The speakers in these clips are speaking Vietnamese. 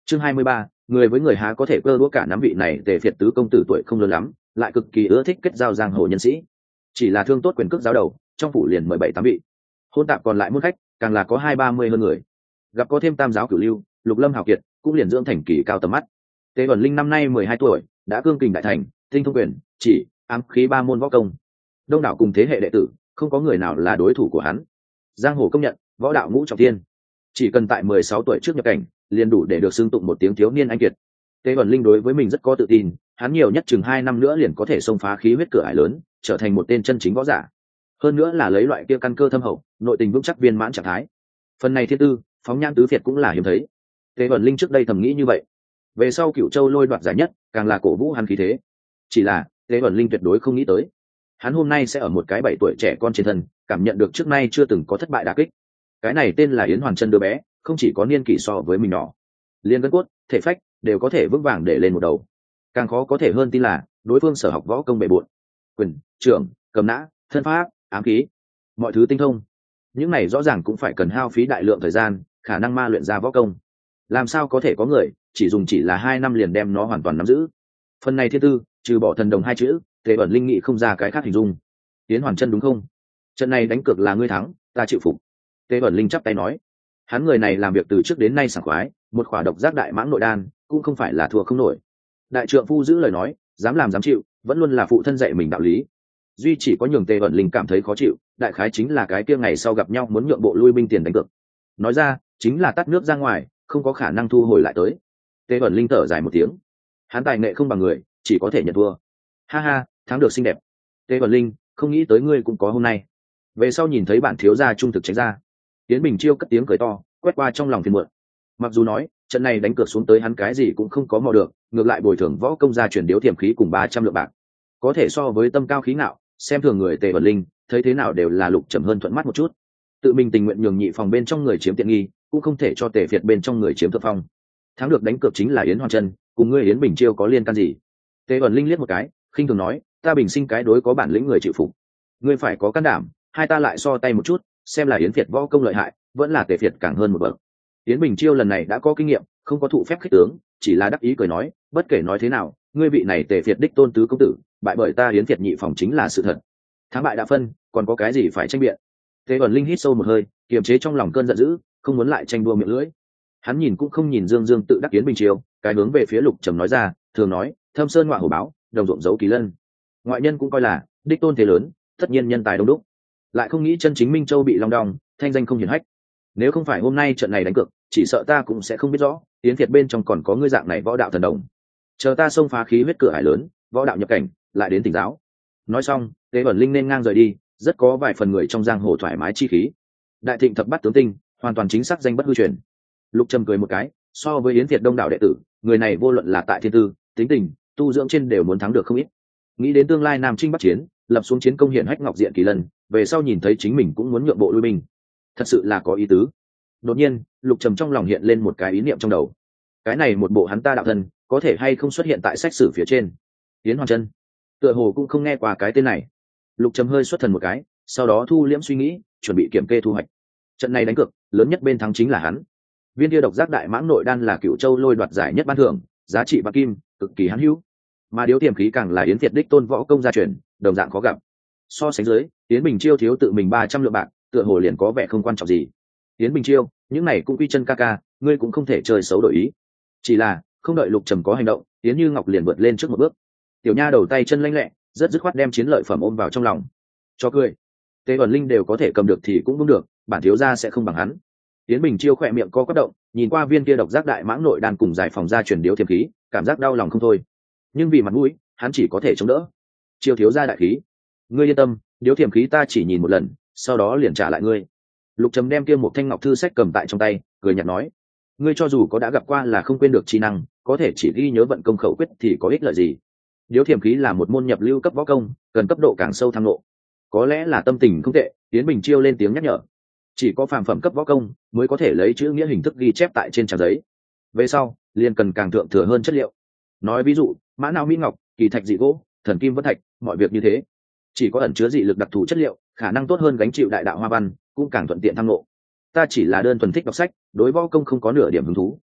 Chương 23, người với người há có thể cơ đũa cả nắm vị này tề phiệt tứ công tử tuổi không lớn lắm, lại cực kỳ ưa thích kết giao giang hồ nhân sĩ. Chỉ là thương tốt quyền cước giáo đầu, trong phủ liền 17-8 vị. Hôn tạp còn lại môn khách, càng là có 20-30 hơn người. Gặp có thêm Tam giáo cửu lưu, Lục Lâm hào kiệt, cũng liền dưỡng thành kỳ cao tầm mắt. Tề Bẩn Linh năm nay 12 tuổi, đã cương kình đại thành, tinh thông quyền, chỉ, ám khí 3 môn võ công. Đông đảo cùng thế hệ đệ tử, không có người nào là đối thủ của hắn. Giang hồ công nhận, võ đạo ngũ trọng thiên. Chỉ cần tại 16 tuổi trước nhập cảnh, liền đủ để được xưng tụng một tiếng thiếu niên anh kiệt. Tề Bẩn Linh đối với mình rất có tự tin, hắn nhiều nhất chừng 2 năm nữa liền có thể xông phá khí huyết cửa ải lớn, trở thành một tên chân chính võ giả. Hơn nữa là lấy loại kia căn cơ thâm hậu, nội tình vững chắc viên mãn trạng thái. Phần này thiên tư, phóng nhãn tứ việt cũng là hiếm thấy. Tề Bẩn Linh trước đây thầm nghĩ như vậy. Về sau Cửu Châu lôi đoạt giải nhất, càng là cổ vũ hắn khí thế. Chỉ là, Tề Bẩn Linh tuyệt đối không nghĩ tới, hắn hôm nay sẽ ở một cái 7 tuổi trẻ con trên thân, cảm nhận được trước nay chưa từng có thất bại đả kích. Cái này tên là Yến Hoàn Chân đứa bé, không chỉ có niên kỷ so với mình nhỏ, liên gân cốt, thể phách đều có thể vững vàng để lên một đầu. Càng khó có thể hơn tin là, đối phương sở học võ công bề bộn, quyền, trưởng, cầm nã, thân pháp, ám khí, mọi thứ tinh thông. Những này rõ ràng cũng phải cần hao phí đại lượng thời gian, khả năng ma luyện ra võ công. Làm sao có thể có người chỉ là 2 năm liền đem nó hoàn toàn nắm giữ? Phần này thiên tư, trừ bỏ thần đồng 2 chữ, Tề Bẩn Linh nghĩ không ra cái khác hình dung. Yến Hoàn Chân đúng không? Trận này đánh cược là ngươi thắng, ta chịu phục. Tề Bẩn Linh chắp tay nói, hắn người này làm việc từ trước đến nay sảng khoái, một khỏa độc giác đại mãng nội đan cũng không phải là thua không nổi. Đại trượng phu giữ lời nói, dám làm dám chịu, vẫn luôn là phụ thân dạy mình đạo lý. Duy chỉ có nhường Tề Bẩn Linh cảm thấy khó chịu, đại khái chính là cái kia ngày sau gặp nhau muốn nhượng bộ lui binh tiền đánh cược. Nói ra, chính là tắt nước ra ngoài, không có khả năng thu hồi lại tới. Tề Bẩn Linh thở dài một tiếng, hắn tài nghệ không bằng người, chỉ có thể nhận thua. Ha ha, thắng được xinh đẹp. Tề Bẩn Linh, không nghĩ tới ngươi cũng có hôm nay. Về sau nhìn thấy bạn thiếu gia trung thực tránh ra. Tiến Bình Chiêu cất tiếng cười to, quét qua trong lòng phiền muộn. Mặc dù nói trận này đánh cược xuống tới hắn cái gì cũng không có mò được, ngược lại bồi thường võ công gia chuyển điếu thiểm khí cùng 300 lượng bạc, có thể so với tâm cao khí ngạo, xem thường người Tề Bẩn Linh, thấy thế nào đều là Lục Trầm hơn thuận mắt một chút. Tự mình tình nguyện nhường nhị phòng bên trong người chiếm tiện nghi, cũng không thể cho Tề Việt bên trong người chiếm thượng phong. Thắng được đánh cược chính là Yến Hoàn Chân, cùng ngươi Yến Bình Chiêu có liên can gì? Tề Bẩn Linh liếc một cái, khinh thường nói, ta bình sinh cái đối có bản lĩnh người chịu phục, ngươi phải có can đảm, hai ta lại so tay một chút, xem là Yến Việt võ công lợi hại, vẫn là Tề Việt càng hơn một bậc. Yến Bình Chiêu lần này đã có kinh nghiệm, không có thụ phép khích tướng, chỉ là đắc ý cười nói, bất kể nói thế nào, ngươi vị này Tề Việt đích tôn tứ công tử, bại bởi ta Yến Việt nhị phòng chính là sự thật. Thắng bại đã phân, còn có cái gì phải tranh biện? Tề Bẩn Linh hít sâu một hơi, kiềm chế trong lòng cơn giận dữ, không muốn lại tranh đua miệng lưỡi. Hắn nhìn cũng không nhìn Dương Dương tự đắc Yến Bình Chiêu, cái hướng về phía Lục Trầm nói ra, thường nói, thâm sơn ngoại hổ báo, đồng ruộng giấu kỳ lân. Ngoại nhân cũng coi là đích tôn thế lớn, tất nhiên nhân tài đông đúc, lại không nghĩ chân chính Minh Châu bị long đong, thanh danh không hiển hách. Nếu không phải hôm nay trận này đánh cược, chỉ sợ ta cũng sẽ không biết rõ Yến Việt bên trong còn có ngươi dạng này võ đạo thần đồng. Chờ ta xông phá khí huyết cửa hải lớn, võ đạo nhập cảnh, lại đến tỉnh giáo. Nói xong, Tề Bẩn Linh nên ngang rời đi, rất có vài phần người trong giang hồ thoải mái chi khí. Đại thịnh thập bát tướng tinh, hoàn toàn chính xác danh bất hư truyền. Lục Trầm cười một cái, so với Yến Việt đông đảo đệ tử, người này vô luận là tại thiên tư, tính tình, tu dưỡng trên đều muốn thắng được không ít. Nghĩ đến tương lai Nam Trinh Bắc Chiến, lập xuống chiến công hiển hách ngọc diện kỳ lân, về sau nhìn thấy chính mình cũng muốn nhượng bộ lui binh, thật sự là có ý tứ. Đột nhiên, Lục Trầm trong lòng hiện lên một cái ý niệm trong đầu. Cái này một bộ hắn ta đạo thân, có thể hay không xuất hiện tại sách sử phía trên? Yến Hoàn Chân, tựa hồ cũng không nghe qua cái tên này. Lục Trầm hơi xuất thần một cái, sau đó thu liễm suy nghĩ, chuẩn bị kiểm kê thu hoạch. Trận này đánh cược, lớn nhất bên thắng chính là hắn. Viên kia độc giác đại mãng nội đan là Cửu Châu lôi đoạt giải nhất ban thưởng, giá trị bạc kim, cực kỳ hắn hữu. Mà điếu tiềm khí càng là Yến Việt đích tôn võ công gia truyền, đồng dạng khó gặp. So sánh dưới, Yến Bình Chiêu thiếu tự mình 300 lượng bạc, tựa hồ liền có vẻ không quan trọng gì. Yến Bình Chiêu, những này cũng quy chân ca ca, ngươi cũng không thể chơi xấu đổi ý. Chỉ là, không đợi Lục Trầm có hành động, Yến Như Ngọc liền vượt lên trước một bước. Tiểu nha đầu tay chân lanh lẹ, rất dứt khoát đem chiến lợi phẩm ôm vào trong lòng. Cho cười. Tề Bẩn Linh đều có thể cầm được thì cũng đúng được, bản thiếu gia sẽ không bằng hắn. Yến Bình Chiêu khỏe miệng co quắp động, nhìn qua viên kia độc giác đại mãng nội đan cùng giải phòng ra truyền điếu thiềm khí, cảm giác đau lòng không thôi. Nhưng vì mặt mũi, hắn chỉ có thể chống đỡ. Chiêu thiếu gia đại khí, ngươi yên tâm, điếu thiềm khí ta chỉ nhìn một lần, sau đó liền trả lại ngươi. Lục Trầm đem kia một thanh ngọc thư sách cầm tại trong tay, cười nhạt nói, ngươi cho dù có đã gặp qua là không quên được trí năng, có thể chỉ ghi nhớ vận công khẩu quyết thì có ích lợi gì? Điếu thiềm khí là một môn nhập lưu cấp võ công, cần cấp độ càng sâu thăng lộ. Có lẽ là tâm tình không tệ, Yến Bình Chiêu lên tiếng nhắc nhở, chỉ có phàm phẩm cấp võ công mới có thể lấy chữ nghĩa hình thức ghi chép tại trên trang giấy. Về sau, liền cần càng thượng thừa hơn chất liệu. Nói ví dụ, mã não mỹ ngọc, kỳ thạch dị gỗ, thần kim vân thạch, mọi việc như thế, chỉ có ẩn chứa dị lực đặc thù chất liệu, khả năng tốt hơn gánh chịu đại đạo hoa văn, cũng càng thuận tiện thăng lộ. Ta chỉ là đơn thuần thích đọc sách, đối võ công không có nửa điểm hứng thú.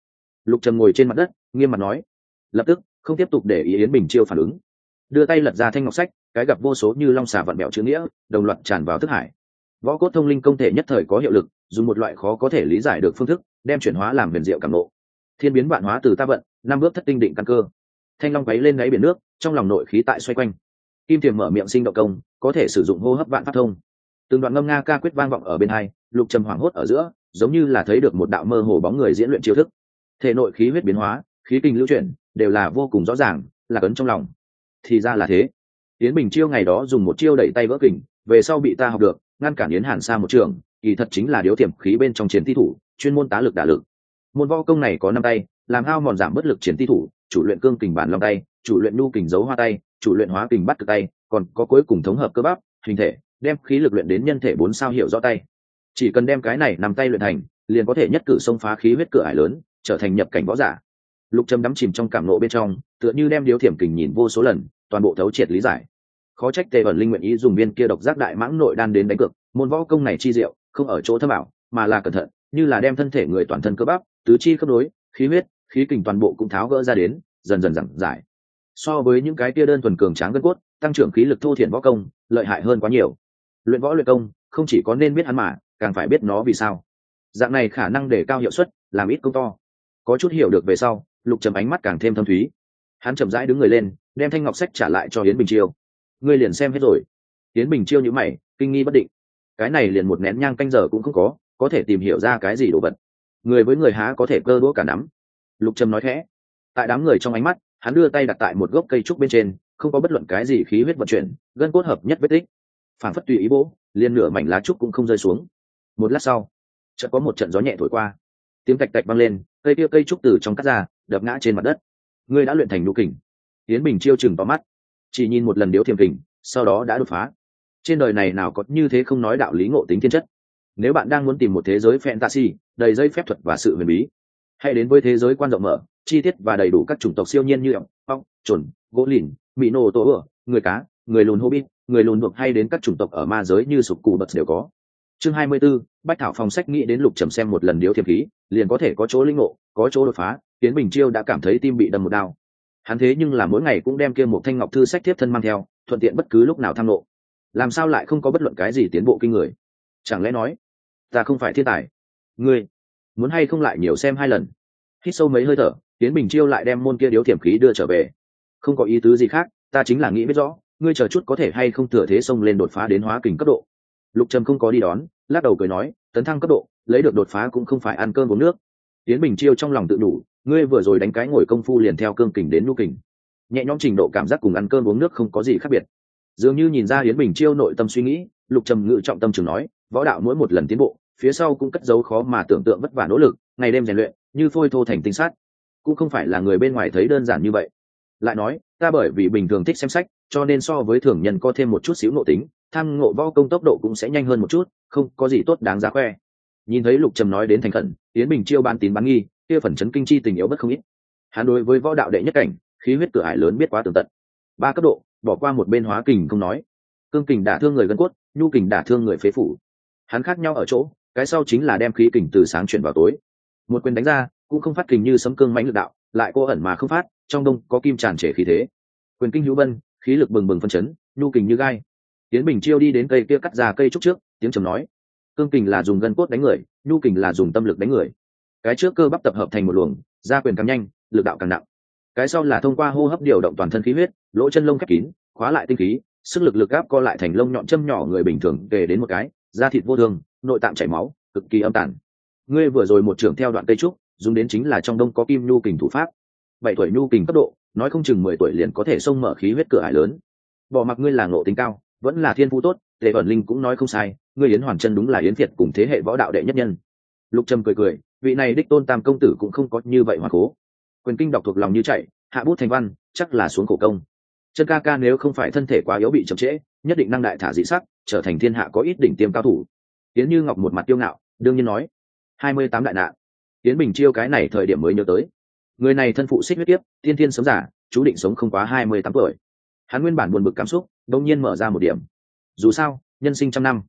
Lục Trầm ngồi trên mặt đất nghiêm mặt nói, lập tức không tiếp tục để ý Yến Bình Chiêu phản ứng, đưa tay lật ra thanh ngọc sách, cái gặp vô số như long xà vặn bẹo chữ nghĩa đồng loạt tràn vào thức hải. Võ cốt thông linh công thể nhất thời có hiệu lực, dùng một loại khó có thể lý giải được phương thức đem chuyển hóa làm huyền diệu cảm nộ. Thiên biến vạn hóa từ ta vận, năm bước thất tinh định căn cơ. Thanh long quấy lên đáy biển nước, trong lòng nội khí tại xoay quanh. Kim Tiềm mở miệng sinh động công, có thể sử dụng hô hấp vạn pháp thông. Từng đoạn ngâm nga ca quyết vang vọng ở bên hai, Lục Trầm hoảng hốt ở giữa, giống như là thấy được một đạo mơ hồ bóng người diễn luyện chiêu thức. Thể nội khí huyết biến hóa, khí kinh lưu chuyển, đều là vô cùng rõ ràng, là cấn trong lòng. Thì ra là thế. Yến Bình Chiêu ngày đó dùng một chiêu đẩy tay vỡ kình, về sau bị ta học được, ngăn cản Yến Hàn Sa một trường, kỳ thật chính là điếu tiềm khí bên trong chiến thi thủ, chuyên môn tá lực đả lực. Môn võ công này có 5 tay, làm hao mòn giảm bất lực chiến thi thủ, chủ luyện cương kình bản long tay, chủ luyện nhu kình dấu hoa tay, chủ luyện hóa kình bắt cực tay, còn có cuối cùng thống hợp cơ bắp, hình thể, đem khí lực luyện đến nhân thể 4 sao hiểu rõ tay. Chỉ cần đem cái này 5 tay luyện thành, liền có thể nhất cử xông phá khí huyết cửa ải lớn, trở thành nhập cảnh võ giả. Lục Trầm đắm chìm trong cảm nộ bên trong, tựa như đem điếu thiểm kình nhìn vô số lần, toàn bộ thấu triệt lý giải. Khó trách Tề Bẩn Linh nguyện ý dùng viên kia độc giác đại mãng nội đan đến đánh cược, môn võ công này chi diệu, không ở chỗ thâm ảo, mà là cẩn thận, như là đem thân thể người toàn thân cơ bắp, tứ chi khớp nối, khí huyết, khí kình toàn bộ cũng tháo gỡ ra đến, dần dần giảng giải. So với những cái kia đơn thuần cường tráng gân cốt, tăng trưởng khí lực thô thiển võ công, lợi hại hơn quá nhiều. Luyện võ luyện công, không chỉ có nên biết hắn mà, càng phải biết nó vì sao. Dạng này khả năng để cao hiệu suất, làm ít công to. Có chút hiểu được về sau, Lục Trầm ánh mắt càng thêm thâm thúy. Hắn chậm rãi đứng người lên, đem thanh ngọc sách trả lại cho Yến Bình Chiêu. Ngươi liền xem hết rồi. Yến Bình Chiêu nhíu mày, kinh nghi bất định. Cái này liền một nén nhang canh giờ cũng không có thể tìm hiểu ra cái gì đồ vật. Người với người há có thể cơ đũa cả nắm. Lục Trầm nói khẽ. Tại đám người trong ánh mắt, hắn đưa tay đặt tại một gốc cây trúc bên trên, không có bất luận cái gì khí huyết vận chuyển, gân cốt hợp nhất vết tích. Phản phất tùy ý bố, liền nửa mảnh lá trúc cũng không rơi xuống. Một lát sau, chợt có một trận gió nhẹ thổi qua, tiếng tạch tạch vang lên, cây trúc từ trong cắt ra, đập ngã trên mặt đất. Ngươi đã luyện thành nhu kình. Yến Bình Chiêu chừng vào mắt, chỉ nhìn một lần điếu thiềm kình, sau đó đã đột phá. Trên đời này nào có như thế không nói đạo lý ngộ tính thiên chất. Nếu bạn đang muốn tìm một thế giới fantasy đầy dây phép thuật và sự huyền bí, hãy đến với thế giới quan rộng mở, chi tiết và đầy đủ các chủng tộc siêu nhiên như ong, ong, trồn, gỗ lìn, mỹ nô tổ ửa, người cá, người lùn hobbit, người lùn buộc hay đến các chủng tộc ở ma giới như sục cù bật đều có. Chương 24, Bách Thảo Phòng Sách nghĩ đến Lục Trầm xem một lần điếu thiềm khí, liền có thể có chỗ linh ngộ, có chỗ đột phá. Tiến Bình Chiêu đã cảm thấy tim bị đâm một đao. Hắn thế nhưng là mỗi ngày cũng đem kia một thanh ngọc thư sách tiếp thân mang theo, thuận tiện bất cứ lúc nào tham ngộ. Làm sao lại không có bất luận cái gì tiến bộ kinh người? Chẳng lẽ nói ta không phải thiên tài? Ngươi muốn hay không lại nhiều xem 2 lần? Hít sâu mấy hơi thở, Tiến Bình Chiêu lại đem môn kia điếu thiểm khí đưa trở về. Không có ý tứ gì khác, ta chính là nghĩ biết rõ, ngươi chờ chút có thể hay không thừa thế xông lên đột phá đến hóa kình cấp độ. Lục Trầm không có đi đón, lắc đầu cười nói, tấn thăng cấp độ, lấy được đột phá cũng không phải ăn cơm uống nước. Tiến Bình Chiêu trong lòng tự đủ, ngươi vừa rồi đánh cái ngồi công phu liền theo cương kình đến nhu kình, nhẹ nhõm trình độ cảm giác cùng ăn cơm uống nước không có gì khác biệt. Dường như nhìn ra Yến Bình Chiêu nội tâm suy nghĩ, Lục Trầm ngự trọng tâm trường nói, võ đạo mỗi một lần tiến bộ, phía sau cũng cất giấu khó mà tưởng tượng vất vả nỗ lực, ngày đêm rèn luyện, như phôi thô thành tinh sắt, cũng không phải là người bên ngoài thấy đơn giản như vậy. Lại nói, ta bởi vì bình thường thích xem sách, cho nên so với thường nhân có thêm một chút xíu nội tính, tham ngộ võ công tốc độ cũng sẽ nhanh hơn một chút, không có gì tốt đáng giá khoe. Nhìn thấy Lục Trầm nói đến thành khẩn, Yến Bình Chiêu bán tín bán nghi, kia phần chấn kinh chi tình yếu bất không ít. Hắn đối với võ đạo đệ nhất cảnh, khí huyết cửa ải lớn biết quá tường tận. 3 cấp độ, bỏ qua một bên hóa kình không nói, cương kình đả thương người gân cốt, nhu kình đả thương người phế phủ. Hắn khác nhau ở chỗ, cái sau chính là đem khí kình từ sáng chuyển vào tối. Một quyền đánh ra, cũng không phát kình như sấm cương mãnh lực đạo, lại cô ẩn mà không phát, trong đông có kim tràn trề khí thế. Quyền kinh hữu bân, khí lực bừng bừng phân chấn, nhu kình như gai. Tiến Bình Chiêu đi đến cây kia cắt ra cây trúc trước, tiếng trầm nói, cương kình là dùng gân cốt đánh người, nhu kình là dùng tâm lực đánh người. Cái trước cơ bắp tập hợp thành một luồng, ra quyền càng nhanh, lực đạo càng nặng. Cái sau là thông qua hô hấp điều động toàn thân khí huyết, lỗ chân lông khép kín, khóa lại tinh khí, sức lực lực áp co lại thành lông nhọn châm nhỏ người bình thường kề đến một cái, da thịt vô thương, nội tạng chảy máu, cực kỳ âm tàn. Ngươi vừa rồi một trưởng theo đoạn cây trúc, dùng đến chính là trong đông có kim nhu kình thủ pháp. 7 tuổi nhu kình cấp độ, nói không chừng 10 tuổi liền có thể xông mở khí huyết cửa ải lớn. Bỏ mặc ngươi là ngộ tính cao, vẫn là thiên phú tốt, Tề Bẩn Linh cũng nói không sai, ngươi Yến Hoàn Chân đúng là Yến Việt cùng thế hệ võ đạo đệ nhất nhân. Lục Trầm cười cười, vị này đích tôn tam công tử cũng không có như vậy hoa cố. Quyền kinh đọc thuộc lòng như chạy, hạ bút thành văn, chắc là xuống khổ công. Chân ca ca nếu không phải thân thể quá yếu bị chậm trễ, nhất định năng đại thả dị sắc, trở thành thiên hạ có ít đỉnh tiêm cao thủ. Yến Như Ngọc một mặt kiêu ngạo, đương nhiên nói, 28 đại nạn. Yến Bình Chiêu cái này thời điểm mới nhớ tới, người này thân phụ xích huyết tiếp, tiên thiên sống giả, chú định sống không quá 28 tuổi. Hắn nguyên bản buồn bực cảm xúc, đột nhiên mở ra một điểm. Dù sao, nhân sinh trăm năm,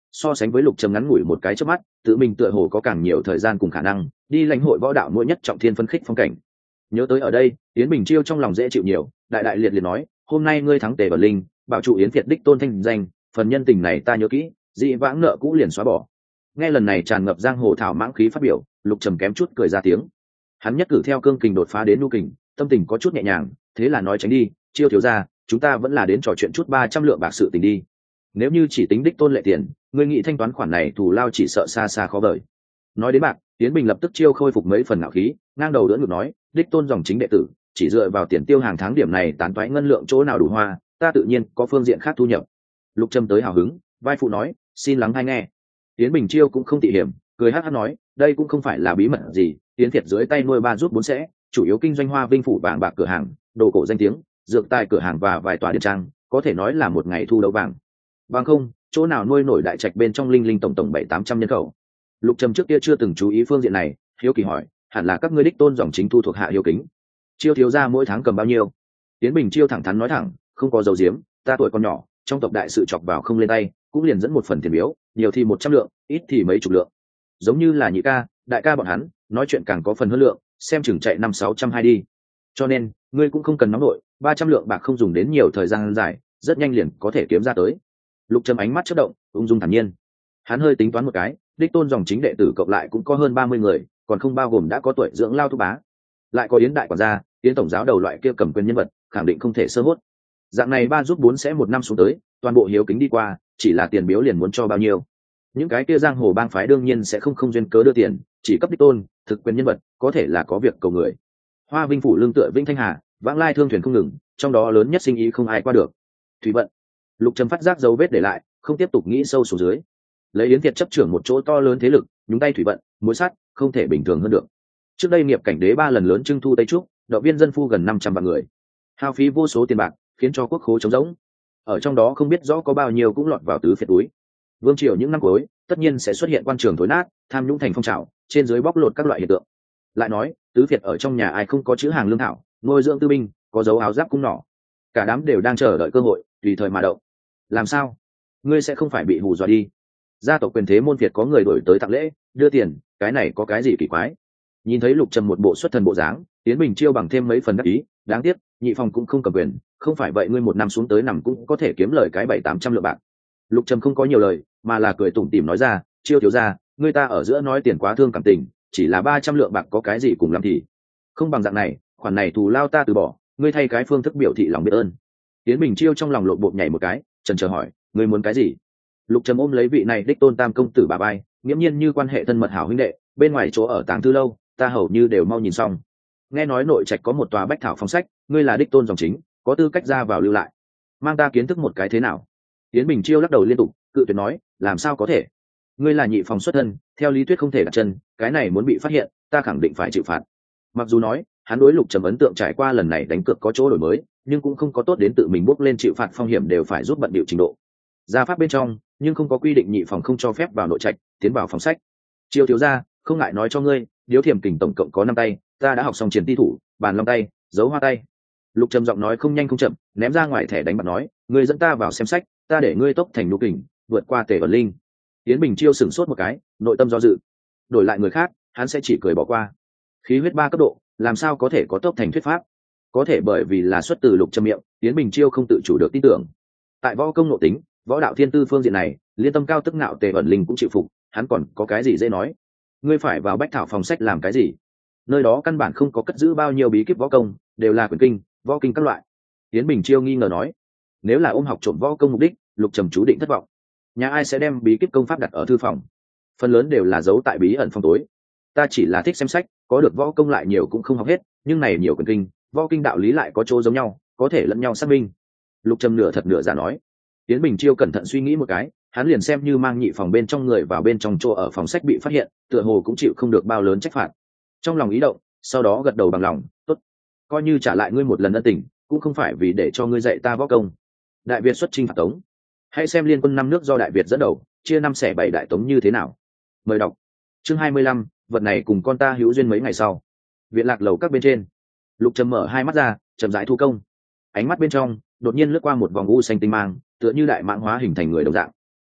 So sánh với Lục Trầm ngắn ngủi một cái chớp mắt, tự mình tựa hồ có càng nhiều thời gian cùng khả năng đi lãnh hội võ đạo mỗi nhất trọng thiên phân khích phong cảnh. Nhớ tới ở đây, Yến Bình Chiêu trong lòng dễ chịu nhiều, đại đại liệt liệt nói, hôm nay ngươi thắng Tề Bẩn Linh, bảo trụ Yến Việt đích tôn thanh danh, phần nhân tình này ta nhớ kỹ, dị vãng nợ cũ liền xóa bỏ. Nghe lần này tràn ngập giang hồ thảo mãng khí phát biểu, Lục Trầm kém chút cười ra tiếng. Hắn nhất cử theo cương kình đột phá đến nu kình, tâm tình có chút nhẹ nhàng, thế là nói tránh đi, Chiêu thiếu gia, chúng ta vẫn là đến trò chuyện chút 300 lượng bạc sự tình đi. Nếu như chỉ tính đích tôn lệ tiền, ngươi nghĩ thanh toán khoản này thù lao chỉ sợ xa xa khó vời. Nói đến bạc, Tiến Bình lập tức chiêu khôi phục mấy phần ngạo khí, ngang đầu đỡ ngực nói, đích tôn dòng chính đệ tử, chỉ dựa vào tiền tiêu hàng tháng điểm này tán toái ngân lượng chỗ nào đủ hoa, ta tự nhiên có phương diện khác thu nhập. Lục Trầm tới hào hứng, vai phụ nói, xin lắng hay nghe. Tiến Bình chiêu cũng không tị hiểm, cười hắc hắc nói, đây cũng không phải là bí mật gì, Tiến Thiệt dưới tay nuôi ba rút bốn sẽ, chủ yếu kinh doanh Hoa Vinh phủ vàng bạc cửa hàng, đồ cổ danh tiếng, dược tài cửa hàng và vài tòa điện trang, có thể nói là một ngày thu đấu vàng. Bằng không, chỗ nào nuôi nổi đại trạch bên trong linh linh tổng tổng 700-800 nhân khẩu. Lục Trầm trước kia chưa từng chú ý phương diện này, hiếu kỳ hỏi, hẳn là các ngươi đích tôn dòng chính thu thuộc hạ hiếu kính. Chiêu thiếu gia mỗi tháng cầm bao nhiêu? Tiến Bình chiêu thẳng thắn nói thẳng, không có dầu diếm, ta tuổi còn nhỏ, trong tộc đại sự chọc vào không lên tay, cũng liền dẫn một phần tiền biếu, nhiều thì 100 lượng, ít thì mấy chục lượng. Giống như là nhị ca, đại ca bọn hắn, nói chuyện càng có phần hơn lượng, xem chừng chạy 500-600 hai đi. Cho nên, ngươi cũng không cần nóng nổi, 300 lượng bạc không dùng đến nhiều thời gian dài, rất nhanh liền có thể kiếm ra tới. Lục Trầm ánh mắt chớp động, ung dung thản nhiên. Hắn hơi tính toán một cái, đích tôn dòng chính đệ tử cộng lại cũng có hơn 30 người, còn không bao gồm đã có tuổi dưỡng lao thúc bá, lại có Yến đại quản gia, Yến tổng giáo đầu loại kia cầm quyền nhân vật, khẳng định không thể sơ hốt. Dạng này ba giúp bốn sẽ một năm xuống tới, toàn bộ hiếu kính đi qua, chỉ là tiền biếu liền muốn cho bao nhiêu. Những cái kia giang hồ bang phái đương nhiên sẽ không duyên cớ đưa tiền, chỉ cấp đích tôn, thực quyền nhân vật, có thể là có việc cầu người. Hoa Vinh phủ lương tựa Vĩnh Thanh Hà, vãng lai thương thuyền không ngừng, trong đó lớn nhất sinh ý không ai qua được. Thủy vận. Lục Trầm phát giác dấu vết để lại, không tiếp tục nghĩ sâu xuống dưới. Lấy Yến Việt chấp trưởng một chỗ to lớn thế lực, nhúng tay thủy vận, mối sát, không thể bình thường hơn được. Trước đây nghiệp cảnh đế 3 lần lớn trưng thu Tây Trúc, động viên dân phu gần 500 vạn người, hao phí vô số tiền bạc, khiến cho quốc khố trống rỗng. Ở trong đó không biết rõ có bao nhiêu cũng lọt vào tứ phiệt túi. Vương triều những năm cuối, tất nhiên sẽ xuất hiện quan trường thối nát, tham nhũng thành phong trào, trên dưới bóc lột các loại hiện tượng. Lại nói, tứ phiệt ở trong nhà ai không có chữ hàng lương thảo, nuôi dưỡng tư binh, có dấu áo giáp cung nỏ, cả đám đều đang chờ đợi cơ hội, tùy thời mà động. Làm sao? Ngươi sẽ không phải bị hù dọa đi? Gia tộc quyền thế môn phiệt có người đổi tới tặng lễ, đưa tiền, cái này có cái gì kỳ quái? Nhìn thấy Lục Trầm một bộ xuất thần bộ dáng, Tiến Bình chiêu bằng thêm mấy phần đắc ý, đáng tiếc, nhị phòng cũng không cầm quyền, không phải vậy ngươi một năm xuống tới nằm cũng có thể kiếm lời cái 700-800 lượng bạc. Lục Trầm không có nhiều lời, mà là cười tủm tỉm nói ra, chiêu thiếu gia, ngươi ta ở giữa nói tiền quá thương cảm tình, chỉ là 300 lượng bạc có cái gì cùng làm thì không bằng dạng này, khoản này thù lao ta từ bỏ, ngươi thay cái phương thức biểu thị lòng biết ơn. Tiến Bình chiêu trong lòng lộn bột nhảy một cái, chần chờ hỏi, ngươi muốn cái gì? Lục Trầm ôm lấy vị này đích tôn tam công tử bà bay, nghiễm nhiên như quan hệ thân mật hảo huynh đệ, bên ngoài chỗ ở Tàng Thư lâu, ta hầu như đều mau nhìn xong. Nghe nói nội trạch có một tòa bách thảo phong sách, ngươi là đích tôn dòng chính, có tư cách ra vào lưu lại, mang ta kiến thức một cái thế nào? Tiến Bình chiêu lắc đầu liên tục, cự tuyệt nói, làm sao có thể? Ngươi là nhị phòng xuất thân, theo lý thuyết không thể đặt chân, cái này muốn bị phát hiện, ta khẳng định phải chịu phạt. Mặc dù nói, hắn đối Lục Trầm ấn tượng trải qua lần này đánh cược có chỗ đổi mới, nhưng cũng không có tốt đến tự mình bước lên chịu phạt phong hiểm đều phải giúp bận điệu trình độ. Gia pháp bên trong, nhưng không có quy định nhị phòng không cho phép vào nội trạch, tiến vào phòng sách. Chiêu thiếu gia, không ngại nói cho ngươi, điếu thiểm kình tổng cộng có 5 tay, ta đã học xong triển ti thủ, bàn long tay, dấu hoa tay. Lục Trầm giọng nói không nhanh không chậm, ném ra ngoài thẻ đánh bạc nói, ngươi dẫn ta vào xem sách, ta để ngươi tốc thành nhu kình, vượt qua Tề Ẩn Linh. Tiến Bình chiêu sửng sốt một cái, nội tâm do dự. Đổi lại người khác, hắn sẽ chỉ cười bỏ qua. Khí huyết 3 cấp độ, làm sao có thể có tốc thành thuyết pháp? Có thể bởi vì là xuất từ Lục Trầm miệng, Tiến Bình chiêu không tự chủ được tin tưởng. Tại võ công nội tính, võ đạo thiên tư phương diện này, liên tâm cao tức ngạo Tề Ẩn Linh cũng chịu phục, hắn còn có cái gì dễ nói? Ngươi phải vào bách thảo phòng sách làm cái gì? Nơi đó căn bản không có cất giữ bao nhiêu bí kíp võ công, đều là quyền kinh, võ kinh các loại. Tiến Bình chiêu nghi ngờ nói, nếu là ôm học trộm võ công mục đích, Lục Trầm chú định thất vọng. Nhà ai sẽ đem bí kíp công pháp đặt ở thư phòng? Phần lớn đều là giấu tại bí ẩn phòng tối. Ta chỉ là thích xem sách, có được võ công lại nhiều cũng không học hết, nhưng này nhiều quyền kinh, võ kinh đạo lý lại có chỗ giống nhau, có thể lẫn nhau xác minh. Lục Trầm nửa thật nửa giả nói. Tiến Bình chiêu cẩn thận suy nghĩ một cái, hắn liền xem như mang nhị phòng bên trong người vào bên trong chỗ ở phòng sách bị phát hiện, tựa hồ cũng chịu không được bao lớn trách phạt. Trong lòng ý động, sau đó gật đầu bằng lòng, tốt, coi như trả lại ngươi một lần ân tình, cũng không phải vì để cho ngươi dạy ta võ công. Đại Việt xuất chinh phạt Tống, hãy xem liên quân 5 nước do Đại Việt dẫn đầu, chia 5 xẻ 7 đại Tống như thế nào. Mời đọc chương 25, vật này cùng con ta hữu duyên mấy ngày sau. Viện Lạc lầu các bên trên, Lục Trầm mở hai mắt ra, chậm rãi thu công. Ánh mắt bên trong đột nhiên lướt qua một vòng u xanh tinh mang, tựa như đại mãng hóa hình thành người đồng dạng.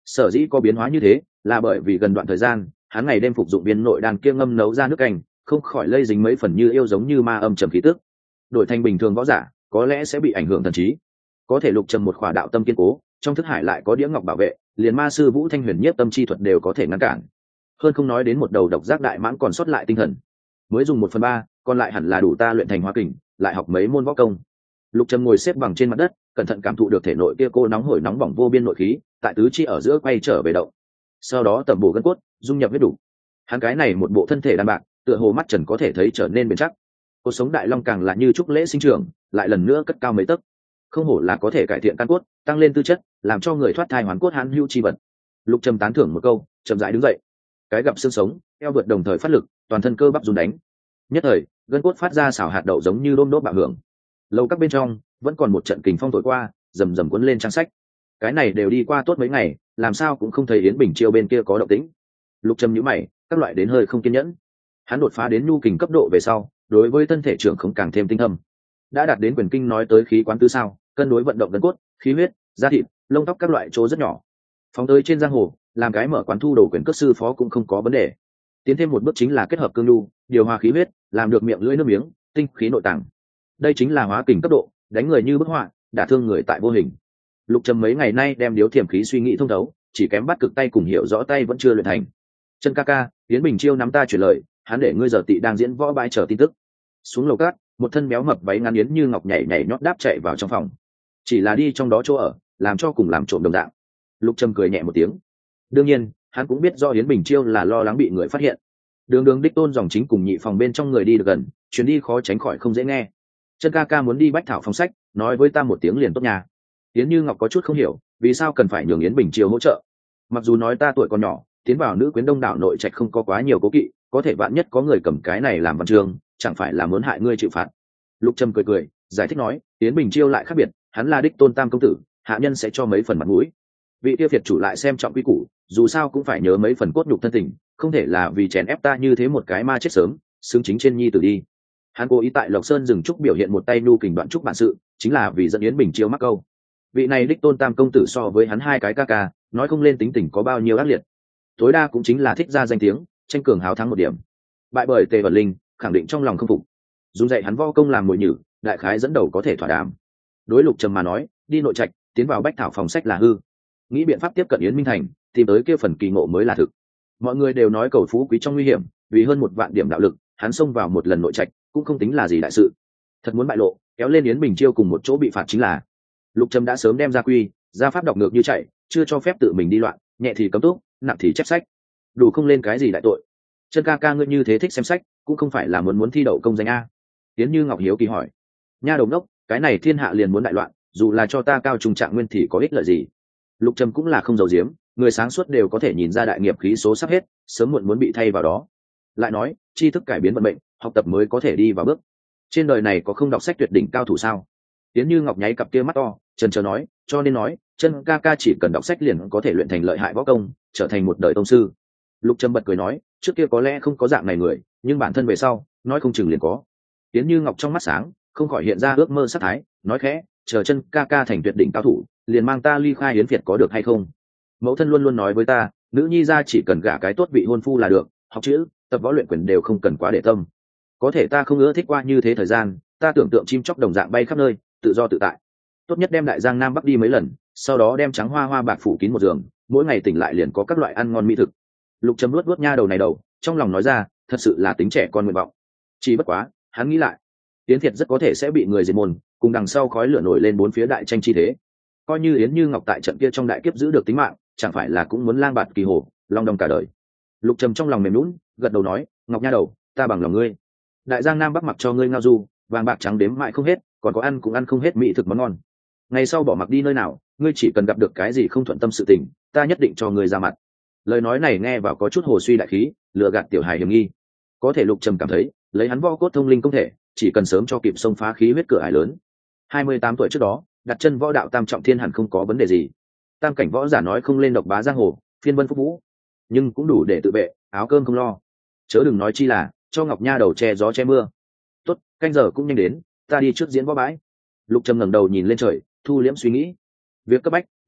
Sở dĩ có biến hóa như thế là bởi vì gần đoạn thời gian hắn ngày đêm phục dụng viên nội đan kia ngâm nấu ra nước canh, không khỏi lây dính mấy phần như yêu giống như ma âm trầm khí tức. Đổi thành bình thường võ giả có lẽ sẽ bị ảnh hưởng thần trí, có thể Lục Trầm một khỏa đạo tâm kiên cố, trong thức hải lại có đĩa ngọc bảo vệ, liền ma sư Vũ Thanh Huyền nhiếp tâm chi thuật đều có thể ngăn cản. Hơn không nói đến một đầu độc giác đại mãng còn sót lại tinh thần, mới dùng 1/3, còn lại hẳn là đủ ta luyện thành hóa kình, lại học mấy môn võ công. Lục Trầm ngồi xếp bằng trên mặt đất, cẩn thận cảm thụ được thể nội kia cô nóng hổi nóng bỏng vô biên nội khí, tại tứ chi ở giữa quay trở về động. Sau đó tẩm bổ gân cốt, dung nhập huyết đủ. Hắn cái này một bộ thân thể đàn bạc, tựa hồ mắt trần có thể thấy trở nên bền chắc. Cột sống đại long càng là như trúc lễ sinh trưởng, lại lần nữa cất cao mấy tấc. Không hổ là có thể cải thiện căn cốt, tăng lên tư chất, làm cho người thoát thai hoàn cốt hãn hữu chi vật. Lục Trầm tán thưởng một câu, chậm rãi đứng dậy. Cái gặp xương sống, eo vượt đồng thời phát lực, toàn thân cơ bắp run đánh. Nhất thời, gân cốt phát ra xảo hạt đậu giống như đôm đốt bạo hưởng. Lâu các bên trong vẫn còn một trận kình phong thổi qua, rầm rầm cuốn lên trang sách. Cái này đều đi qua tốt mấy ngày, làm sao cũng không thấy Yến Bình Chiêu bên kia có động tĩnh. Lục Trầm nhíu mày, các loại đến hơi không kiên nhẫn. Hắn đột phá đến nhu kình cấp độ về sau, đối với thân thể trưởng không càng thêm tinh thâm. Đã đạt đến quyền kinh nói tới khí quán tứ sao, cân đối vận động gân cốt, khí huyết, da thịt, lông tóc các loại chỗ rất nhỏ. Phóng tới trên giang hồ, làm cái mở quán thu đồ quyền cước sư phó cũng không có vấn đề. Tiến thêm một bước chính là kết hợp cương nhu, điều hòa khí huyết, làm được miệng lưỡi nước miếng, tinh khí nội tạng. Đây chính là hóa kình cấp độ, đánh người như bức họa, đả thương người tại vô hình. Lục Trầm mấy ngày nay đem điếu thiểm khí suy nghĩ thông thấu, chỉ kém bắt cực tay cùng hiểu rõ tay vẫn chưa luyện thành. Chân ca ca, Yến Bình Chiêu nắm ta chuyển lời, hắn để ngươi giờ tị đang diễn võ bãi chờ tin tức. Xuống lầu cát, một thân béo mập váy ngắn Yến Như Ngọc nhảy nhảy nhót đáp chạy vào trong phòng. Chỉ là đi trong đó chỗ ở, làm cho cùng làm trộm đồng dạng. Lục Trầm cười nhẹ một tiếng. Đương nhiên, hắn cũng biết do Yến Bình Chiêu là lo lắng bị người phát hiện. Đường Đường đích tôn dòng chính cùng nhị phòng bên trong người đi được gần, chuyến đi khó tránh khỏi không dễ nghe. Chân ca ca muốn đi bách thảo phòng sách, nói với ta một tiếng liền tốt nhà. Yến Như Ngọc có chút không hiểu, vì sao cần phải nhường Yến Bình Chiêu hỗ trợ. Mặc dù nói ta tuổi còn nhỏ, tiến vào nữ quyến đông đảo nội trạch không có quá nhiều cố kỵ, có thể vạn nhất có người cầm cái này làm văn chương, chẳng phải là muốn hại ngươi chịu phạt. Lục Trầm cười cười, giải thích nói, Yến Bình Chiêu lại khác biệt, hắn là đích tôn tam công tử, hạ nhân sẽ cho mấy phần mặt mũi. Vị tiêu việt chủ lại xem trọng quy củ, dù sao cũng phải nhớ mấy phần cốt nhục thân tình, không thể là vì chèn ép ta như thế một cái ma chết sớm, xứng chính trên nhi tử đi. Hắn cố ý tại Lộc Sơn dừng trúc biểu hiện một tay nu kình đoạn trúc bản sự, chính là vì dẫn Yến Bình Chiêu mắc câu. Vị này đích tôn tam công tử so với hắn hai cái ca ca, nói không lên tính tình có bao nhiêu ác liệt, tối đa cũng chính là thích ra danh tiếng, tranh cường háo thắng một điểm. Bại bởi Tề Vân Linh, khẳng định trong lòng không phục, dùng dạy hắn võ công làm mồi nhử, đại khái dẫn đầu có thể thỏa đàm. Đối Lục Trầm mà nói, đi nội trạch, tiến vào bách thảo phòng sách là hư, nghĩ biện pháp tiếp cận Yến Minh Thành, tìm tới kia phần kỳ ngộ mới là thực. Mọi người đều nói cầu phú quý trong nguy hiểm, vì hơn 1 vạn điểm đạo lực, hắn xông vào một lần nội trạch, cũng không tính là gì đại sự. Thật muốn bại lộ, kéo lên Yến Bình Chiêu cùng một chỗ bị phạt chính là. Lục Trầm đã sớm đem ra quy, ra pháp đọc ngược như chạy, chưa cho phép tự mình đi loạn, nhẹ thì cấm túc, nặng thì chép sách, đủ không lên cái gì đại tội. Chân ca ca ngươi như thế thích xem sách, cũng không phải là muốn thi đậu công danh a? Tiến Như Ngọc hiếu kỳ hỏi. Nha đầu đốc, cái này thiên hạ liền muốn đại loạn, dù là cho ta cao trung trạng nguyên thì có ích lợi gì? Lục Trầm cũng là không giấu giếm, người sáng suốt đều có thể nhìn ra đại nghiệp khí số sắp hết, sớm muộn muốn bị thay vào đó. Lại nói, tri thức cải biến vận mệnh, học tập mới có thể đi vào bước. Trên đời này có không đọc sách tuyệt đỉnh cao thủ sao? Tiến Như Ngọc nháy cặp kia mắt to, chần chờ nói, cho nên nói, chân ca ca chỉ cần đọc sách liền có thể luyện thành lợi hại võ công, trở thành một đời tông sư. Lục Trầm bật cười nói, trước kia có lẽ không có dạng này người, nhưng bản thân về sau, nói không chừng liền có. Tiến Như Ngọc trong mắt sáng, không khỏi hiện ra ước mơ sát thái, nói khẽ, chờ chân ca ca thành tuyệt đỉnh cao thủ, liền mang ta ly khai Yến Việt có được hay không? Mẫu thân luôn luôn nói với ta, nữ nhi ra chỉ cần gả cái tốt vị hôn phu là được, học chữ, tập võ luyện quyền đều không cần quá để tâm. Có thể ta không ưa thích qua như thế thời gian, ta tưởng tượng chim chóc đồng dạng bay khắp nơi, tự do tự tại. Tốt nhất đem đại giang nam bắc đi mấy lần, sau đó đem trắng hoa hoa bạc phủ kín một giường, mỗi ngày tỉnh lại liền có các loại ăn ngon mỹ thực. Lục Trầm luốt nha đầu này đầu, trong lòng nói ra, thật sự là tính trẻ con nguyện vọng. Chỉ bất quá, hắn nghĩ lại, Yến Thiệt rất có thể sẽ bị người diệt môn, cùng đằng sau khói lửa nổi lên bốn phía đại tranh chi thế. Coi như Yến Như Ngọc tại trận kia trong đại kiếp giữ được tính mạng, chẳng phải là cũng muốn lang bạt kỳ hồ, long đong cả đời. Lục Trầm trong lòng mềm nhũn, gật đầu nói, Ngọc nha đầu, ta bằng lòng ngươi. Đại giang nam bắc mặc cho ngươi ngao du, vàng bạc trắng đếm mãi không hết, còn có ăn cũng ăn không hết mỹ thực món ngon. Ngày sau bỏ mặc đi nơi nào, ngươi chỉ cần gặp được cái gì không thuận tâm sự tình, ta nhất định cho ngươi ra mặt. Lời nói này nghe vào có chút hồ suy đại khí, lừa gạt tiểu hài hiểm nghi. Có thể Lục Trầm cảm thấy, lấy hắn võ cốt thông linh công thể, chỉ cần sớm cho kịp xông phá khí huyết cửa ải lớn. 28 tuổi trước đó, đặt chân võ đạo tam trọng thiên hẳn không có vấn đề gì. Tam cảnh võ giả nói không lên độc bá giang hồ, phiên vân phúc vũ, nhưng cũng đủ để tự vệ, áo cơm không lo. Chớ đừng nói chi là cho Ngọc nha đầu che gió che mưa. Tốt, canh giờ cũng nhanh đến, ta đi trước diễn võ bãi. Lục Trầm ngẩng đầu nhìn lên trời, thu liễm suy nghĩ. Việc cấp bách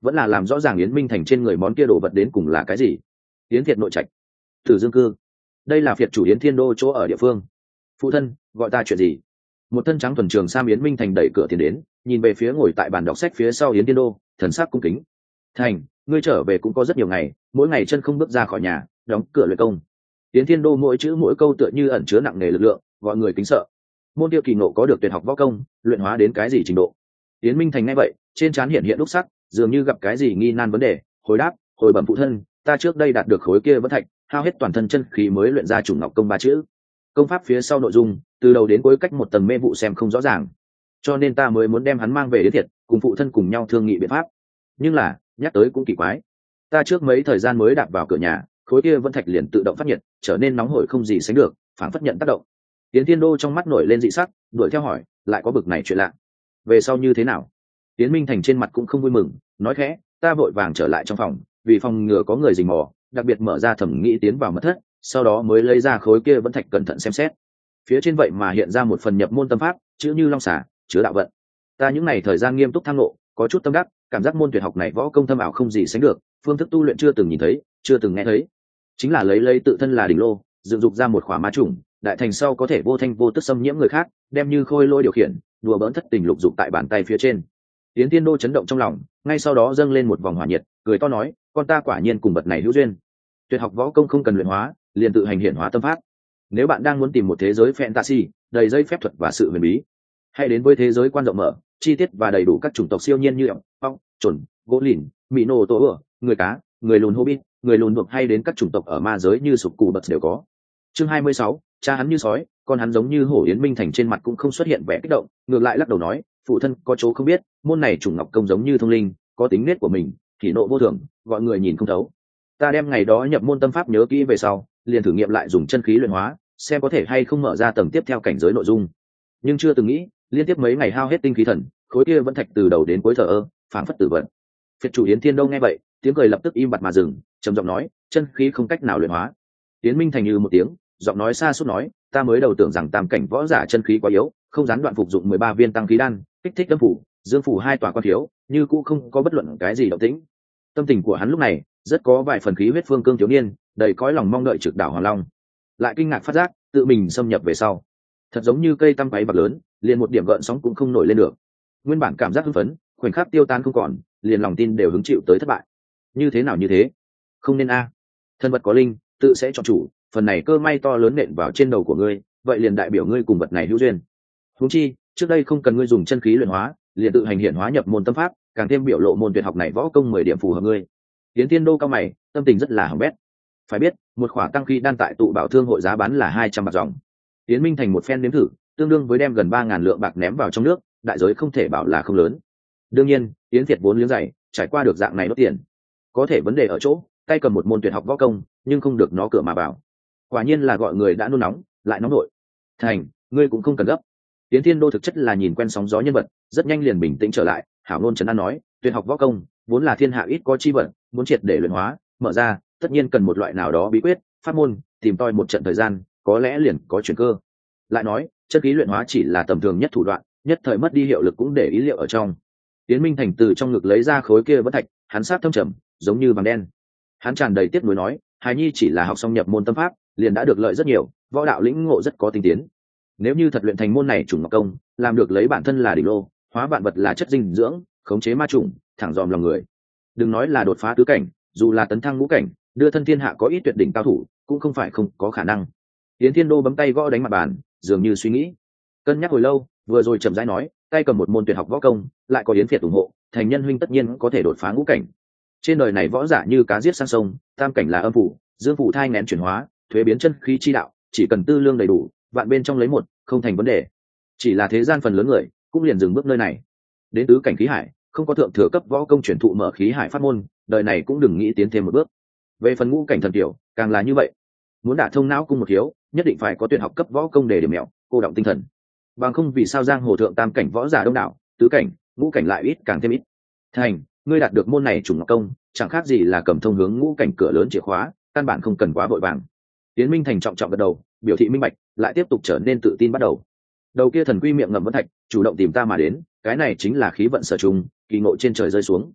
vẫn là làm rõ ràng Yến Minh Thành trên người món kia đồ vật đến cùng là cái gì. Yến Việt nội trạch, Tử Dương cư, đây là phiệt chủ Yến Thiên Đô chỗ ở địa phương. Phụ thân, gọi ta chuyện gì? Một thân trắng thuần trường sam Yến Minh Thành đẩy cửa tiến đến, nhìn về phía ngồi tại bàn đọc sách phía sau Yến Thiên Đô, thần sắc cung kính. Thành, ngươi trở về cũng có rất nhiều ngày, mỗi ngày chân không bước ra khỏi nhà, đóng cửa luyện công. Yến Thiên Đô mỗi chữ mỗi câu tựa như ẩn chứa nặng nề lực lượng, gọi người kính sợ. Môn tiêu kỳ ngộ có được tuyệt học võ công, luyện hóa đến cái gì trình độ? Yến Minh Thành nghe vậy, trên trán hiện hiện đúc sắc, dường như gặp cái gì nghi nan vấn đề, hồi đáp, hồi bẩm phụ thân, ta trước đây đạt được khối kia vẫn thạch, hao hết toàn thân chân khí mới luyện ra chủng ngọc công ba chữ. Công pháp phía sau nội dung, từ đầu đến cuối cách một tầng mê vụ xem không rõ ràng, cho nên ta mới muốn đem hắn mang về đến thiệt, cùng phụ thân cùng nhau thương nghị biện pháp. Nhưng là, nhắc tới cũng kỳ quái, ta trước mấy thời gian mới đạp vào cửa nhà, khối kia vẫn thạch liền tự động phát nhiệt, trở nên nóng hổi không gì sánh được, phản phất nhận tác động. Yến Thiên Đô trong mắt nổi lên dị sắc, đuổi theo hỏi, lại có bực này chuyện lạ, về sau như thế nào? Yến Minh Thành trên mặt cũng không vui mừng, nói khẽ, ta vội vàng trở lại trong phòng, vì phòng ngừa có người rình mò, đặc biệt mở ra thẩm nghĩ tiến vào mật thất, sau đó mới lấy ra khối kia vẫn thạch cẩn thận xem xét. Phía trên vậy mà hiện ra một phần nhập môn tâm pháp, chữ như long xả, chứa đạo vận. Ta những ngày thời gian nghiêm túc tham ngộ, có chút tâm đắc, cảm giác môn tuyệt học này võ công thâm ảo không gì sánh được, phương thức tu luyện chưa từng nhìn thấy, chưa từng nghe thấy. Chính là lấy tự thân là đỉnh lô, dựng dục ra một khỏa ma trùng, đại thành sau có thể vô thanh vô tức xâm nhiễm người khác, đem như khôi lôi điều khiển, đùa bỡn thất tình lục dục tại bàn tay phía trên. Yến Thiên Đô chấn động trong lòng, ngay sau đó dâng lên một vòng hỏa nhiệt, cười to nói, con ta quả nhiên cùng vật này hữu duyên. Tuyệt học võ công không cần luyện hóa, liền tự hành hiển hóa tâm pháp. Nếu bạn đang muốn tìm một thế giới fantasy đầy dây phép thuật và sự huyền bí, hãy đến với thế giới quan rộng mở, chi tiết và đầy đủ các chủng tộc siêu nhiên như ong, ong, chuẩn, gỗ lìn, mỹ nô tổ ửa, người cá, người lùn hobbit, người lùn buộc, hay đến các chủng tộc ở ma giới như sụp cù bật đều có. Chương 26, cha hắn như sói, con hắn giống như hổ. Yến Minh Thành trên mặt cũng không xuất hiện vẻ kích động, ngược lại lắc đầu nói, phụ thân có chỗ không biết, môn này chủng ngọc công giống như thông linh, có tính nết của mình, thì nộ vô thường, gọi người nhìn không thấu. Ta đem ngày đó nhập môn tâm pháp nhớ kỹ về sau, liền thử nghiệm lại dùng chân khí luyện hóa, xem có thể hay không mở ra tầng tiếp theo cảnh giới nội dung. Nhưng chưa từng nghĩ, liên tiếp mấy ngày hao hết tinh khí thần, khối kia vẫn thạch từ đầu đến cuối thờ ơ, phảng phất tử vận. Phiệt chủ Yến Thiên Đô nghe vậy, tiếng cười lập tức im bặt mà dừng, trầm giọng nói, chân khí không cách nào luyện hóa. Yến Minh Thành như một tiếng, giọng nói xa suốt nói, ta mới đầu tưởng rằng tam cảnh võ giả chân khí quá yếu, không gián đoạn phục dụng 13 viên tăng khí đan, kích thích âm phủ, dương phủ hai tòa quan thiếu, như cũ không có bất luận cái gì động tĩnh. Tâm tình của hắn lúc này rất có vài phần khí huyết phương cương thiếu niên, đầy cõi lòng mong đợi trực đảo Hoàng Long. Lại kinh ngạc phát giác, tự mình xâm nhập về sau, thật giống như cây tăm váy bạc lớn, liền một điểm gợn sóng cũng không nổi lên được. Nguyên bản cảm giác hưng phấn, khoảnh khắc tiêu tan không còn, liền lòng tin đều hứng chịu tới thất bại. Như thế nào như thế? Không nên a. Thân vật có linh, tự sẽ chọn chủ, phần này cơ may to lớn nện vào trên đầu của ngươi, vậy liền đại biểu ngươi cùng vật này hữu duyên. Huống chi, trước đây không cần ngươi dùng chân khí luyện hóa, liền tự hành hiện hóa nhập môn tâm pháp, càng thêm biểu lộ môn tuyệt học này võ công 10 điểm phù hợp ngươi. Yến Thiên Đô cao mày, tâm tình rất là hỏng bét. Phải biết, một khỏa tăng khí đan tại tụ bảo thương hội giá bán là 200 bạc dòng. Yến Minh Thành một phen nếm thử, tương đương với đem gần 3.000 lượng bạc ném vào trong nước, đại giới không thể bảo là không lớn. Đương nhiên, Yến Việt vốn liếng dày, trải qua được dạng này đốt tiền. Có thể vấn đề ở chỗ, tay cầm một môn tuyệt học võ công, nhưng không được nó cửa mà vào. Quả nhiên là gọi người đã nôn nóng, lại nóng nổi. Thành, ngươi cũng không cần gấp. Yến Thiên Đô thực chất là nhìn quen sóng gió nhân vật, rất nhanh liền bình tĩnh trở lại, hảo ngôn trấn an nói, tuyệt học võ công vốn là thiên hạ ít có chi vật, muốn triệt để luyện hóa, mở ra, tất nhiên cần một loại nào đó bí quyết, pháp môn, tìm tòi một trận thời gian, có lẽ liền có chuyển cơ. Lại nói, chân khí luyện hóa chỉ là tầm thường nhất thủ đoạn, nhất thời mất đi hiệu lực cũng để ý liệu ở trong. Yến Minh Thành từ trong ngực lấy ra khối kia vẫn thạch, hắn sát thâm trầm, giống như vàng đen. Hắn tràn đầy tiếc nuối nói, hài nhi chỉ là học xong nhập môn tâm pháp, liền đã được lợi rất nhiều, võ đạo lĩnh ngộ rất có tinh tiến. Nếu như thật luyện thành môn này chủng ngọc công, làm được lấy bản thân là đỉnh lô, hóa vạn vật là chất dinh dưỡng, khống chế ma trùng, thẳng dòm lòng người. Đừng nói là đột phá tứ cảnh, dù là tấn thăng ngũ cảnh, đưa thân thiên hạ có ít tuyệt đỉnh cao thủ, cũng không phải không có khả năng. Yến Thiên Đô bấm tay gõ đánh mặt bàn, dường như suy nghĩ. Cân nhắc hồi lâu, vừa rồi chậm rãi nói, tay cầm một môn tuyệt học võ công, lại có Yến Việt ủng hộ, thành nhân huynh tất nhiên có thể đột phá ngũ cảnh. Trên đời này võ giả như cá giết sang sông, tam cảnh là âm phủ, dương phủ thai nén chuyển hóa, thuế biến chân khí chi đạo, chỉ cần tư lương đầy đủ, vạn bên trong lấy một, không thành vấn đề. Chỉ là thế gian phần lớn người cũng liền dừng bước nơi này. Đến tứ cảnh khí hải, không có thượng thừa cấp võ công truyền thụ mở khí hải pháp môn, đời này cũng đừng nghĩ tiến thêm một bước. Về phần ngũ cảnh thần tiểu, càng là như vậy. Muốn đả thông não cung một thiếu, nhất định phải có tuyệt học cấp võ công để điểm mẹo, cô động tinh thần. Bằng không vì sao giang hồ thượng tam cảnh võ giả đông đảo, tứ cảnh, ngũ cảnh lại ít càng thêm ít. Thành, ngươi đạt được môn này trùng ngọc công, chẳng khác gì là cầm thông hướng ngũ cảnh cửa lớn chìa khóa, căn bản không cần quá vội vàng. Tiến Minh Thành trọng trọng gật đầu, biểu thị minh bạch, lại tiếp tục trở nên tự tin bắt đầu. Đầu kia thần quy miệng ngậm vẫn thạch, chủ động tìm ta mà đến, cái này chính là khí vận sở trùng, kỳ ngộ trên trời rơi xuống.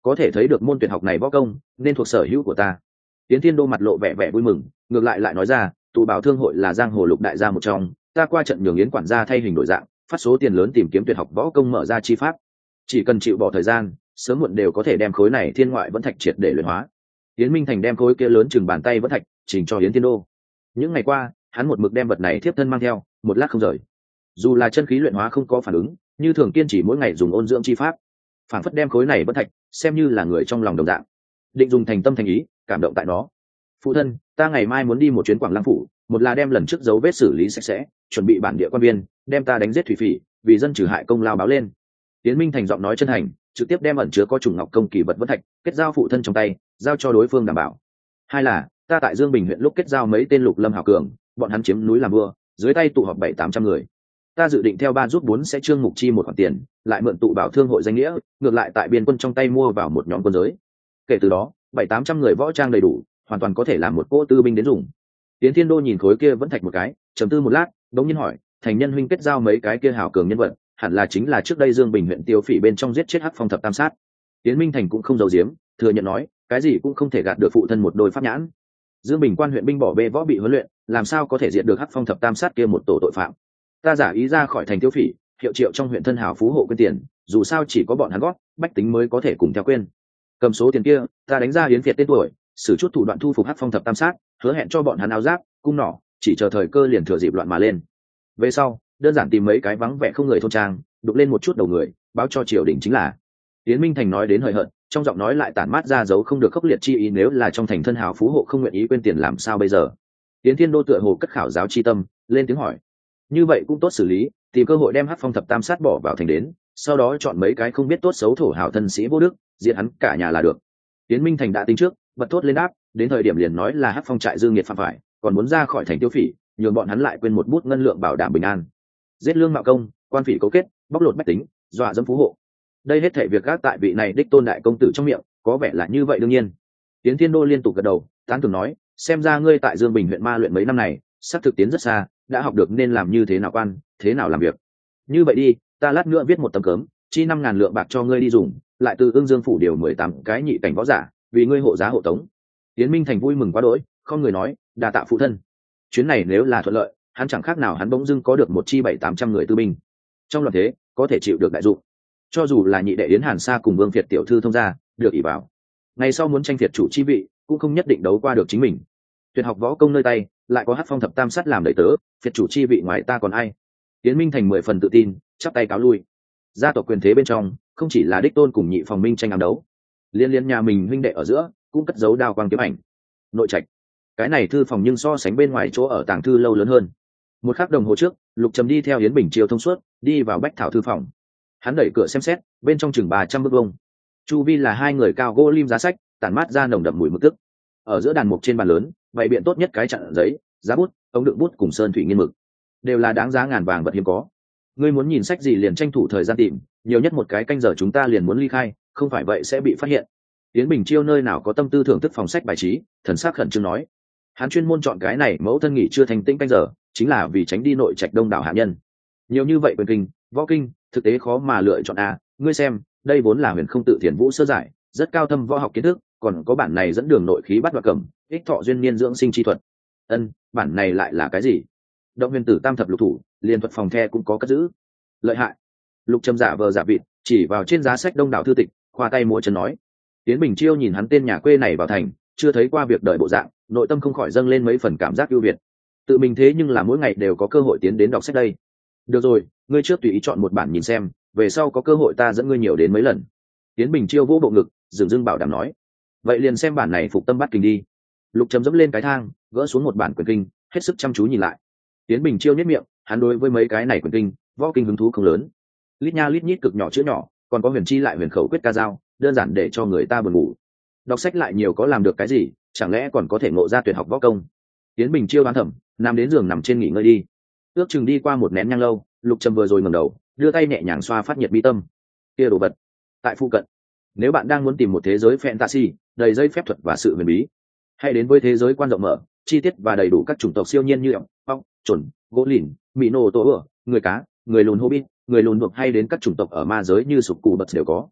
có thể thấy được môn tuyệt học này võ công nên thuộc sở hữu của ta. Tiến Thiên Đô mặt lộ vẻ vẻ vui mừng, ngược lại nói ra, tụ bảo thương hội là giang hồ lục đại gia một trong, ta qua trận nhường Yến quản gia thay hình đổi dạng, phát số tiền lớn tìm kiếm tuyệt học võ công mở ra chi pháp, chỉ cần chịu bỏ thời gian, sớm muộn đều có thể đem khối này thiên ngoại vẫn thạch triệt để luyện hóa. Yến Minh Thành đem khối kia lớn chừng bàn tay vẫn thạch trình cho Yến Thiên Đô. Những ngày qua, hắn một mực đem vật này thiếp thân mang theo, một lát không rời. Dù là chân khí luyện hóa không có phản ứng, như thường kiên trì mỗi ngày dùng ôn dưỡng chi pháp, phản phất đem khối này vẫn thạch xem như là người trong lòng đồng dạng, định dùng thành tâm thành ý cảm động tại nó. Phụ thân, ta ngày mai muốn đi một chuyến Quảng Lăng phủ, một là đem lần trước dấu vết xử lý sạch sẽ, chuẩn bị bản địa quan viên đem ta đánh giết thủy phỉ, vì dân trừ hại công lao báo lên. Tiến Minh Thành giọng nói chân thành, trực tiếp đem ẩn chứa có trùng ngọc công kỳ vật vẫn thạch kết giao phụ thân trong tay, giao cho đối phương đảm bảo. Hai là ta tại Dương Bình huyện lúc kết giao mấy tên lục lâm hảo cường, bọn hắn chiếm núi làm vua, dưới tay tụ họp 700-800 người. Ta dự định theo ba giúp bốn sẽ trương mục chi một khoản tiền, lại mượn tụ bảo thương hội danh nghĩa, ngược lại tại biên quân trong tay mua vào một nhóm quân giới. Kể từ đó, 700-800 người võ trang đầy đủ, hoàn toàn có thể làm một cỗ tư binh đến dùng. Tiến Thiên Đô nhìn khối kia vẫn thạch một cái, trầm tư một lát, đống nhiên hỏi, thành nhân huynh kết giao mấy cái kia hảo cường nhân vật, hẳn là chính là trước đây Dương Bình huyện Tiêu Phỉ bên trong giết chết Hắc Phong thập tam sát. Tiến Minh Thành cũng không giấu giếm, thừa nhận nói, cái gì cũng không thể gạt được phụ thân một đôi pháp nhãn. Dương Bình quan huyện binh bỏ bê võ bị huấn luyện, làm sao có thể diệt được Hắc Phong thập tam sát kia một tổ tội phạm. Ta giả ý ra khỏi thành Tiêu Phỉ, hiệu triệu trong huyện thân hảo phú hộ quyên tiền, dù sao chỉ có bọn hắn gót, bách tính mới có thể cùng theo quyên. Cầm số tiền kia, ta đánh ra Yến Việt tên tuổi, sử chút thủ đoạn thu phục Hắc Phong thập tam sát, hứa hẹn cho bọn hắn áo giáp, cung nỏ, chỉ chờ thời cơ liền thừa dịp loạn mà lên. Về sau, đơn giản tìm mấy cái vắng vẻ không người thôn trang, đục lên một chút đầu người, báo cho triều đình chính là. Yến Minh Thành nói đến hời hợt, trong giọng nói lại tản mát ra dấu không được khốc liệt chi ý, nếu là trong thành thân hào phú hộ không nguyện ý quên tiền làm sao bây giờ. Yến Thiên Đô tựa hồ cất khảo giáo chi tâm, lên tiếng hỏi, như vậy cũng tốt xử lý, tìm cơ hội đem Hắc Phong thập tam sát bỏ vào thành đến, sau đó chọn mấy cái không biết tốt xấu thổ hào thân sĩ vô đức, diệt hắn cả nhà là được. Yến Minh Thành đã tính trước, bật thốt lên đáp, đến thời điểm liền nói là Hắc Phong trại dương nghiệt phạm phải, còn muốn ra khỏi thành Tiêu Phỉ, nhường bọn hắn lại quên một bút ngân lượng bảo đảm bình an. Giết lương mạo công, quan phỉ cấu kết, bóc lột bách tính, dọa dẫm phú hộ, đây hết thảy việc gác tại vị này đích tôn đại công tử trong miệng, có vẻ là như vậy đương nhiên. Tiến Thiên Đô liên tục gật đầu, tán thưởng nói, xem ra ngươi tại Dương Bình huyện ma luyện mấy năm này, sắp thực tiến rất xa, đã học được nên làm như thế nào quan, thế nào làm việc. Như vậy đi, ta lát nữa viết một tấm cấm, chi 5.000 lượng bạc cho ngươi đi dùng, lại từ Ương Dương phủ điều 18 cái nhị cảnh võ giả, vì ngươi hộ giá hộ tống. Tiến Minh Thành vui mừng quá đỗi, không người nói, đa tạ phụ thân. Chuyến này nếu là thuận lợi, hắn chẳng khác nào hắn bỗng dưng có được một chi 700-800 người tư binh. Trong loạn thế, có thể chịu được đại dụng. Cho dù là nhị đệ Yến Hàn Sa cùng Vương Việt tiểu thư thông gia, được ỷ vào, ngày sau muốn tranh Việt chủ chi vị, cũng không nhất định đấu qua được chính mình. Tuyệt học võ công nơi tay, lại có Hắc Phong thập tam sát làm đầy tớ, Việt chủ chi vị ngoài ta còn ai? Yến Minh Thành 10 phần tự tin, chắp tay cáo lui. Gia tộc quyền thế bên trong, không chỉ là đích tôn cùng nhị phòng minh tranh ám đấu, liên nhà mình huynh đệ ở giữa, cũng cất giấu đao quang kiếm ảnh. Nội trạch, cái này thư phòng nhưng so sánh bên ngoài chỗ ở tàng thư lâu lớn hơn. Một khắc đồng hồ trước, Lục Trầm đi theo Yến Bình Chiêu thông suốt, đi vào Bách Thảo thư phòng. Hắn đẩy cửa xem xét, bên trong chừng 300 bước vuông, chu vi là hai người cao gỗ lim giá sách, tản mát ra nồng đậm mùi mực tức. Ở giữa đàn mục trên bàn lớn, bày biện tốt nhất cái chặn giấy, giá bút, ống đựng bút cùng sơn thủy nghiên mực, đều là đáng giá ngàn vàng vật hiếm có. Ngươi muốn nhìn sách gì liền tranh thủ thời gian tìm, nhiều nhất một cái canh giờ chúng ta liền muốn ly khai, không phải vậy sẽ bị phát hiện. Yến Bình Chiêu nơi nào có tâm tư thưởng thức phòng sách bài trí, thần sắc khẩn trương nói, hắn chuyên môn chọn cái này mẫu thân nghỉ chưa thành tĩnh canh giờ, chính là vì tránh đi nội trạch đông đảo hạ nhân. Nhiều như vậy quyền kinh, võ kinh, thực tế khó mà lựa chọn a. Ngươi xem, đây vốn là huyền không tự thiền vũ sơ giải, rất cao thâm võ học kiến thức, còn có bản này dẫn đường nội khí bắt đoạt cầm, ích thọ duyên niên dưỡng sinh chi thuật. Bản này lại là cái gì? Động huyền tử tam thập lục thủ, liên thuật phòng the cũng có cất giữ. Lợi hại. Lục Trầm giả vờ giả vịt, chỉ vào trên giá sách đông đảo thư tịch, khoa tay múa chân nói. Tiến Bình Chiêu nhìn hắn tên nhà quê này vào thành, chưa thấy qua việc đời bộ dạng, nội tâm không khỏi dâng lên mấy phần cảm giác ưu việt. Tự mình thế nhưng là mỗi ngày đều có cơ hội tiến đến đọc sách đây. Được rồi, ngươi trước tùy ý chọn một bản nhìn xem, về sau có cơ hội ta dẫn ngươi nhiều đến mấy lần. Tiến Bình Chiêu vỗ bộ ngực, dửng dưng bảo đảm nói. Vậy liền xem bản này phục tâm bắt kinh đi. Lục Trầm dẫm lên cái thang, gỡ xuống một bản quyền kinh, hết sức chăm chú nhìn lại. Tiến Bình Chiêu nhếch miệng, hắn đối với mấy cái này quyền kinh, võ kinh hứng thú không lớn. Lít nha lít nhít cực nhỏ chữ nhỏ, còn có huyền chi lại huyền khẩu quyết ca dao, đơn giản để cho người ta buồn ngủ. Đọc sách lại nhiều có làm được cái gì, chẳng lẽ còn có thể ngộ ra tuyệt học võ công. Tiến Bình Chiêu đoán thầm, nằm đến giường nằm trên nghỉ ngơi đi. Ước chừng đi qua một nén nhang lâu, Lục Trầm vừa rồi ngẩng đầu, đưa tay nhẹ nhàng xoa phát nhiệt bi tâm. Kia đồ vật tại phụ cận. Nếu bạn đang muốn tìm một thế giới fantasy đầy dây phép thuật và sự huyền bí, hãy đến với thế giới quan rộng mở, chi tiết và đầy đủ các chủng tộc siêu nhiên như ong, ong, chuẩn, gỗ lìn, mỹ nô tổ ửa, người cá, người lùn hobbit, người lùn buộc, hay đến các chủng tộc ở ma giới như sục cù bật đều có.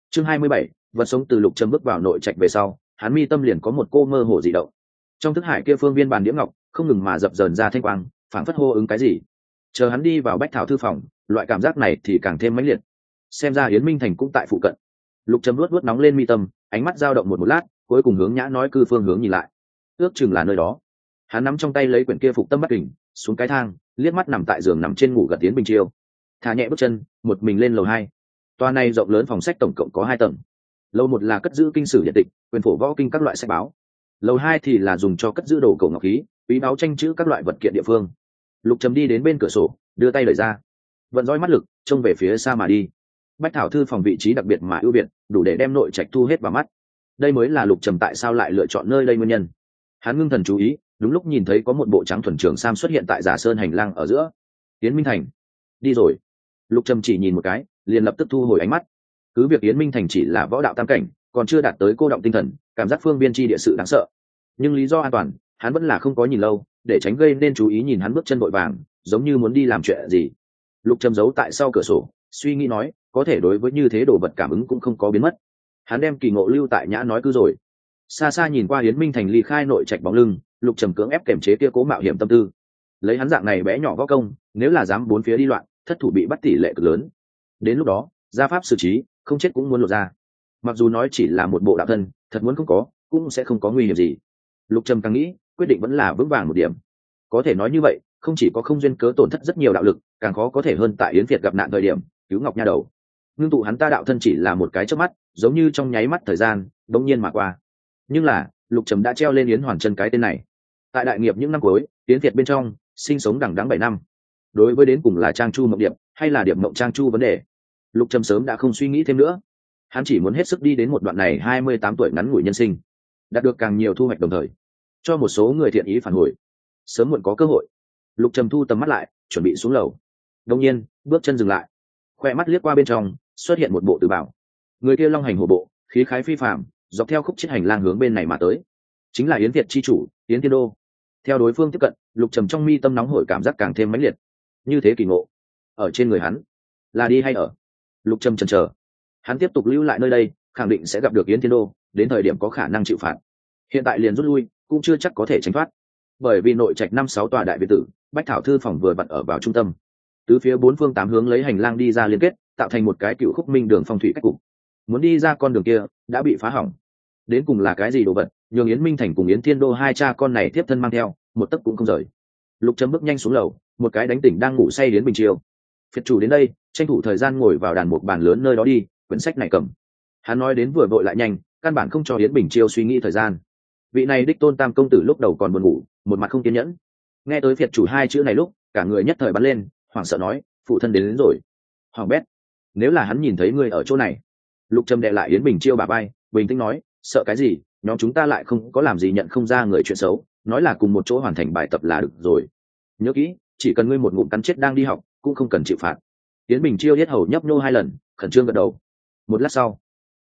Chương 27, vật sống. Từ Lục Trầm bước vào nội trạch về sau, hắn mi tâm liền có một cô mơ hồ dị động. Trong thức hải kia phương viên bàn đĩa ngọc không ngừng mà dập dờn ra thanh quang, phảng phất hô ứng cái gì. Chờ hắn đi vào Bách Thảo thư phòng, loại cảm giác này thì càng thêm mãnh liệt. Xem ra Yến Minh Thành cũng tại phụ cận. Lục Trầm luốt nóng lên mi tâm, ánh mắt dao động một lát, cuối cùng hướng Nhã nói cư phương hướng nhìn lại. Ước chừng là nơi đó. Hắn nắm trong tay lấy quyển kia Phục Tâm Bắt Kình, xuống cái thang, liếc mắt nằm tại giường nằm trên ngủ gật Tiến Bình Chiêu. Thả nhẹ bước chân, một mình lên lầu 2. Toa này rộng lớn, phòng sách tổng cộng có 2 tầng. Lầu 1 là cất giữ kinh sử điện tịch, quyền phổ võ kinh các loại sách báo. Lầu 2 thì là dùng cho cất giữ đồ cổ ngọc khí, quý báu tranh chữ các loại vật kiện địa phương. Lục Trầm đi đến bên cửa sổ, đưa tay đẩy ra, vận roi mắt lực, trông về phía xa mà đi. Bách Thảo thư phòng vị trí đặc biệt mà ưu việt, đủ để đem nội trạch thu hết vào mắt. Đây mới là Lục Trầm tại sao lại lựa chọn nơi đây nguyên nhân. Hắn ngưng thần chú ý, đúng lúc nhìn thấy có một bộ trắng thuần trường sam xuất hiện tại Giả Sơn hành lang ở giữa. Yến Minh Thành đi rồi. Lục Trầm chỉ nhìn một cái, liền lập tức thu hồi ánh mắt. Cứ việc Yến Minh Thành chỉ là võ đạo tam cảnh, còn chưa đạt tới cô động tinh thần, cảm giác phương biên chi địa sự đáng sợ, nhưng lý do an toàn hắn vẫn là không có nhìn lâu, để tránh gây nên chú ý. Nhìn hắn bước chân vội vàng, giống như muốn đi làm chuyện gì. Lục Trầm giấu tại sau cửa sổ, suy nghĩ nói, có thể đối với như thế đồ vật cảm ứng cũng không có biến mất. Hắn đem kỳ ngộ lưu tại Nhã nói cư rồi. Xa xa nhìn qua Yến Minh Thành ly khai nội trạch bóng lưng, Lục Trầm cưỡng ép kiềm chế kia cố mạo hiểm tâm tư. Lấy hắn dạng này bé nhỏ võ công, nếu là dám bốn phía đi loạn, thất thủ bị bắt tỷ lệ cực lớn. Đến lúc đó gia pháp xử trí, không chết cũng muốn lộ ra. Mặc dù nói chỉ là một bộ đạo thân, thật muốn không có cũng sẽ không có nguy hiểm gì. Lục Trầm càng nghĩ, quyết định vẫn là vững vàng một điểm. Có thể nói như vậy, không chỉ có không duyên cớ tổn thất rất nhiều đạo lực, càng khó có thể hơn tại Yến Việt gặp nạn thời điểm cứu Ngọc Nha đầu. Ngưng tụ hắn ta đạo thân chỉ là một cái chớp mắt, giống như trong nháy mắt thời gian đống nhiên mà qua. Nhưng là Lục Trầm đã treo lên Yến Hoàn Chân cái tên này. Tại đại nghiệp những năm cuối, Yến Việt bên trong sinh sống đằng đẵng 7 năm. Đối với đến cùng là Trang Chu Mộng Điệp hay là Điệp Mộng Trang Chu vấn đề, Lục Trầm sớm đã không suy nghĩ thêm nữa. Hắn chỉ muốn hết sức đi đến một đoạn này 28 tuổi ngắn ngủi nhân sinh, đạt được càng nhiều thu hoạch, đồng thời cho một số người thiện ý phản hồi, sớm muộn có cơ hội. Lục Trầm thu tầm mắt lại, chuẩn bị xuống lầu. Đột nhiên bước chân dừng lại, khoe mắt liếc qua bên trong, xuất hiện một bộ tử bảo. Người kia long hành hổ bộ, khí khái phi phàm, dọc theo khúc chiết hành lang hướng bên này mà tới. Chính là Yến Việt chi chủ Yến Thiên Đô. Theo đối phương tiếp cận, Lục Trầm trong mi tâm nóng hổi cảm giác càng thêm mãnh liệt. Như thế kỳ ngộ ở trên người hắn, là đi hay ở? Lục Trầm chần chờ. Hắn tiếp tục lưu lại nơi đây, khẳng định sẽ gặp được Yến Thiên Đô, đến thời điểm có khả năng chịu phạt. Hiện tại liền rút lui cũng chưa chắc có thể tránh thoát, bởi vì nội trạch 5-6 tòa đại biệt tử, Bách Thảo thư phòng vừa vặn ở vào trung tâm. Tứ phía 4 phương 8 hướng lấy hành lang đi ra liên kết, tạo thành một cái cựu khúc minh đường phong thủy cách cục. Muốn đi ra con đường kia đã bị phá hỏng. Đến cùng là cái gì đồ vật nhường Yến Minh Thành cùng Yến Thiên Đô hai cha con này tiếp thân mang theo, một tấc cũng không rời. Lục Trầm bước nhanh xuống lầu, một cái đánh tỉnh đang ngủ say Yến Bình Chiêu. Phiệt chủ đến đây, tranh thủ thời gian ngồi vào đàn mục bàn lớn nơi đó đi, quyển sách này cầm. Hắn nói đến vừa vội lại nhanh, căn bản không cho Yến Bình Chiêu suy nghĩ thời gian. Vị này đích tôn tam công tử lúc đầu còn buồn ngủ, một mặt không kiên nhẫn. Nghe tới phiệt chủ hai chữ này lúc, cả người nhất thời bắn lên, hoảng sợ nói, phụ thân đến rồi. Hoàng bét, nếu là hắn nhìn thấy ngươi ở chỗ này. Lục Trầm đè lại Yến Bình Chiêu bả vai, bình tĩnh nói, sợ cái gì, nhóm chúng ta lại không có làm gì nhận không ra người chuyện xấu, nói là cùng một chỗ hoàn thành bài tập là được rồi. Nhớ kỹ, chỉ cần ngươi một ngụm cắn chết đang đi học, cũng không cần chịu phạt. Yến Bình Chiêu yết hầu nhấp nhô 2 lần, khẩn trương gật đầu. Một lát sau,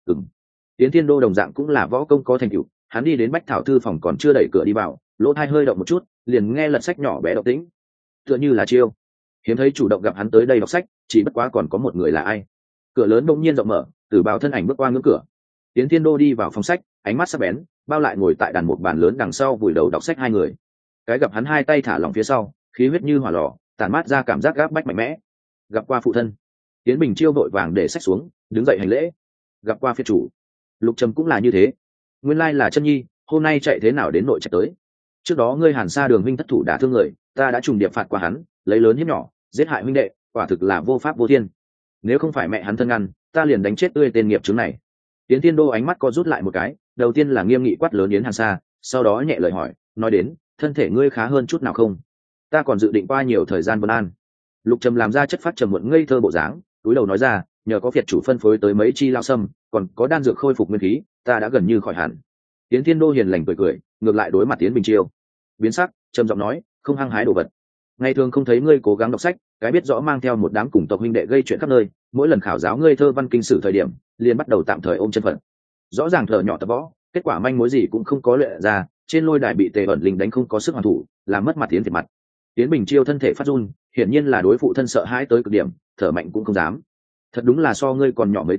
Yến Thiên Đô đồng dạng cũng là võ công có thành tựu, hắn đi đến Bách Thảo thư phòng còn chưa đẩy cửa đi vào, lỗ tai hơi động một chút, liền nghe lật sách nhỏ bé động tĩnh, tựa như là Chiêu. Hiếm thấy chủ động gặp hắn tới đây đọc sách, chỉ bất quá còn có một người là ai. Cửa lớn bỗng nhiên rộng mở, Tử Bào thân ảnh bước qua ngưỡng cửa. Yến Thiên Đô đi vào phòng sách, ánh mắt sắc bén, bao lại ngồi tại đàn một bàn lớn đằng sau vùi đầu đọc sách hai người. Cái gặp hắn hai tay thả lỏng phía sau, khí huyết như hỏa lò, tản mát ra cảm giác gáp bách mạnh mẽ. Gặp qua phụ thân. Yến Bình Chiêu vội vàng để sách xuống, đứng dậy hành lễ. Gặp qua phiệt chủ. Lục Trầm cũng là như thế. Nguyên lai là Chân Nhi, hôm nay chạy thế nào đến nội trạch tới? Trước đó ngươi Hàn Sa Đường huynh thất thủ đả thương người, ta đã trùng điệp phạt qua hắn, lấy lớn hiếp nhỏ, giết hại huynh đệ, quả thực là vô pháp vô thiên. Nếu không phải mẹ hắn thân ngăn, ta liền đánh chết tươi tên nghiệp chứng này. Yến Thiên Đô ánh mắt co rút lại một cái, đầu tiên là nghiêm nghị quát lớn Yến Hàn Sa, sau đó nhẹ lời hỏi, nói đến, thân thể ngươi khá hơn chút nào không? Ta còn dự định qua nhiều thời gian vân an. Lục Trầm làm ra chất phát trầm muộn ngây thơ bộ dáng, túi đầu nói ra, nhờ có phiệt chủ phân phối tới mấy chi lao sâm, còn có đan dược khôi phục nguyên khí, ta đã gần như khỏi hẳn. Yến Thiên Đô hiền lành cười cười, ngược lại đối mặt Yến Bình Chiêu, biến sắc, trầm giọng nói, không hăng hái đồ vật. Ngày thường không thấy ngươi cố gắng đọc sách, cái biết rõ mang theo một đám cùng tộc huynh đệ gây chuyện khắp nơi, mỗi lần khảo giáo ngươi thơ văn kinh sử thời điểm, liền bắt đầu tạm thời ôm chân phận. Rõ ràng thở nhỏ tập võ, kết quả manh mối gì cũng không có luyện ra, trên lôi đài bị Tề ẩn linh đánh không có sức hoàn thủ, làm mất mặt Yến Thiệt mặt. Yến Bình Chiêu thân thể phát run, hiển nhiên là đối phụ thân sợ hãi tới cực điểm, thở mạnh cũng không dám. Thật đúng là so ngươi còn nhỏ mấy tuổi,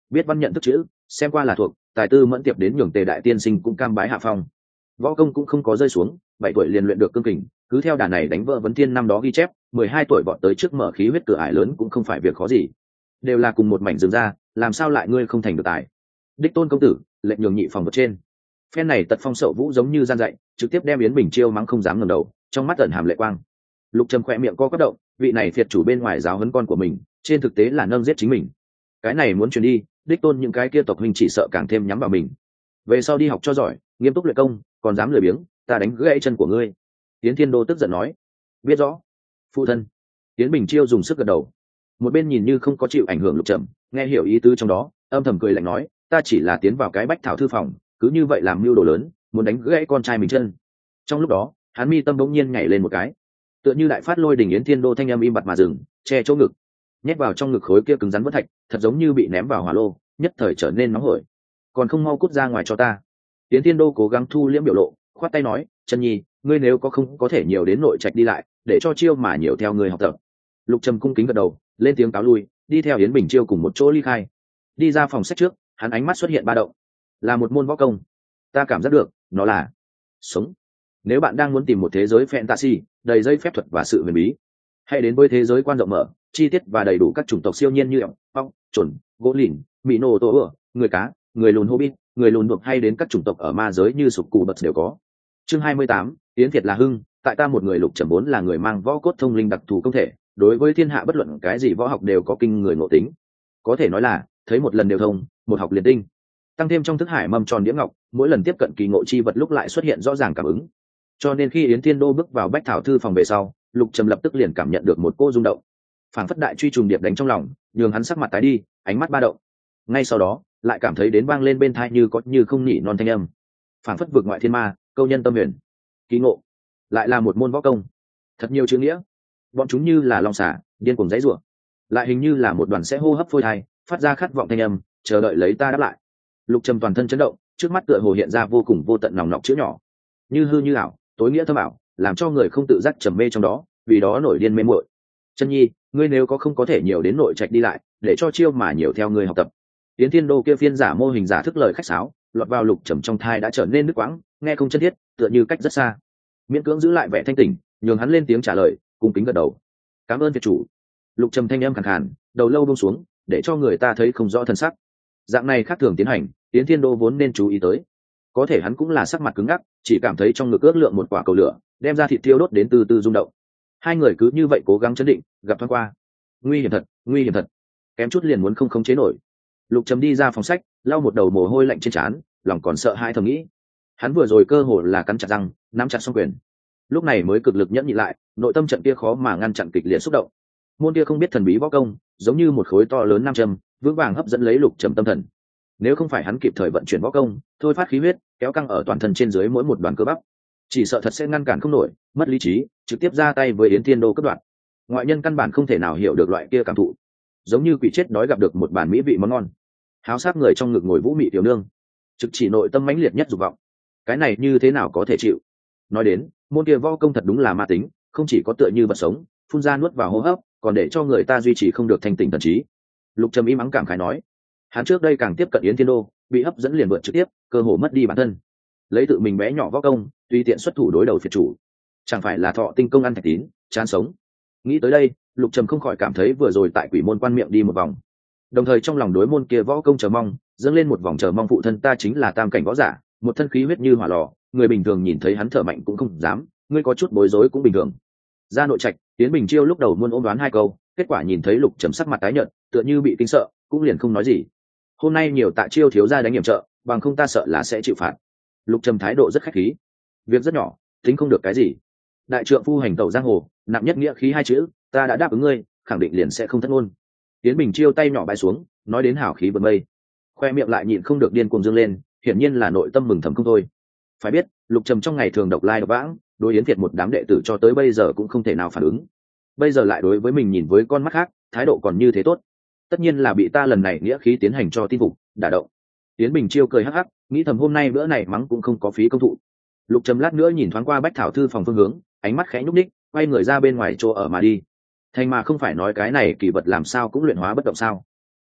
biết văn nhận thức chữ, xem qua là thuộc, tài tư mẫn tiệp đến nhường Tề đại tiên sinh cũng cam bái hạ phong. Võ công cũng không có rơi xuống, 7 tuổi liền luyện được cương kình, cứ theo đà này đánh vỡ vấn thiên năm đó ghi chép, 12 tuổi vọt tới trước mở khí huyết cửa ải lớn cũng không phải việc khó gì. Đều là cùng một mảnh rừng ra, làm sao lại ngươi không thành được tài. Đích Tôn công tử, lệnh nhường nhị phòng vượt trên. Phen này Tật Phong Sậu Vũ giống như gian dạy, trực tiếp đem Yến Bình Chiêu mắng không dám ngẩng đầu, trong mắt ẩn hàm lệ quang. Lục Trầm khẽ miệng co quắp động, vị này phiệt chủ bên ngoài giáo huấn con của mình, trên thực tế là nâng giết chính mình. Cái này muốn truyền đi, Đích Tôn những cái kia tộc huynh chỉ sợ càng thêm nhắm vào mình. Về sau đi học cho giỏi, nghiêm túc luyện công, còn dám lười biếng, ta đánh gãy chân của ngươi. Yến Thiên Đô tức giận nói, biết rõ. Phụ thân. Yến Bình Chiêu dùng sức gật đầu. Một bên nhìn như không có chịu ảnh hưởng Lục Trầm, nghe hiểu ý tứ trong đó, âm thầm cười lạnh nói, ta chỉ là tiến vào cái bách thảo thư phòng, cứ như vậy làm mưu đồ lớn, muốn đánh gãy con trai mình chân. Trong lúc đó, hắn mi tâm bỗng nhiên nhảy lên một cái, tựa như đại phát lôi đình. Yến Thiên Đô thanh âm im bặt mà dừng, che chỗ ngực, nhét vào trong ngực khối kia cứng rắn vỡ thạch, thật giống như bị ném vào hỏa lô, nhất thời trở nên nóng hổi. Còn không mau cút ra ngoài cho ta. Yến Thiên Đô cố gắng thu liễm biểu lộ, khoát tay nói, chân nhi, ngươi nếu không có thể nhiều đến nội trạch đi lại, để cho Chiêu mà nhiều theo ngươi học tập. Lục Trầm cung kính gật đầu, lên tiếng cáo lui, đi theo Yến Bình Chiêu cùng một chỗ ly khai. Đi ra phòng sách trước, hắn ánh mắt xuất hiện ba động, là một môn võ công. Ta cảm giác được, nó là sống. Nếu bạn đang muốn tìm một thế giới fantasy đầy dây phép thuật và sự huyền bí, hãy đến với thế giới quan rộng mở, chi tiết và đầy đủ các chủng tộc siêu nhiên như ong, ong, chuẩn, gỗ lìn, mỹ nô tổ ửa, người cá, người lùn hobbit, người lùn buộc, hay đến các chủng tộc ở ma giới như sục cù bật đều có. Chương 28, Yến Việt là hưng. Tại ta một người Lục Trầm vốn là người mang võ cốt thông linh đặc thù công thể, đối với thiên hạ bất luận cái gì võ học đều có kinh người ngộ tính, có thể nói là thấy một lần đều thông, một học liền tinh. Tăng thêm trong thức hải mâm tròn đĩa ngọc, mỗi lần tiếp cận kỳ ngộ chi vật lúc lại xuất hiện rõ ràng cảm ứng. Cho nên khi Yến Thiên Đô bước vào bách thảo thư phòng về sau, Lục Trầm lập tức liền cảm nhận được một cô rung động, phảng phất đại truy trùng điệp đánh trong lòng, nhường hắn sắc mặt tái đi, ánh mắt ba động. Ngay sau đó lại cảm thấy đến vang lên bên tai như có như không nhị non thanh âm, phảng phất vực ngoại thiên ma, câu nhân tâm huyền. Kỳ ngộ, lại là một môn võ công, thật nhiều chữ nghĩa. Bọn chúng như là long xả, điên cuồng dãy rủa, lại hình như là một đoàn sẽ hô hấp phôi thai, phát ra khát vọng thanh âm, chờ đợi lấy ta đáp lại. Lục Trầm toàn thân chấn động, trước mắt tựa hồ hiện ra vô cùng vô tận nòng nọc chữ nhỏ, như hư như ảo, tối nghĩa thâm ảo, làm cho người không tự giác trầm mê trong đó, vì đó nổi điên mê muội. Chân nhi, ngươi nếu có thể nhiều đến nội trạch đi lại, để cho Chiêu mà nhiều theo ngươi học tập. Yến Thiên Đô kia phiên giả mô hình giả thức lời khách sáo, lọt vào Lục Trầm trong thai đã trở nên nứt quãng, nghe không chân thiết, tựa như cách rất xa. Miễn cưỡng giữ lại vẻ thanh tỉnh, nhường hắn lên tiếng trả lời, cung kính gật đầu. Cảm ơn Việt chủ. Lục Trầm thanh âm khàn khàn, đầu lâu buông xuống, để cho người ta thấy không rõ thân sắc. Dạng này khác thường tiến hành, Yến Thiên Đô vốn nên chú ý tới, có thể hắn cũng là sắc mặt cứng ngắc, chỉ cảm thấy trong ngực ước lượng một quả cầu lửa, đem ra thịt thiêu đốt đến từ từ rung động. Hai người cứ như vậy cố gắng chấn định, gặp thoáng qua. Nguy hiểm thật, nguy hiểm thật, kém chút liền muốn không khống chế nổi. Lục Trầm đi ra phòng sách, lau một đầu mồ hôi lạnh trên trán, lòng còn sợ hãi thầm nghĩ. Hắn vừa rồi cơ hồ là cắn chặt răng, nắm chặt song quyền, lúc này mới cực lực nhẫn nhịn lại, nội tâm trận kia khó mà ngăn chặn kịch liệt xúc động. Môn kia không biết thần bí võ công, giống như một khối to lớn nam châm, vững vàng hấp dẫn lấy Lục Trầm tâm thần. Nếu không phải hắn kịp thời vận chuyển võ công, thôi phát khí huyết, kéo căng ở toàn thân trên dưới mỗi một đoàn cơ bắp, chỉ sợ thật sẽ ngăn cản không nổi, mất lý trí, trực tiếp ra tay với Yến Thiên Đô cướp đoạt. Ngoại nhân căn bản không thể nào hiểu được loại kia cảm thụ, giống như quỷ chết đói gặp được một bàn mỹ vị món ngon, háo sát người trong ngực ngồi vũ mị tiểu nương, trực chỉ nội tâm mãnh liệt nhất dục vọng. Cái này như thế nào có thể chịu? Nói đến, môn kia võ công thật đúng là ma tính, không chỉ có tựa như vật sống, phun ra nuốt vào hô hấp, còn để cho người ta duy trì không được thanh tỉnh thần trí. Lục Trầm im ắng cảm khái nói, hắn trước đây càng tiếp cận Yến Thiên Đô, bị hấp dẫn liền vượt trực tiếp, cơ hồ mất đi bản thân, lấy tự mình bé nhỏ võ công, tùy tiện xuất thủ đối đầu phiệt chủ, chẳng phải là thọ tinh công ăn thạch tín, chán sống. Nghĩ tới đây, Lục Trầm không khỏi cảm thấy vừa rồi tại quỷ môn quan miệng đi một vòng, đồng thời trong lòng đối môn kia võ công chờ mong, dâng lên một vòng chờ mong. Phụ thân ta chính là tam cảnh võ giả, một thân khí huyết như hỏa lò, người bình thường nhìn thấy hắn thở mạnh cũng không dám, ngươi có chút bối rối cũng bình thường. Ra nội trạch, Tiến Bình Chiêu lúc đầu muốn ôm đoán hai câu, kết quả nhìn thấy Lục Trầm sắc mặt tái nhợt, tựa như bị kinh sợ, cũng liền không nói gì. Hôm nay nhiều Tạ Chiêu thiếu gia đánh hiểm trợ, bằng không ta sợ là sẽ chịu phạt. Lục Trầm thái độ rất khách khí, việc rất nhỏ, tính không được cái gì. Đại trượng phu hành tẩu giang hồ, nặng nhất nghĩa khí hai chữ, ta đã đáp ứng ngươi, khẳng định liền sẽ không thất ngôn. Tiến Bình Chiêu tay nhỏ bay xuống, nói đến hào khí vượt mây, khoe miệng lại nhịn không được điên cuồng dương lên, hiển nhiên là nội tâm mừng thầm không thôi. Phải biết, Lục Trầm trong ngày thường độc lai độc vãng, đối Yến Việt một đám đệ tử cho tới bây giờ cũng không thể nào phản ứng, bây giờ lại đối với mình nhìn với con mắt khác, thái độ còn như thế tốt, tất nhiên là bị ta lần này nghĩa khí tiến hành cho tin phục, đả động. Tiến Bình Chiêu cười hắc hắc, nghĩ thầm hôm nay bữa này mắng cũng không có phí công thụ. Lục Trầm lát nữa nhìn thoáng qua bách thảo thư phòng phương hướng, ánh mắt khẽ nhúc ních, quay người ra bên ngoài chỗ ở mà đi. Thành mà không phải nói cái này kỳ vật làm sao cũng luyện hóa bất động sao?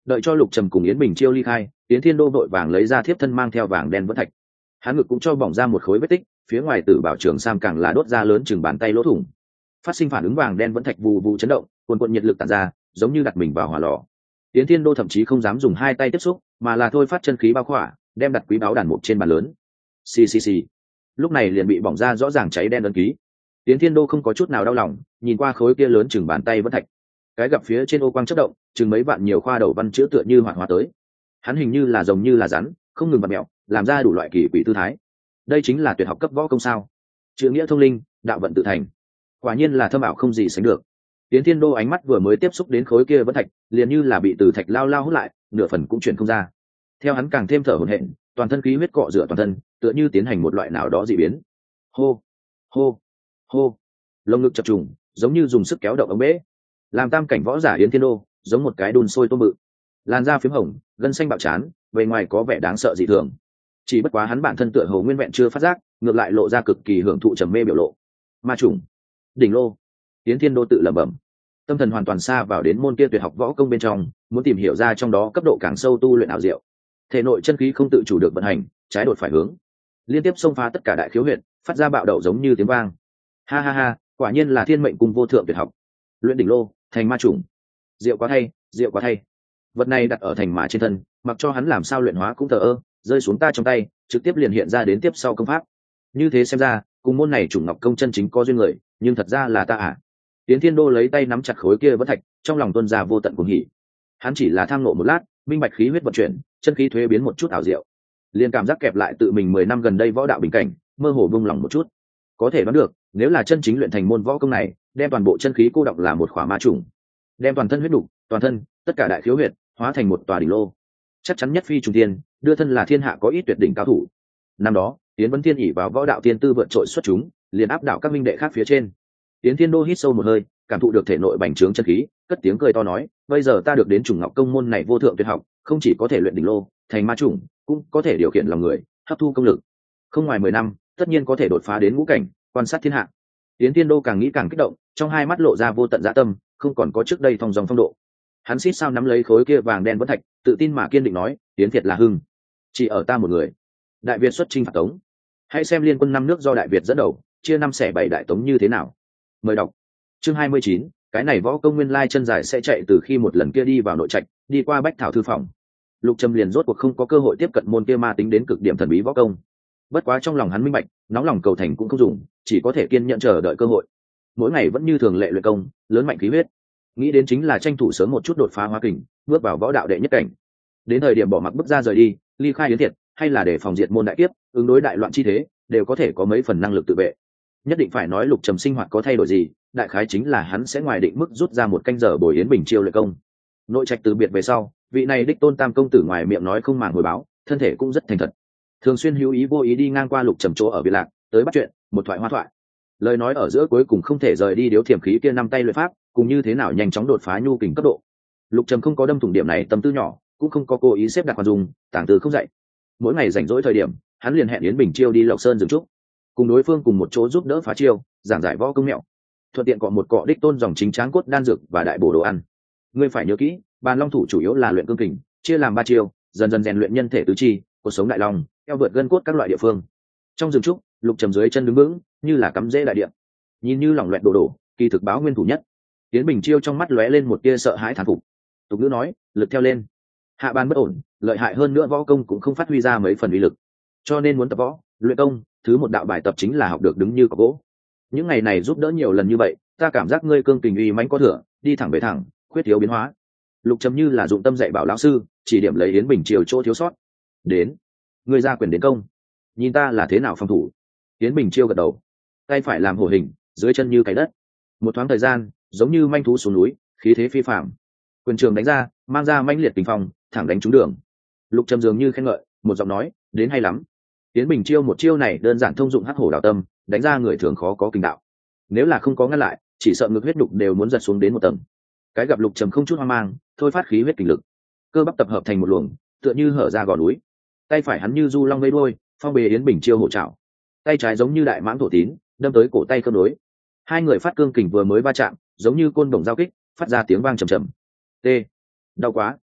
Đợi cho Lục Trầm cùng Yến Bình Chiêu ly khai, Yến Thiên Đô vội vàng lấy ra thiếp thân mang theo vàng đen vẫn thạch. Hắn ngực cũng cho bỏng ra một khối vết tích, phía ngoài Tử Bảo Trường Sam càng là đốt ra lớn chừng bàn tay lỗ thủng. Phát sinh phản ứng vàng đen vẫn thạch vù vù chấn động, cuồn cuộn nhiệt lực tản ra, giống như đặt mình vào hỏa lò. Yến Thiên Đô thậm chí không dám dùng hai tay tiếp xúc, mà là thôi phát chân khí bao khỏa, đem đặt quý báo đàn mục trên bàn lớn. Xì xì xì. Lúc này liền bị bỏng ra rõ ràng cháy đen ấn ký. Yến Thiên Đô không có chút nào đau lòng, nhìn qua khối kia lớn chừng bàn tay vẫn thạch. Cái gặp phía trên ô quang chớp động, chừng mấy vạn nhiều khoa đầu văn chữ tựa như hoạt hóa tới. Hắn hình như là rồng như là rắn, không ngừng vặn mèo, làm ra đủ loại kỳ quỷ tư thái. Đây chính là tuyệt học cấp võ công sao? Chữ nghĩa thông linh, đạo vận tự thành. Quả nhiên là thâm ảo không gì sánh được. Yến Thiên Đô ánh mắt vừa mới tiếp xúc đến khối kia vẫn thạch, liền như là bị từ thạch lao lao hút lại, nửa phần cũng chuyển không ra. Theo hắn càng thêm thở hổn hển, toàn thân khí huyết cọ rửa toàn thân, tựa như tiến hành một loại nào đó dị biến. Hô, hô, hô. Lồng ngực chập trùng, giống như dùng sức kéo động ống bể. Làm tam cảnh võ giả Yến Thiên Đô, giống một cái đun sôi tôm bự. Làn da phím hồng, gân xanh bạo chán, bề ngoài có vẻ đáng sợ dị thường. Chỉ bất quá hắn bản thân tựa hồ nguyên vẹn chưa phát giác, ngược lại lộ ra cực kỳ hưởng thụ trầm mê biểu lộ. Ma trùng, đỉnh lô. Yến Thiên Đô tự lẩm bẩm, tâm thần hoàn toàn xa vào đến môn kia tuyệt học võ công bên trong, muốn tìm hiểu ra trong đó cấp độ càng sâu tu luyện ảo diệu. Thể nội chân khí không tự chủ được vận hành, trái đột phải hướng, liên tiếp xông phá tất cả đại khiếu huyệt, phát ra bạo đậu giống như tiếng vang. Ha ha ha, quả nhiên là thiên mệnh cùng vô thượng tuyệt học. Luyện đỉnh lô, thành ma trùng. Diệu quá thay, diệu quá thay. Vật này đặt ở thành mã trên thân, mặc cho hắn làm sao luyện hóa cũng thờ ơ, rơi xuống ta trong tay, trực tiếp liền hiện ra đến tiếp sau công pháp. Như thế xem ra, cùng môn này chủng ngọc công chân chính có duyên người, nhưng thật ra là ta à? Tiến Thiên Đô lấy tay nắm chặt khối kia vẫn thạch, trong lòng tuôn ra vô tận cuồng hỉ. Hắn chỉ là tham nộ một lát, minh bạch khí huyết vận chuyển, chân khí thuế biến một chút ảo diệu, liền cảm giác kẹp lại tự mình 10 năm gần đây võ đạo bình cảnh, mơ hồ buông lỏng một chút. Có thể đoán được, nếu là chân chính luyện thành môn võ công này, đem toàn bộ chân khí cô đọng là một khỏa ma trùng, đem toàn thân huyết đủ, toàn thân, tất cả đại khiếu huyệt, hóa thành một tòa đỉnh lô. Chắc chắn nhất phi trùng tiên, đưa thân là thiên hạ có ít tuyệt đỉnh cao thủ. Năm đó, Tiến Vân Thiên ỷ vào võ đạo tiên tư vượt trội xuất chúng, liền áp đảo các minh đệ khác phía trên. Tiến Thiên Đô hít sâu một hơi, cảm thụ được thể nội bành trướng chân khí, cất tiếng cười to nói, bây giờ ta được đến chủng ngọc công môn này vô thượng tuyệt học, không chỉ có thể luyện đỉnh lô, thành ma trùng, cũng có thể điều khiển lòng người, hấp thu công lực. Không ngoài 10 năm, tất nhiên có thể đột phá đến ngũ cảnh, quan sát thiên hạ. Tiến Thiên Đô càng nghĩ càng kích động, trong hai mắt lộ ra vô tận dã tâm, không còn có trước đây thong dong phong độ. Hắn xít sao nắm lấy khối kia vàng đen vẫn thạch, tự tin mà kiên định nói, Tiến Việt là hưng, chỉ ở ta một người. Đại Việt xuất chinh phạt Tống, hãy xem liên quân 5 nước do Đại Việt dẫn đầu, chia 5 xẻ 7 đại Tống như thế nào. Mời đọc chương 29, cái này võ công nguyên lai chân dài sẽ chạy từ khi một lần kia đi vào nội trạch, đi qua bách thảo thư phòng. Lục Trầm liền rốt cuộc không có cơ hội tiếp cận môn kia ma tính đến cực điểm thần bí võ công. Bất quá trong lòng hắn minh bạch, nóng lòng cầu thành cũng không dùng, chỉ có thể kiên nhẫn chờ đợi cơ hội. Mỗi ngày vẫn như thường lệ luyện công, lớn mạnh khí huyết, nghĩ đến chính là tranh thủ sớm một chút đột phá hóa kình, bước vào võ đạo đệ nhất cảnh. Đến thời điểm bỏ mặc bước ra rời đi, ly khai Yến Thiệt, hay là để phòng diệt môn đại kiếp, ứng đối đại loạn chi thế, đều có thể có mấy phần năng lực tự vệ. Nhất định phải nói Lục Trầm sinh hoạt có thay đổi gì, đại khái chính là hắn sẽ ngoài định mức rút ra một canh giờ bồi Yến Bình Chiêu luyện công. Nội trạch từ biệt về sau, vị này đích tôn tam công tử ngoài miệng nói không màng hồi báo, thân thể cũng rất thành thật, thường xuyên hữu ý vô ý đi ngang qua Lục Trầm chỗ ở Việt Lạc, tới bắt chuyện, một thoại hoa thoại. Lời nói ở giữa cuối cùng không thể rời đi điếu thiểm khí kia 5 tay luyện pháp, cùng như thế nào nhanh chóng đột phá nhu kình cấp độ. Lục Trầm không có đâm thủng điểm này tâm tư nhỏ, cũng không có cố ý xếp đặt khoản dùng, tàng từ không dậy. Mỗi ngày rảnh rỗi thời điểm, hắn liền hẹn Yến Bình Chiêu đi Lộc Sơn dừng trúc, cùng đối phương cùng một chỗ giúp đỡ phá chiêu, giảng giải võ công mẹo, thuận tiện cọ một cọ đích tôn dòng chính tráng cốt đan dược và đại bổ đồ ăn. Ngươi phải nhớ kỹ, bàn long thủ chủ yếu là luyện cương kình, chia làm 3 chiêu, dần dần rèn luyện nhân thể tứ chi, cuộc sống đại long, eo vượt gân cốt các loại địa phương. Trong rừng trúc, Lục Trầm dưới chân đứng vững, như là cắm rễ đại địa, nhìn như lỏng loẹt đồ đổ, kỳ thực báo nguyên thủ nhất. Yến Bình Chiêu trong mắt lóe lên một tia sợ hãi thán phục. Tục ngữ nói, lực theo lên, hạ bàn bất ổn, lợi hại hơn nữa võ công cũng không phát huy ra mấy phần uy lực. Cho nên muốn tập võ, luyện công, thứ một đạo bài tập chính là học được đứng như cọc gỗ. Những ngày này giúp đỡ nhiều lần như vậy, ta cảm giác ngươi cương kình uy mãnh có thừa, đi thẳng về thẳng, khuyết thiếu biến hóa. Lục Trầm như là dụng tâm dạy bảo lão sư, chỉ điểm lấy Yến Bình Chiêu chỗ thiếu sót. Đến, ngươi ra quyền đến công, nhìn ta là thế nào phòng thủ. Yến Bình Chiêu gật đầu, tay phải làm hổ hình, dưới chân như cái đất. Một thoáng thời gian, giống như manh thú xuống núi, khí thế phi phàm. Quyền trường đánh ra, mang ra mãnh liệt kình phong, thẳng đánh trúng đường. Lục Trầm dường như khen ngợi, một giọng nói, đến hay lắm. Yến Bình Chiêu một chiêu này đơn giản thông dụng hắc hổ đào tâm, đánh ra người thường khó có kình đạo. Nếu là không có ngăn lại, chỉ sợ ngực huyết đục đều muốn giật xuống đến một tầng. Cái gặp Lục Trầm không chút hoang mang, thôi phát khí huyết kình lực, cơ bắp tập hợp thành một luồng, tựa như hở ra gò núi. Tay phải hắn như du long vây đuôi, phong bề Yến Bình Chiêu hổ trảo. Tay trái giống như đại mãng thổ tín, đâm tới cổ tay cân đối. Hai người phát cương kình vừa mới va chạm, giống như côn đồng giao kích, phát ra tiếng vang trầm trầm. T. Đau quá.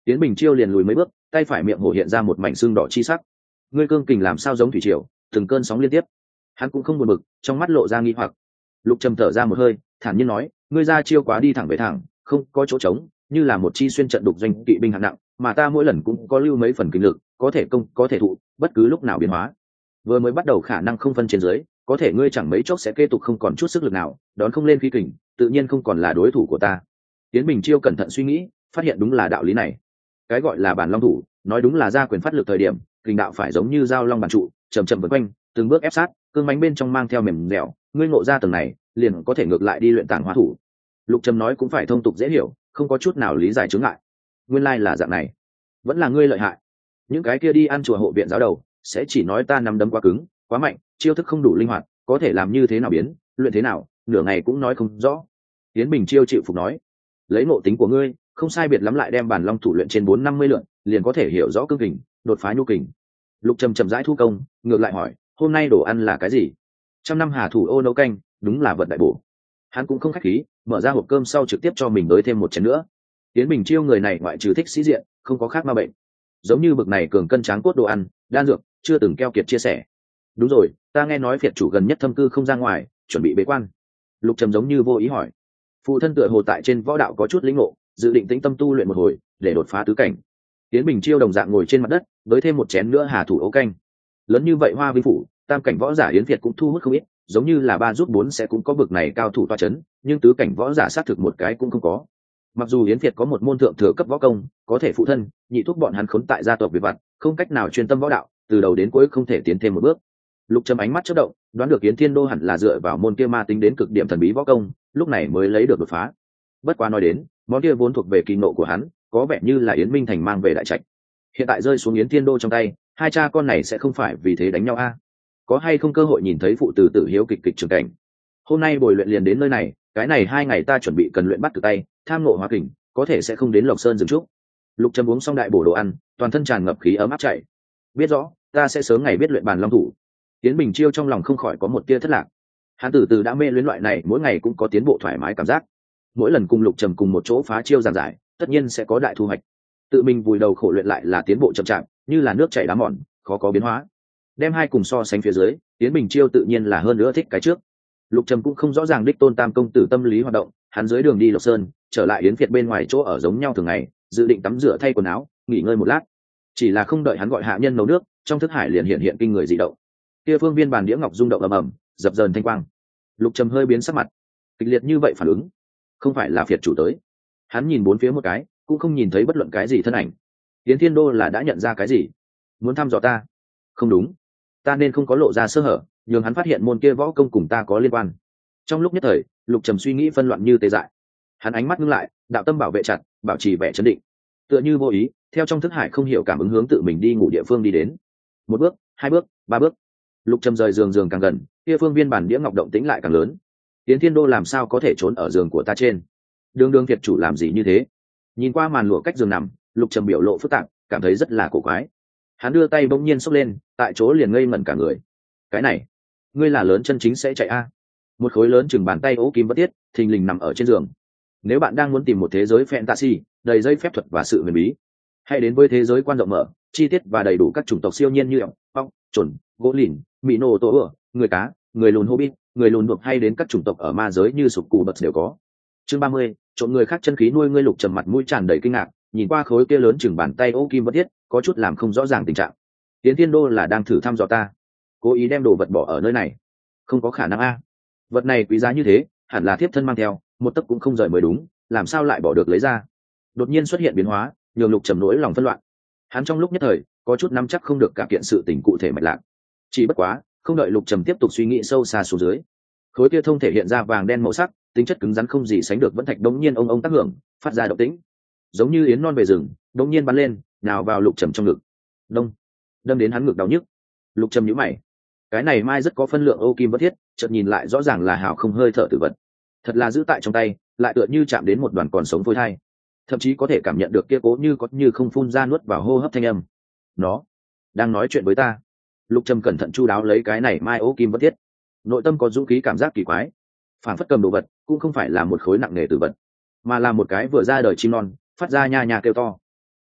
Tiến Bình Chiêu liền lùi mấy bước, tay phải miệng hổ hiện ra một mảnh xương đỏ chi sắc. Ngươi cương kình làm sao giống thủy triều, từng cơn sóng liên tiếp. Hắn cũng không buồn bực, trong mắt lộ ra nghi hoặc. Lục Trầm thở ra một hơi, thản nhiên nói, ngươi ra chiêu quá đi thẳng về thẳng, không có chỗ trống, như là một chi xuyên trận đục doanh kỵ binh hạng nặng, mà ta mỗi lần cũng có lưu mấy phần kinh lực, có thể công, có thể thụ, bất cứ lúc nào biến hóa. Vừa mới bắt đầu khả năng không phân trên dưới, có thể ngươi chẳng mấy chốc sẽ kế tục không còn chút sức lực nào, đón không lên khí kình, tự nhiên không còn là đối thủ của ta. Tiến Bình Chiêu cẩn thận suy nghĩ, phát hiện đúng là đạo lý này. Cái gọi là bản long thủ, nói đúng là ra quyền phát lực thời điểm, kình đạo phải giống như dao long bản trụ, chậm chậm vượt quanh, từng bước ép sát, cương mãnh bên trong mang theo mềm dẻo, ngươi ngộ ra tầng này, liền có thể ngược lại đi luyện tàng hóa thủ. Lục Trầm nói cũng phải thông tục dễ hiểu, không có chút nào lý giải chướng ngại. Nguyên lai là dạng này, vẫn là ngươi lợi hại. Những cái kia đi ăn chùa hộ viện giáo đầu, sẽ chỉ nói ta nắm đấm quá cứng, quá mạnh, chiêu thức không đủ linh hoạt, có thể làm như thế nào biến, luyện thế nào, nửa ngày cũng nói không rõ. Tiến Bình Chiêu chịu phục nói, lấy ngộ tính của ngươi, không sai biệt lắm lại đem bản long thủ luyện trên 450 lượt, liền có thể hiểu rõ cương kình, đột phá nhu kình. Lục Trầm chậm rãi thu công, ngược lại hỏi, hôm nay đồ ăn là cái gì? Trăm năm hà thủ ô nấu canh, đúng là vật đại bổ. Hắn cũng không khách khí, mở ra hộp cơm sau trực tiếp cho mình đới thêm một chén nữa. Tiến Bình Chiêu người này ngoại trừ thích sĩ diện, không có khác ma bệnh. Giống như bực này cường cân tráng cốt đồ ăn, đan dược, chưa từng keo kiệt chia sẻ. Đúng rồi, ta nghe nói phiệt chủ gần nhất thâm cư không ra ngoài, chuẩn bị bế quan. Lục Trầm giống như vô ý hỏi. Phụ thân tựa hồ tại trên võ đạo có chút lĩnh ngộ, dự định tĩnh tâm tu luyện một hồi, để đột phá tứ cảnh. Tiến Bình Chiêu đồng dạng ngồi trên mặt đất, với thêm một chén nữa hà thủ ấu canh. Lớn như vậy Hoa Vinh phủ, tam cảnh võ giả Yến Việt cũng thu hút không ít, giống như là ba giúp bốn sẽ cũng có bực này cao thủ toa chấn, nhưng tứ cảnh võ giả xác thực một cái cũng không có. Mặc dù Yến Việt có một môn thượng thừa cấp võ công, có thể phụ thân, nhị thúc bọn hắn khốn tại gia tộc Việt vặt, không cách nào chuyên tâm võ đạo, từ đầu đến cuối không thể tiến thêm một bước. Lục Trầm ánh mắt chớp động, đoán được Yến Thiên Đô hẳn là dựa vào môn kia ma tính đến cực điểm thần bí võ công, lúc này mới lấy được đột phá. Bất quá nói đến, món kia vốn thuộc về kỳ nộ của hắn, có vẻ như là Yến Minh Thành mang về đại trạch. Hiện tại rơi xuống Yến Thiên Đô trong tay, hai cha con này sẽ không phải vì thế đánh nhau a? Có hay không cơ hội nhìn thấy phụ tử tử hiếu kịch kịch trường cảnh? Hôm nay buổi luyện liền đến nơi này, cái này 2 ngày ta chuẩn bị cần luyện bắt từ tay, tham ngộ hóa kình, có thể sẽ không đến Lộc Sơn dừng chút. Lục Trầm uống xong đại bổ đồ ăn, toàn thân tràn ngập khí ấm áp chảy. Biết rõ, ta sẽ sớm ngày biết luyện bàn long thủ. Tiến Bình Chiêu trong lòng không khỏi có một tia thất lạc. Hắn từ từ đã mê luyến loại này, mỗi ngày cũng có tiến bộ thoải mái cảm giác. Mỗi lần cùng Lục Trầm cùng một chỗ phá chiêu giàn giải, tất nhiên sẽ có đại thu hoạch. Tự mình vùi đầu khổ luyện lại là tiến bộ chậm chạp, như là nước chảy đá mòn, khó có biến hóa. Đem hai cùng so sánh phía dưới, Tiến Bình Chiêu tự nhiên là hơn nữa thích cái trước. Lục Trầm cũng không rõ ràng đích tôn tam công tử tâm lý hoạt động, hắn dưới đường đi Lộc Sơn, trở lại Yến Việt bên ngoài chỗ ở giống nhau thường ngày, dự định tắm rửa thay quần áo, nghỉ ngơi một lát. Chỉ là không đợi hắn gọi hạ nhân nấu nước, trong thức hải liền hiện hiện kinh người dị động. Kia phương viên bàn đĩa ngọc rung động ầm ầm, dập dờn thanh quang. Lục Trầm hơi biến sắc mặt, kịch liệt như vậy phản ứng, không phải là phiệt chủ tới. Hắn nhìn bốn phía một cái, cũng không nhìn thấy bất luận cái gì thân ảnh. Yến Thiên Đô là đã nhận ra cái gì, muốn thăm dò ta? Không đúng, ta nên không có lộ ra sơ hở, nhường hắn phát hiện môn kia võ công cùng ta có liên quan. Trong lúc nhất thời, Lục Trầm suy nghĩ phân loạn như tê dại. Hắn ánh mắt ngưng lại, đạo tâm bảo vệ chặt, bảo trì vẻ trấn định, tựa như vô ý theo trong thức hải không hiểu cảm ứng hướng tự mình đi ngủ địa phương đi đến. Một bước, hai bước, ba bước, Lục Trầm rời giường giường càng gần, kia phương viên bản đĩa ngọc động tĩnh lại càng lớn. Tiến Thiên Đô làm sao có thể trốn ở giường của ta trên? Đường Đường Việt chủ làm gì như thế? Nhìn qua màn lụa cách giường nằm, Lục Trầm biểu lộ phức tạp, cảm thấy rất là cổ quái. Hắn đưa tay bỗng nhiên xốc lên, tại chỗ liền ngây ngẩn cả người. Cái này, ngươi là lớn chân chính sẽ chạy a? Một khối lớn chừng bàn tay ố kim bất tiết, thình lình nằm ở trên giường. Nếu bạn đang muốn tìm một thế giới fantasy đầy dây phép thuật và sự huyền bí, hãy đến với thế giới quan rộng mở, chi tiết và đầy đủ các chủng tộc siêu nhiên như ọc, ong, chuẩn, gỗ lìn, mỹ nô tổ ửa, người cá, người lùn hobbit, người lùn đột, hay đến các chủng tộc ở ma giới như sụp cù bật đều có. Chương 30, trộn người khác chân khí nuôi ngươi. Lục Trầm mặt mũi tràn đầy kinh ngạc, nhìn qua khối kia lớn chừng bàn tay ố kim bất tiết, có chút làm không rõ ràng tình trạng. Tiến Thiên Đô là đang thử thăm dò ta, cố ý đem đồ vật bỏ ở nơi này? Không có khả năng a. Vật này quý giá như thế, hẳn là thiếp thân mang theo, một tấc cũng không rời mới đúng, làm sao lại bỏ được lấy ra? Đột nhiên xuất hiện biến hóa, nhường Lục Trầm nỗi lòng phân loạn. Hắn trong lúc nhất thời có chút nắm chắc không được cả kiện sự tình cụ thể mạch lạc. Chỉ bất quá, không đợi Lục Trầm tiếp tục suy nghĩ sâu xa xuống dưới, khối kia thông thể hiện ra vàng đen màu sắc, tính chất cứng rắn không gì sánh được vẫn thạch đống nhiên ông tác hưởng, phát ra động tĩnh, giống như yến non về rừng, đống nhiên bắn lên, nào vào Lục Trầm trong ngực. Đông, đâm đến hắn ngực đau nhức. Lục Trầm nhíu mày, cái này mai rất có phân lượng ô kim bất thiết, chợt nhìn lại rõ ràng là hào không hơi thở tử vật, thật là giữ tại trong tay, lại tựa như chạm đến một đoàn còn sống phôi thai, thậm chí có thể cảm nhận được kia cố như có như không phun ra nuốt vào hô hấp thanh âm. Nó đang nói chuyện với ta. Lục Trầm cẩn thận chu đáo lấy cái này mai ô kim bất thiết, nội tâm có dũng khí cảm giác kỳ quái, phản phất cầm đồ vật cũng không phải là một khối nặng nề tử vật, mà là một cái vừa ra đời chim non, phát ra nha nha kêu to.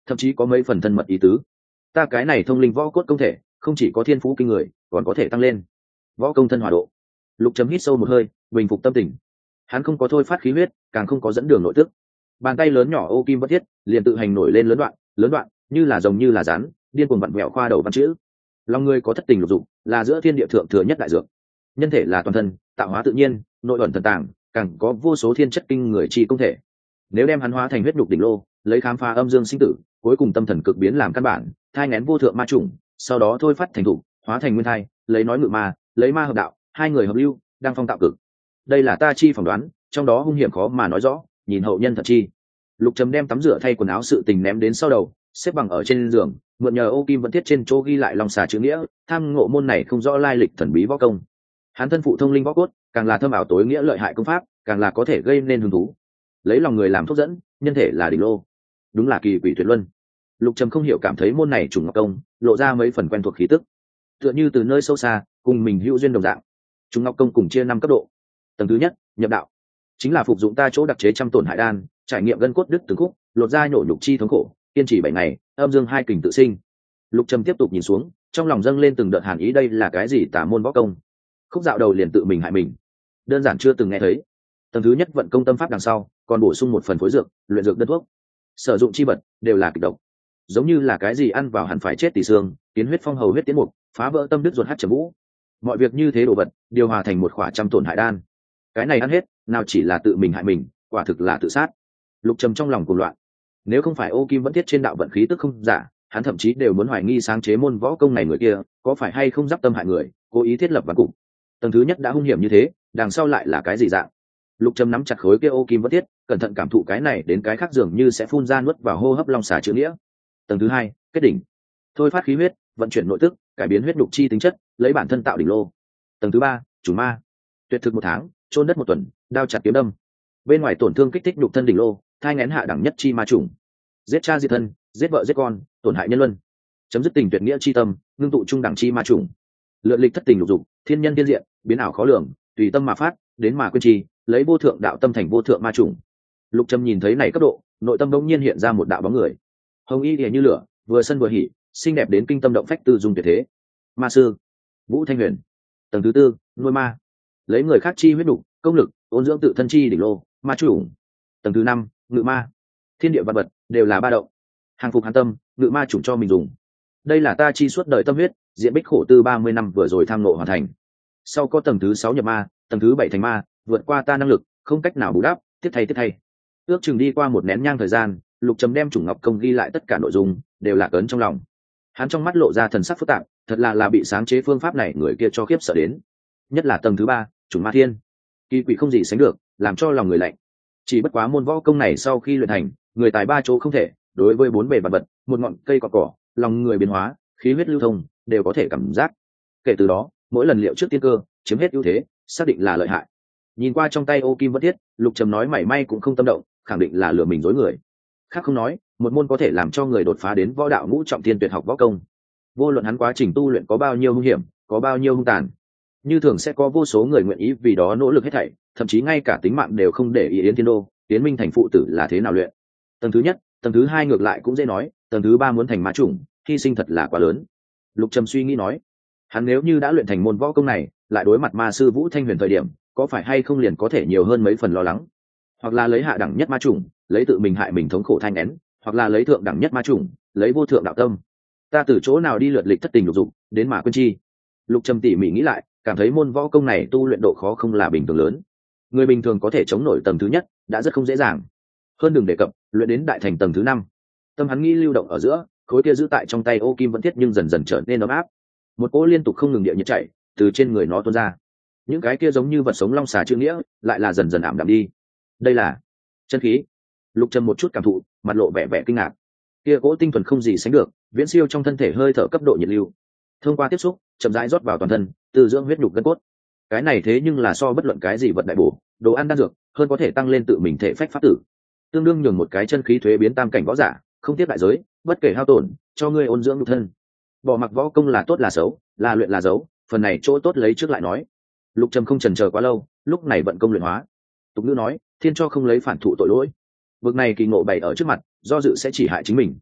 thậm chí có mấy phần thân mật ý tứ. Ta cái này thông linh võ cốt công thể không chỉ có thiên phú kinh người, còn có thể tăng lên võ công thân hỏa độ. Lục Trầm hít sâu một hơi, bình phục tâm tình. Hắn không có thôi phát khí huyết, càng không có dẫn đường nội tức. Bàn tay lớn nhỏ ô kim bất thiết liền tự hành nổi lên lớn đoạn như là rồng như là rắn, điên cuồng vặn vẹo khoa đầu văn chữ. Lòng người có thất tình lục dục, là giữa thiên địa thượng thừa nhất đại dược. Nhân thể là toàn thân, tạo hóa tự nhiên, nội ẩn thần tàng, càng có vô số thiên chất kinh người chi công thể. Nếu đem hắn hóa thành huyết nhục đỉnh lô, lấy khám phá âm dương sinh tử, cuối cùng tâm thần cực biến làm căn bản, thai nghén vô thượng ma chủng, sau đó thôi phát thành thủ, hóa thành nguyên thai, lấy nói ngự ma, lấy ma hợp đạo, hai người hợp lưu, đang phong tạo cực. Đây là ta chi phỏng đoán, trong đó hung hiểm khó mà nói rõ, nhìn hậu nhân thật chi. Lục Trầm đem tắm rửa thay quần áo sự tình ném đến sau đầu, xếp bằng ở trên giường, mượn nhờ ô kim vẫn thiết trên chỗ ghi lại lòng xà chữ nghĩa, tham ngộ môn này không rõ lai lịch thần bí võ công. Hắn thân phụ thông linh võ cốt, càng là thâm ảo tối nghĩa lợi hại công pháp, càng là có thể gây nên hứng thú. Lấy lòng người làm thuốc dẫn, nhân thể là đỉnh lô, đúng là kỳ quỷ tuyệt luân. Lục Trầm không hiểu cảm thấy môn này trùng ngọc công lộ ra mấy phần quen thuộc khí tức, tựa như từ nơi sâu xa cùng mình hữu duyên đồng dạng. Trùng ngọc công cùng chia 5 cấp độ. Tầng thứ nhất, nhập đạo, chính là phục dụng ta chỗ đặc chế trăm tổn hại đan, trải nghiệm gân cốt đứt từng khúc, lột da nhổ nhục chi thống khổ, kiên trì 7 ngày, âm dương hai kình tự sinh. Lục Trầm tiếp tục nhìn xuống, trong lòng dâng lên từng đợt hàn ý, đây là cái gì tà môn võ công? Khúc dạo đầu liền tự mình hại mình, đơn giản chưa từng nghe thấy. Tầng thứ nhất vận công tâm pháp đằng sau, còn bổ sung một phần phối dược, luyện dược đơn thuốc. Sử dụng chi vật đều là kịch độc, giống như là cái gì ăn vào hẳn phải chết tỉ xương, tiến huyết phong hầu huyết tiến mục, phá vỡ tâm đức ruột hát trầm vũ. Mọi việc như thế đồ vật, điều hòa thành một khỏa trăm tổn hại đan. Cái này ăn hết, nào chỉ là tự mình hại mình, quả thực là tự sát. Lục Trầm trong lòng cuồng loạn. Nếu không phải ô kim vẫn thiết trên đạo vận khí tức không giả, hắn thậm chí đều muốn hoài nghi sáng chế môn võ công này người kia có phải hay không giáp tâm hại người, cố ý thiết lập ván cục. Tầng thứ nhất đã hung hiểm như thế, đằng sau lại là cái gì dạng? Lục Trầm nắm chặt khối kia ô kim vẫn thiết, cẩn thận cảm thụ cái này đến cái khác, dường như sẽ phun ra nuốt vào hô hấp long xà chữ nghĩa. Tầng thứ hai, kết đỉnh, thôi phát khí huyết, vận chuyển nội tức, cải biến huyết nhục chi tính chất, lấy bản thân tạo đỉnh lô. Tầng thứ ba, chủ ma, tuyệt thực 1 tháng, chôn đất 1 tuần, đao chặt kiếm đâm. Bên ngoài tổn thương kích thích nhục thân đỉnh lô, thai nghén hạ đẳng nhất chi ma chủng, giết cha diệt thân, giết vợ giết con, tổn hại nhân luân, chấm dứt tình tuyệt nghĩa chi tâm, ngưng tụ trung đẳng chi ma chủng. Lượn lịch thất tình lục dục, thiên nhân thiên diện, biến ảo khó lường, tùy tâm mà phát, đến mà quên chi, lấy vô thượng đạo tâm thành vô thượng ma chủng. Lục Trầm nhìn thấy này cấp độ, nội tâm bỗng nhiên hiện ra một đạo bóng người, hồng y lìa như lửa, vừa sân vừa hỉ, xinh đẹp đến kinh tâm động phách, tư dung tuyệt thế. Ma sư Vũ Thanh Huyền. Tầng thứ tư, nuôi ma, lấy người khác chi huyết đủ, công lực ôn dưỡng tự thân chi đỉnh lô, ma chủng. Tầng thứ năm, ngự ma, thiên địa vật vật đều là ba động, hàng phục hàn tâm, ngự ma chủng cho mình dùng. Đây là ta chi suốt đời tâm huyết, diện bích khổ tư 30 năm vừa rồi tham ngộ hoàn thành. Sau có tầng thứ 6 nhập ma, tầng thứ 7 thành ma, vượt qua ta năng lực, không cách nào bù đắp, tiếp thay. Ước chừng đi qua 1 nén nhang thời gian, Lục Trầm đem chủng ngọc công ghi lại tất cả nội dung, đều là cấn trong lòng. Hắn trong mắt lộ ra thần sắc phức tạp, thật là bị sáng chế phương pháp này người kia cho khiếp sợ đến. Nhất là tầng thứ 3, chủng ma thiên, kỳ quỷ không gì sánh được, làm cho lòng người lạnh. Chỉ bất quá môn võ công này sau khi luyện thành, người tài ba chỗ không thể, đối với 4 bề vật vật, một ngọn cây cỏ, lòng người biến hóa, khí huyết lưu thông, đều có thể cảm giác. Kể từ đó, mỗi lần liệu trước tiên cơ, chiếm hết ưu thế, xác định là lợi hại. Nhìn qua trong tay ô kim vẫn thiết, Lục Trầm nói mảy may cũng không tâm động, khẳng định là lừa mình dối người. Khác không nói, một môn có thể làm cho người đột phá đến võ đạo ngũ trọng thiên tuyệt học võ công. Vô luận hắn quá trình tu luyện có bao nhiêu hung hiểm, có bao nhiêu hung tàn, như thường sẽ có vô số người nguyện ý vì đó nỗ lực hết thảy, thậm chí ngay cả tính mạng đều không để ý. Yến Thiên Đô, Tiến Minh thành phụ tử là thế nào luyện? Tầng thứ nhất, tầng thứ hai ngược lại cũng dễ nói, tầng thứ ba muốn thành ma chủng, hy sinh thật là quá lớn. Lục Trầm suy nghĩ nói, hắn nếu như đã luyện thành môn võ công này, lại đối mặt ma sư Vũ Thanh Huyền thời điểm, có phải hay không liền có thể nhiều hơn mấy phần lo lắng? Hoặc là lấy hạ đẳng nhất ma chủng, lấy tự mình hại mình thống khổ thanh nén, hoặc là lấy thượng đẳng nhất ma chủng, lấy vô thượng đạo tâm. Ta từ chỗ nào đi lượt lịch thất tình lục dục, đến mà quên chi? Lục Trầm tỉ mỉ nghĩ lại, cảm thấy môn võ công này tu luyện độ khó không là bình thường lớn. Người bình thường có thể chống nổi tầng thứ nhất đã rất không dễ dàng, hơn đừng đề cập luyện đến đại thành tầng thứ 5. Tâm hắn nghĩ lưu động ở giữa, khối kia giữ tại trong tay ô kim vẫn thiết nhưng dần dần trở nên ấm áp. Một cỗ liên tục không ngừng địa nhiệt chảy từ trên người nó tuôn ra. Những cái kia giống như vật sống long xà chữ nghĩa lại là dần dần ảm đạm đi. Đây là chân khí. Lục Trầm một chút cảm thụ, mặt lộ vẻ vẻ kinh ngạc. Kia cỗ tinh thuần không gì sánh được, viễn siêu trong thân thể hơi thở cấp độ nhiệt lưu. Thông qua tiếp xúc, chậm rãi rót vào toàn thân, từ dưỡng huyết nhục gân cốt. Cái này thế nhưng là so bất luận cái gì vật đại bổ, đồ ăn đan dược, hơn có thể tăng lên tự mình thể phách pháp tử. Tương đương nhường một cái chân khí thuế biến tam cảnh võ giả, không tiếp đại giới, bất kể hao tổn, cho ngươi ôn dưỡng nhục thân. Bỏ mặc võ công là tốt là xấu, là luyện là giấu, phần này chỗ tốt lấy trước lại nói. Lục Trầm không chần chờ quá lâu, lúc này vận công luyện hóa. Tục ngữ nói, thiên cho không lấy phản thụ tội lỗi. Vực này kỳ ngộ bày ở trước mặt, do dự sẽ chỉ hại chính mình.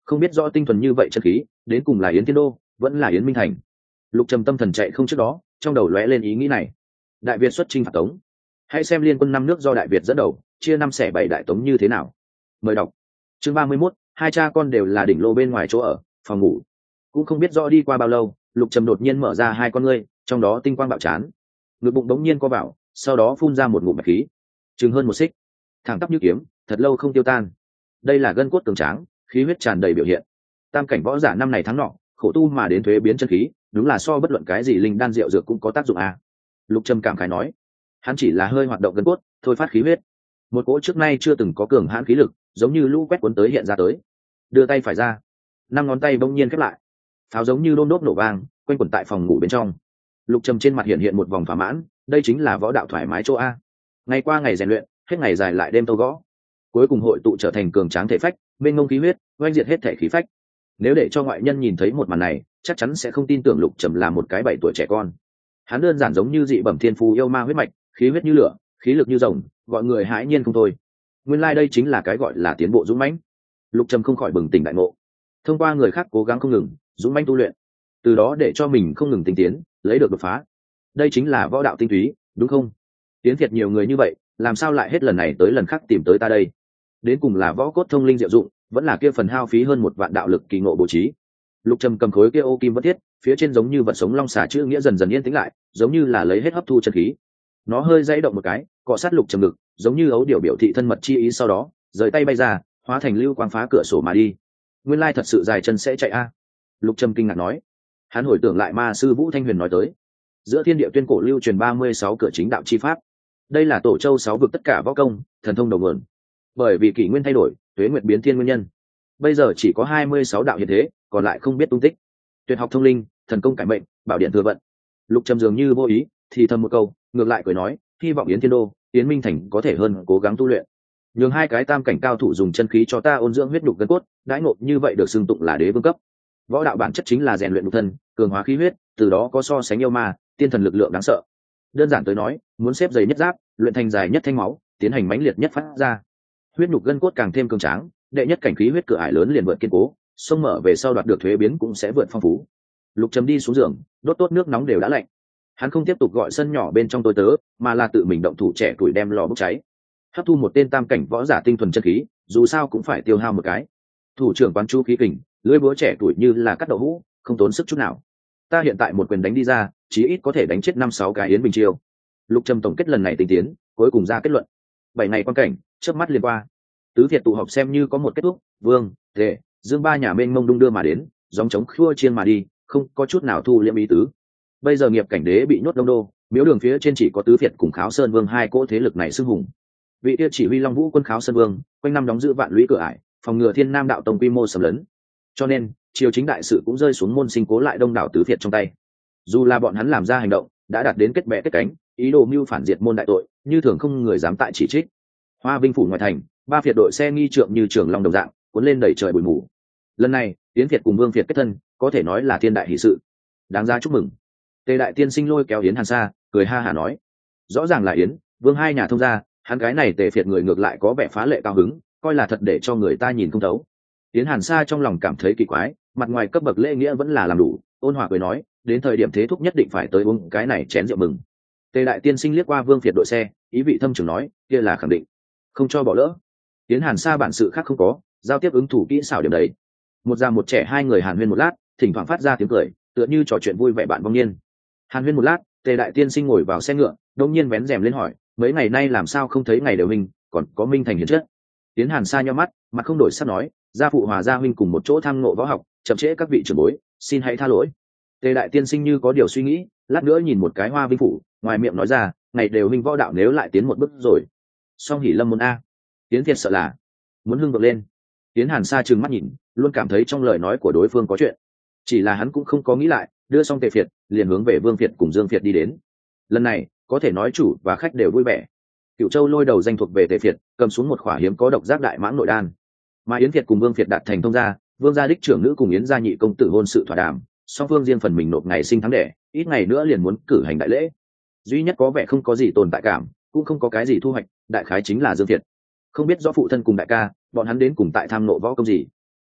không biết rõ tinh thuần như vậy chân khí đến cùng là Yến Thiên Đô vẫn là Yến Minh Thành. Lục Trầm tâm thần chạy không trước đó, trong đầu lóe lên ý nghĩ này. Đại Việt xuất chinh phạt Tống, hãy xem liên quân 5 nước do Đại Việt dẫn đầu chia 5/7 đại Tống như thế nào. Mời đọc chương 31, hai cha con đều là đỉnh lô bên ngoài chỗ ở phòng ngủ. Cũng không biết rõ đi qua bao lâu, Lục Trầm đột nhiên mở ra hai con ngươi, trong đó tinh quang bạo chán, ngực bụng đống nhiên co vào, sau đó phun ra một ngụm bạch khí, chừng hơn 1 xích, thẳng tắp như kiếm, thật lâu không tiêu tan. Đây là gân cốt cường tráng, khí huyết tràn đầy biểu hiện. Tam cảnh võ giả năm này tháng nọ, khổ tu mà đến thuế biến chân khí, đúng là so bất luận cái gì linh đan rượu dược cũng có tác dụng à. Lục Trầm cảm khái nói, hắn chỉ là hơi hoạt động gân cốt, thôi phát khí huyết. Một cỗ trước nay chưa từng có cường hãn khí lực, giống như lũ quét cuốn tới hiện ra tới. Đưa tay phải ra, 5 ngón tay bỗng nhiên khép lại, pháo giống như đôn đốt nổ vang, quanh quẩn tại phòng ngủ bên trong. Lục Trầm trên mặt hiện một vòng thỏa mãn, đây chính là võ đạo thoải mái chỗ a. Ngày qua ngày rèn luyện, hết ngày dài lại đêm tâu gõ, cuối cùng hội tụ trở thành cường tráng thể phách, bên ngông khí huyết, oanh diệt hết thể khí phách. Nếu để cho ngoại nhân nhìn thấy một màn này, chắc chắn sẽ không tin tưởng Lục Trầm là một cái 7 tuổi trẻ con. Hắn đơn giản giống như dị bẩm thiên phú yêu ma huyết mạch, khí huyết như lửa, khí lực như rồng, gọi người hãi nhiên không thôi. Nguyên lai đây chính là cái gọi là tiến bộ dũng mãnh. Lục Trầm không khỏi bừng tỉnh đại ngộ. Thông qua người khác cố gắng không ngừng, dũng mãnh tu luyện, từ đó để cho mình không ngừng tinh tiến, lấy được đột phá. Đây chính là võ đạo tinh túy, đúng không? Tiến thiệt nhiều người như vậy, làm sao lại hết lần này tới lần khác tìm tới ta đây? Đến cùng là võ cốt thông linh diệu dụng, vẫn là kia phần hao phí hơn 1 vạn đạo lực kỳ ngộ bố trí. Lục Trầm cầm khối kia ô kim bất thiết, phía trên giống như vật sống long xà chữ nghĩa dần dần yên tĩnh lại, giống như là lấy hết hấp thu chân khí. Nó hơi dãy động một cái, cọ sát Lục Trầm ngực, giống như ấu điểu biểu thị thân mật chi ý, sau đó rời tay bay ra, hóa thành lưu quang phá cửa sổ mà đi. Nguyên lai thật sự dài chân sẽ chạy a. Lục Trầm kinh ngạc nói. Hắn hồi tưởng lại ma sư Vũ Thanh Huyền nói tới, giữa thiên địa tuyên cổ lưu truyền 36 cửa chính đạo chi pháp. Đây là tổ châu 6 vực tất cả võ công, thần thông đầu nguồn. Bởi vì kỷ nguyên thay đổi, tuế nguyệt biến thiên nguyên nhân, bây giờ chỉ có 26 đạo hiện thế, còn lại không biết tung tích. Tuyệt học thông linh, thần công cải mệnh, bảo điện thừa vận. Lục Trầm dường như vô ý thì thầm một câu, ngược lại cười nói, hy vọng Yến Thiên Đô, Yến Minh Thành có thể hơn cố gắng tu luyện, nhường hai cái tam cảnh cao thủ dùng chân khí cho ta ôn dưỡng huyết nhục gân cốt, đãi ngộ như vậy được xưng tụng là đế vương cấp. Võ đạo bản chất chính là rèn luyện nhục thân, cường hóa khí huyết, từ đó có so sánh yêu ma, tiên thần lực lượng đáng sợ. Đơn giản tới nói, muốn xếp dày nhất giáp, luyện thành dài nhất thanh máu, tiến hành mãnh liệt nhất phát ra. Huyết nhục gân cốt càng thêm cường tráng, đệ nhất cảnh khí huyết cửa ải lớn liền vượt kiên cố, sông mở về sau đoạt được thuế biến cũng sẽ vượt phong phú. Lục Trầm đi xuống giường, đốt tốt nước nóng đều đã lạnh. Hắn không tiếp tục gọi sân nhỏ bên trong tôi tớ, mà là tự mình động thủ trẻ tuổi đem lò bốc cháy, hấp thu một tên tam cảnh võ giả tinh thuần chân khí, dù sao cũng phải tiêu hao một cái. Thủ trưởng quán chú khí kình, lưỡi búa trẻ tuổi như là cắt đậu hũ, không tốn sức chút nào. Ta hiện tại một quyền đánh đi ra, chí ít có thể đánh chết 5-6 cái Yến Bình Chiêu. Lục Trầm tổng kết lần này tinh tiến, cuối cùng ra kết luận. 7 ngày quan cảnh, chớp mắt liền qua. Tứ Việt tụ họp xem như có một kết thúc, Vương, Tề, Dương ba nhà mênh mông đung đưa mà đến, gióng trống khua chiên mà đi, không có chút nào thu liễm ý tứ. Bây giờ nghiệp cảnh đế bị nhốt đông đô, miếu đường phía trên chỉ có Tứ Việt cùng Kháo Sơn Vương hai cỗ thế lực này xưng hùng. Vị kia chỉ huy Long Vũ quân Kháo Sơn Vương, quanh năm đóng giữ vạn lũy cửa ải, phòng ngừa Thiên Nam đạo tông quy mô xâm lấn. Cho nên, triều chính đại sự cũng rơi xuống môn sinh cố lại đông đảo Tứ Việt trong tay. Dù là bọn hắn làm ra hành động, đã đạt đến kết bè kết cánh, ý đồ mưu phản diệt môn đại tội, như thường không người dám tại chỉ trích. Hoa Vinh phủ ngoài thành, 3 Việt đội xe nghi trượng như trường long đồng dạng, cuốn lên đẩy trời bụi mù. Lần này, Yến Việt cùng Vương Việt kết thân, có thể nói là thiên đại hỷ sự, đáng ra chúc mừng. Tề đại tiên sinh lôi kéo Yến Hàn Sa, cười ha hả nói, rõ ràng là Yến, Vương hai nhà thông gia, hắn cái này Tề Việt người ngược lại có vẻ phá lệ cao hứng, coi là thật để cho người ta nhìn không thấu. Yến Hàn Sa trong lòng cảm thấy kỳ quái, mặt ngoài cấp bậc lễ nghĩa vẫn là làm đủ, ôn hòa cười nói, đến thời điểm thế thúc nhất định phải tới uống cái này chén rượu mừng. Tề đại tiên sinh liếc qua Vương Việt đội xe, ý vị thâm trường nói, kia là khẳng định, không cho bỏ lỡ. Yến Hàn Sa bản sự khác không có, giao tiếp ứng thủ kỹ xảo điểm đấy. Một già một trẻ hai người hàn huyên một lát, thỉnh thoảng phát ra tiếng cười, tựa như trò chuyện vui vẻ bạn vong niên. Hàn huyên một lát, Tề đại tiên sinh ngồi vào xe ngựa, đột nhiên vén rèm lên hỏi, mấy ngày nay làm sao không thấy ngày đều huynh, còn có Minh Thành hiền chất. Yến Hàn Sa nhíu mắt, mặt không đổi sắc nói, gia phụ hòa gia huynh cùng một chỗ tham ngộ võ học, chậm trễ các vị trưởng bối, xin hãy tha lỗi. Tề đại tiên sinh như có điều suy nghĩ, lát nữa nhìn một cái Hoa Vinh phủ, ngoài miệng nói ra, ngày đều huynh võ đạo nếu lại tiến một bước rồi. Song hỉ lâm môn a. Yến Việt sợ là muốn hưng vượng lên. Yến Hàn Sa trừng mắt nhìn, luôn cảm thấy trong lời nói của đối phương có chuyện. Chỉ là hắn cũng không có nghĩ lại, đưa xong Tề Việt, liền hướng về Vương Việt cùng Dương Việt đi đến. Lần này, có thể nói chủ và khách đều vui vẻ. Cửu Châu lôi đầu danh thuộc về Tề Việt, cầm xuống một khỏa hiếm có độc giác đại mãng nội đan. Mà Yến Việt cùng Vương Việt đạt thành thông gia, Vương gia đích trưởng nữ cùng Yến gia nhị công tử hôn sự thỏa đàm, song phương riêng phần mình nộp ngày sinh tháng đẻ, ít ngày nữa liền muốn cử hành đại lễ. Duy nhất có vẻ không có gì tồn tại cảm, cũng không có cái gì thu hoạch, đại khái chính là Dương Việt. Không biết rõ phụ thân cùng đại ca, bọn hắn đến cùng tại tham nộ võ công gì.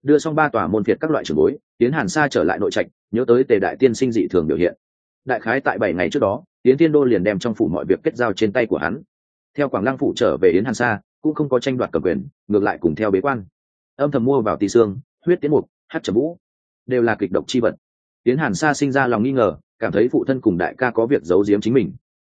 đưa xong 3 tòa môn phiệt các loại trường bối, Yến Hàn Sa trở lại nội trạch, nhớ tới Tề đại tiên sinh dị thường biểu hiện. Đại khái tại 7 ngày trước đó, Yến Thiên Đô liền đem trong phủ mọi việc kết giao trên tay của hắn. Theo Quảng Lăng phủ trở về Yến Hàn Sa, cũng không có tranh đoạt cầm quyền, ngược lại cùng theo bế quan. Âm thầm mua vào Tỳ Xương, Huyết Tiến Mục, Hắc Trầm Vũ, đều là kịch độc chi vật. Yến Hàn Sa sinh ra lòng nghi ngờ, cảm thấy phụ thân cùng đại ca có việc giấu giếm chính mình.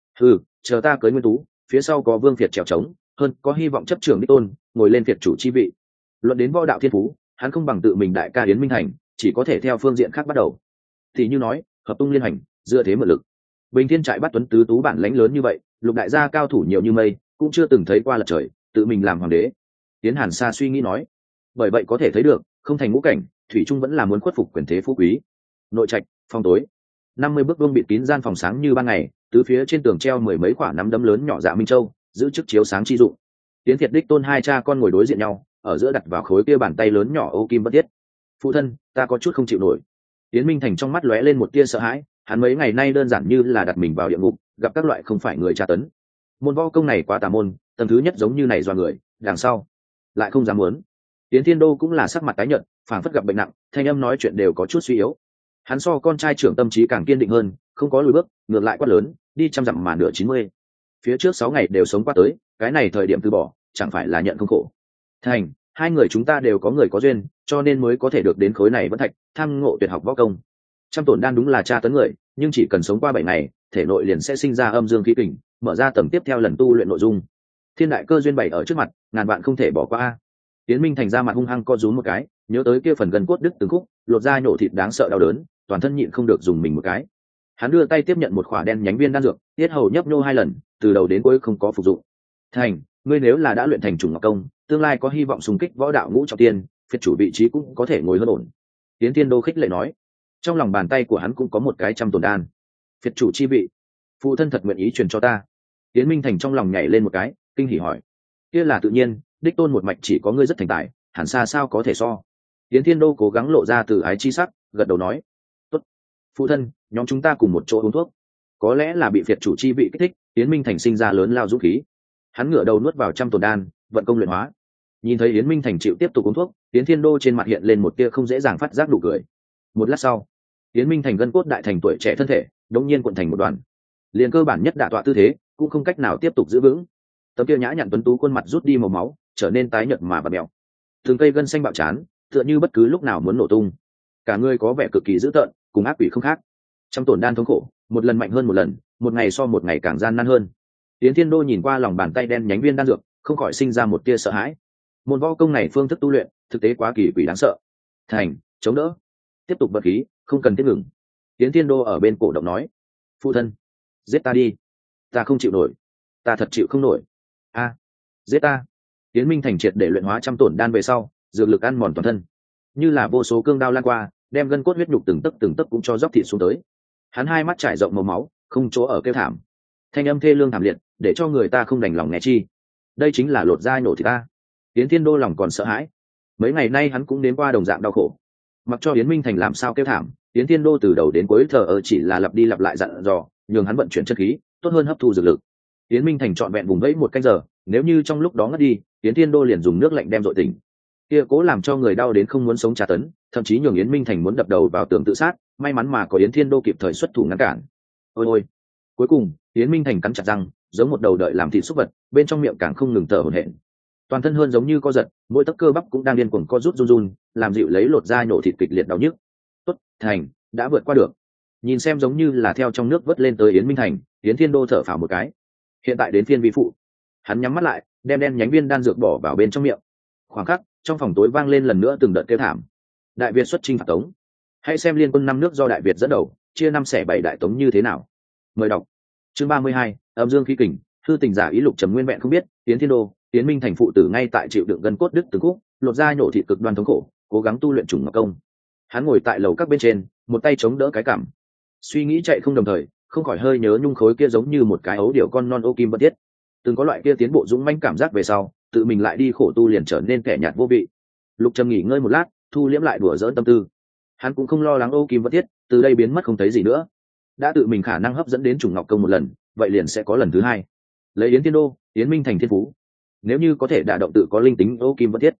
Chờ ta cưới Nguyên Tú, phía sau có Vương Việt trèo trống, hơn có hy vọng chấp trưởng đích tôn, ngồi lên Việt chủ chi vị. Luận đến võ đạo thiên phú, hắn không bằng tự mình đại ca Yến Minh Thành, chỉ có thể theo phương diện khác bắt đầu. Thì như nói, hợp tung liên hành, dựa thế mượn lực. Bình Thiên trại bắt tuấn tứ tú bản lãnh lớn như vậy, lục đại gia cao thủ nhiều như mây, cũng chưa từng thấy qua lật trời, tự mình làm hoàng đế. Yến Hàn Sa suy nghĩ nói, bởi vậy có thể thấy được, không thành ngũ cảnh, thủy trung vẫn là muốn khuất phục quyền thế phú quý. Nội trạch, phòng tối, 50 bước vuông bịt kín gian phòng sáng như ban ngày, tứ phía trên tường treo 10 mấy quả nắm đấm lớn nhỏ dạ minh châu, giữ chức chiếu sáng chi dụng. Tiến Thiệt đích tôn hai cha con ngồi đối diện nhau, ở giữa đặt vào khối kia bàn tay lớn nhỏ ô kim bất thiết. Phụ thân, ta có chút không chịu nổi. Tiến Minh Thành trong mắt lóe lên một tia sợ hãi, hắn mấy ngày nay đơn giản như là đặt mình vào địa ngục, gặp các loại không phải người tra tấn. Môn võ công này quá tà môn, tầng thứ nhất giống như này do người, đằng sau lại không dám muốn. Tiến Thiên Đô cũng là sắc mặt tái nhợt, phảng phất gặp bệnh nặng, thanh âm nói chuyện đều có chút suy yếu. Hắn so con trai trưởng tâm trí càng kiên định hơn, không có lùi bước, ngược lại quát lớn, đi trăm dặm mà nửa 90. Phía trước 6 ngày đều sống qua tới, cái này thời điểm từ bỏ, chẳng phải là nhận không khổ. Thành, hai người chúng ta đều có người có duyên, cho nên mới có thể được đến khối này vẫn thạch, tham ngộ tuyệt học võ công. Trăm tổn đan đúng là tra tấn người, nhưng chỉ cần sống qua 7 ngày, thể nội liền sẽ sinh ra âm dương khí kình, mở ra tầng tiếp theo lần tu luyện nội dung. Thiên đại cơ duyên bày ở trước mặt, ngàn vạn không thể bỏ qua. Tiến Minh Thành ra mặt hung hăng co rúm một cái, nhớ tới kia phần gần cốt đứt từng khúc, lột da nhổ thịt đáng sợ đau đớn, toàn thân nhịn không được dùng mình một cái. Hắn đưa tay tiếp nhận một khỏa đen nhánh viên đan dược, tiết hầu nhấp nhô 2 lần, từ đầu đến cuối không có phục dụng. Thành, ngươi nếu là đã luyện thành trùng ngọc công, tương lai có hy vọng xung kích võ đạo ngũ trọng tiên, phiệt chủ vị trí cũng có thể ngồi hơn ổn. Tiến Thiên Đô khích lệ nói, trong lòng bàn tay của hắn cũng có một cái trăm tổn đan. Phiệt chủ chi vị, phụ thân thật nguyện ý truyền cho ta. Tiến Minh Thành trong lòng nhảy lên một cái, kinh hỉ hỏi, kia là tự nhiên, đích tôn một mạch chỉ có ngươi rất thành tài, hẳn xa sao có thể so. Tiến Thiên Đô cố gắng lộ ra từ ái chi sắc, gật đầu nói, tốt, phụ thân, nhóm chúng ta cùng một chỗ uống thuốc. Có lẽ là bị phiệt chủ chi vị kích thích, Yến Minh Thành sinh ra lớn lao dũng khí. Hắn ngửa đầu nuốt vào trăm tổn đan, vận công luyện hóa. Nhìn thấy Yến Minh Thành chịu tiếp tục uống thuốc, Yến Thiên Đô trên mặt hiện lên một tia không dễ dàng phát giác đủ cười. Một lát sau, Yến Minh Thành gân cốt đại thành tuổi trẻ thân thể, đống nhiên cuộn thành một đoàn. Liền cơ bản nhất đả tọa tư thế, cũng không cách nào tiếp tục giữ vững. Tấm kia nhã nhặn tuấn tú khuôn mặt rút đi màu máu, trở nên tái nhợt mà bặm mèo. Từng cây gân xanh bạo chán, tựa như bất cứ lúc nào muốn nổ tung. Cả người có vẻ cực kỳ dữ tợn, cùng ác quỷ không khác. Trăm tổn đan thống khổ, một lần mạnh hơn một lần, một ngày so một ngày càng gian nan hơn. Yến Thiên Đô nhìn qua lòng bàn tay đen nhánh viên đan dược, không khỏi sinh ra một tia sợ hãi. Môn võ công này phương thức tu luyện, thực tế quá kỳ quỷ đáng sợ. Thành, chống đỡ, tiếp tục bật khí, không cần tiếp ngừng. Yến Thiên Đô ở bên cổ động nói, phụ thân, giết ta đi, ta không chịu nổi, ta thật chịu không nổi. A, giết ta. Yến Minh Thành triệt để luyện hóa trăm tổn đan về sau, dược lực ăn mòn toàn thân, như là vô số cương đao lan qua, đem gân cốt huyết nhục từng tấc cũng cho dốc thịt xuống tới. Hắn hai mắt trải rộng màu máu, không chỗ ở kêu thảm, thanh âm thê lương thảm liệt, để cho người ta không đành lòng nghe chi. Đây chính là lột da nhổ thịt ta. Yến Thiên Đô lòng còn sợ hãi. Mấy ngày nay hắn cũng đến qua đồng dạng đau khổ. Mặc cho Yến Minh Thành làm sao kêu thảm, Yến Thiên Đô từ đầu đến cuối thờ ơ, chỉ là lặp đi lặp lại dặn dò, nhường hắn vận chuyển chân khí, tốt hơn hấp thu dược lực. Yến Minh Thành trọn vẹn vùng vẫy 1 canh giờ, nếu như trong lúc đó ngất đi, Yến Thiên Đô liền dùng nước lạnh đem dội tỉnh. Kia cố làm cho người đau đến không muốn sống tra tấn, thậm chí nhường Yến Minh Thành muốn đập đầu vào tường tự sát, may mắn mà có Yến Thiên Đô kịp thời xuất thủ ngăn cản. Ôi ôi. Cuối cùng, Yến Minh Thành cắn chặt răng, giống một đầu đợi làm thịt súc vật, bên trong miệng càng không ngừng thở hổn hển. Toàn thân hơn giống như co giật, mỗi tấc cơ bắp cũng đang điên cuồng co rút run run, làm dịu lấy lột da nhổ thịt kịch liệt đau nhức. Tốt, Thành, đã vượt qua được. Nhìn xem giống như là theo trong nước vớt lên tới Yến Minh Thành, Yến Thiên Đô thở phào một cái. Hiện tại đến phiên vi phụ. Hắn nhắm mắt lại, đem đen nhánh viên đan dược bỏ vào bên trong miệng. Khoảng khắc, trong phòng tối vang lên lần nữa từng đợt kêu thảm. Đại Việt xuất chinh phạt Tống. Hãy xem liên quân 5 nước do Đại Việt dẫn đầu, chia 5 xẻ 7 đại Tống như thế nào. Mời đọc. Chương 32, âm dương khí kình, hư tình giả ý lục trầm nguyên vẹn không biết, Yến Thiên Đô, Yến Minh Thành phụ tử ngay tại chịu đựng gân cốt đứt từng khúc, lột da nhổ thịt cực đoan thống khổ, cố gắng tu luyện trùng ngọc công. Hắn ngồi tại lầu các bên trên, một tay chống đỡ cái cằm. Suy nghĩ chạy không đồng thời, không khỏi hơi nhớ nhung khối kia giống như một cái ấu điểu con non ô kim bất thiết. Từng có loại kia tiến bộ dũng mãnh cảm giác về sau, tự mình lại đi khổ tu liền trở nên kẻ nhạt vô vị. Lục Trầm nghỉ ngơi một lát, thu liễm lại đùa giỡn tâm tư. Hắn cũng không lo lắng ô kim bất thiết từ đây biến mất không thấy gì nữa. Đã tự mình khả năng hấp dẫn đến trùng ngọc công một lần, vậy liền sẽ có lần thứ hai. Lấy Yến Thiên Đô, Yến Minh Thành thiên phú, nếu như có thể đả động tự có linh tính ô kim bất thiết,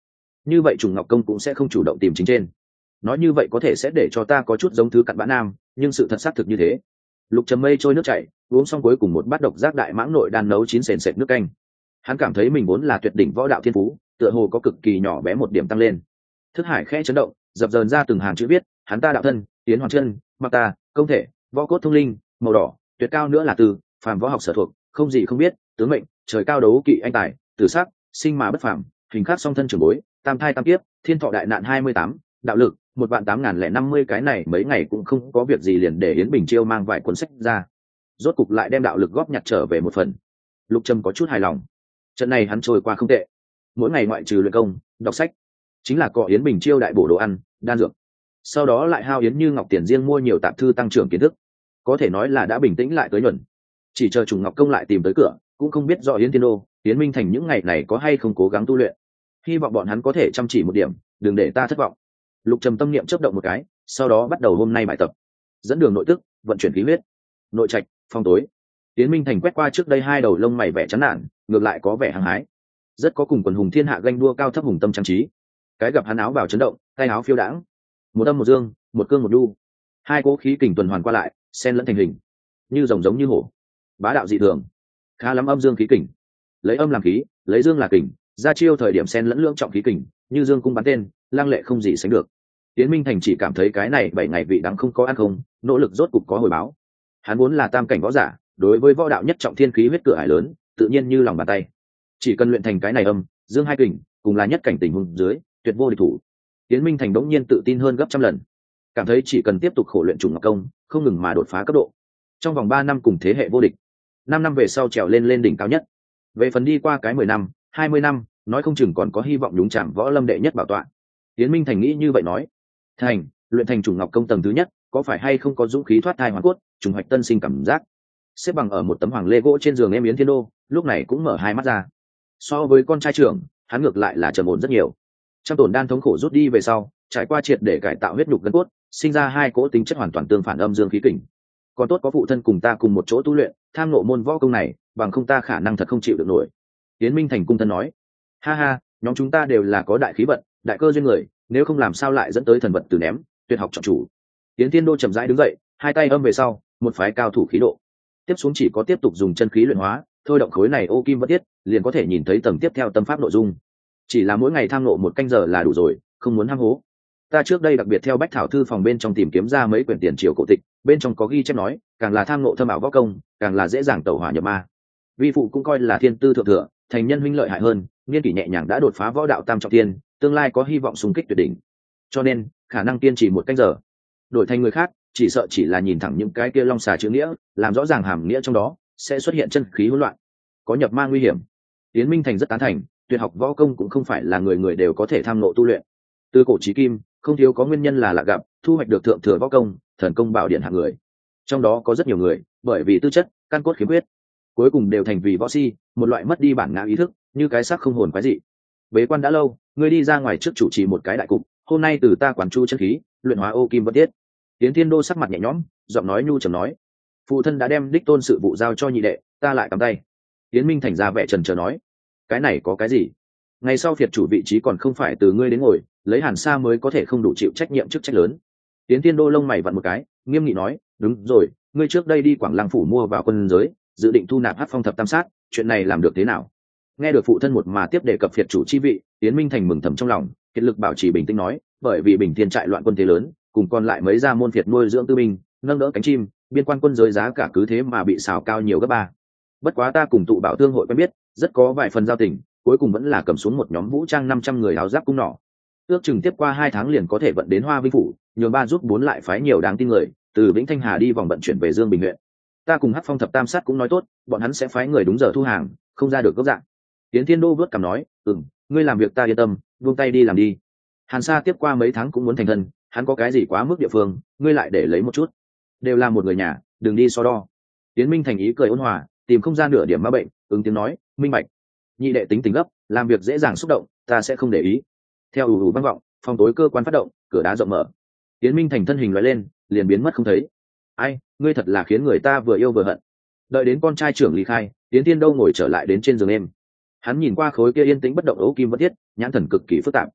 như vậy Trùng Ngọc Công cũng sẽ không chủ động tìm chính trên. Nói như vậy có thể sẽ để cho ta có chút giống thứ cặn bã nam, nhưng sự thật xác thực như thế. Lục Trầm Mây trôi nước chảy, uống xong cuối cùng một bát độc giác đại mãng nội đan nấu chín sền sệt nước canh. Hắn cảm thấy mình vốn là tuyệt đỉnh võ đạo thiên phú, tựa hồ có cực kỳ nhỏ bé một điểm tăng lên. Thức hải khẽ chấn động, dập dờn ra từng hàng chữ viết, hắn ta đạo thân, tiến hoàng chân, mặc ta, công thể, võ cốt thông linh, màu đỏ, tuyệt cao nữa là từ, phàm võ học sở thuộc, không gì không biết, tướng mệnh, trời cao đấu kỵ anh tài, tử sắc, sinh mà bất phàm, hình khắc song thân trưởng bối, tam thai tam kiếp, thiên thọ đại nạn 28, đạo lực 1.8050. Cái này mấy ngày cũng không có việc gì liền để Yến Bình Chiêu mang vài cuốn sách ra, rốt cục lại đem đạo lực góp nhặt trở về một phần. Lục Trầm có chút hài lòng, trận này hắn trôi qua không tệ, mỗi ngày ngoại trừ luyện công đọc sách chính là cọ Yến Bình Chiêu đại bổ đồ ăn đan dược, sau đó lại hao Yến Như Ngọc tiền riêng mua nhiều tạp thư tăng trưởng kiến thức, có thể nói là đã bình tĩnh lại tới nhuần. Chỉ chờ Trùng Ngọc Công lại tìm tới cửa, cũng không biết rõ Yến Tiên Đô, Yến Minh Thành những ngày này có hay không cố gắng tu luyện, hy vọng bọn hắn có thể chăm chỉ một điểm, đừng để ta thất vọng. Lục Trầm tâm niệm chớp động một cái, sau đó bắt đầu hôm nay bài tập. Dẫn đường nội tức, vận chuyển khí huyết. Nội trạch, phong tối. Yến Minh Thành quét qua trước đây hai đầu lông mày vẻ chán nản, ngược lại có vẻ hăng hái, rất có cùng quần hùng thiên hạ ganh đua cao thấp hùng tâm trang trí. Cái gặp hắn áo bào chấn động, tay áo phiêu đãng, một âm một dương, một cương một đu, hai cỗ khí kình tuần hoàn qua lại, xen lẫn thành hình, như rồng giống như hổ, bá đạo dị thường. Khá lắm, âm dương khí kình, lấy âm làm khí, lấy dương là kình, ra chiêu thời điểm xen lẫn lưỡng trọng khí kình, như dương cung bắn tên, lăng lệ không gì sánh được. Tiến Minh Thành chỉ cảm thấy cái này 7 ngày vị đắng không có ăn không, nỗ lực rốt cục có hồi báo. Hắn vốn là tam cảnh võ giả, đối với võ đạo nhất trọng thiên khí huyết cửa ải lớn, tự nhiên như lòng bàn tay. Chỉ cần luyện thành cái này âm, dương hai kình, cùng là nhất cảnh tình huống dưới, tuyệt vô địch thủ. Tiến Minh Thành đống nhiên tự tin hơn gấp trăm lần, cảm thấy chỉ cần tiếp tục khổ luyện Trùng Ngọc Công, không ngừng mà đột phá cấp độ. Trong vòng 3 năm cùng thế hệ vô địch, 5 năm về sau trèo lên đỉnh cao nhất. Về phần đi qua cái 10 năm, 20 năm, nói không chừng còn có hy vọng nhúng chạm võ lâm đệ nhất bảo tọa. Tiến Minh Thành nghĩ như vậy nói. Thành, luyện thành Trùng Ngọc Công tầng thứ nhất, có phải hay không có dũng khí thoát thai hoàn cốt, trùng hoạch tân sinh cảm giác. Xếp bằng ở một tấm hoàng lê gỗ trên giường em Yến Thiên Đô, lúc này cũng mở hai mắt ra. So với con trai trưởng, hắn ngược lại là trầm ổn rất nhiều. Trong tổn đan thống khổ rút đi về sau, trải qua triệt để cải tạo huyết nhục gân cốt, sinh ra hai cỗ tính chất hoàn toàn tương phản âm dương khí kình. Còn tốt có phụ thân cùng ta cùng một chỗ tu luyện, tham ngộ môn võ công này, bằng không ta khả năng thật không chịu được nổi. Tiến Minh Thành cung thân nói, ha ha, nhóm chúng ta đều là có đại khí vận, đại cơ duyên người, nếu không làm sao lại dẫn tới thần vật từ ném, tuyệt học trọng chủ. Tiến Thiên Đô chậm rãi đứng dậy, hai tay âm về sau, một phái cao thủ khí độ. Tiếp xuống chỉ có tiếp tục dùng chân khí luyện hóa, thôi động khối này ô kim vật tiết, liền có thể nhìn thấy tầng tiếp theo tâm pháp nội dung. Chỉ là mỗi ngày tham ngộ 1 canh giờ là đủ rồi, không muốn ham hố. Ta trước đây đặc biệt theo bách thảo thư phòng bên trong tìm kiếm ra mấy quyển tiền triều cổ tịch, bên trong có ghi chép nói, càng là tham ngộ thâm ảo võ công, càng là dễ dàng tẩu hỏa nhập ma. Vi phụ cũng coi là thiên tư thượng thừa, thành nhân huynh lợi hại hơn, niên kỷ nhẹ nhàng đã đột phá võ đạo tam trọng thiên, tương lai có hy vọng xung kích tuyệt đỉnh. Cho nên, khả năng kiên trì 1 canh giờ. Đổi thành người khác, chỉ sợ chỉ là nhìn thẳng những cái kia long xà chữ nghĩa, làm rõ ràng hàm nghĩa trong đó, sẽ xuất hiện chân khí hỗn loạn, có nhập ma nguy hiểm. Tiến Minh Thành rất tán thành, tuyệt học võ công cũng không phải là người người đều có thể tham ngộ tu luyện. Từ cổ chí kim, không thiếu có nguyên nhân là lạ gặp, thu hoạch được thượng thừa võ công, thần công bảo điện hạng người. Trong đó có rất nhiều người, bởi vì tư chất, căn cốt khiếm khuyết, cuối cùng đều thành vì võ si, một loại mất đi bản ngã ý thức, như cái xác không hồn quái dị. Bế quan đã lâu, ngươi đi ra ngoài trước chủ trì một cái đại cục, hôm nay từ ta quản chu chân khí, luyện hóa ô kim vật tiết. Tiến Thiên Đô sắc mặt nhẹ nhõm, giọng nói nhu trầm nói, phụ thân đã đem đích tôn sự vụ giao cho nhị đệ, ta lại cầm tay. Tiến Minh Thành ra vẻ trần trờ nói, cái này có cái gì? Ngày sau phiệt chủ vị trí còn không phải từ ngươi đến ngồi, lấy Hàn Sa mới có thể không đủ chịu trách nhiệm chức trách lớn. Tiến Thiên Đô lông mày vặn một cái, nghiêm nghị nói, đúng rồi, ngươi trước đây đi Quảng Lăng phủ mua vào quân giới, dự định thu nạp Hắc Phong thập tam sát, chuyện này làm được thế nào? Nghe được phụ thân một mà tiếp đề cập phiệt chủ chi vị, Tiến Minh Thành mừng thầm trong lòng, kiệt lực bảo trì bình tĩnh nói, bởi vì Bình Thiên trại loạn quân thế lớn, cùng còn lại mấy gia môn phiệt nuôi dưỡng tư binh, nâng đỡ cánh chim, biên quan quân giới giá cả cứ thế mà bị xào cao nhiều gấp 3. Bất quá ta cùng tụ bảo thương hội quen biết, rất có vài phần giao tình, cuối cùng vẫn là cầm xuống một nhóm vũ trang 500 người áo giáp cung nỏ. Ước chừng tiếp qua 2 tháng liền có thể vận đến Hoa Vinh phủ, nhường 3 giúp 4 lại phái nhiều đáng tin người, từ Vĩnh Thanh Hà đi vòng vận chuyển về Dương Bình huyện. Ta cùng Hắc Phong thập tam sát cũng nói tốt, bọn hắn sẽ phái người đúng giờ thu hàng, không ra được gốc dạng. Tiến Thiên Đô vớt cằm nói, ngươi làm việc ta yên tâm, buông tay đi làm đi. Hàn Sa tiếp qua mấy tháng cũng muốn thành thân, hắn có cái gì quá mức địa phương, ngươi lại để lấy một chút. Đều là một người nhà, đừng đi so đo. Tiến Minh Thành ý cười ôn hòa, tìm không ra nửa điểm ma bệnh, tiếng nói, minh bạch. Nhị đệ tính tình gấp, làm việc dễ dàng xúc động, ta sẽ không để ý. Theo ù ù vang vọng, phòng tối cơ quan phát động, cửa đá rộng mở. Tiến Minh Thành thân hình lóe lên, liền biến mất không thấy. Ai, ngươi thật là khiến người ta vừa yêu vừa hận. Đợi đến con trai trưởng ly khai, Tiến Thiên Đô ngồi trở lại đến trên giường em. Hắn nhìn qua khối kia yên tĩnh bất động ấu kim vật thiết, nhãn thần cực kỳ phức tạp.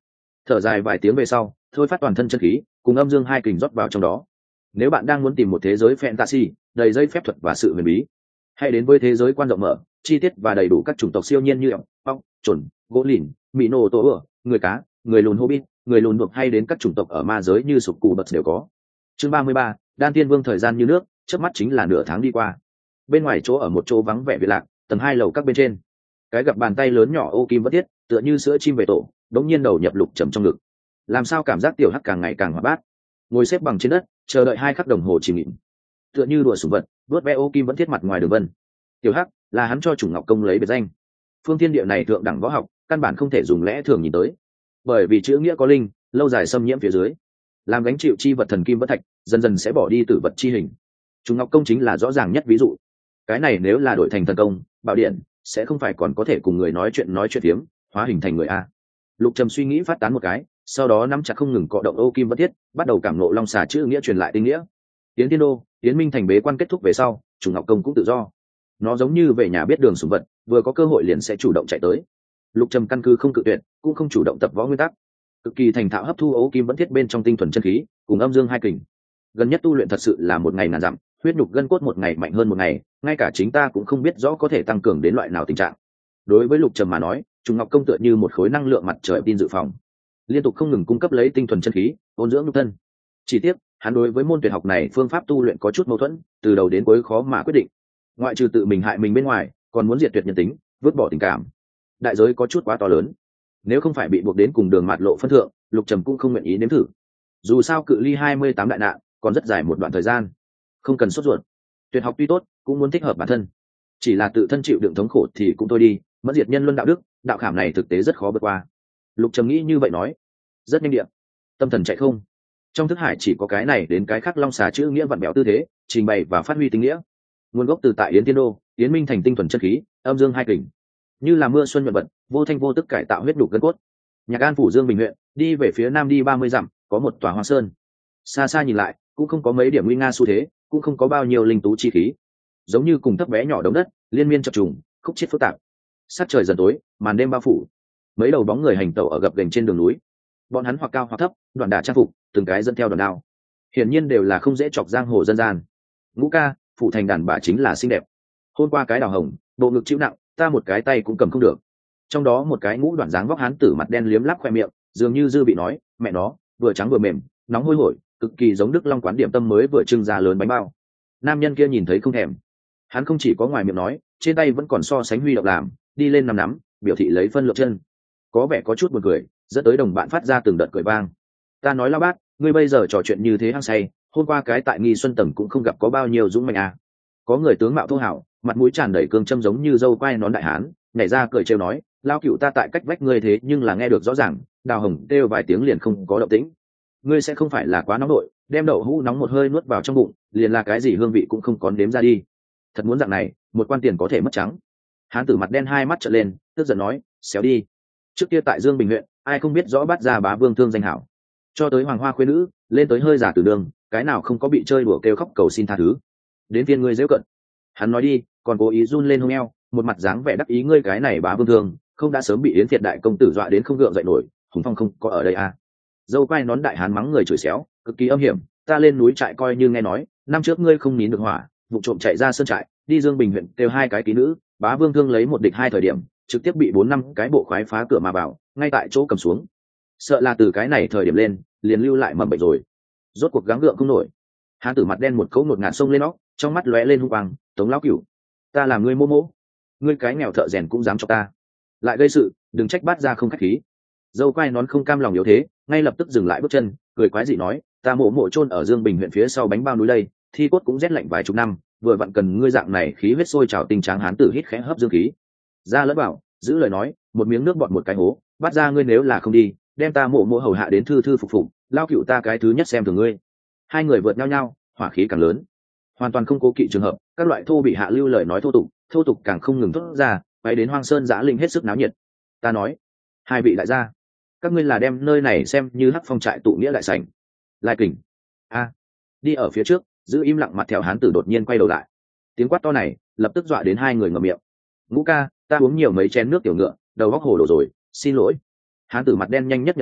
Thở dài vài tiếng về sau, thôi phát toàn thân chân khí cùng âm dương hai kình rót vào trong đó. Nếu bạn đang muốn tìm một thế giới fantasy đầy dây phép thuật và sự huyền bí, hãy đến với thế giới quan rộng mở, chi tiết và đầy đủ các chủng tộc siêu nhiên như ọc, ong, chuẩn, gỗ lìn, mỹ nô tổ ửa, người cá, người lùn hobbit, người lùn buộc, hay đến các chủng tộc ở ma giới như sụp cù bật đều có. Chương 33, Đan Tiên Vương. Thời gian như nước, chớp mắt chính là nửa tháng đi qua. Bên ngoài chỗ ở một chỗ vắng vẻ biệt lạc, tầng 2 lầu các bên trên, cái gặp bàn tay lớn nhỏ ô kim vẫn thiết tựa như sữa chim về tổ, đống nhiên đầu nhập Lục Trầm trong ngực. Làm sao cảm giác tiểu hắc càng ngày càng hoạt bát, ngồi xếp bằng trên đất chờ đợi 2 khắc đồng hồ chìm nghỉm, tựa như đùa sủng vật vuốt ve ô kim vẫn thiết mặt ngoài đường vân. Tiểu hắc là hắn cho Trùng Ngọc Công lấy biệt danh. Phương thiên địa này thượng đẳng võ học căn bản không thể dùng lẽ thường nhìn tới, bởi vì chữ nghĩa có linh, lâu dài xâm nhiễm phía dưới, làm gánh chịu chi vật thần kim bất thạch dần dần sẽ bỏ đi tử vật chi hình. Trùng Ngọc Công chính là rõ ràng nhất ví dụ. Cái này nếu là đổi thành thần công bảo điện, sẽ không phải còn có thể cùng người nói chuyện phiếm, hóa hình thành người a. Lục Trầm suy nghĩ phát tán một cái, sau đó nắm chặt không ngừng cọ động ô kim bất thiết, bắt đầu cảm ngộ long xà chữ nghĩa truyền lại tinh nghĩa. Tiến Tiên Đô, Tiến Minh thành bế quan kết thúc về sau, Trùng Ngọc Công cũng tự do. Nó giống như về nhà biết đường sủng vật, vừa có cơ hội liền sẽ chủ động chạy tới. Lục Trầm căn cứ không cự tuyệt, cũng không chủ động tập võ nguyên tắc, cực kỳ thành thạo hấp thu ô kim vẫn thiết bên trong tinh thuần chân khí cùng âm dương hai kình. Gần nhất tu luyện thật sự là một ngày ngàn dặm, huyết nhục gân cốt một ngày mạnh hơn một ngày, ngay cả chính ta cũng không biết rõ có thể tăng cường đến loại nào tình trạng. Đối với Lục Trầm mà nói, Trùng Ngọc Công tựa như một khối năng lượng mặt trời tin dự phòng, liên tục không ngừng cung cấp lấy tinh thuần chân khí, ôn dưỡng nhục thân. Chỉ tiếc, hắn đối với môn tuyệt học này phương pháp tu luyện có chút mâu thuẫn, từ đầu đến cuối khó mà quyết định. Ngoại trừ tự mình hại mình bên ngoài, còn muốn diệt tuyệt nhân tính, vứt bỏ tình cảm, đại giới có chút quá to lớn. Nếu không phải bị buộc đến cùng đường mạt lộ phân thượng, Lục Trầm cũng không nguyện ý nếm thử. Dù sao cự ly 28 đại nạn còn rất dài một đoạn thời gian, không cần sốt ruột. Tuyệt học tuy tốt, cũng muốn thích hợp bản thân. Chỉ là tự thân chịu đựng thống khổ thì cũng thôi đi, mất diệt nhân luân đạo đức, đạo khảm này thực tế rất khó vượt qua. Lục Trầm nghĩ như vậy nói. Rất nhanh điện, tâm thần chạy không. Trong thức hải chỉ có cái này đến cái khác long xà chữ nghĩa vặn bẹo tư thế, trình bày và phát huy tinh nghĩa. Nguồn gốc từ tại Yến Tiên Đô, Yến Minh thành tinh thuần chất khí, âm dương hai kình, như là mưa xuân nhuận vật, vô thanh vô tức cải tạo huyết nhục gân cốt. Nhạc An phủ Dương Bình huyện, đi về phía nam đi 30 dặm, có một tòa Hoa Sơn. Xa xa nhìn lại, cũng không có mấy điểm nguy nga xu thế, cũng không có bao nhiêu linh tú chi khí, giống như cùng thấp bé nhỏ đống đất, liên miên chập trùng, khúc chiết phức tạp. Sát trời dần tối, màn đêm bao phủ, mấy đầu bóng người hành tẩu ở gập ghềnh trên đường núi. Bọn hắn hoặc cao hoặc thấp, đoạn đả trang phục, từng cái dẫn theo đòn đao, hiển nhiên đều là không dễ chọc giang hồ dân gian. Ngũ ca, phụ thành đàn bà chính là xinh đẹp. Hôm qua cái đào hồng, bộ ngực chịu nặng, ta một cái tay cũng cầm không được. Trong đó một cái ngũ đoạn dáng vóc hán tử mặt đen liếm láp khoe miệng, dường như dư vị nói, mẹ nó, vừa trắng vừa mềm, nóng hôi hổi, cực kỳ giống Đức Long quán điểm tâm mới vừa trưng ra lớn bánh bao. Nam nhân kia nhìn thấy không thèm, hắn không chỉ có ngoài miệng nói, trên tay vẫn còn so sánh huy động làm, đi lên nắm, biểu thị lấy phân lượng chân, có vẻ có chút buồn cười, dẫn tới đồng bạn phát ra từng đợt cười vang. Ta nói lão bác, ngươi bây giờ trò chuyện như thế hăng say, hôm qua cái tại Nghi Xuân Tầng cũng không gặp có bao nhiêu dũng mạnh à. Có người tướng mạo thô hảo, mặt mũi tràn đầy cương châm giống như dâu quai nón đại hán, nhảy ra cười trêu nói, lao cựu ta tại cách vách ngươi thế nhưng là nghe được rõ ràng, đào hồng kêu vài tiếng liền không có động tĩnh. Ngươi sẽ không phải là quá nóng nội, đem đậu hũ nóng một hơi nuốt vào trong bụng, liền là cái gì hương vị cũng không còn đếm ra đi. Thật muốn dạng này, một quan tiền có thể mất trắng. Hán tử mặt đen hai mắt trợn lên, tức giận nói, xéo đi. Trước kia tại Dương Bình huyện, ai không biết rõ Bát Gia bá vương thương danh hảo, cho tới hoàng hoa khuyên nữ, lên tới hơi giả từ đường, cái nào không có bị chơi đùa kêu khóc cầu xin tha thứ. Đến phiên ngươi giễu cận. Hắn nói đi, còn cố ý run lên hông eo, một mặt dáng vẻ đắc ý, ngươi cái này bá vương thương, không đã sớm bị Yến Việt đại công tử dọa đến không gượng dậy nổi, Hùng Phong không có ở đây à. Dâu quai nón đại hán mắng người chửi xéo, cực kỳ âm hiểm, ta lên núi trại coi như nghe nói, năm trước ngươi không nín được hỏa, vụ trộm chạy ra sơn trại, đi Dương Bình huyện kêu 2 cái ký nữ, bá vương thương lấy 1 địch 2 thời điểm, trực tiếp bị 4-5 cái bộ khoái phá cửa mà vào, ngay tại chỗ cầm xuống. Sợ là từ cái này thời điểm lên, liền lưu lại mầm bệnh rồi. Rốt cuộc gắng gượng không nổi. Hán tử mặt đen một cấu ngột ngạt sông lên óc, trong mắt lóe lên hung quang, Tống lão cửu, ta làm ngươi mô mỗ, ngươi cái nghèo thợ rèn cũng dám cho ta lại gây sự, đừng trách Bát Gia không khách khí. Dâu quai nón không cam lòng yếu thế, ngay lập tức dừng lại bước chân, cười quái dị nói, ta mộ chôn ở Dương Bình huyện phía sau bánh bao núi đây, thi cốt cũng rét lạnh vài chục năm, vừa vặn cần ngươi dạng này khí huyết sôi trào tình tráng hán tử hít khẽ hấp dương khí. Ra lẫn bảo, giữ lời nói, một miếng nước bọt một cái hố, Bát Gia ngươi nếu là không đi, đem ta mộ hầu hạ đến thư thư phục phục, lao cựu ta cái thứ nhất xem thường ngươi. Hai người vượt nhau, hỏa khí càng lớn, hoàn toàn không cố kỵ trường hợp, các loại thô bị hạ lưu lời nói thô tục càng không ngừng thốt ra, bay đến Hoang Sơn Giã Linh hết sức náo nhiệt. Ta nói, hai vị đại gia, các ngươi là đem nơi này xem như hắc phong trại tụ nghĩa đại sảnh. Lai Kình, a, đi ở phía trước, giữ im lặng mặt theo hán tử đột nhiên quay đầu lại. Tiếng quát to này lập tức dọa đến hai người ngậm miệng. Ngũ ca, ta uống nhiều mấy chén nước tiểu ngựa, đầu góc hồ đồ rồi, xin lỗi. Hán tử mặt đen nhanh nhất nhận sợ,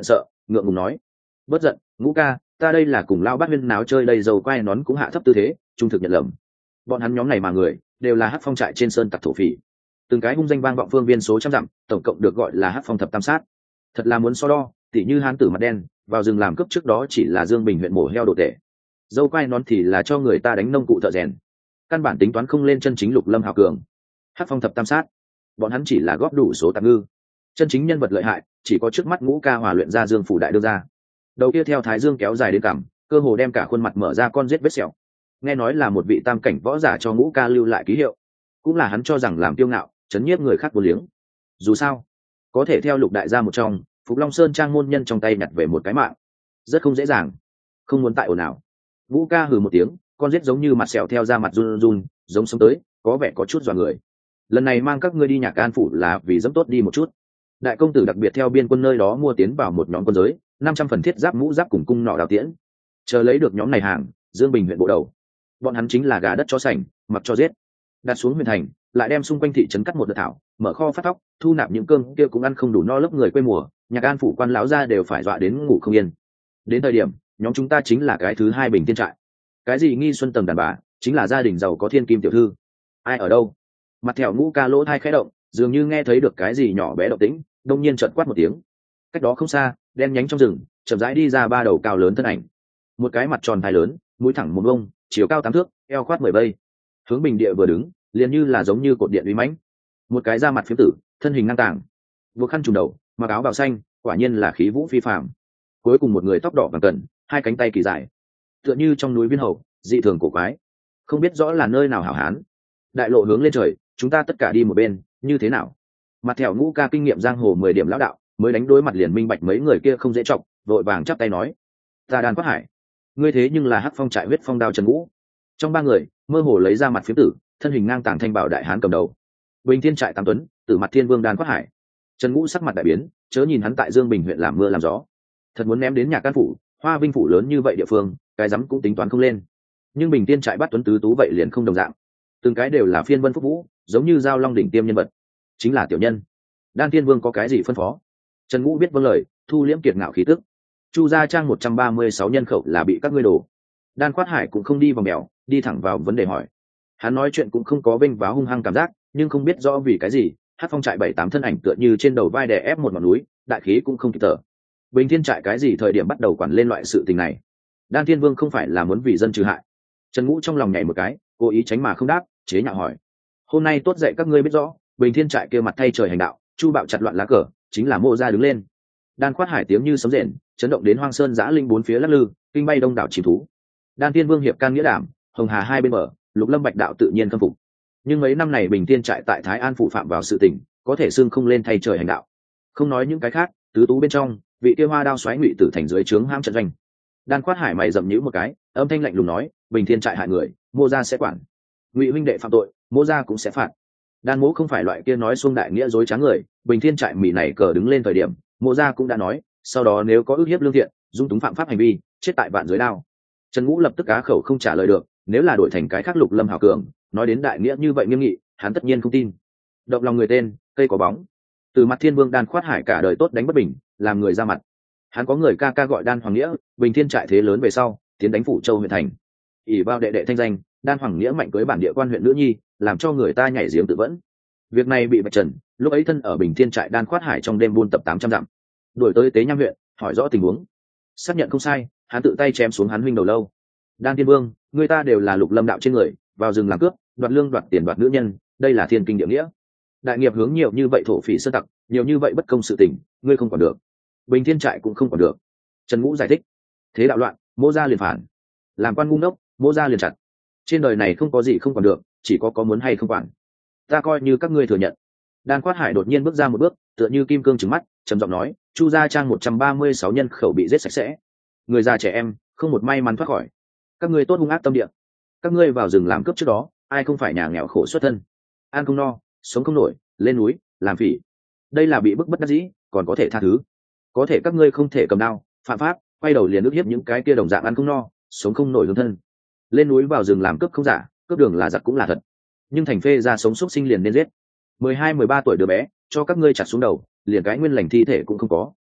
ngượng ngùng nói: bất giận Ngũ ca, ta đây là cùng lao bát huyên náo chơi đây, dầu quai nón cũng hạ thấp tư thế, trung thực nhận lầm. Bọn hắn nhóm này mà người đều là hắc phong trại trên sơn tặc thổ phỉ, từng cái hung danh vang vọng phương viên số trăm dặm, tổng cộng được gọi là hắc phong thập tam sát. Thật là muốn so đo, tỉ như hán tử mặt đen vào rừng làm cướp trước đó chỉ là Dương Bình huyện mổ heo đồ tệ, dâu quai nón thì là cho người ta đánh nông cụ thợ rèn, căn bản tính toán không lên chân chính lục lâm hào cường. Hắc phong thập tam sát, bọn hắn chỉ là góp đủ số tạm ngư, chân chính nhân vật lợi hại chỉ có trước mắt Ngũ ca hòa luyện ra Dương phủ đại đương ra. Đầu kia theo thái dương kéo dài đến cằm, cơ hồ đem cả khuôn mặt mở ra con rết vết sẹo. Nghe nói là một vị tam cảnh võ giả cho Ngũ ca lưu lại ký hiệu, cũng là hắn cho rằng làm kiêu ngạo chấn nhiếp người khác vô liếng. Dù sao có thể theo lục đại gia một trong Phục Long Sơn trang môn nhân trong tay nhặt về một cái mạng, rất không dễ dàng. Không muốn tại ồn ào, Ngũ ca hừ một tiếng, con rết giống như mặt sẹo theo ra mặt run run, giống sống tới, có vẻ có chút dọa người. Lần này mang các ngươi đi Nhạc An phủ là vì dẫm tốt đi một chút. Đại công tử đặc biệt theo biên quân nơi đó mua tiến vào một nhóm quân giới 500 phần thiết giáp mũ giáp cùng cung nỏ đào tiễn, chờ lấy được nhóm này hàng, Dương Bình huyện bộ đầu, bọn hắn chính là gà đất cho sành, mặc cho giết. Đặt xuống huyện thành, lại đem xung quanh thị trấn cắt một đợt thảo, mở kho phát thóc, thu nạp những cơm kia cũng ăn không đủ no lớp người quê mùa. Nhạc An phủ quan lão gia đều phải dọa đến ngủ không yên. Đến thời điểm nhóm chúng ta chính là cái thứ hai Bình Tiên trại. Cái gì Nghi Xuân tầng đàn bà chính là gia đình giàu có thiên kim tiểu thư. Ai ở đâu? Mặt thẹo Ngũ ca lỗ thai khẽ động, dường như nghe thấy được cái gì nhỏ bé động tĩnh, đông nhiên chợt quát một tiếng. Cách đó không xa, đen nhánh trong rừng chậm rãi đi ra ba đầu cao lớn thân ảnh. Một cái mặt tròn thai lớn, mũi thẳng một bông, chiều cao 8 thước, eo khoát 10 vây, hướng bình địa vừa đứng liền như là giống như cột điện uy mãnh. Một cái da mặt phiếm tử, thân hình ngang tàng, buộc khăn trùm đầu, mặc áo bào xanh, quả nhiên là khí vũ phi phàm. Cuối cùng một người tóc đỏ vàng cẩn, hai cánh tay kỳ dài, tựa như trong núi viên hầu, dị thường cổ quái, không biết rõ là nơi nào hảo hán. Đại lộ hướng lên trời, chúng ta tất cả đi một bên, như thế nào? Mặt thẹo Ngũ ca kinh nghiệm giang hồ 10 điểm lão đạo, mới đánh đối mặt liền minh bạch mấy người kia không dễ trọng, vội vàng chắp tay nói: ta Đan Quát Hải, ngươi thế nhưng là hắc phong trại huyết phong đao Trần Ngũ. Trong ba người mơ hồ lấy ra mặt phiếm tử, thân hình ngang tàng thanh bảo đại hán cầm đầu. Bình Thiên trại Tam Tuấn, Tử Mặt Thiên Vương Đan Quát Hải. Trần Ngũ sắc mặt đại biến, chớ nhìn hắn tại Dương Bình huyện làm mưa làm gió, thật muốn ném đến Nhạc Can phủ, Hoa Vinh phủ lớn như vậy địa phương, cái dám cũng tính toán không lên. Nhưng Bình Thiên trại bắt Tuấn tứ tú vậy liền không đồng dạng, từng cái đều là phiên vân phúc vũ, giống như giao long đỉnh tiêm nhân vật, chính là tiểu nhân. Đan Thiên Vương có cái gì phân phó? Trần Ngũ biết vâng lời, thu liễm kiệt ngạo khí tức. Chu gia trang 136 nhân khẩu là bị các ngươi đổ. Đan Quát Hải cũng không đi vòng mèo, đi thẳng vào vấn đề hỏi. Hắn nói chuyện cũng không có vênh váo hung hăng cảm giác, nhưng không biết rõ vì cái gì, hát phong trại 7-8 thân ảnh tựa như trên đầu vai đè ép một ngọn núi, đại khí cũng không kịp thở. Bình Thiên trại cái gì thời điểm bắt đầu quản lên loại sự tình này? Đan Thiên Vương không phải là muốn vì dân trừ hại? Trần Ngũ trong lòng nhảy một cái, cố ý tránh mà không đáp, chế nhạo hỏi. Hôm nay tốt dạy các ngươi biết rõ, Bình Thiên trại kia mặt thay trời hành đạo, chu bạo chặt loạn lá cờ, chính là Mộ gia đứng lên. Đan Quát Hải tiếng như sấm rền, chấn động đến hoang sơn giã linh bốn phía lắc lư, kinh bay đông đảo chìm thú. Đan Thiên Vương hiệp can nghĩa đảm, hồng hà hai bên bờ, Lục Lâm Bạch đạo tự nhiên khâm phục. Nhưng mấy năm này Bình Thiên trại tại Thái An phủ phạm vào sự tình, có thể xưng không lên thay trời hành đạo. Không nói những cái khác, tứ tú bên trong, vị kia hoa đao xoáy Ngụy Tử thành dưới trướng ham trận doanh. Đan Quát Hải mày rậm nhíu một cái, âm thanh lạnh lùng nói: Bình Thiên trại hại người, Mộ gia sẽ quản. Ngụy huynh đệ phạm tội, Mộ gia cũng sẽ phạt. Đan Mỗ không phải loại kia nói xuông đại nghĩa dối trá người, Bình Thiên trại mỉ này cờ đứng lên thời điểm, Mộ gia cũng đã nói, sau đó nếu có ước hiếp lương thiện, dung túng phạm pháp hành vi, chết tại vạn dưới đao. Trần Ngũ lập tức á khẩu không trả lời được, nếu là đổi thành cái khác Lục Lâm hào cường, nói đến đại nghĩa như vậy nghiêm nghị, hắn tất nhiên không tin. Động lòng người tên, cây có bóng. Từ Mặt Thiên Vương Đan Quát Hải cả đời tốt đánh bất bình, làm người ra mặt. Hắn có người ca ca gọi Đan Hoàng Nghĩa, Bình Thiên trại thế lớn về sau, tiến đánh Phủ Châu huyện thành. ỷ vào đệ đệ thanh danh, Đan Hoàng Nghĩa mạnh cưới bản địa quan huyện nữ nhi, làm cho người ta nhảy giếng tự vẫn. Việc này bị vạch trần, lúc ấy thân ở Bình Thiên trại Đan Quát Hải trong đêm buôn tập 800 dặm, đuổi tới Tế Nham huyện, hỏi rõ tình huống. Xác nhận không sai, hắn tự tay chém xuống hắn huynh đầu lâu. Đan Thiên Vương, người ta đều là Lục Lâm đạo trên người, vào rừng làm cướp, đoạt lương đoạt tiền đoạt nữ nhân, đây là thiên kinh địa nghĩa. Đại nghiệp hướng nhiều như vậy thổ phỉ sơn tặc, nhiều như vậy bất công sự tình, ngươi không còn được. Bình Thiên trại cũng không còn được. Trần Ngũ giải thích, thế đạo loạn, Mộ gia liền phản, làm quan ngu ngốc, Mộ gia liền chặt. Trên đời này không có gì không còn được, chỉ có muốn hay không quản. Ta coi như các ngươi thừa nhận. Đan Quát Hải đột nhiên bước ra một bước, tựa như kim cương trừng mắt, trầm giọng nói: Chu gia trang 136 nhân khẩu bị giết sạch sẽ, người già trẻ em không một may mắn thoát khỏi. Các ngươi tốt hung ác tâm địa, các ngươi vào rừng làm cướp trước đó, ai không phải nhà nghèo khổ xuất thân, ăn không no, sống không nổi, lên núi làm phỉ. Đây là bị bức bất đắc dĩ, còn có thể tha thứ. Có thể các ngươi không thể cầm đao, phạm pháp, quay đầu liền ức hiếp những cái kia đồng dạng ăn không no, sống không nổi lương thân. Lên núi vào rừng làm cướp không giả, cướp đường là giặc cũng là thật. Nhưng thành phê ra sống súc sinh liền nên giết. 12-13 tuổi đứa bé, cho các ngươi chặt xuống đầu, liền cái nguyên lành thi thể cũng không có.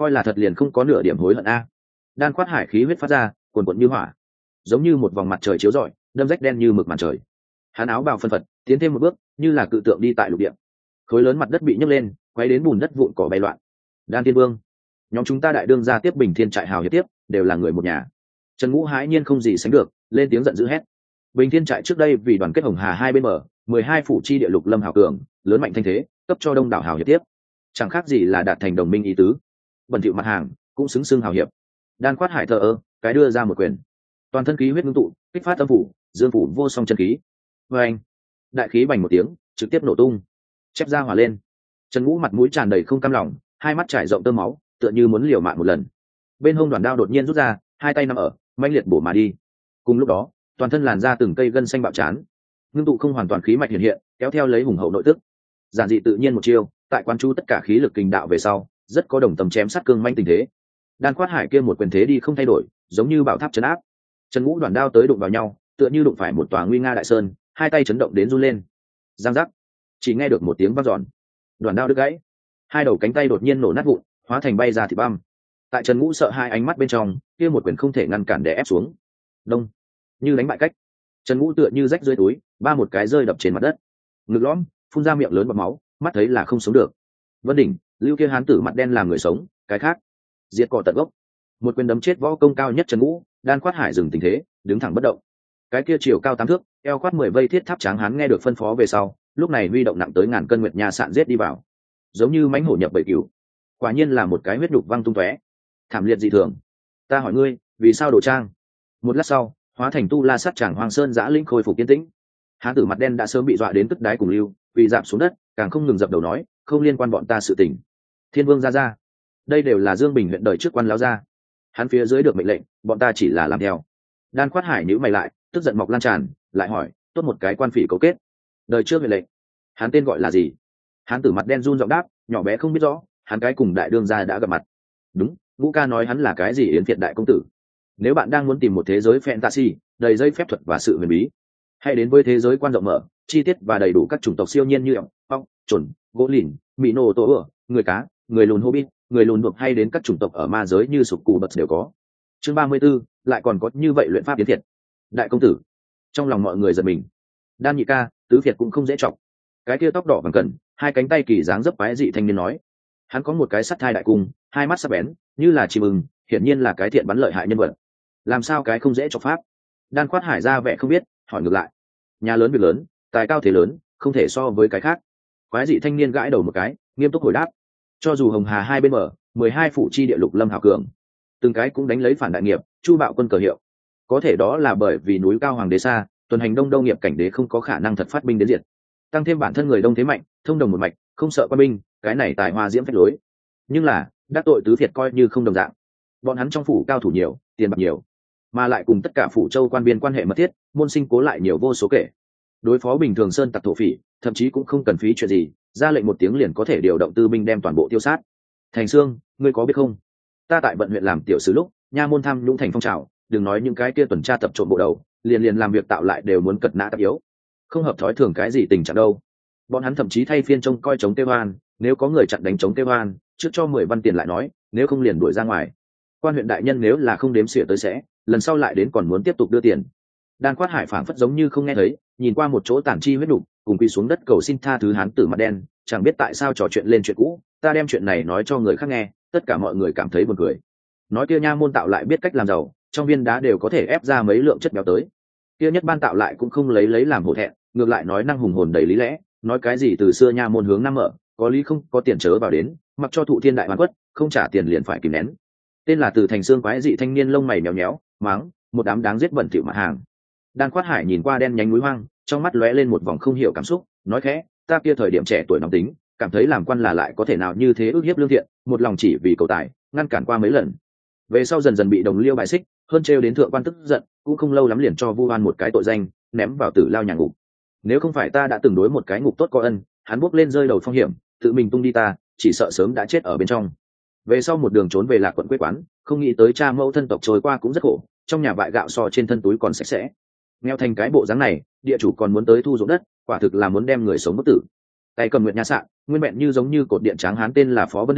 coi là thật liền không có nửa điểm hối hận a. Đan Khoát Hải khí huyết phát ra cuồn cuộn như hỏa, giống như một vòng mặt trời chiếu rọi, đâm rách đen như mực màn trời. Hắn áo bào phân phật tiến thêm một bước, như là cự tượng đi tại lục địa. Khối lớn mặt đất bị nhấc lên, quấy đến bùn đất vụn cỏ bay loạn. Đan Tiên Vương, nhóm chúng ta đại đương gia tiếp Bình Thiên trại hào hiệp tiếp, đều là người một nhà. Trần Ngũ hãi nhiên không gì sánh được, lên tiếng giận dữ hét. Bình Thiên trại trước đây vì đoàn kết Hồng Hà hai bên mở 12 phủ chi địa lục lâm hào cường, lớn mạnh thanh thế, cấp cho đông đảo hào hiệp tiếp, chẳng khác gì là đạt thành đồng minh ý tứ. Bẩn thỉu mặt hàng, cũng xứng xưng hào hiệp. Đan Khoát Hải thờ ơ, cái đưa ra một quyền, toàn thân khí huyết ngưng tụ, kích phát âm phủ, dương phủ vô song chân khí. Và anh, đại khí bành một tiếng, trực tiếp nổ tung, chép ra hỏa lên. Trần Ngũ mặt mũi tràn đầy không cam lòng, hai mắt trải rộng tơ máu, tựa như muốn liều mạng một lần. Bên hông đoàn đao đột nhiên rút ra, hai tay nắm ở, mãnh liệt bổ mà đi. Cùng lúc đó, toàn thân làn ra từng cây gân xanh bạo chán, ngưng tụ không hoàn toàn khí mạch hiện hiện, kéo theo lấy hùng hậu nội tức. Giản dị tự nhiên một chiêu, tại quan chú tất cả khí lực kình đạo về sau, rất có đồng tầm chém sát cương manh tình thế. Đan Khoát Hải kia một quyền thế đi không thay đổi, giống như bảo tháp chấn áp. Trần Ngũ đoàn đao tới đụng vào nhau, tựa như đụng phải một tòa nguy nga đại sơn, hai tay chấn động đến run lên. Giang giác, chỉ nghe được một tiếng vang dọn, đoàn đao đứt gãy, hai đầu cánh tay đột nhiên nổ nát vụn, hóa thành bay ra thịt băm. Tại Trần Ngũ sợ hai ánh mắt bên trong, kia một quyền không thể ngăn cản để ép xuống. Đông, như đánh bại cách. Trần Ngũ tựa như rách dưới túi, ba một cái rơi đập trên mặt đất, ngực lõm, phun ra miệng lớn bọt máu, mắt thấy là không sống được. Vân Đỉnh, lưu kia hán tử mặt đen làm người sống, cái khác diệt cỏ tận gốc. Một quyền đấm chết võ công cao nhất Trần Ngũ. Đan Khoát Hải dừng tình thế, đứng thẳng bất động. Cái kia chiều cao 8 thước, eo khoát 10 vây thiết tháp tráng hán nghe được phân phó về sau, lúc này huy động nặng tới ngàn cân nguyệt nha sạn giết đi vào, giống như mãnh hổ nhập bầy cừu. Quả nhiên là một cái huyết đục văng tung tóe, thảm liệt dị thường. Ta hỏi ngươi, vì sao đồ trang? Một lát sau, hóa thành tu la sát tràng Hoàng Sơn giã linh khôi phục kiên tĩnh. Hán tử mặt đen đã sớm bị dọa đến tức đáy cùng lưu, vì dạp xuống đất, càng không ngừng dập đầu nói, không liên quan bọn ta sự tình. Thiên Vương ra, đây đều là Dương Bình huyện đời trước quan lão gia. Hắn phía dưới được mệnh lệnh, bọn ta chỉ là làm theo. Đan Khoát Hải nhíu mày lại, tức giận mọc lan tràn, lại hỏi, tốt một cái quan phỉ cấu kết. Đời trước mệnh lệnh, hắn tên gọi là gì? Hắn tử mặt đen run giọng đáp, nhỏ bé không biết rõ, hắn cái cùng đại đương gia đã gặp mặt. Đúng, Ngũ ca nói hắn là cái gì yến phiệt đại công tử. Nếu bạn đang muốn tìm một thế giới fantasy đầy dây phép thuật và sự huyền bí, hãy đến với thế giới quan rộng mở, chi tiết và đầy đủ các chủng tộc siêu nhiên như ong, ong, chuẩn, gỗ lìn, mỹ nô tổ ửa, người cá, người lùn hobbit, người lùn buộc hay đến các chủng tộc ở ma giới như sụp cù bật đều có. Chương 34, lại còn có như vậy luyện pháp yến phiệt. Đại công tử. Trong lòng mọi người giật mình. Đan nhị ca, tứ phiệt cũng không dễ chọc. Cái kia tóc đỏ bằng cần, hai cánh tay kỳ dáng dấp quái dị thanh niên nói. Hắn có một cái sắt thai đại cung, hai mắt sắc bén, như là chim ưng, hiển nhiên là cái thiện bắn lợi hại nhân vật. Làm sao cái không dễ chọc pháp? Đan Khoát Hải ra vẻ không biết, hỏi ngược lại. Nhà lớn việc lớn, tài cao thế lớn, không thể so với cái khác. Quái dị thanh niên gãi đầu một cái, nghiêm túc hồi đáp. Cho dù Hồng Hà hai bên mở 12 phủ chi địa lục lâm hào cường, từng cái cũng đánh lấy phản đại nghiệp, chu bạo quân cờ hiệu. Có thể đó là bởi vì núi cao hoàng đế xa, tuần hành đông đông nghiệp cảnh đế không có khả năng thật phát binh đến diệt. Tăng thêm bản thân người đông thế mạnh, thông đồng một mạch, không sợ quân binh, cái này tài hoa diễm phách lối. Nhưng là đắc tội tứ việt coi như không đồng dạng. Bọn hắn trong phủ cao thủ nhiều, tiền bạc nhiều, mà lại cùng tất cả phủ châu quan biên quan hệ mật thiết, môn sinh cố lại nhiều vô số kể. Đối phó bình thường sơn tặc thổ phỉ, thậm chí cũng không cần phí chuyện gì, ra lệnh một tiếng liền có thể điều động tư binh đem toàn bộ tiêu sát. Thành Sương, ngươi có biết không? Ta tại vận huyện làm tiểu sứ lúc, nha môn tham nhũng thành phong trào, đừng nói những cái kia tuần tra tập trộm bộ đầu, liền làm việc tạo lại đều muốn cật nã tập yếu, không hợp thói thường cái gì tình trạng đâu. Bọn hắn thậm chí thay phiên trông coi chống kêu oan, nếu có người chặn đánh chống kêu oan, trước cho 10 văn tiền lại nói, nếu không liền đuổi ra ngoài. Quan huyện đại nhân nếu là không đếm xỉa tới sẽ, lần sau lại đến còn muốn tiếp tục đưa tiền. Đan Khoát Hải phảng phất giống như không nghe thấy, nhìn qua một chỗ tản chi huyết đục, cùng quỳ xuống đất cầu xin tha thứ hán tử mặt đen, chẳng biết tại sao trò chuyện lên chuyện cũ, ta đem chuyện này nói cho người khác nghe, tất cả mọi người cảm thấy buồn cười. Nói kia nha môn tạo lại biết cách làm giàu, trong viên đá đều có thể ép ra mấy lượng chất béo tới. Kia nhất ban tạo lại cũng không lấy làm hổ thẹn, ngược lại nói năng hùng hồn đầy lý lẽ, nói cái gì từ xưa nha môn hướng nam mở, có lý không có tiền chớ vào đến, mặc cho thụ thiên đại hoàn quất, không trả tiền liền phải kìm nén. Tên là Từ Thành Sương quái dị thanh niên lông mày méo méo, mắng, một đám đáng giết bẩn thỉu mặt hàng. Đan Khoát Hải nhìn qua đen nhánh núi hoang, trong mắt lóe lên một vòng không hiểu cảm xúc, nói khẽ, ta kia thời điểm trẻ tuổi nóng tính, cảm thấy làm quan là lại có thể nào như thế ước hiếp lương thiện, một lòng chỉ vì cầu tài, ngăn cản qua mấy lần. Về sau dần dần bị đồng liêu bài xích, hơn trêu đến thượng quan tức giận, cũng không lâu lắm liền cho vu oan một cái tội danh, ném vào tử lao nhà ngục. Nếu không phải ta đã từng đối một cái ngục tốt có ân, hắn bước lên rơi đầu phong hiểm, tự mình tung đi ta, chỉ sợ sớm đã chết ở bên trong. Về sau một đường trốn về Lạc quận quê quán, không nghĩ tới cha mẫu thân tộc trôi qua cũng rất khổ, trong nhà vại gạo so trên thân túi còn sạch sẽ. Nghèo thành cái bộ dáng này, địa chủ còn muốn tới thu ruộng đất, quả thực là muốn đem người sống bất tử. Tay cầm nguyệt nha sạn, nguyên vẹn như giống như cột điện tráng hán tên là Phó Vân Đỉnh,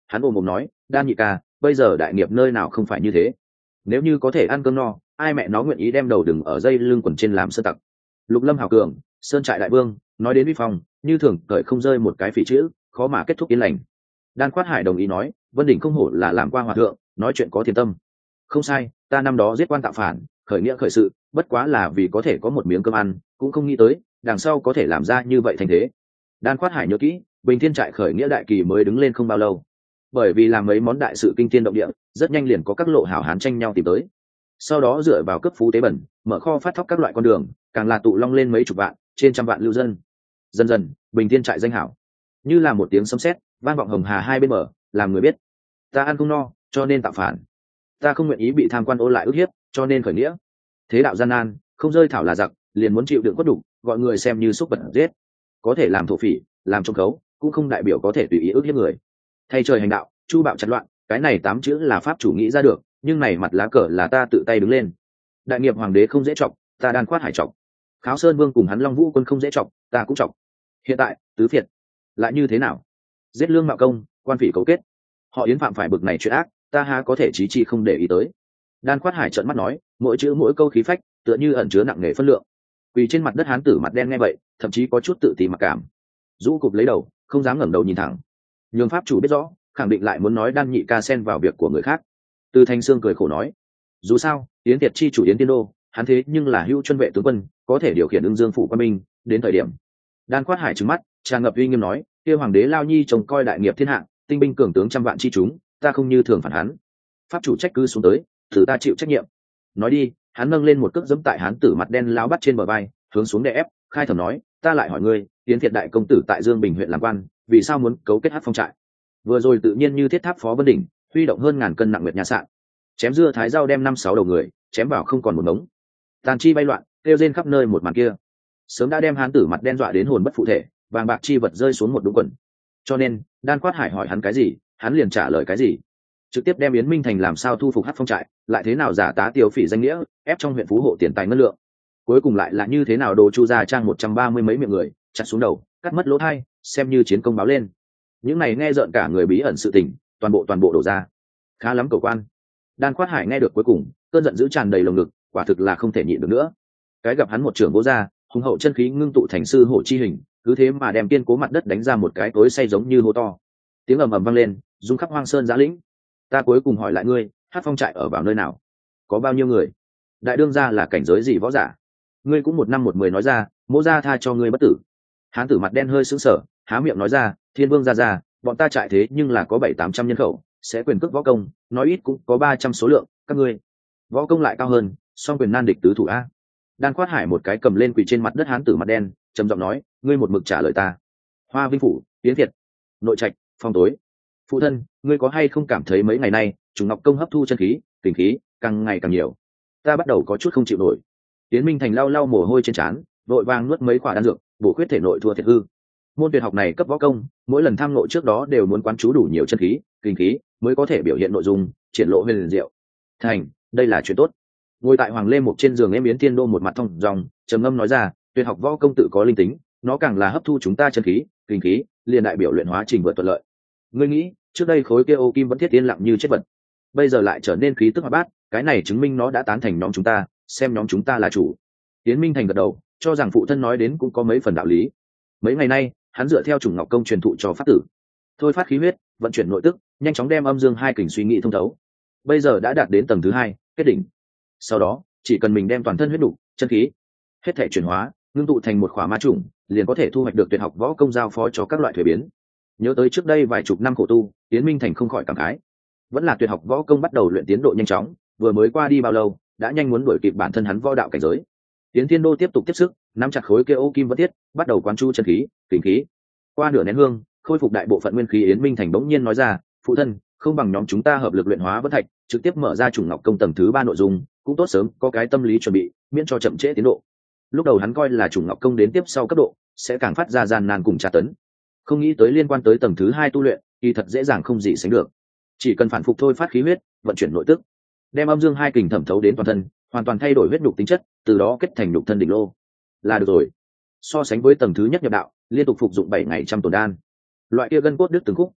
hắn ôm mồm nói, đan nhị ca, bây giờ đại nghiệp nơi nào không phải như thế, nếu như có thể ăn cơm no, ai mẹ nó nguyện ý đem đầu đừng ở dây lưng quần trên làm sơn tặc. Lục Lâm hào cường, sơn trại đại vương, nói đến uy phong, như thường cởi không rơi một cái phỉ chữ, khó mà kết thúc yên lành. Đan Khoát Hải đồng ý nói, Vân Đỉnh không hổ là làm qua hòa thượng, nói chuyện có thiền tâm. Không sai, ta năm đó giết quan tạo phản, khởi nghĩa khởi sự, bất quá là vì có thể có một miếng cơm ăn, cũng không nghĩ tới đằng sau có thể làm ra như vậy thành thế. Đan Khoát Hải nhớ kỹ, Bình Thiên trại khởi nghĩa đại kỳ mới đứng lên không bao lâu, bởi vì làm mấy món đại sự kinh thiên động địa, rất nhanh liền có các lộ hảo hán tranh nhau tìm tới. Sau đó dựa vào cấp phú tế bẩn, mở kho phát thóc các loại con đường, càng là tụ long lên mấy chục vạn, trên trăm vạn lưu dân. Dần dần, Bình Thiên trại danh hảo như là một tiếng sấm sét vang vọng hồng hà hai bên bờ, làm người biết ta ăn không no, cho nên tạo phản, ta không nguyện ý bị tham quan ô lại ức hiếp, cho nên khởi nghĩa. Thế đạo gian nan, không rơi thảo là giặc, liền muốn chịu đựng quất đủ, gọi người xem như xúc vật giết. Có thể làm thổ phỉ, làm trông khấu, cũng không đại biểu có thể tùy ý ức hiếp người. Thay trời hành đạo, chu bạo chặt loạn, cái này 8 chữ là pháp chủ nghĩ ra được, nhưng này mặt lá cờ là ta tự tay đứng lên. Đại nghiệp hoàng đế không dễ chọc, ta Đan Khoát Hải chọc. Kháo Sơn Vương cùng hắn Long Vũ quân không dễ chọc, ta cũng chọc. Hiện tại, tứ phiệt lại như thế nào? Giết lương mạo công, quan phỉ cấu kết, họ Yến phạm phải bực này chuyện ác, ta há có thể trí trị không để ý tới. Đan Khoát Hải trợn mắt nói, mỗi chữ mỗi câu khí phách, tựa như ẩn chứa nặng nề phân lượng. Quỳ trên mặt đất hán tử mặt đen nghe vậy, thậm chí có chút tự ti mặc cảm, rũ cụp lấy đầu, không dám ngẩng đầu nhìn thẳng. Nhường pháp chủ biết rõ, khẳng định lại muốn nói Đan nhị ca xen vào việc của người khác. Từ Thanh Sương cười khổ nói, dù sao Yến Tiệt chi chủ Yến Tiên Đô, hắn thế nhưng là hữu chuân vệ tướng quân, có thể điều khiển ưng dương phủ quân binh, đến thời điểm. Đan Khoát Hải trừng mắt, tràn ngập uy nghiêm nói, kia hoàng đế lao nhi trông coi đại nghiệp thiên hạ, tinh binh cường tướng trăm vạn chi chúng, ta không như thường phản hắn. Pháp chủ trách cứ xuống tới, thử ta chịu trách nhiệm. Nói đi, hắn nâng lên một cước giẫm tại hán tử mặt đen láo bắt trên bờ vai, hướng xuống đè ép, khai thẩm nói, ta lại hỏi ngươi, Yến Thiệt đại công tử tại Dương Bình huyện làm quan, vì sao muốn cấu kết Hắc Phong trại? Vừa rồi tự nhiên như thiết tháp phó Vân Đỉnh, huy động hơn ngàn cân nặng nguyệt nhà sạn, chém dưa thái rau đem 5-6 đầu người chém vào không còn một ngống, tàn chi bay loạn, kêu rên khắp nơi một màn kia, sớm đã đem hán tử mặt đen dọa đến hồn bất phụ thể, vàng bạc chi vật rơi xuống một đống quần. Cho nên Đan Khoát Hải hỏi hắn cái gì, hắn liền trả lời cái gì, trực tiếp đem Yến Minh Thành làm sao thu phục Hắc Phong trại, lại thế nào giả tá tiêu phỉ danh nghĩa, ép trong huyện phú hộ tiền tài ngân lượng, cuối cùng lại là như thế nào đồ chu gia trang 130 mấy miệng người chặt xuống đầu, cắt mất lỗ thai, xem như chiến công báo lên. Những này nghe rợn cả người bí ẩn sự tình, toàn bộ đổ ra. Khá lắm cầu quan. Đan Khoát Hải nghe được cuối cùng, cơn giận dữ tràn đầy lồng ngực, quả thực là không thể nhịn được nữa. Cái gặp hắn một trưởng vỗ ra, hùng hậu chân khí ngưng tụ thành sư hổ chi hình, cứ thế mà đem kiên cố mặt đất đánh ra một cái tối say giống như hố to. Tiếng ầm ầm vang lên, rung khắp hoang sơn giã lĩnh. Ta cuối cùng hỏi lại ngươi, Hắc Phong trại ở vào nơi nào? Có bao nhiêu người? Đại đương gia là cảnh giới gì võ giả? Ngươi cũng 1 năm 1 10 nói ra, mỗ gia tha cho ngươi bất tử. Hán tử mặt đen hơi sững sờ, há miệng nói ra, Thiên Vương gia, bọn ta trại thế nhưng là có 700-800 nhân khẩu, sẽ quyền cước võ công, nói ít cũng có 300 số lượng, các ngươi võ công lại cao hơn, song quyền nan địch tứ thủ a. Đan Khoát Hải một cái cầm lên quỳ trên mặt đất hán tử mặt đen, trầm giọng nói, ngươi một mực trả lời ta. Hoa Vinh phủ, Yến Việt, nội trạch, phong tối. Phụ thân, ngươi có hay không cảm thấy mấy ngày nay, Trùng Ngọc Công hấp thu chân khí, kình khí càng ngày càng nhiều, ta bắt đầu có chút không chịu nổi. Yến Minh Thành lau mồ hôi trên trán, vội vàng nuốt mấy quả đan dược, bổ khuyết thể nội thua thiệt hư. Môn tuyệt học này cấp võ công, mỗi lần tham ngộ trước đó đều muốn quán chú đủ nhiều chân khí, kinh khí, mới có thể biểu hiện nội dung, triển lộ huyền diệu. Thành, đây là chuyện tốt. Ngồi tại Hoàng Lê Mục trên giường em Yến Tiên Đô một mặt thông dòng, trầm ngâm nói ra, tuyệt học võ công tự có linh tính, nó càng là hấp thu chúng ta chân khí, kinh khí, liền đại biểu luyện hóa trình vượt thuận lợi. Ngươi nghĩ, trước đây khối kia ô kim vẫn thiết yên lặng như chết vật, bây giờ lại trở nên khí tức hoạt bát, cái này chứng minh nó đã tán thành nhóm chúng ta, xem nhóm chúng ta là chủ. Yến Minh Thành gật đầu, cho rằng phụ thân nói đến cũng có mấy phần đạo lý. Mấy ngày nay, hắn dựa theo Trùng Ngọc Công truyền thụ cho pháp tử, thôi phát khí huyết, vận chuyển nội tức, nhanh chóng đem âm dương hai kình suy nghĩ thông thấu. Bây giờ đã đạt đến tầng thứ 2, kết đỉnh. Sau đó, chỉ cần mình đem toàn thân huyết đủ, chân khí hết thể chuyển hóa, ngưng tụ thành một khỏa ma trùng, liền có thể thu hoạch được tuyệt học võ công giao phó cho các loại thuế biến. Nhớ tới trước đây vài chục năm khổ tu, Yến Minh Thành không khỏi cảm khái. Vẫn là tuyệt học võ công bắt đầu luyện tiến độ nhanh chóng, vừa mới qua đi bao lâu, đã nhanh muốn đuổi kịp bản thân hắn võ đạo cảnh giới. Yến Thiên Đô tiếp tục tiếp sức, nắm chặt khối kia ô kim vẫn thiết, bắt đầu quán chu chân khí, kình khí. Qua nửa nén hương, khôi phục đại bộ phận nguyên khí, Yến Minh Thành bỗng nhiên nói ra, phụ thân, không bằng nhóm chúng ta hợp lực luyện hóa vẫn thạch, trực tiếp mở ra Trùng Ngọc Công tầng thứ 3 nội dung, cũng tốt sớm có cái tâm lý chuẩn bị, miễn cho chậm trễ tiến độ. Lúc đầu hắn coi là Trùng Ngọc Công đến tiếp sau cấp độ sẽ càng phát ra gian nan cùng tra tấn, không nghĩ tới liên quan tới tầng thứ 2 tu luyện, thì thật dễ dàng không gì sánh được. Chỉ cần phản phục thôi phát khí huyết, vận chuyển nội tức, đem âm dương hai kình thẩm thấu đến toàn thân, hoàn toàn thay đổi huyết nhục tính chất, từ đó kết thành nhục thân đỉnh lô là được rồi. So sánh với tầng thứ nhất nhập đạo, liên tục phục dụng 7 ngày trăm tổn đan, loại kia gân cốt đứt từng khúc,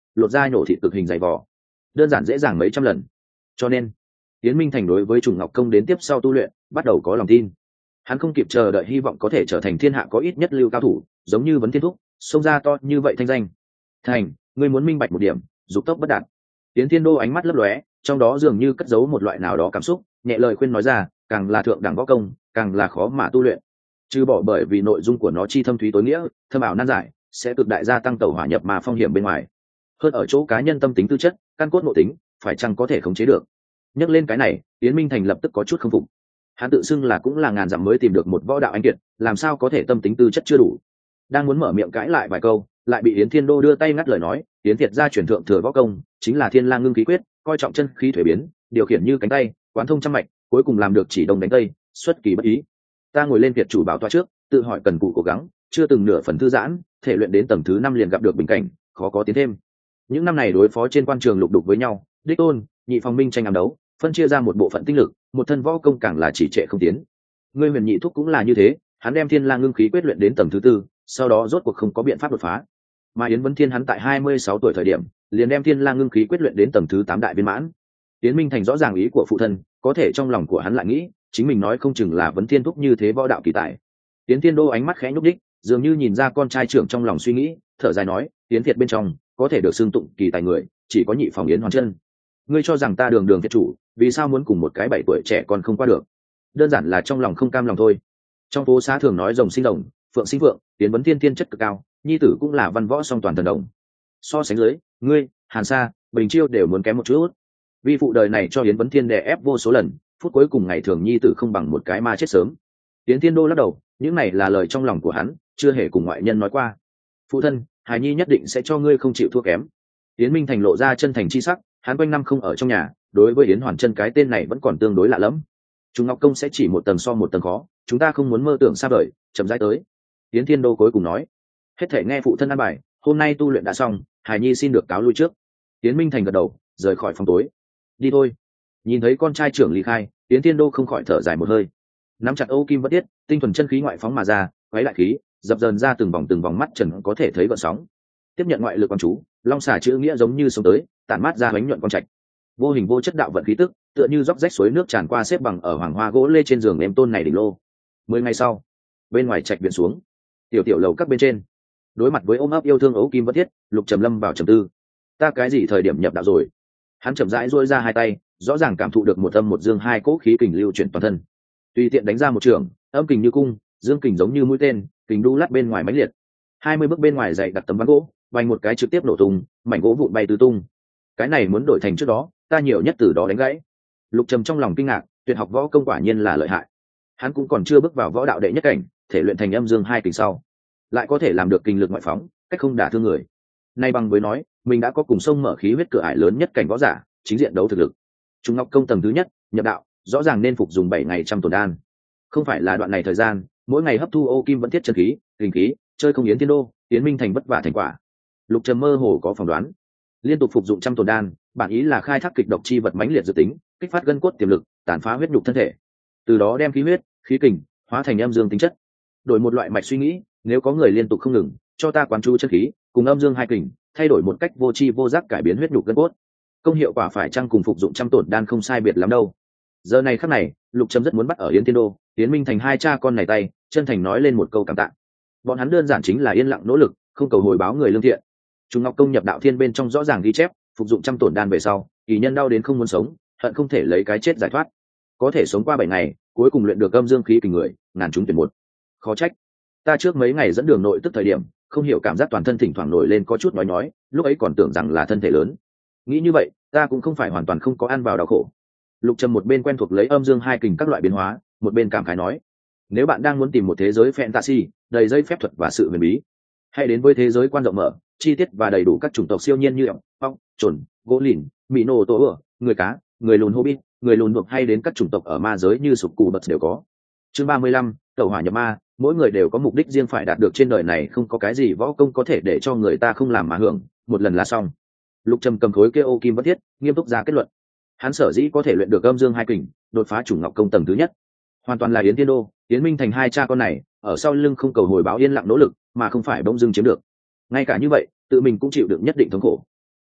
lột da nhổ thịt cực hình dày vỏ, đơn giản dễ dàng mấy trăm lần. Cho nên Yến Minh Thành đối với Trùng Ngọc Công đến tiếp sau tu luyện bắt đầu có lòng tin. Hắn không kịp chờ đợi hy vọng có thể trở thành thiên hạ có ít nhất lưu cao thủ, giống như Vấn Thiên Thúc xông ra to như vậy thanh danh. Thành, ngươi muốn minh bạch một điểm, dục tốc bất đạt. Yến Thiên Đô ánh mắt lấp lóe, trong đó dường như cất giấu một loại nào đó cảm xúc, nhẹ lời khuyên nói ra, càng là thượng đẳng võ công, càng là khó mà tu luyện. Trừ bỏ bởi vì nội dung của nó chi thâm thúy tối nghĩa, thâm ảo nan giải, sẽ cực đại gia tăng tẩu hỏa nhập mà phong hiểm bên ngoài. Hơn ở chỗ cá nhân tâm tính tư chất, căn cốt nội tính, phải chăng có thể khống chế được. Nhắc lên cái này, Yến Minh Thành lập tức có chút không phục. Hắn tự xưng là cũng là ngàn dặm mới tìm được một võ đạo anh kiệt, làm sao có thể tâm tính tư chất chưa đủ. Đang muốn mở miệng cãi lại vài câu, lại bị Yến Thiên Đô đưa tay ngắt lời nói, Yến Việt gia truyền thượng thừa võ công, chính là Thiên Lang Ngưng Khí Quyết, coi trọng chân khí thuế biến, điều khiển như cánh tay, quán thông trăm mạch, cuối cùng làm được chỉ đông đánh tây, xuất kỳ bất ý. Ta ngồi lên Việt chủ bảo tọa trước, tự hỏi cần cù cố gắng, chưa từng nửa phần thư giãn, thể luyện đến tầng thứ 5 liền gặp được bình cảnh, khó có tiến thêm. Những năm này đối phó trên quan trường lục đục với nhau, đích tôn, nhị phòng minh tranh ám đấu, phân chia ra một bộ phận tinh lực, một thân võ công càng là chỉ trệ không tiến. Ngươi Huyền Nhị Thúc cũng là như thế, hắn đem Thiên Lang Ngưng Khí Quyết luyện đến tầng thứ 4, sau đó rốt cuộc không có biện pháp đột phá. Mà Yến Vân Thiên hắn tại 26 tuổi thời điểm, liền đem Thiên Lang Ngưng Khí Quyết luyện đến tầng thứ 8 đại viên mãn. Yến Minh Thành rõ ràng ý của phụ thân, có thể trong lòng của hắn lại nghĩ, chính mình nói không chừng là Vấn Thiên Thúc như thế võ đạo kỳ tài. Yến Thiên Đô ánh mắt khẽ nhúc nhích, dường như nhìn ra con trai trưởng trong lòng suy nghĩ, thở dài nói, Yến Việt bên trong có thể được xưng tụng kỳ tài người, chỉ có nhị phòng Yến Hoàn Chân. Ngươi cho rằng ta đường đường Việt chủ, vì sao muốn cùng một cái 7 tuổi trẻ còn không qua được? Đơn giản là trong lòng không cam lòng thôi. Trong phố xá thường nói rồng sinh rồng, phượng sinh phượng, Yến Vấn Thiên thiên chất cực cao, nhi tử cũng là văn võ song toàn thần đồng. So sánh dưới, ngươi, Hàn Sa, Bình Chiêu đều muốn kém một chút. Vi phụ đời này cho Yến Vấn Thiên đè ép vô số lần, phút cuối cùng ngày thường nhi tử không bằng một cái ma chết sớm. Yến Thiên Đô lắc đầu, những này là lời trong lòng của hắn, chưa hề cùng ngoại nhân nói qua. Phụ thân, Hải Nhi nhất định sẽ cho ngươi không chịu thua kém. Yến Minh Thành lộ ra chân thành chi sắc, hắn quanh năm không ở trong nhà, đối với Yến Hoàn Chân cái tên này vẫn còn tương đối lạ lẫm. Chúng Ngọc Công sẽ chỉ một tầng so một tầng khó, chúng ta không muốn mơ tưởng xa vời, chậm rãi tới. Yến Thiên Đô cuối cùng nói, hết thể nghe phụ thân an bài, hôm nay tu luyện đã xong, Hải Nhi xin được cáo lui trước. Yến Minh Thành gật đầu, rời khỏi phòng tối. Đi thôi. Nhìn thấy con trai trưởng ly khai, Yến Thiên Đô không khỏi thở dài một hơi. Nắm chặt Âu Kim Bất Tiết, tinh thuần chân khí ngoại phóng mà ra, quấy lại khí, dập dờn ra từng vòng mắt trần có thể thấy gợn sóng. Tiếp nhận ngoại lực quan chú, long xà chữ nghĩa giống như sống tới, tản mát ra bánh nhuận quang trạch. Vô hình vô chất đạo vận khí tức, tựa như róc rách suối nước tràn qua xếp bằng ở hoàng hoa gỗ lê trên giường em tôn này đỉnh lô. 10 ngày sau, bên ngoài trạch viện xuống, tiểu lầu các bên trên, đối mặt với ôm ấp yêu thương Âu Kim Bất Tiết, Lục Trầm lâm vào trầm tư. Ta cái gì thời điểm nhập đạo rồi? Hắn chậm rãi duỗi ra hai tay, rõ ràng cảm thụ được một âm một dương hai cỗ khí kình lưu chuyển toàn thân. Tùy tiện đánh ra một trường, âm kình như cung, dương kình giống như mũi tên, kình đu lát bên ngoài mãnh liệt. 20 bước bên ngoài dày đặt tấm ván gỗ, vành một cái trực tiếp nổ tung, mảnh gỗ vụn bay tứ tung. Cái này muốn đổi thành trước đó, ta nhiều nhất từ đó đánh gãy. Lục Trầm trong lòng kinh ngạc, tuyệt học võ công quả nhiên là lợi hại. Hắn cũng còn chưa bước vào võ đạo đệ nhất cảnh, thể luyện thành âm dương hai kình sau, lại có thể làm được kình lực ngoại phóng, cách không đả thương người. Nay bằng với nói, mình đã có cùng sông mở khí huyết cửa ải lớn nhất cảnh võ giả, chính diện đấu thực lực. Trung Ngọc Công tầng thứ nhất, nhập đạo, rõ ràng nên phục dùng 7 ngày trăm tổn đan. Không phải là đoạn này thời gian, mỗi ngày hấp thu Ô Kim vẫn thiết chân khí, linh khí, chơi không Yến Thiên Đô, Yến Minh Thành vất vả thành quả. Lục Trầm mơ hồ có phỏng đoán, liên tục phục dụng trăm tổn đan, bản ý là khai thác kịch độc chi vật mãnh liệt dự tính, kích phát gân cốt tiềm lực, tàn phá huyết nhục thân thể, từ đó đem khí huyết, khí kình hóa thành âm dương tính chất. Đổi một loại mạch suy nghĩ, nếu có người liên tục không ngừng cho ta quán chú chân khí, cùng âm dương hai kình, thay đổi một cách vô tri vô giác cải biến huyết nhục gân cốt, công hiệu quả phải chăng cùng phục dụng trăm tổn đan không sai biệt lắm đâu. Giờ này khắc này, Lục Trầm rất muốn bắt ở Yến Thiên Đô, Yến Minh Thành hai cha con này tay, chân thành nói lên một câu cảm tạ. Bọn hắn đơn giản chính là yên lặng nỗ lực, không cầu hồi báo người lương thiện. Trung Ngọc Công nhập đạo thiên bên trong rõ ràng ghi chép, phục dụng trăm tổn đan về sau, kỳ nhân đau đến không muốn sống, hận không thể lấy cái chết giải thoát. Có thể sống qua 7 ngày, cuối cùng luyện được âm dương khí kình người, ngàn chúng tuyển một. Khó trách, ta trước mấy ngày dẫn đường nội tức thời điểm, không hiểu cảm giác toàn thân thỉnh thoảng nổi lên có chút nhói, lúc ấy còn tưởng rằng là thân thể lớn. Nghĩ như vậy, ta cũng không phải hoàn toàn không có ăn vào đau khổ. Lục Trầm một bên quen thuộc lấy âm dương hai kình các loại biến hóa, một bên cảm khái nói: nếu bạn đang muốn tìm một thế giới fantasy đầy dây phép thuật và sự huyền bí, hãy đến với thế giới quan rộng mở, chi tiết và đầy đủ các chủng tộc siêu nhiên như ong, trồn, gỗ lìn, mỹ nô tổ ửa, người cá, người lùn hobbit, người lùn buộc, hay đến các chủng tộc ở ma giới như sục cù bật đều có. Chương 35, tẩu hỏa nhập ma. Mỗi người đều có mục đích riêng phải đạt được, trên đời này không có cái gì võ công có thể để cho người ta không làm mà hưởng, một lần là xong. Lục Trầm cầm khối kia Ô Kim Bất Thiết, nghiêm túc ra kết luận. Hắn sở dĩ có thể luyện được âm dương hai kình, đột phá Chủng Ngọc Công tầng thứ nhất, hoàn toàn là Yến Thiên Đô, Yến Minh Thành hai cha con này ở sau lưng không cầu hồi báo, yên lặng nỗ lực, mà không phải bỗng dưng chiếm được. Ngay cả như vậy, tự mình cũng chịu được nhất định thống khổ.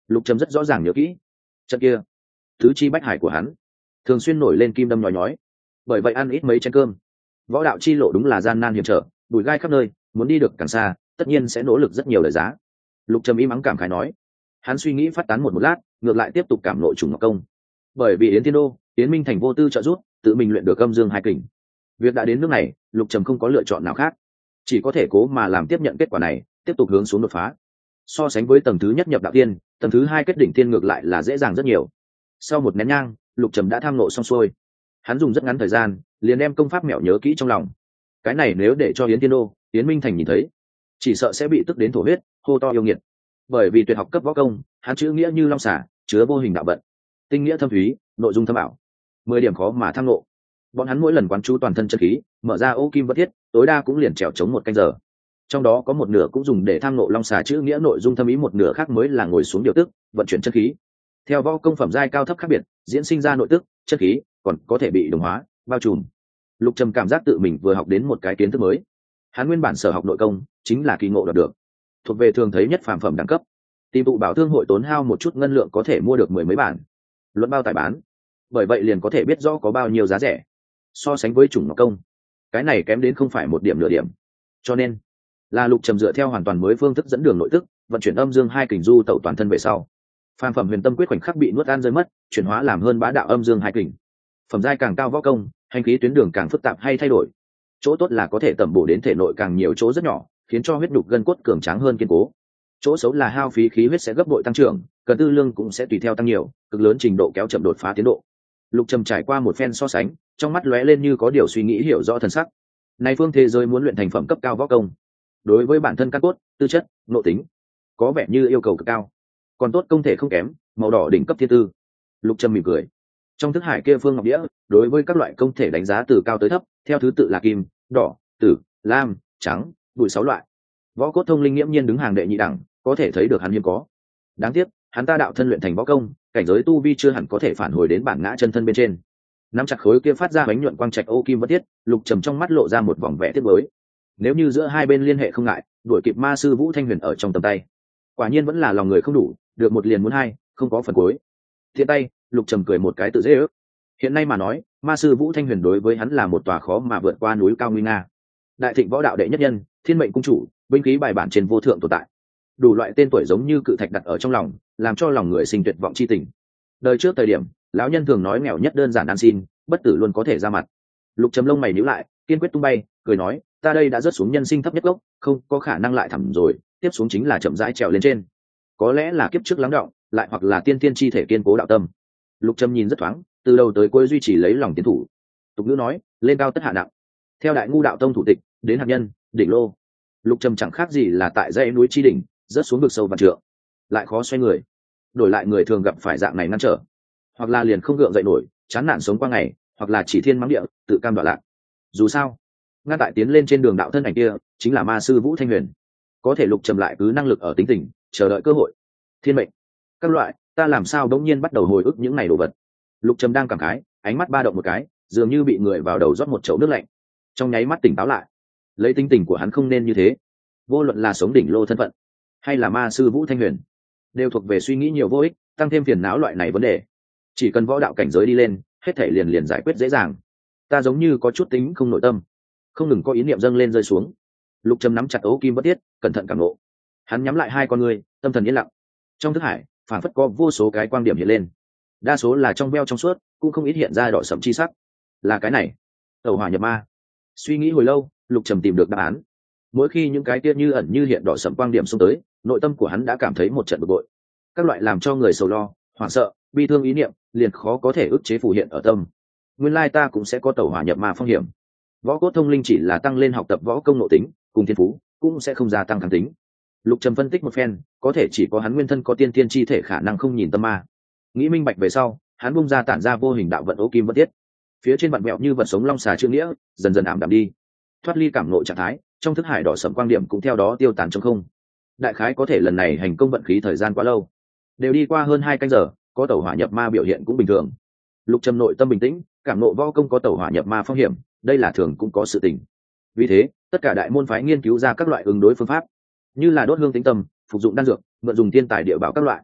Lục Trầm rất rõ ràng nhớ kỹ trận kia tứ chi bách hải của hắn thường xuyên nổi lên kim đâm nhói nhói, bởi vậy ăn ít mấy chén cơm. Võ đạo chi lộ đúng là gian nan hiểm trở, bụi gai khắp nơi, muốn đi được càng xa tất nhiên sẽ nỗ lực rất nhiều lời giá. Lục Trầm im ắng cảm khái nói. Hắn suy nghĩ phát tán một lát, ngược lại tiếp tục cảm nội trùng ngọc công. Bởi vì Yến Thiên Đô, Yến Minh Thành vô tư trợ giúp, tự mình luyện được âm dương hai kình. Việc đã đến nước này, Lục Trầm không có lựa chọn nào khác, chỉ có thể cố mà làm tiếp nhận kết quả này, tiếp tục hướng xuống đột phá. So sánh với tầng thứ nhất nhập đạo tiên, tầng thứ hai kết đỉnh tiên ngược lại là dễ dàng rất nhiều. Sau một nén nhang, Lục Trầm đã tham ngộ xong xuôi. Hắn dùng rất ngắn thời gian, liền đem công pháp mẹo nhớ kỹ trong lòng. Cái này nếu để cho Yến Thiên Đô, Yến Minh Thành nhìn thấy, chỉ sợ sẽ bị tức đến thổ huyết, hô to yêu nghiệt. Bởi vì tuyệt học cấp võ công, hắn chữ nghĩa như long xả, chứa vô hình đạo vận, tinh nghĩa thâm thúy, nội dung thâm ảo, 10 điểm khó mà tham ngộ. Bọn hắn mỗi lần quán chú toàn thân chân khí, mở ra ô kim bất thiết, tối đa cũng liền trèo chống 1 canh giờ. Trong đó có một nửa cũng dùng để tham ngộ long xả chữ nghĩa nội dung thâm ý, một nửa khác mới là ngồi xuống điều tức, vận chuyển chân khí. Theo võ công phẩm giai cao thấp khác biệt, diễn sinh ra nội tức, chân khí còn có thể bị đồng hóa, bao trùm. Lục Trầm cảm giác tự mình vừa học đến một cái kiến thức mới. Hắn nguyên bản sở học nội công chính là kỳ ngộ đạt được, thuộc về thường thấy nhất phàm phẩm đẳng cấp. Tìm tụ bảo thương hội tốn hao một chút ngân lượng có thể mua được 10 mấy bản, luận bao tải bán, bởi vậy liền có thể biết rõ có bao nhiêu giá rẻ. So sánh với chủng ngọc công, cái này kém đến không phải một điểm nửa điểm. Cho nên là Lục Trầm dựa theo hoàn toàn mới phương thức dẫn đường nội tức, vận chuyển âm dương hai kình du tẩu toàn thân về sau, phàm phẩm huyền tâm quyết khoảnh khắc bị nuốt ăn rơi mất, chuyển hóa làm hơn bá đạo âm dương hai kình. Phẩm giai càng cao võ công, hành khí tuyến đường càng phức tạp hay thay đổi. Chỗ tốt là có thể tẩm bổ đến thể nội càng nhiều chỗ rất nhỏ, khiến cho huyết nhục gân cốt cường tráng hơn kiên cố. Chỗ xấu là hao phí khí huyết sẽ gấp bội tăng trưởng, cần tư lương cũng sẽ tùy theo tăng nhiều, cực lớn trình độ kéo chậm đột phá tiến độ. Lục Trầm trải qua một phen so sánh, trong mắt lóe lên như có điều suy nghĩ hiểu rõ thần sắc. Này phương thế giới muốn luyện thành phẩm cấp cao võ công, đối với bản thân căn cốt, tư chất, nội tính, có vẻ như yêu cầu cực cao. Còn tốt công thể không kém, màu đỏ đỉnh cấp thiên tư. Lục Trầm mỉm cười. Trong thức hải kia phương ngọc đĩa, đối với các loại công thể đánh giá từ cao tới thấp, theo thứ tự là kim, đỏ, tử, lam, trắng, bụi 6 loại. Võ cốt thông linh nghiễm nhiên đứng hàng đệ nhị đẳng, có thể thấy được hắn hiếm có. Đáng tiếc, hắn ta đạo thân luyện thành võ công, cảnh giới tu vi chưa hẳn có thể phản hồi đến bản ngã chân thân bên trên. Nắm chặt khối kia phát ra bánh nhuận quang trạch ô kim bất thiết, Lục Trầm trong mắt lộ ra một vòng vẻ tiếc nuối. Nếu như giữa hai bên liên hệ không ngại, đuổi kịp ma sư Vũ Thanh Huyền ở trong tầm tay. Quả nhiên vẫn là lòng người không đủ, được một liền muốn hai, không có phần cuối. Thiện tay, Lục Trầm cười một cái tự dễ ước. Hiện nay mà nói, ma sư Vũ Thanh Huyền đối với hắn là một tòa khó mà vượt qua núi cao nguy nga. Đại thịnh võ đạo đệ nhất nhân, thiên mệnh cung chủ, binh khí bài bản trên vô thượng tồn tại. Đủ loại tên tuổi giống như cự thạch đặt ở trong lòng, làm cho lòng người sinh tuyệt vọng chi tình. Đời trước thời điểm, lão nhân thường nói nghèo nhất đơn giản ăn xin, bất tử luôn có thể ra mặt. Lục Trầm lông mày nhíu lại, kiên quyết tung bay, cười nói, ta đây đã rớt xuống nhân sinh thấp nhất gốc, không có khả năng lại thẳm rồi, tiếp xuống chính là chậm rãi trèo lên trên. Có lẽ là kiếp trước lắng đọng, lại hoặc là tiên tiên chi thể kiên cố đạo tâm. Lục Trầm nhìn rất thoáng, từ đầu tới cuối duy trì lấy lòng tiến thủ. Tục ngữ nói, lên cao tất hạ nặng. Theo đại ngu đạo tông thủ tịch, đến hạt nhân, đỉnh lô. Lục Trầm chẳng khác gì là tại dãy núi chi đỉnh, rớt xuống vực sâu vạn trượng, lại khó xoay người. Đổi lại người thường gặp phải dạng này ngăn trở, hoặc là liền không gượng dậy nổi, chán nản sống qua ngày, hoặc là chỉ thiên mắng địa, tự cam đoạn lạc. Dù sao, ngăn tại tiến lên trên đường đạo thân ảnh kia, chính là ma sư Vũ Thanh Huyền. Có thể Lục Trầm lại cứ năng lực ở tính tình, chờ đợi cơ hội. Thiên mệnh, các loại, ta làm sao đống nhiên bắt đầu hồi ức những này đồ vật. Lục Trầm đang cảm khái, ánh mắt ba động một cái, dường như bị người vào đầu rót một chậu nước lạnh. Trong nháy mắt tỉnh táo lại, lấy tính tình của hắn không nên như thế. Vô luận là sống đỉnh lô thân phận, hay là ma sư Vũ Thanh Huyền, đều thuộc về suy nghĩ nhiều vô ích, tăng thêm phiền não loại này vấn đề. Chỉ cần võ đạo cảnh giới đi lên, hết thể liền liền giải quyết dễ dàng. Ta giống như có chút tính không nội tâm, không ngừng có ý niệm dâng lên rơi xuống. Lục Trầm nắm chặt ấu kim bất tiết, cẩn thận cảm ngộ. Hắn nhắm lại hai con ngươi, tâm thần yên lặng. Trong thức hải, phản phất có vô số cái quang điểm hiện lên, đa số là trong veo trong suốt, cũng không ít hiện ra đỏ sẫm chi sắc. Là cái này, tẩu hỏa nhập ma. Suy nghĩ hồi lâu, Lục Trầm tìm được đáp án. Mỗi khi những cái kia như ẩn như hiện đỏ sẫm quang điểm xông tới, nội tâm của hắn đã cảm thấy một trận bực bội. Các loại làm cho người sầu lo, hoảng sợ, bi thương ý niệm, liền khó có thể ức chế phù hiện ở tâm. Nguyên lai ta cũng sẽ có tẩu hỏa nhập ma phong hiểm. Võ cốt thông linh chỉ là tăng lên học tập võ công nội tính, cùng thiên phú, cũng sẽ không gia tăng kháng tính. Lục Trầm phân tích một phen, có thể chỉ có hắn nguyên thân có tiên tiên chi thể khả năng không nhìn tâm ma. Nghĩ minh bạch về sau, hắn bung ra tản ra vô hình đạo vận ố kim bất tiết. Phía trên vặn mẹo như vật sống long xà chữ nghĩa, dần dần ảm đạm đi. Thoát ly cảm nội trạng thái, trong thức hải đỏ sẫm quang điểm cũng theo đó tiêu tán trong không. Đại khái có thể lần này hành công vận khí thời gian quá lâu, đều đi qua hơn 2 canh giờ, có tẩu hỏa nhập ma biểu hiện cũng bình thường. Lục Trầm nội tâm bình tĩnh, cảm nộ võ công có tẩu hỏa nhập ma phong hiểm, đây là thường cũng có sự tình. Vì thế, tất cả đại môn phái nghiên cứu ra các loại ứng đối phương pháp, như là đốt hương tĩnh tâm, phục dụng đan dược, mượn dùng tiên tài địa bảo các loại.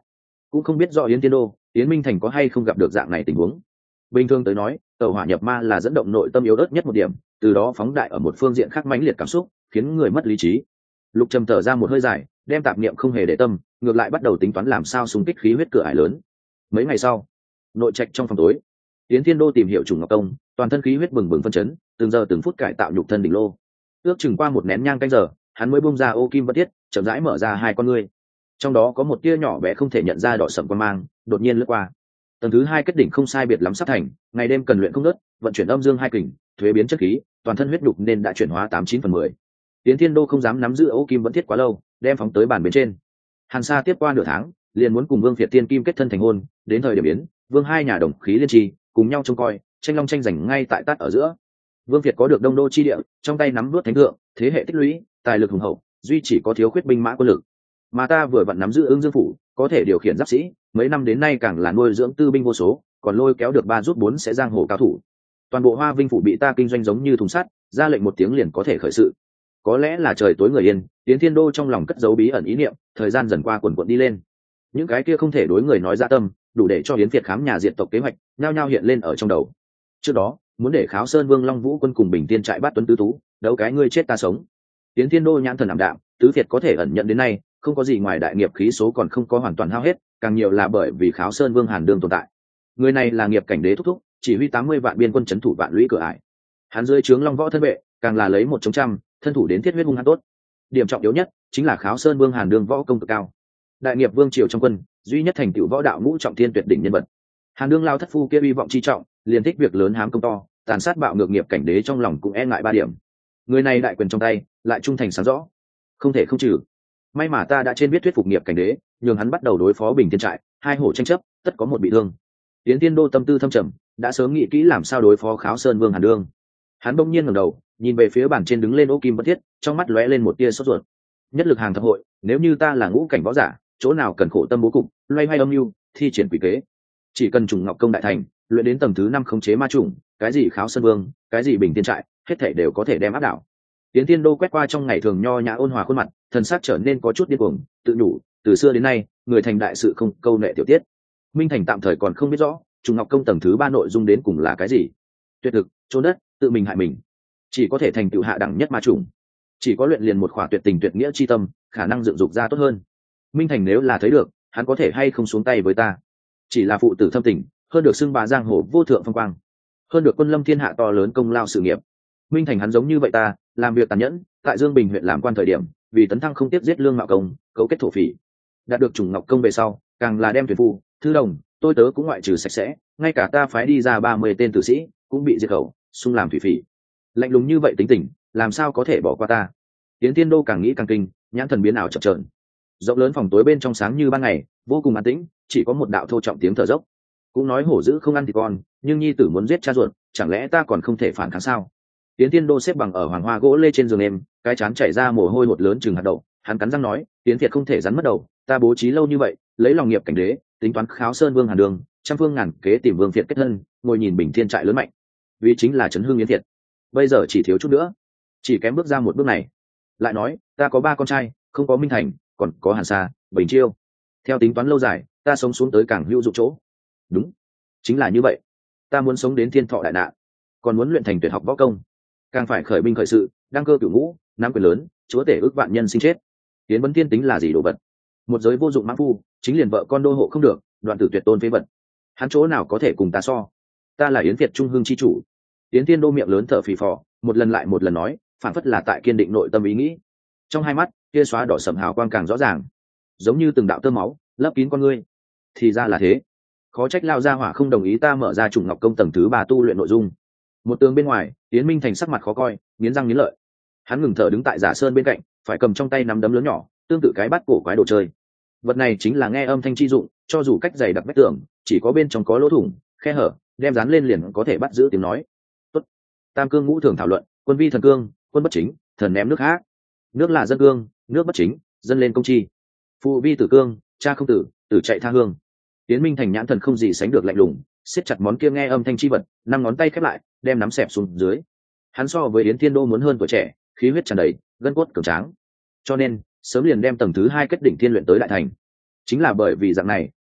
cũng không biết do Yến Thiên Đô, Yến Minh Thành có hay không gặp được dạng này tình huống. Bình thường tới nói, tẩu hỏa nhập ma là dẫn động nội tâm yếu ớt nhất một điểm, từ đó phóng đại ở một phương diện khác mãnh liệt cảm xúc, khiến người mất lý trí. Lục Trầm thở ra một hơi dài, đem tạp niệm không hề để tâm, ngược lại bắt đầu tính toán làm sao xung kích khí huyết cửa ải lớn. Mấy ngày sau, nội trạch trong phòng tối, Yến Thiên Đô tìm hiểu trùng ngọc công, toàn thân khí huyết bừng bừng phân chấn, từng giờ từng phút cải tạo nhục thân đỉnh lô. Ước chừng qua một nén nhang canh giờ, hắn mới bung ra ô kim vật thiết, chậm rãi mở ra hai con ngươi. Trong đó có một tia nhỏ bé không thể nhận ra đỏ sậm quan mang, đột nhiên lướt qua. Tầng thứ hai kết đỉnh không sai biệt lắm sắp thành, ngày đêm cần luyện không ngớt, vận chuyển âm dương hai kình, thuế biến chất khí, toàn thân huyết nhục nên đã chuyển hóa 89/10. Yến Thiên Đô không dám nắm giữ ô kim vẫn thiết quá lâu, đem phóng tới bàn bên trên. Hàn Sa tiếp qua nửa tháng, liền muốn cùng Vương Việt Tiên Kim kết thân thành hôn, đến thời điểm Yến, Vương hai nhà đồng khí liên trì, cùng nhau trông coi, tranh long tranh giành ngay tại tát ở giữa. Vương Việt có được Đông Đô chi địa, trong tay nắm vớt thánh thượng, thế hệ tích lũy, tài lực hùng hậu, duy chỉ có thiếu khuyết binh mã quân lực. Mà ta vừa vặn nắm giữ Ưng Dương phủ, có thể điều khiển giáp sĩ, mấy năm đến nay càng là nuôi dưỡng tư binh vô số, còn lôi kéo được 3 rút 4 sẽ giang hồ cao thủ. Toàn bộ Hoa Vinh phủ bị ta kinh doanh giống như thùng sắt, ra lệnh một tiếng liền có thể khởi sự. Có lẽ là trời tối người yên, Yến Thiên Đô trong lòng cất giấu bí ẩn ý niệm, thời gian dần qua quần quật đi lên. Những cái kia không thể đối người nói ra tâm, đủ để cho Yến Việt khám nhà diệt tộc kế hoạch, nhao nhao hiện lên ở trong đầu. Trước đó, muốn để Kháo Sơn Vương Long Vũ quân cùng Bình Tiên trại bắt Tuấn Tứ Tú, đấu cái ngươi chết ta sống. Yến Thiên Đô nhãn thần ảm đạm, tứ Việt có thể ẩn nhận đến nay, không có gì ngoài đại nghiệp khí số còn không có hoàn toàn hao hết, càng nhiều là bởi vì Kháo Sơn Vương Hàn Đương tồn tại. Người này là nghiệp cảnh đế thúc thúc, chỉ huy 80 vạn biên quân trấn thủ vạn lũy cửa ải. Hắn dưới trướng Long Võ thân vệ, càng là lấy 1 chống 100, thân thủ đến thiết huyết hung hăng tốt. Điểm trọng yếu nhất chính là Kháo Sơn Vương Hàn Đương võ công cực cao. Đại nghiệp vương triều trong quân, duy nhất thành tựu võ đạo ngũ trọng thiên tuyệt đỉnh nhân vật. Hàn Đương lao thất phu kia uy vọng chi trọng, liền thích việc lớn hám công to, tàn sát bạo ngược nghiệp cảnh đế trong lòng cũng e ngại 3 điểm. Người này đại quyền trong tay, lại trung thành sáng rõ, không thể không trừ. May mà ta đã trên biết thuyết phục nghiệp cảnh đế, nhường hắn bắt đầu đối phó Bình Thiên trại, hai hổ tranh chấp, tất có một bị thương. Yến Thiên Đô tâm tư thâm trầm, đã sớm nghĩ kỹ làm sao đối phó Kháo Sơn Vương Hàn Đương. Hắn bỗng nhiên ngẩng đầu, nhìn về phía bàn trên đứng lên ô kim bất thiết, trong mắt lóe lên một tia sốt ruột. Nhất lực hàng thập hội, nếu như ta là ngũ cảnh võ giả, chỗ nào cần khổ tâm bố cục, loay hoay âm mưu, thi triển quỷ kế. Chỉ cần trùng ngọc công đại thành, luyện đến tầng thứ 5 khống chế ma trùng, cái gì Kháo Sơn Vương, cái gì Bình Thiên trại, hết thảy đều có thể đem áp đảo. Yến Thiên Đô quét qua trong ngày thường nho nhã ôn hòa khuôn mặt, thần sắc trở nên có chút điên cuồng, tự nhủ, từ xưa đến nay, người thành đại sự không câu nệ tiểu tiết. Minh Thành tạm thời còn không biết rõ, trùng ngọc công tầng thứ 3 nội dung đến cùng là cái gì. Tuyệt thực, trốn đất, tự mình hại mình, chỉ có thể thành tựu hạ đẳng nhất ma trùng. Chỉ có luyện liền một khỏa tuyệt tình tuyệt nghĩa chi tâm, khả năng dựng dục ra tốt hơn. Minh Thành nếu là thấy được, hắn có thể hay không xuống tay với ta. Chỉ là phụ tử thâm tình, hơn được xưng bá giang hồ vô thượng phong quang, hơn được quân lâm thiên hạ to lớn công lao sự nghiệp. Minh Thành hắn giống như vậy ta, làm việc tàn nhẫn, tại Dương Bình huyện làm quan thời điểm, vì tấn thăng không tiếp giết lương mạo công, cấu kết thổ phỉ. Đạt được trùng ngọc công về sau, càng là đem thuyền phu, thư đồng, tôi tớ cũng ngoại trừ sạch sẽ, ngay cả ta phái đi ra 30 tên tử sĩ, cũng bị diệt khẩu, xung làm thủy phỉ. Lạnh lùng như vậy tính tình, làm sao có thể bỏ qua ta. Yến Thiên Đô càng nghĩ càng kinh, nhãn thần biến ảo chập chờn. Rộng lớn phòng tối bên trong sáng như ban ngày, vô cùng an tĩnh, chỉ có một đạo thô trọng tiếng thở dốc. Cũng nói hổ dữ không ăn thì con, nhưng nhi tử muốn giết cha ruột, chẳng lẽ ta còn không thể phản kháng sao? Yến Thiên Đô xếp bằng ở hoàng hoa gỗ lê trên giường em, cái chán chảy ra mồ hôi hột lớn chừng hạt đậu, hắn cắn răng nói, Yến Việt không thể rắn mất đầu, ta bố trí lâu như vậy, lấy lòng nghiệp cảnh đế, tính toán Kháo Sơn Vương Hàn Đường, trăm phương ngàn kế tìm Vương Việt kết thân, ngồi nhìn Bình Thiên trại lớn mạnh, vì chính là chấn hưng Yến Việt. Bây giờ chỉ thiếu chút nữa, chỉ kém bước ra một bước này. Lại nói, ta có 3 con trai, không có Minh Thành, còn có Hàn Sa, Bình Chiêu. Theo tính toán lâu dài, ta sống xuống tới càng hữu dụng chỗ. Đúng, chính là như vậy. Ta muốn sống đến thiên thọ đại nạn, còn muốn luyện thành tuyệt học võ công, càng phải khởi binh khởi sự, đăng cơ cửu ngũ, nắm quyền lớn, chúa tể ước vạn nhân sinh chết. Tiến Vấn Tiên tính là gì đồ vật? Một giới vô dụng mãng phu, chính liền vợ con đô hộ không được, đoạn tử tuyệt tôn phế vật. Hắn chỗ nào có thể cùng ta so? Ta là Yến Việt trung hương chi chủ. Yến Thiên Đô miệng lớn thở phì phò, một lần lại một lần nói, phản phất là tại kiên định nội tâm ý nghĩ. Trong hai mắt, kia xóa đỏ sầm hào quang càng rõ ràng, giống như từng đạo tơ máu lấp kín con ngươi. Thì ra là thế. Khó trách lao gia hỏa không đồng ý ta mở ra trùng ngọc công tầng thứ 3 tu luyện nội dung. Một tường bên ngoài, Yến Minh Thành sắc mặt khó coi, nghiến răng nghiến lợi. Hắn ngừng thở đứng tại Giả Sơn bên cạnh, phải cầm trong tay nắm đấm lớn nhỏ, tương tự cái bát cổ quái đồ chơi. Vật này chính là nghe âm thanh chi dụng, cho dù cách dày đặc vách tường, chỉ có bên trong có lỗ thủng, khe hở, đem dán lên liền có thể bắt giữ tiếng nói. Tốt. Tam cương ngũ thường thảo luận, quân vi thần cương, quân bất chính, thần ném nước khác. Nước là dân cương, nước bất chính, dân lên công chi. Phụ vi tử cương, cha không tử, tử chạy tha hương. Yến Minh Thành nhãn thần không gì sánh được lạnh lùng, siết chặt món kia nghe âm thanh chi vật, 5 ngón tay khép lại, đem nắm xẹp xuống dưới. Hắn so với Yến Thiên Đô muốn hơn tuổi trẻ, khí huyết tràn đầy, gân cốt cường tráng. Cho nên, sớm liền đem tầng thứ 2 kết đỉnh thiên luyện tới đại thành. Chính là bởi vì dạng này,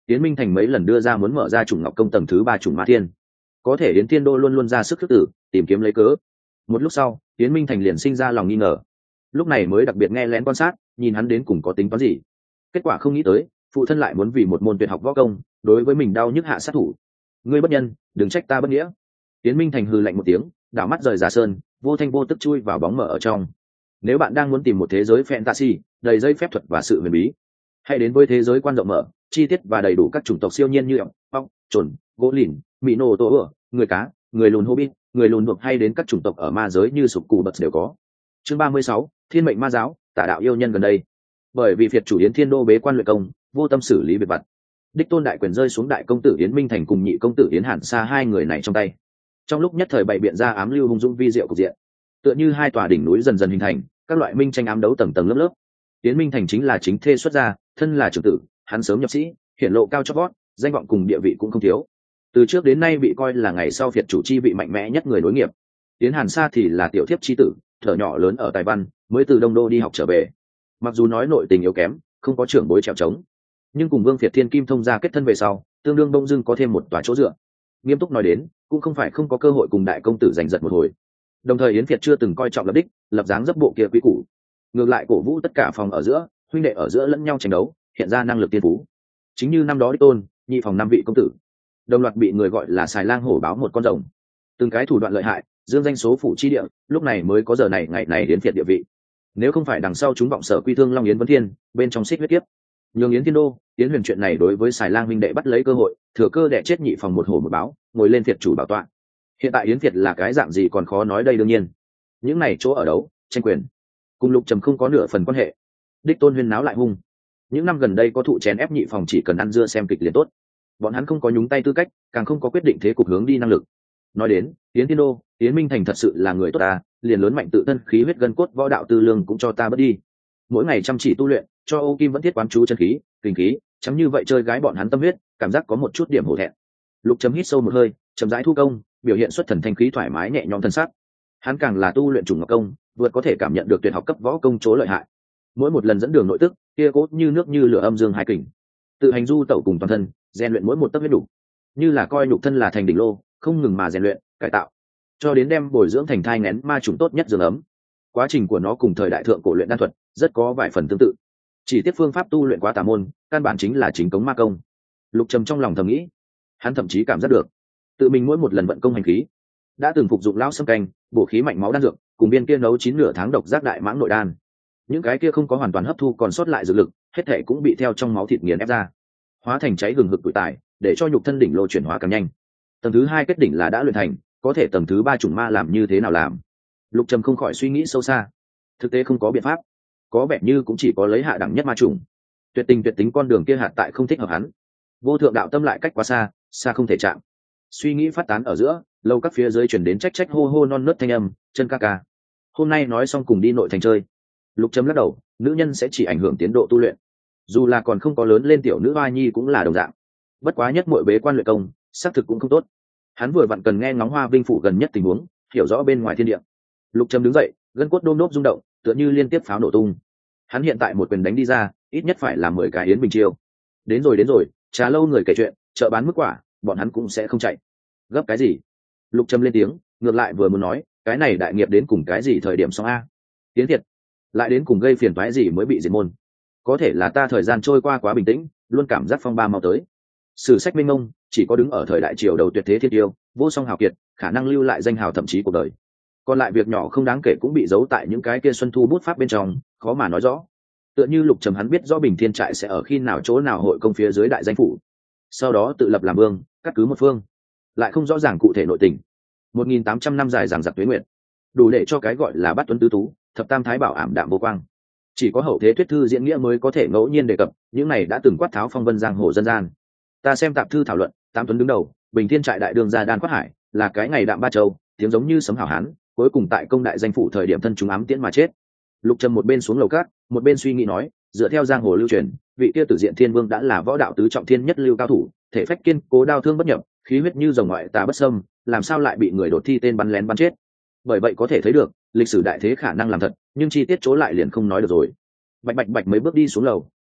Yến Minh Thành mấy lần đưa ra muốn mở ra Trùng Ngọc Công tầng thứ 3 Trùng Ma Thiên, có thể Yến Thiên Đô luôn luôn ra sức khước tử, tìm kiếm lấy cớ. Một lúc sau, Yến Minh Thành liền sinh ra lòng nghi ngờ, lúc này mới đặc biệt nghe lén quan sát, nhìn hắn đến cùng có tính toán gì. Kết quả không nghĩ tới, phụ thân lại muốn vì một môn tuyệt học võ công, đối với mình đau nhức hạ sát thủ. Ngươi bất nhân, đừng trách ta bất nghĩa. Yến Minh Thành hừ lạnh một tiếng, đảo mắt rời Giả Sơn, vô thanh vô tức chui vào bóng mờ ở trong. Nếu bạn đang muốn tìm một thế giới fantasy đầy dây phép thuật và sự huyền bí, hãy đến với thế giới quan rộng mở, chi tiết và đầy đủ các chủng tộc siêu nhiên như ọc, ong, trồn, gỗ lìn, mỹ nô tổ ửa, người cá, người lùn hobbit, người lùn buộc, hay đến các chủng tộc ở ma giới như sục cù bật đều có. Chương 36, Thiên mệnh ma giáo, tà đạo yêu nhân gần đây. Bởi vì Việt chủ Yến Thiên Đô bế quan luyện công, vô tâm xử lý việc vặt, đích tôn đại quyền rơi xuống đại công tử Yến Minh Thành cùng nhị công tử Yến Hàn Sa hai người này trong tay. Trong lúc nhất thời bày biện ra ám lưu hung dũng vi diệu cục diện, tựa như hai tòa đỉnh núi dần dần hình thành, các loại minh tranh ám đấu tầng tầng lớp lớp. Yến Minh Thành chính là chính thê xuất gia, thân là trưởng tử, hắn sớm nhập sĩ, hiển lộ cao chót vót, danh vọng cùng địa vị cũng không thiếu. Từ trước đến nay bị coi là ngày sau Việt chủ chi vị mạnh mẽ nhất người nối nghiệp. Yến Hàn Sa thì là tiểu thiếp chi tử, thở nhỏ lớn ở Tài Văn, mới từ Đông Đô đi học trở về. Mặc dù nói nội tình yếu kém, không có trưởng bối trèo trống, nhưng cùng Vương Việt Thiên Kim thông gia kết thân về sau, tương đương đông dưng có thêm một tòa chỗ dựa. Nghiêm túc nói đến, cũng không phải không có cơ hội cùng đại công tử giành giật một hồi. Đồng thời Yến Việt chưa từng coi trọng lập đích, lập dáng dấp bộ kia quý củ, ngược lại cổ vũ tất cả phòng ở giữa, huynh đệ ở giữa lẫn nhau tranh đấu, hiện ra năng lực tiên phú. Chính như năm đó đích tôn, nhị phòng năm vị công tử, đồng loạt bị người gọi là xài lang hổ báo một con rồng. Từng cái thủ đoạn lợi hại, dương danh số phủ chi địa, lúc này mới có giờ này ngày này Yến Việt địa vị. Nếu không phải đằng sau chúng vọng sở quy thương Long Yến Vấn Thiên, bên trong xích huyết kiếp, nhường Yến Thiên Đô, Yến Huyền chuyện này đối với xài lang huynh đệ bắt lấy cơ hội, thừa cơ đẻ chết nhị phòng một hổ một báo, ngồi lên Việt chủ bảo tọa. Hiện tại Yến Việt là cái dạng gì còn khó nói đây đương nhiên. Những này chỗ ở đấu, tranh quyền, cùng Lục Trầm không có nửa phần quan hệ. Đích tôn huyên náo lại hung. Những năm gần đây có thụ chèn ép nhị phòng chỉ cần ăn dưa xem kịch liền tốt. Bọn hắn không có nhúng tay tư cách, càng không có quyết định thế cục hướng đi năng lực. Nói đến, Yến Thiên Đô, Yến Minh Thành thật sự là người tốt ta, liền lớn mạnh tự thân khí huyết gân cốt võ đạo tư lương cũng cho ta bớt đi. Mỗi ngày chăm chỉ tu luyện, cho Ô Kim vẫn thiết quán chú chân khí, kinh khí, chấm như vậy chơi gái bọn hắn tâm huyết, cảm giác có một chút điểm hổ thẹn. Lục Trầm hít sâu một hơi, chậm rãi thu công, biểu hiện xuất thần thanh khí thoải mái nhẹ nhõm thân sắc. Hắn càng là tu luyện trùng ngọc công, vượt có thể cảm nhận được tuyệt học cấp võ công chỗ lợi hại. Mỗi một lần dẫn đường nội tức, kia cốt như nước như lửa âm dương hai kình, tự hành du tẩu cùng toàn thân, rèn luyện mỗi một tấc huyết đủ, như là coi nhục thân là thành đỉnh lô, không ngừng mà rèn luyện, cải tạo, cho đến đem bồi dưỡng thành thai nghén ma trùng tốt nhất dương ấm. Quá trình của nó cùng thời đại thượng cổ luyện đan thuật rất có vài phần tương tự, chỉ tiếp phương pháp tu luyện quá tà môn, căn bản chính là chính cống ma công. Lục Trầm trong lòng thầm nghĩ, hắn thậm chí cảm giác được tự mình mỗi một lần vận công hành khí, đã từng phục dụng lão sâm canh, bổ khí mạnh máu đan dược, cùng biên kia nấu 9 nửa tháng độc giác đại mãng nội đan, những cái kia không có hoàn toàn hấp thu còn sót lại dược lực, hết thể cũng bị theo trong máu thịt nghiền ép ra, hóa thành cháy hừng hực tuổi tài, để cho nhục thân đỉnh lô chuyển hóa càng nhanh. Tầng thứ 2 kết đỉnh là đã luyện thành, có thể tầng thứ 3 trùng ma làm như thế nào làm? Lục Trầm không khỏi suy nghĩ sâu xa. Thực tế không có biện pháp, có vẻ như cũng chỉ có lấy hạ đẳng nhất ma trùng. Tuyệt tình tuyệt tính con đường kia hạt tại không thích hợp hắn. Vô thượng đạo tâm lại cách quá xa, xa không thể chạm. Suy nghĩ phát tán ở giữa, lâu các phía dưới chuyển đến trách trách hô hô non nớt thanh âm, chân ca ca. Hôm nay nói xong cùng đi nội thành chơi. Lục Trầm lắc đầu, nữ nhân sẽ chỉ ảnh hưởng tiến độ tu luyện. Dù là còn không có lớn lên tiểu nữ hoa nhi cũng là đồng dạng. Bất quá nhất muội bế quan luyện công, xác thực cũng không tốt. Hắn vừa vặn cần nghe ngóng Hoa Vinh phủ gần nhất tình huống, hiểu rõ bên ngoài thiên địa. Lục Trầm đứng dậy, gân cốt đôm đốp rung động, tựa như liên tiếp pháo nổ tung. Hắn hiện tại một quyền đánh đi ra, ít nhất phải là 10 cái yến bình chiêu. Đến rồi, trà lâu người kể chuyện, chợ bán mức quả, bọn hắn cũng sẽ không chạy. Gấp cái gì? Lục Trầm lên tiếng, ngược lại vừa muốn nói, cái này đại nghiệp đến cùng cái gì thời điểm xong a? Tiến thiệt, lại đến cùng gây phiền toái gì mới bị diệt môn? Có thể là ta thời gian trôi qua quá bình tĩnh, luôn cảm giác phong ba mau tới. Sử sách minh mông, chỉ có đứng ở thời đại triều đầu tuyệt thế thiên tiêu, vô song hào kiệt, khả năng lưu lại danh hào thậm chí cuộc đời. Còn lại việc nhỏ không đáng kể cũng bị giấu tại những cái kia xuân thu bút pháp bên trong, khó mà nói rõ. Tựa như Lục Trầm hắn biết rõ Bình Thiên trại sẽ ở khi nào chỗ nào hội công phía dưới đại danh phủ, sau đó tự lập làm vương, cắt cứ một phương, lại không rõ ràng cụ thể nội tình. 1800 năm dài giằng giặc tuế nguyện, đủ để cho cái gọi là bát tuấn tứ tú, thập tam thái bảo ảm đạm vô quang. Chỉ có hậu thế thuyết thư diễn nghĩa mới có thể ngẫu nhiên đề cập, những này đã từng quát tháo phong vân giang hồ dân gian. Ta xem tạp thư thảo luận, Tam Tuấn đứng đầu, Bình Thiên trại đại đường gia đan quát hải, là cái ngày đạm ba châu, tiếng giống như sấm hảo hán, cuối cùng tại công đại danh phủ thời điểm thân chúng ám tiễn mà chết. Lục Trầm một bên xuống lầu cát, một bên suy nghĩ nói, dựa theo giang hồ lưu truyền, vị kia Tử Diện Thiên Vương đã là võ đạo tứ trọng thiên nhất lưu cao thủ, thể phách kiên cố đao thương bất nhập, khí huyết như rồng ngoại tà bất xâm, làm sao lại bị người đột thi tên bắn lén bắn chết? Bởi vậy có thể thấy được, lịch sử đại thế khả năng làm thật, nhưng chi tiết chỗ lại liền không nói được rồi. Bạch mấy bước đi xuống lầu,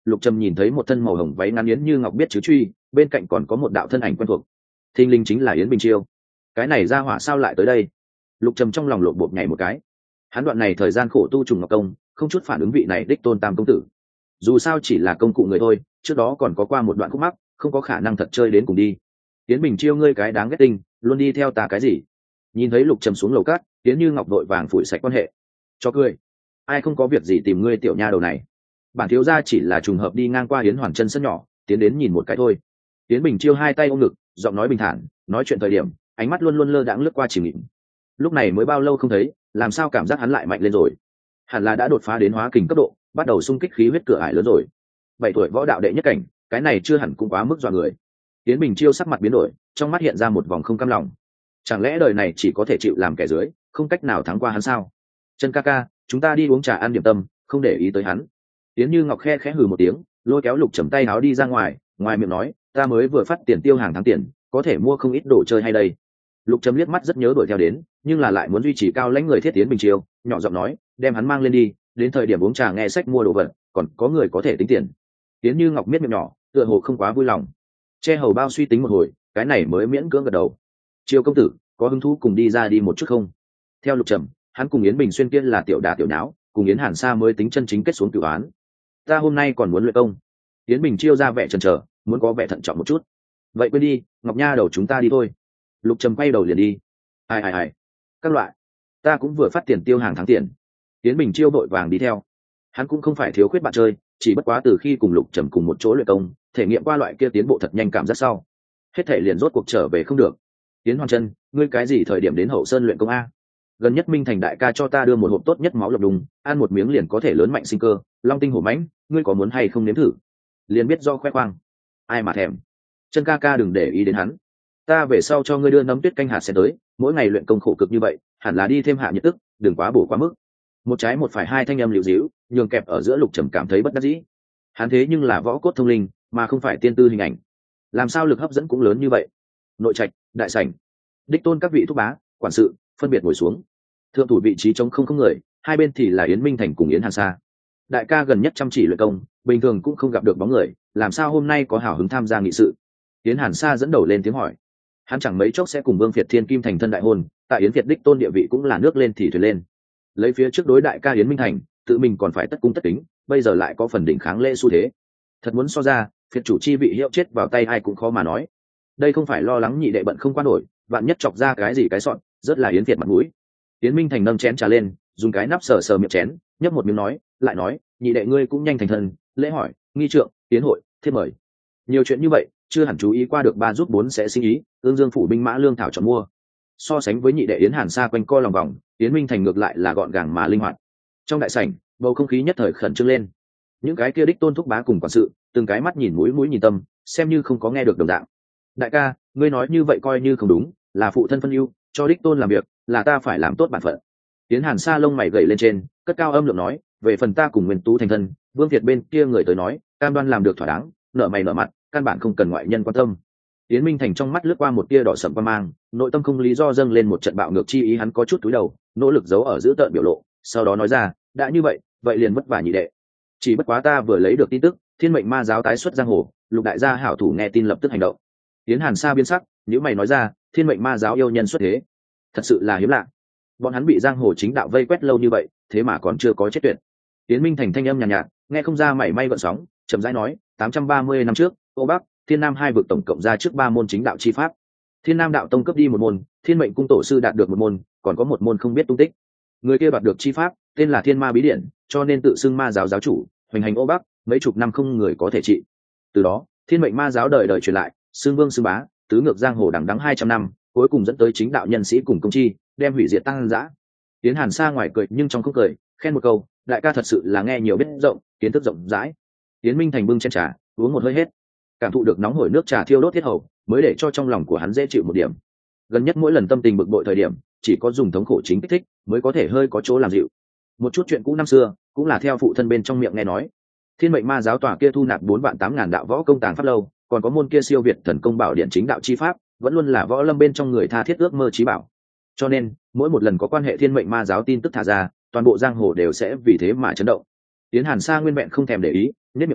Lục Trầm nhìn thấy một thân màu hồng váy ngắn Yến Như Ngọc biết chứ truy, bên cạnh còn có một đạo thân ảnh quen thuộc. Thinh linh chính là Yến Bình Chiêu. Cái này ra hỏa sao lại tới đây? Lục Trầm trong lòng lộn bột nhảy một cái. Hắn đoạn này thời gian khổ tu trùng ngọc công, không chút phản ứng vị này đích tôn tam công tử. Dù sao chỉ là công cụ người thôi, trước đó còn có qua một đoạn khúc mắc, không có khả năng thật chơi đến cùng đi. Yến Bình Chiêu ngươi cái đáng ghét tinh, luôn đi theo ta cái gì? Nhìn thấy Lục Trầm xuống lầu cát, Yến Như Ngọc vội vàng phủi sạch quan hệ. Cho cười. Ai không có việc gì tìm ngươi tiểu nha đầu này. Bản thiếu gia chỉ là trùng hợp đi ngang qua Yến Hoàng chân sân nhỏ, tiến đến nhìn một cái thôi. Yến Bình Chiêu hai tay ôm ngực, giọng nói bình thản, nói chuyện thời điểm, ánh mắt luôn luôn lơ đãng lướt qua chìm nghỉm. Lúc này mới bao lâu không thấy, làm sao cảm giác hắn lại mạnh lên rồi? Hẳn là đã đột phá đến hóa kình cấp độ, bắt đầu xung kích khí huyết cửa ải lớn rồi. 7 tuổi võ đạo đệ nhất cảnh, cái này chưa hẳn cũng quá mức dọa người. Yến Bình Chiêu sắc mặt biến đổi, trong mắt hiện ra một vòng không cam lòng. Chẳng lẽ đời này chỉ có thể chịu làm kẻ dưới, không cách nào thắng qua hắn sao? Chân ca ca, chúng ta đi uống trà ăn điểm tâm, không để ý tới hắn. Yến Như Ngọc khẽ hừ một tiếng, lôi kéo Lục Trầm tay áo đi ra ngoài, ngoài miệng nói, ta mới vừa phát tiền tiêu hàng tháng tiền, có thể mua không ít đồ chơi hay đây. Lục Trầm liếc mắt rất nhớ đuổi theo đến, nhưng là lại muốn duy trì cao lãnh người thiết Yến Bình Chiêu, nhỏ giọng nói, đem hắn mang lên đi, đến thời điểm uống trà nghe sách mua đồ vật, còn có người có thể tính tiền. Yến Như Ngọc miết miệng nhỏ, tựa hồ không quá vui lòng. Che hầu bao suy tính một hồi, cái này mới miễn cưỡng gật đầu. Chiêu công tử, có hứng thú cùng đi ra đi một chút không? Theo Lục Trầm, hắn cùng Yến Bình Xuyên kia là tiểu đả tiểu nháo, cùng Yến Hàn Sa mới tính chân chính kết xuống cửu án. Ta hôm nay còn muốn luyện công. Yến Bình Chiêu ra vẻ chần chờ, muốn có vẻ thận trọng một chút. Vậy quên đi, Ngọc Nha đầu chúng ta đi thôi. Lục Trầm quay đầu liền đi. Ai, các loại, ta cũng vừa phát tiền tiêu hàng tháng tiền. Yến Bình Chiêu vội vàng đi theo. Hắn cũng không phải thiếu khuyết bạn chơi, chỉ bất quá từ khi cùng Lục Trầm cùng một chỗ luyện công, thể nghiệm qua loại kia tiến bộ thật nhanh cảm giác sau, hết thể liền rốt cuộc trở về không được. Yến Hoàng Chân, ngươi cái gì thời điểm đến Hậu Sơn luyện công a? Gần nhất Minh Thành đại ca cho ta đưa một hộp tốt nhất máu lộc đùng, ăn một miếng liền có thể lớn mạnh sinh cơ, long tinh hổ mãnh, ngươi có muốn hay không nếm thử? Liền biết do khoe khoang. Ai mà thèm. Chân ca ca đừng để ý đến hắn. Ta về sau cho ngươi đưa nấm tuyết canh hạt sẽ tới, mỗi ngày luyện công khổ cực như vậy, hẳn là đi thêm hạ nhiệt tức, đừng quá bổ quá mức. Một trái một phải hai thanh âm liễu díu, nhường kẹp ở giữa Lục Trầm cảm thấy bất đắc dĩ. Hắn thế nhưng là võ cốt thông linh, mà không phải tiên tư hình ảnh, làm sao lực hấp dẫn cũng lớn như vậy? Nội trạch, đại sảnh, đích tôn các vị thúc bá, quản sự phân biệt ngồi xuống. Thượng thủ vị trí trống không người, hai bên thì là Yến Minh Thành cùng Yến Hàn Sa. Đại ca gần nhất chăm chỉ luyện công, bình thường cũng không gặp được bóng người, làm sao hôm nay có hào hứng tham gia nghị sự? Yến Hàn Sa dẫn đầu lên tiếng hỏi. Hắn chẳng mấy chốc sẽ cùng Vương Việt Thiên Kim thành thân đại hôn, tại Yến Việt đích tôn địa vị cũng là nước lên thì thuyền lên. Lấy phía trước đối đại ca Yến Minh Thành, tự mình còn phải tất cung tất kính, bây giờ lại có phần đỉnh kháng lễ xu thế. Thật muốn so ra, phiệt chủ chi vị hiệu chết vào tay ai cũng khó mà nói. Đây không phải lo lắng nhị đệ bận không qua nổi, vạn nhất chọc ra cái gì cái sọn, rất là Yến Việt mặt mũi. Yến Minh Thành nâng chén trà lên, dùng cái nắp sờ sờ miệng chén, nhấp một miếng nói, lại nói, nhị đệ ngươi cũng nhanh thành thân, lễ hỏi, nghi trượng, tiến hội, thiếp mời. Nhiều chuyện như vậy, chưa hẳn chú ý qua được ba giúp bốn sẽ sinh ý, ương dương phủ binh mã lương thảo chọn mua. So sánh với nhị đệ Yến Hàn Sa quanh co lòng vòng, Yến Minh Thành ngược lại là gọn gàng mà linh hoạt. Trong đại sảnh, bầu không khí nhất thời khẩn trương lên. Những cái kia đích tôn thúc bá cùng quản sự, từng cái mắt nhìn mũi nhìn tâm, xem như không có nghe được đồng dạng. Đại ca, ngươi nói như vậy coi như không đúng, là phụ thân phân ưu, cho đích tôn làm việc, là ta phải làm tốt bản phận. Yến Hàn Sa lông mày gầy lên trên, cất cao âm lượng nói, về phần ta cùng Nguyên Tú thành thân, Vương Việt bên kia người tới nói, cam đoan làm được thỏa đáng, nợ mày nợ mặt, căn bản không cần ngoại nhân quan tâm. Yến Minh Thành trong mắt lướt qua một tia đỏ sậm qua mang, nội tâm không lý do dâng lên một trận bạo ngược chi ý, hắn có chút túi đầu, nỗ lực giấu ở giữ tợn biểu lộ, sau đó nói ra, đã như vậy, vậy liền vất vả nhị đệ. Chỉ bất quá ta vừa lấy được tin tức, Thiên Mệnh Ma giáo tái xuất giang hồ, Lục đại gia hảo thủ nghe tin lập tức hành động. Yến Hàn Sa biến sắc, nếu mày nói ra, Thiên Mệnh Ma giáo yêu nhân xuất thế, thật sự là hiếm lạ. Bọn hắn bị giang hồ chính đạo vây quét lâu như vậy, thế mà còn chưa có chết tuyệt. Yến Minh Thành thanh âm nhàn nhạt, nghe không ra mảy may gợn sóng, chậm rãi nói, 830 năm trước, Ô Bắc, Thiên Nam hai vực tổng cộng ra trước 3 môn chính đạo chi pháp. Thiên Nam đạo tông cấp đi một môn, Thiên Mệnh cung tổ sư đạt được một môn, còn có một môn không biết tung tích. Người kia đoạt được chi pháp, tên là Thiên Ma bí điển, cho nên tự xưng ma giáo giáo chủ, hoành hành Ô Bắc, mấy chục năm không người có thể trị. Từ đó, Thiên Mệnh Ma giáo đời đời truyền lại, xưng vương xưng bá, tứ ngược giang hồ đằng đẵng 200 năm, cuối cùng dẫn tới chính đạo nhân sĩ cùng công chi, đem hủy diệt tăng dã. Tiến Hàn Sa ngoài cười nhưng trong không cười, khen một câu, đại ca thật sự là nghe nhiều biết rộng, kiến thức rộng rãi. Tiến Minh Thành bưng chén trà, uống một hơi hết, cảm thụ được nóng hổi nước trà thiêu đốt thiết hầu, mới để cho trong lòng của hắn dễ chịu một điểm. Gần nhất mỗi lần tâm tình bực bội thời điểm, chỉ có dùng thống khổ chính kích thích, mới có thể hơi có chỗ làm dịu. Một chút chuyện cũ năm xưa, cũng là theo phụ thân bên trong miệng nghe nói. Thiên Mệnh Ma giáo tòa kia thu nạp 4.800.000 đạo võ công tàng pháp lâu, còn có môn kia siêu việt thần công bảo điện chính đạo chi pháp, vẫn luôn là võ lâm bên trong người tha thiết ước mơ chí bảo. Cho nên, mỗi một lần có quan hệ Thiên Mệnh Ma giáo tin tức thả ra, toàn bộ giang hồ đều sẽ vì thế mà chấn động. Tiến Hàn Sa nguyên vẹn không thèm để ý, nhất miệng nói,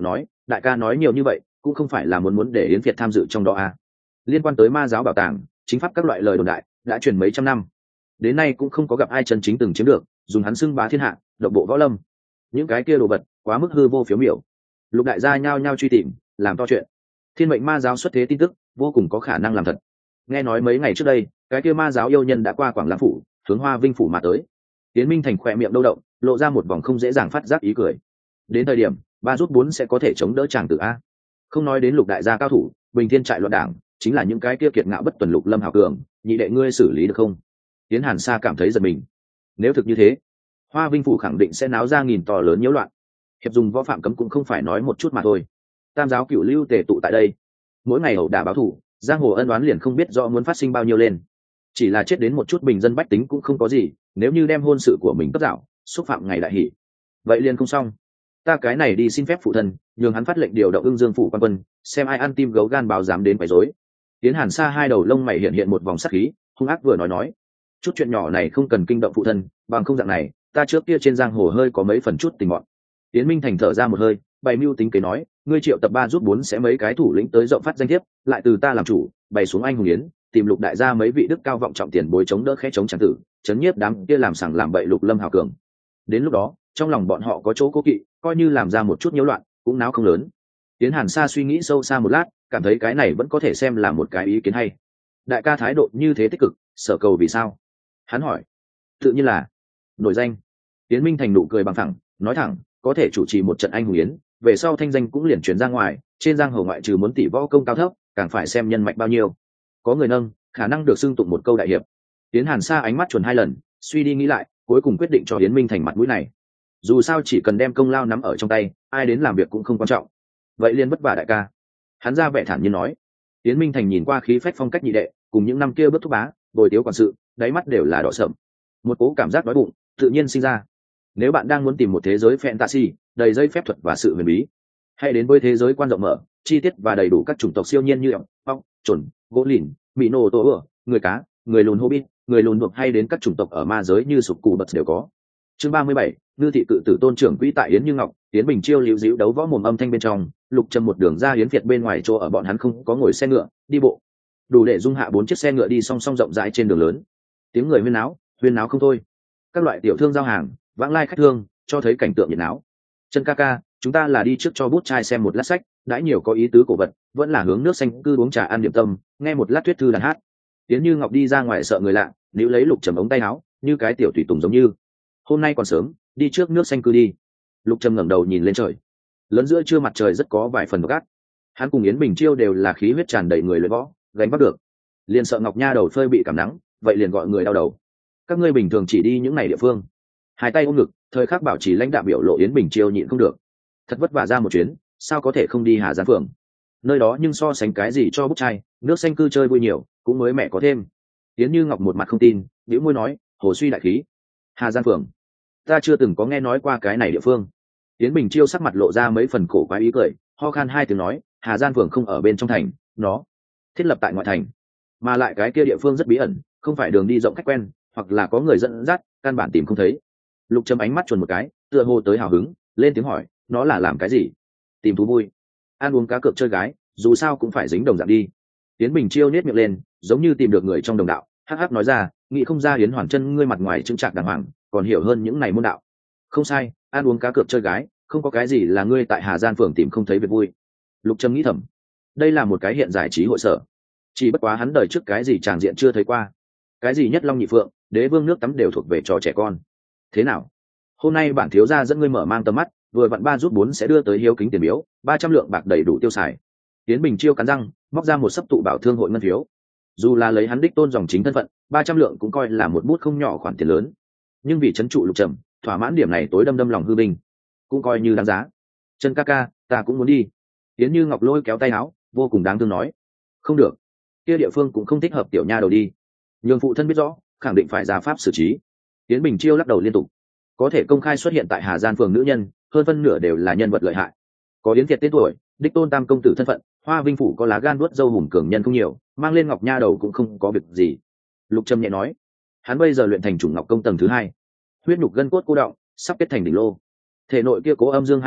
đại ca nói nhiều như vậy cũng không phải là muốn để Yến Việt tham dự trong đó à. Liên quan tới ma giáo bảo tàng chính pháp các loại lời đồn đại đã truyền mấy trăm năm, đến nay cũng không có gặp ai chân chính từng chiếm được, dùng hắn xưng bá thiên hạ, độc bộ võ lâm. Những cái kia đồ vật quá mức hư vô phiếu miểu. Lục đại gia nhao nhao truy tìm, làm to chuyện. Thiên mệnh ma giáo xuất thế tin tức vô cùng có khả năng làm thật. Nghe nói mấy ngày trước đây cái kia ma giáo yêu nhân đã qua Quảng Lãng phủ hướng Hoa Vinh phủ mà tới. Tiến Minh Thành khỏe miệng đâu động, lộ ra một vòng không dễ dàng phát giác ý cười. Đến thời điểm ba rút bốn sẽ có thể chống đỡ chàng tự a. Không nói đến lục đại gia cao thủ, bình thiên trại loạn đảng chính là những cái kia kiệt ngạo bất tuần lục lâm hào cường, nhị đệ ngươi xử lý được không? Tiến Hàn Sa cảm thấy giật mình. Nếu thực như thế, Hoa Vinh phủ khẳng định sẽ náo ra nghìn to lớn nhiễu loạn. Hiệp dùng võ phạm cấm cũng không phải nói một chút mà thôi. Tam giáo cửu lưu tề tụ tại đây, mỗi ngày ẩu đả báo thù, giang hồ ân oán liền không biết rõ muốn phát sinh bao nhiêu lên. Chỉ là chết đến một chút bình dân bách tính cũng không có gì, nếu như đem hôn sự của mình cấp dạo, xúc phạm ngày đại hỷ, vậy liền không xong. Ta cái này đi xin phép phụ thân, nhường hắn phát lệnh điều động Ưng Dương phủ quan quân, xem ai ăn tim gấu gan báo dám đến quấy rối. Tiến Hàn Sa hai đầu lông mày hiện một vòng sắc khí, hung ác vừa nói, chút chuyện nhỏ này không cần kinh động phụ thân, bằng không dạng này, ta trước kia trên giang hồ hơi có mấy phần chút tình mọn. Tiến Minh Thành thở ra một hơi, bày mưu tính kế nói, ngươi triệu tập ba rút bốn sẽ mấy cái thủ lĩnh tới rộng phát danh thiếp, lại từ ta làm chủ, bày xuống anh hùng yến, tìm lục đại gia mấy vị đức cao vọng trọng tiền bối chống đỡ khẽ chống tràng tử, chấn nhiếp đám kia làm sằng làm bậy lục lâm hào cường. Đến lúc đó, trong lòng bọn họ có chỗ cố kỵ, coi như làm ra một chút nhiễu loạn, cũng náo không lớn. Tiến Hàn Sa suy nghĩ sâu xa một lát, cảm thấy cái này vẫn có thể xem là một cái ý kiến hay. Đại ca thái độ như thế tích cực, sở cầu vì sao? Hắn hỏi. Tự nhiên là nổi danh. Tiến Minh Thành nụ cười bằng thẳng, nói thẳng, có thể chủ trì một trận anh hùng yến, về sau thanh danh cũng liền truyền ra ngoài, trên giang hồ ngoại trừ muốn tỷ võ công cao thấp, càng phải xem nhân mạch bao nhiêu. Có người nâng, khả năng được xưng tụng một câu đại hiệp. Tiến Hàn Sa ánh mắt chuẩn hai lần, suy đi nghĩ lại, cuối cùng quyết định cho Yến Minh Thành mặt mũi này. Dù sao chỉ cần đem công lao nắm ở trong tay, ai đến làm việc cũng không quan trọng. Vậy liền vất vả đại ca. Hắn ra vẻ thản nhiên nói. Yến Minh Thành nhìn qua khí phách phong cách nhị đệ, cùng những năm kia bước thúc bá, bồi tiếu quản sự, đáy mắt đều là đỏ sậm. Một cố cảm giác đói bụng tự nhiên sinh ra. Nếu bạn đang muốn tìm một thế giới fantasy đầy dây phép thuật và sự huyền bí, hãy đến với thế giới quan rộng mở, chi tiết và đầy đủ các chủng tộc siêu nhiên như ong, ong, chuẩn, gỗ lìn, mỹ nô tổ ửa, người cá, người lùn hobbit, người lùn buộc hay đến các chủng tộc ở ma giới như sụp cù bật đều có. Chương 37, Ngư thị cự tử tôn trưởng quỹ tại Yến Như Ngọc, Yến Bình Chiêu liễu díu đấu võ mồm âm thanh bên trong, Lục Trầm một đường ra Yến Việt bên ngoài chỗ ở bọn hắn không có ngồi xe ngựa, đi bộ. Đủ để dung hạ 4 chiếc xe ngựa đi song song rộng rãi trên đường lớn. Tiếng người huyên náo không thôi. Các loại tiểu thương giao hàng, vãng lai khách thương, cho thấy cảnh tượng nhiệt náo. Chân ca ca, chúng ta là đi trước cho bút trai xem một lát sách, đãi nhiều có ý tứ cổ vật, vẫn là hướng nước xanh cư uống trà ăn điểm tâm, nghe một lát thuyết thư đàn hát. Yến Như Ngọc đi ra ngoài sợ người lạ, níu lấy Lục Trầm ống tay áo, như cái tiểu tùy tùng giống như. Hôm nay còn sớm, đi trước nước xanh cư đi. Lục Trầm ngẩng đầu nhìn lên trời. Lớn giữa trưa mặt trời rất có vài phần gắt. Hắn cùng Yến Bình Chiêu đều là khí huyết tràn đầy người luyện võ, gánh vác được. Liền sợ Ngọc Nha đầu phơi bị cảm nắng, vậy liền gọi người đau đầu. Các ngươi bình thường chỉ đi những ngày địa phương. Hai tay ôm ngực, thời khắc bảo trì lãnh đạo biểu lộ Yến Bình Chiêu nhịn không được. Thật vất vả ra một chuyến, sao có thể không đi Hà Giang phường? Nơi đó nhưng so sánh cái gì cho bút trai, nước xanh cư chơi vui nhiều, cũng mới mẹ có thêm. Yến Như Ngọc một mặt không tin, bĩu môi nói, hồ suy đại khí. Hà Giang phường, ta chưa từng có nghe nói qua cái này địa phương. Yến Bình Chiêu sắc mặt lộ ra mấy phần cổ quái ý cười, ho khan hai tiếng nói, Hà Giang phường không ở bên trong thành, nó thiết lập tại ngoại thành, mà lại cái kia địa phương rất bí ẩn, không phải đường đi rộng khách quen, hoặc là có người dẫn dắt, căn bản tìm không thấy. Lục Trầm ánh mắt chuồn một cái, tựa hồ tới hào hứng, lên tiếng hỏi, nó là làm cái gì? Tìm thú vui, ăn uống cá cược chơi gái, dù sao cũng phải dính đồng dạng đi. Yến Bình Chiêu nết miệng lên, giống như tìm được người trong đồng đạo, hắc hắc nói ra, nghĩ không ra Yến Hoàn Chân ngươi mặt ngoài trưng trạc đàng hoàng, còn hiểu hơn những này môn đạo. Không sai, ăn uống cá cược chơi gái, không có cái gì là ngươi tại Hà Giang phường tìm không thấy việc vui. Lục Trầm nghĩ thầm, đây là một cái hiện giải trí hội sở, chỉ bất quá hắn đời trước cái gì tràng diện chưa thấy qua, cái gì nhất long nhị phượng, đế vương nước tắm đều thuộc về trò trẻ con. Thế nào, hôm nay bản thiếu gia dẫn ngươi mở mang tầm mắt, vừa vặn ba rút bốn sẽ đưa tới hiếu kính tiền biếu, 300 lượng bạc đầy đủ tiêu xài. Tiến Bình Chiêu cắn răng, móc ra một sấp tụ bảo thương hội ngân phiếu. Dù là lấy hắn đích tôn dòng chính thân phận, 300 lượng cũng coi là một bút không nhỏ khoản tiền lớn. Nhưng vì trấn trụ Lục Trầm, thỏa mãn điểm này tối đâm lòng hư binh, cũng coi như đáng giá. Chân ca ca, ta cũng muốn đi. Tiến Như Ngọc lôi kéo tay áo, vô cùng đáng thương nói, không được, kia địa phương cũng không thích hợp tiểu nha đầu đi. Nhường phụ thân biết rõ, khẳng định phải ra pháp xử trí. Tiến Bình Chiêu lắc đầu liên tục. Có thể công khai xuất hiện tại Hà Giang phường nữ nhân, hơn phân nửa đều là nhân vật lợi hại. Có Yến Việt tên tuổi, đích tôn tam công tử thân phận, Hoa Vinh phủ có lá gan nuốt dâu hùng cường nhân không nhiều, mang lên Ngọc Nha đầu cũng không có việc gì. Lục Trầm nhẹ nói, hắn bây giờ luyện thành chủng ngọc công tầng thứ 2, huyết nhục gân cốt cô động, sắp kết thành đỉnh lô. Thể nội kia cố âm dương hai kình,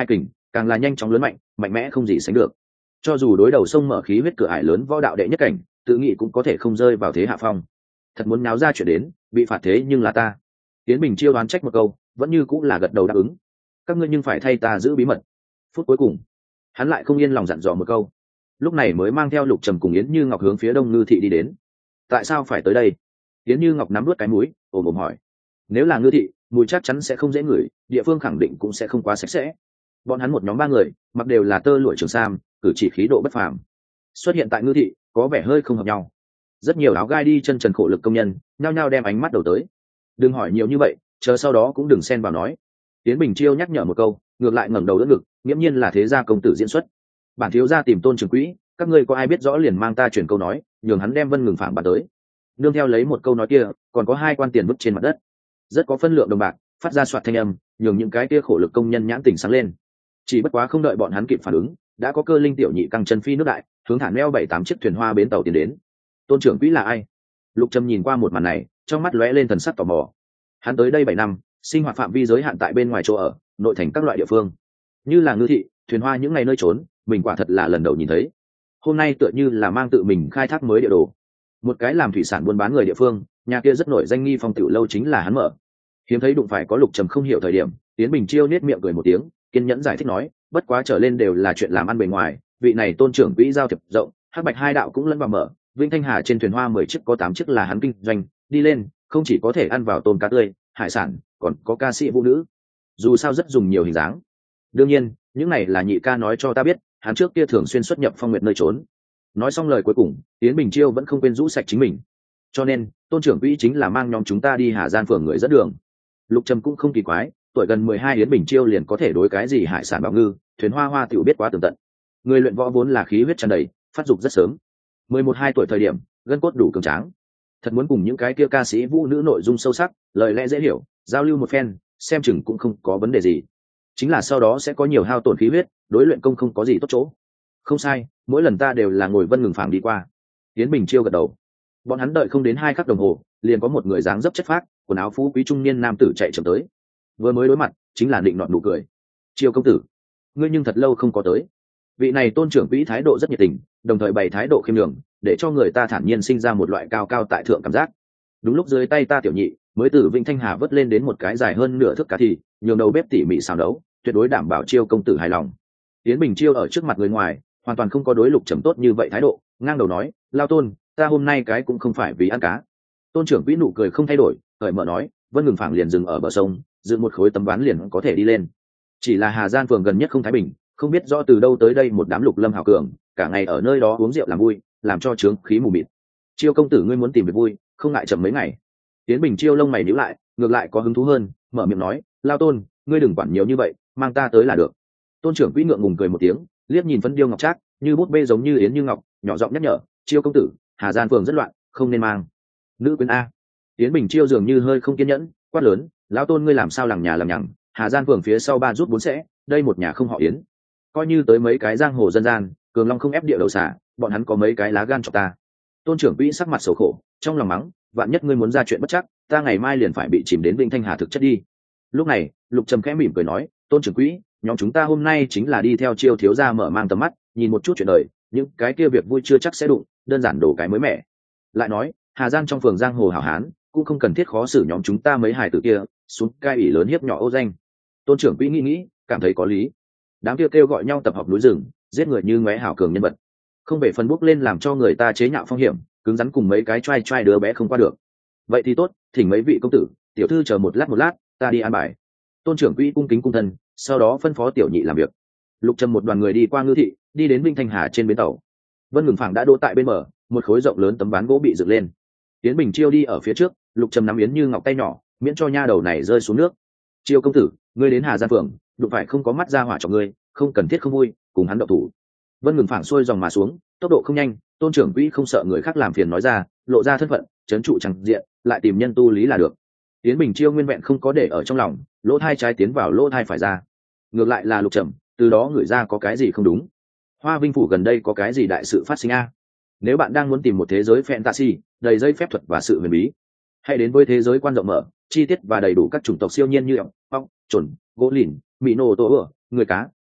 càng là nhanh chóng lớn mạnh, mạnh mẽ không gì sánh được. Cho dù đối đầu sông mở khí huyết cửa ải lớn võ đạo đệ nhất cảnh, tự nghĩ cũng có thể không rơi vào thế hạ phong. Thật muốn náo ra chuyện đến, bị phạt thế nhưng là ta. Tiến Bình Chiêu đoán trách một câu, vẫn như cũng là gật đầu đáp ứng. Các ngươi nhưng phải thay ta giữ bí mật. Phút cuối cùng, hắn lại không yên lòng dặn dò một câu. Lúc này mới mang theo Lục Trầm cùng Yến Như Ngọc hướng phía Đông Ngư thị đi đến. Tại sao phải tới đây? Yến Như Ngọc nắm nuốt cái mũi, ồm ồm hỏi. Nếu là Ngư thị, mùi chắc chắn sẽ không dễ ngửi, địa phương khẳng định cũng sẽ không quá sạch sẽ. Bọn hắn một nhóm 3 người, mặc đều là tơ lụa trường sam, cử chỉ khí độ bất phàm. Xuất hiện tại Ngư thị, có vẻ hơi không hợp nhau. Rất nhiều áo gai đi chân trần khổ lực công nhân, nhao nhao đem ánh mắt đầu tới. Đừng hỏi nhiều như vậy, chờ sau đó cũng đừng xen vào nói. Tiến Bình Chiêu nhắc nhở một câu, ngược lại ngẩng đầu đỡ ngực, nghiễm nhiên là thế gia công tử diễn xuất. Bản thiếu gia tìm Tôn Trường Quỹ, các ngươi có ai biết rõ liền mang ta chuyển câu nói, nhường hắn đem Vân Ngừng Phảng bàn tới. Nương theo lấy một câu nói kia, còn có 2 quan tiền vứt trên mặt đất, rất có phân lượng đồng bạc, phát ra soạt thanh âm, nhường những cái kia khổ lực công nhân nhãn tỉnh sáng lên. Chỉ bất quá không đợi bọn hắn kịp phản ứng, đã có cơ linh tiểu nhị căng chân phi nước đại, hướng thẳng neo 7-8 chiếc thuyền hoa bến tàu tiến đến. Tôn Trưởng Quỹ là ai? Lục Trầm nhìn qua một màn này, trong mắt lóe lên thần sắc tò mò. Hắn tới đây 7 năm, sinh hoạt phạm vi giới hạn tại bên ngoài chỗ ở, nội thành các loại địa phương, như là Ngư thị, thuyền hoa những ngày nơi trốn, mình quả thật là lần đầu nhìn thấy. Hôm nay tựa như là mang tự mình khai thác mới địa đồ. Một cái làm thủy sản buôn bán người địa phương, nhà kia rất nổi danh nghi phong tiểu lâu chính là hắn mở. Hiếm thấy đụng phải có Lục Trầm không hiểu thời điểm, Tiến Bình Chiêu nết miệng cười một tiếng, kiên nhẫn giải thích nói, bất quá trở lên đều là chuyện làm ăn bề ngoài, vị này Tôn Trưởng Quỹ giao thiệp rộng, hắc bạch 2 đạo cũng lẫn vào mở. Vĩnh Thanh Hà trên thuyền hoa 10 chiếc có 8 chiếc là hắn kinh doanh, đi lên không chỉ có thể ăn vào tôm cá tươi, hải sản, còn có ca sĩ vũ nữ, dù sao rất dùng nhiều hình dáng. Đương nhiên, những này là nhị ca nói cho ta biết, hắn trước kia thường xuyên xuất nhập phong nguyệt nơi trốn. Nói xong lời cuối cùng, Tiến Bình Chiêu vẫn không quên rũ sạch chính mình. Cho nên, Tôn Trưởng Quỹ chính là mang nhóm chúng ta đi Hà Gian phường người dẫn đường. Lục Trầm cũng không kỳ quái, tuổi gần 12 Yến Bình Chiêu liền có thể đối cái gì hải sản bảo ngư, thuyền hoa hoa tiểu biết quá tường tận. Người luyện võ vốn là khí huyết tràn đầy, phát dục rất sớm. 11-12 tuổi thời điểm, gân cốt đủ cường tráng. Thật muốn cùng những cái kia ca sĩ vũ nữ nội dung sâu sắc, lời lẽ dễ hiểu, giao lưu một phen, xem chừng cũng không có vấn đề gì. Chính là sau đó sẽ có nhiều hao tổn khí huyết, đối luyện công không có gì tốt chỗ. Không sai, mỗi lần ta đều là ngồi Vân Ngừng Phảng đi qua. Tiến Bình Chiêu gật đầu. Bọn hắn đợi không đến 2 khắc đồng hồ, liền có một người dáng dấp chất phác, quần áo phú quý trung niên nam tử chạy chậm tới. Vừa mới đối mặt, chính là định nọt nụ cười. Chiêu công tử, ngươi nhưng thật lâu không có tới. Vị này Tôn Trưởng Quỹ thái độ rất nhiệt tình, đồng thời bày thái độ khiêm nhường, để cho người ta thản nhiên sinh ra một loại cao cao tại thượng cảm giác. Đúng lúc dưới tay ta tiểu nhị mới từ Vĩnh Thanh Hà vớt lên đến một cái dài hơn nửa thước cá thì, nhường đầu bếp tỉ mỉ xào nấu, tuyệt đối đảm bảo Chiêu công tử hài lòng. Tiến Bình Chiêu ở trước mặt người ngoài, hoàn toàn không có đối Lục Trầm tốt như vậy thái độ, ngang đầu nói, lao Tôn, ta hôm nay cái cũng không phải vì ăn cá. Tôn Trưởng Quỹ nụ cười không thay đổi, cởi mở nói, Vân Ngừng Phảng liền dừng ở bờ sông, dựng một khối tấm ván liền có thể đi lên. Chỉ là Hà Gian phường gần nhất không thái bình, không biết rõ từ đâu tới đây một đám lục lâm hào cường, cả ngày ở nơi đó uống rượu làm vui, làm cho trướng khí mù mịt. Chiêu công tử ngươi muốn tìm việc vui, không ngại chậm mấy ngày. Tiến Bình Chiêu lông mày nhíu lại, ngược lại có hứng thú hơn, mở miệng nói, lao Tôn, ngươi đừng quản nhiều như vậy, mang ta tới là được. Tôn Trưởng Quỹ ngượng ngùng cười một tiếng, liếc nhìn Vân Điêu ngọc trác, như bút bê giống như Yến Như Ngọc, nhỏ giọng nhắc nhở, Chiêu công tử, Hà Gian phường rất loạn, không nên mang. Nữ quyến a. Tiến Bình Chiêu dường như hơi không kiên nhẫn, quát lớn, lão Tôn ngươi làm sao lằng nhà lằng nhằng, Hà Gian phường phía sau 3 rút 4 sẽ, đây một nhà không họ Yến. Coi như tới mấy cái giang hồ dân gian, cường long không ép địa đầu xả, bọn hắn có mấy cái lá gan cho ta. Tôn Trưởng Quỹ sắc mặt xấu khổ, trong lòng mắng, vạn nhất ngươi muốn ra chuyện bất chắc, ta ngày mai liền phải bị chìm đến Vĩnh Thanh Hà thực chất đi. Lúc này, Lục Trầm khẽ mỉm cười nói, Tôn Trưởng Quỹ, nhóm chúng ta hôm nay chính là đi theo Chiêu thiếu gia mở mang tầm mắt, nhìn một chút chuyện đời, những cái kia việc vui chưa chắc sẽ đụng, đơn giản đổ cái mới mẻ. Lại nói, Hà Gian trong phường giang hồ hảo hán, cũng không cần thiết khó xử nhóm chúng ta mấy hài tử kia, xuống cai ủy lớn hiếp nhỏ ô danh. Tôn Trưởng Quỹ nghĩ, cảm thấy có lý. Đám kia kêu gọi nhau tập hợp núi rừng, giết người như ngóe hảo cường nhân vật, không về phân bút lên làm cho người ta chế nhạo phong hiểm, cứng rắn cùng mấy cái trai đứa bé không qua được. Vậy thì tốt, thỉnh mấy vị công tử, tiểu thư chờ một lát, ta đi an bài. Tôn Trưởng Quỹ cung kính cung thân, sau đó phân phó tiểu nhị làm việc. Lục Trầm một đoàn người đi qua Ngư thị, đi đến Vĩnh Thanh Hà trên bến tàu. Vân Ngừng Phảng đã đỗ tại bên bờ, một khối rộng lớn tấm ván gỗ bị dựng lên. Tiến Bình Chiêu đi ở phía trước, Lục Trầm nắm Yến Như Ngọc tay nhỏ, miễn cho nha đầu này rơi xuống nước. Chiêu công tử, ngươi đến Hà Gian phường, đụng phải không có mắt ra hỏa cho ngươi, không cần thiết không vui, cùng hắn động thủ. Vân Ngừng Phảng xuôi dòng mà xuống, tốc độ không nhanh, Tôn Trưởng Quỹ không sợ người khác làm phiền nói ra, lộ ra thân phận, trấn trụ chẳng diện, lại tìm nhân tu lý là được. Tiến Bình Chiêu nguyên vẹn không có để ở trong lòng, lỗ thai trái tiến vào lỗ thai phải ra. Ngược lại là Lục Trầm, từ đó người ra có cái gì không đúng. Hoa Vinh phủ gần đây có cái gì đại sự phát sinh a? Nếu bạn đang muốn tìm một thế giới fantasy đầy dây phép thuật và sự huyền bí, hãy đến với thế giới quan rộng mở, chi tiết và đầy đủ các chủng tộc siêu nhiên như ong, chuẩn, gỗ lìn, mỹ nô tổ ửa, người cá,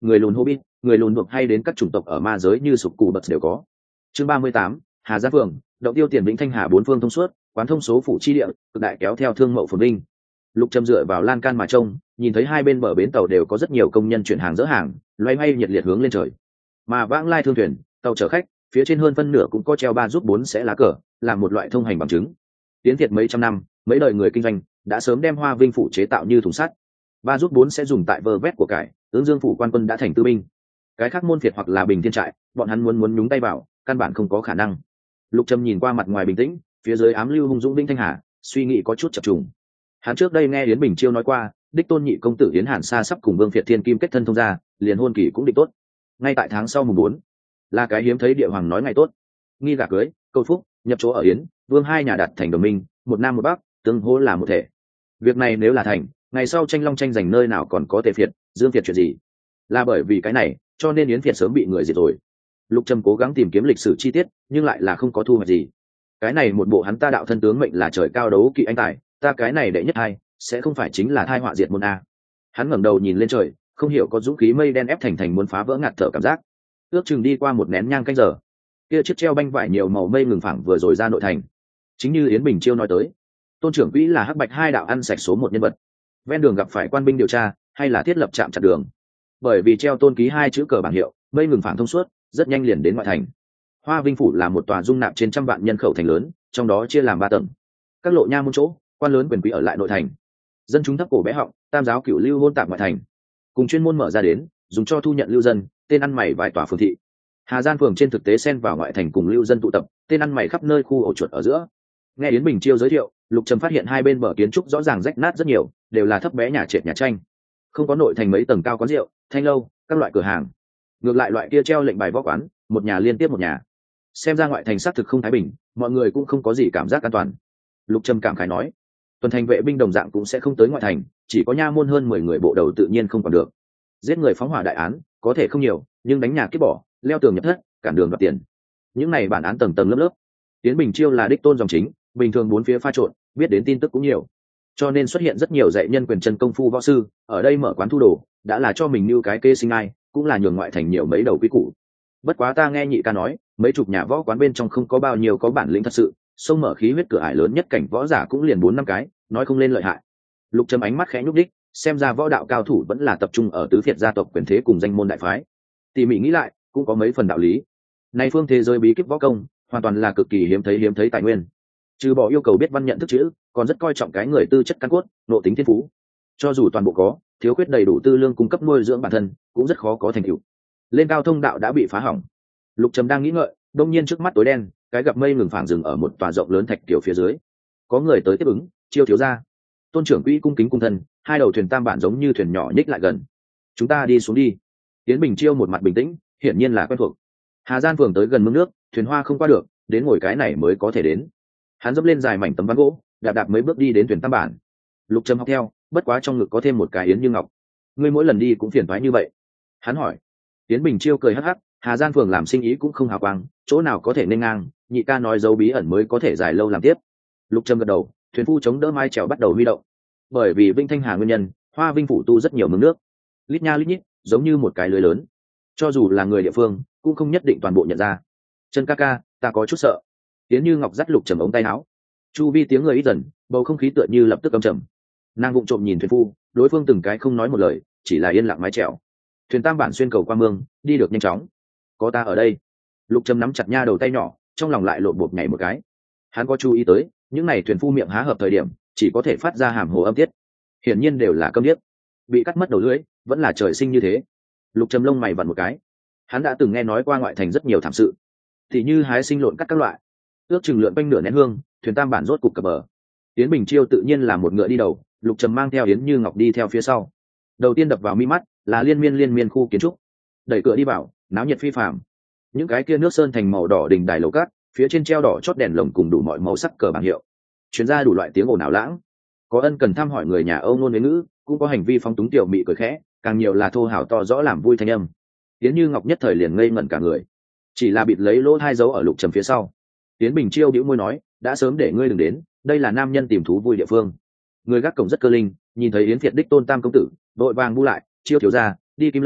người lùn hobbit, người lùn buộc hay đến các chủng tộc ở ma giới như sục cù bật đều có. Chương 38, Hà Gia Phường, động tiêu tiền Vĩnh Thanh Hà bốn phương thông suốt, quán thông số phủ chi địa, cực đại kéo theo thương mậu phồn vinh. Lục Trầm dựa vào lan can mà trông, nhìn thấy hai bên bờ bến tàu đều có rất nhiều công nhân chuyển hàng dỡ hàng, loay hoay nhiệt liệt hướng lên trời. Mà vãng lai thương thuyền, tàu chở khách, phía trên hơn phân nửa cũng có treo 3 giúp 4 sẽ lá cờ, làm một loại thông hành bằng chứng. Tiến Việt mấy trăm năm, mấy đời người kinh doanh đã sớm đem Hoa Vinh phủ chế tạo như thùng sắt. 3 giúp 4 sẽ dùng tại vơ vét của cải, ứng Dương phủ quan quân đã thành tư binh. Cái khác môn phiệt hoặc là bình thiên trại, bọn hắn muốn nhúng tay vào, căn bản không có khả năng. Lục Trầm nhìn qua mặt ngoài bình tĩnh, phía dưới ám lưu hung dũng Vĩnh Thanh Hà, suy nghĩ có chút chập trùng. Hắn trước đây nghe Yến Bình Chiêu nói qua, đích tôn nhị công tử Yến Hàn Sa sắp cùng Vương Việt Thiên Kim kết thân thông gia, liền hôn kỳ cũng định tốt. Ngay tại tháng sau mùng 4, là cái hiếm thấy địa hoàng nói ngày tốt. Nghi gả cưới, câu phúc, nhập chỗ ở Yến, Vương hai nhà đạt thành đồng minh, một nam một bắc, tương hỗ là một thể. Việc này nếu là thành, ngày sau tranh long tranh giành nơi nào còn có Tề Việt, Dương Việt chuyện gì? Là bởi vì cái này, cho nên Yến Việt sớm bị người diệt rồi. Lục Trầm cố gắng tìm kiếm lịch sử chi tiết, nhưng lại là không có thu hoạch gì. Cái này một bộ hắn ta đạo thân tướng mệnh là trời cao đấu kỵ anh tài, ta cái này đệ nhất hai, sẽ không phải chính là thai họa diệt môn a. Hắn ngẩng đầu nhìn lên trời, không hiểu có dũng khí mây đen ép thành muốn phá vỡ ngạt thở cảm giác. Ước chừng đi qua một nén nhang canh giờ, kia chiếc treo banh vải nhiều màu mây ngừng phẳng vừa rồi ra nội thành. Chính như Yến Bình Chiêu nói tới, Tôn trưởng quỹ là hắc bạch hai đạo ăn sạch số một nhân vật. Ven đường gặp phải quan binh điều tra, hay là thiết lập trạm chặn đường. Bởi vì treo Tôn ký hai chữ cờ bảng hiệu, mây ngừng phẳng thông suốt, rất nhanh liền đến ngoại thành. Hoa Vinh phủ là một tòa dung nạp trên trăm vạn nhân khẩu thành lớn, trong đó chia làm 3 tầng. Các lộ nha môn chỗ, quan lớn quyền quý ở lại nội thành. Dân chúng thấp cổ bé họng, tam giáo cửu lưu hôn tạp ngoại thành. Cùng chuyên môn mở ra đến, dùng cho thu nhận lưu dân, tên ăn mày vài tòa phường thị. Hà Giang phường trên thực tế xen vào ngoại thành cùng lưu dân tụ tập, tên ăn mày khắp nơi khu ổ chuột ở giữa. Nghe Yến Bình Chiêu giới thiệu, Lục Trầm phát hiện hai bên bờ kiến trúc rõ ràng rách nát rất nhiều, đều là thấp bé nhà trệt nhà tranh, không có nội thành mấy tầng cao quán rượu, thanh lâu, các loại cửa hàng. Ngược lại loại kia treo lệnh bài võ quán, một nhà liên tiếp một nhà. Xem ra ngoại thành xác thực không thái bình, mọi người cũng không có gì cảm giác an toàn. Lục Trầm cảm khái nói, tuần thành vệ binh đồng dạng cũng sẽ không tới ngoại thành, chỉ có nha môn hơn 10 người bộ đầu tự nhiên không còn được. Giết người phóng hỏa đại án có thể không nhiều, nhưng đánh nhà kiếp bỏ, leo tường nhập thất, cản đường đoạt tiền, những này bản án tầng tầng lớp lớp. Tiến Bình Chiêu là đích tôn dòng chính, bình thường bốn phía pha trộn, biết đến tin tức cũng nhiều, cho nên xuất hiện rất nhiều dạy nhân quyền chân công phu võ sư ở đây mở quán thu đồ, đã là cho mình lưu cái kê sinh ai, cũng là nhường ngoại thành nhiều mấy đầu quý củ. Bất quá ta nghe nhị ca nói, mấy chục nhà võ quán bên trong không có bao nhiêu có bản lĩnh thật sự, sông mở khí huyết cửa ải lớn nhất cảnh võ giả cũng liền 4-5 cái, nói không lên lợi hại. Lục Trầm ánh mắt khẽ nhúc đích, xem ra võ đạo cao thủ vẫn là tập trung ở tứ phiệt gia tộc quyền thế cùng danh môn đại phái. Tỉ mỉ nghĩ lại, cũng có mấy phần đạo lý. Này phương thế giới bí kíp võ công, hoàn toàn là cực kỳ hiếm thấy tài nguyên. Trừ bỏ yêu cầu biết văn nhận thức chữ, còn rất coi trọng cái người tư chất căn cốt, nội tính thiên phú. Cho dù toàn bộ có, thiếu khuyết đầy đủ tư lương cung cấp nuôi dưỡng bản thân, cũng rất khó có thành tựu. Lên cao thông đạo đã bị phá hỏng. Lục Trầm đang nghĩ ngợi, đông nhiên trước mắt tối đen, cái gặp mây ngừng phẳng dừng ở một tòa rộng lớn thạch kiểu phía dưới. Có người tới tiếp ứng, Chiêu thiếu gia. Tôn trưởng quỹ cung kính cung thân, hai đầu thuyền tam bản giống như thuyền nhỏ nhích lại gần. Chúng ta đi xuống đi. Tiến Bình Chiêu một mặt bình tĩnh, hiển nhiên là quen thuộc. Hà Giang phường tới gần mương nước, thuyền hoa không qua được, đến ngồi cái này mới có thể đến. Hắn dẫm lên dài mảnh tấm ván gỗ, đạp mấy bước đi đến thuyền tam bản. Lục Trầm học theo, bất quá trong ngực có thêm một cái Yến Như Ngọc. Ngươi mỗi lần đi cũng phiền toái như vậy? Hắn hỏi. Tiến Bình Chiêu cười hắc hắc, Hà Giang phường làm sinh ý cũng không hào quang, chỗ nào có thể nên ngang, nhị ca nói dấu bí ẩn mới có thể dài lâu làm tiếp. Lục Trầm gật đầu, thuyền phu chống đỡ mai chèo bắt đầu huy động. Bởi vì Vinh Thanh Hà nguyên nhân, Hoa Vinh phủ tu rất nhiều mương nước, lít nha lít nhít, giống như một cái lưới lớn. Cho dù là người địa phương, cũng không nhất định toàn bộ nhận ra. Chân ca ca, ta có chút sợ. Tiến Như Ngọc dắt Lục Trầm ống tay áo. Chu vi tiếng người ít dần, bầu không khí tựa như lập tức âm trầm. Nàng vụng trộm nhìn thuyền phu, đối phương từng cái không nói một lời, chỉ là yên lặng mái chèo. Thuyền tam bản xuyên cầu qua mương, đi được nhanh chóng. Có ta ở đây. Lục Trầm nắm chặt nha đầu tay nhỏ, trong lòng lại lộn bột nhảy một cái. Hắn có chú ý tới, những này thuyền phu miệng há hợp thời điểm, chỉ có thể phát ra hàm hồ âm tiết. Hiển nhiên đều là câm điếc, bị cắt mất đầu lưỡi, vẫn là trời sinh như thế. Lục Trầm lông mày vặn một cái. Hắn đã từng nghe nói qua ngoại thành rất nhiều thảm sự, thì như hái sinh lộn cắt các loại. Ước chừng lượn quanh nửa nén hương, thuyền tam bản rốt cục cập bờ. Yến Bình Chiêu tự nhiên là một ngựa đi đầu, Lục Trầm mang theo Yến Như Ngọc đi theo phía sau. Đầu tiên đập vào mi mắt là liên miên khu kiến trúc. Đẩy cửa đi vào, náo nhiệt phi phàm. Những cái kia nước sơn thành màu đỏ đình đài lầu cát, phía trên treo đỏ chót đèn lồng cùng đủ mọi màu sắc cờ bảng hiệu. Truyền ra đủ loại tiếng ồn ào lãng. Có ân cần thăm hỏi người nhà Âu ngôn với ngữ, cũng có hành vi phóng túng tiểu mị cười khẽ, càng nhiều là thô hào to rõ làm vui thanh âm. Yến Như Ngọc nhất thời liền ngây ngẩn cả người, chỉ là bịt lấy lỗ hai dấu ở Lục Trầm phía sau. Yến Bình Chiêu bĩu môi nói, đã sớm để ngươi đừng đến, đây là nam nhân tìm thú vui địa phương. Người gác cổng rất cơ linh, nhìn thấy Yến Việt đích tôn tam công tử, đội vàng bu lại, Chiêu thiếu gia, đi Kim lâu,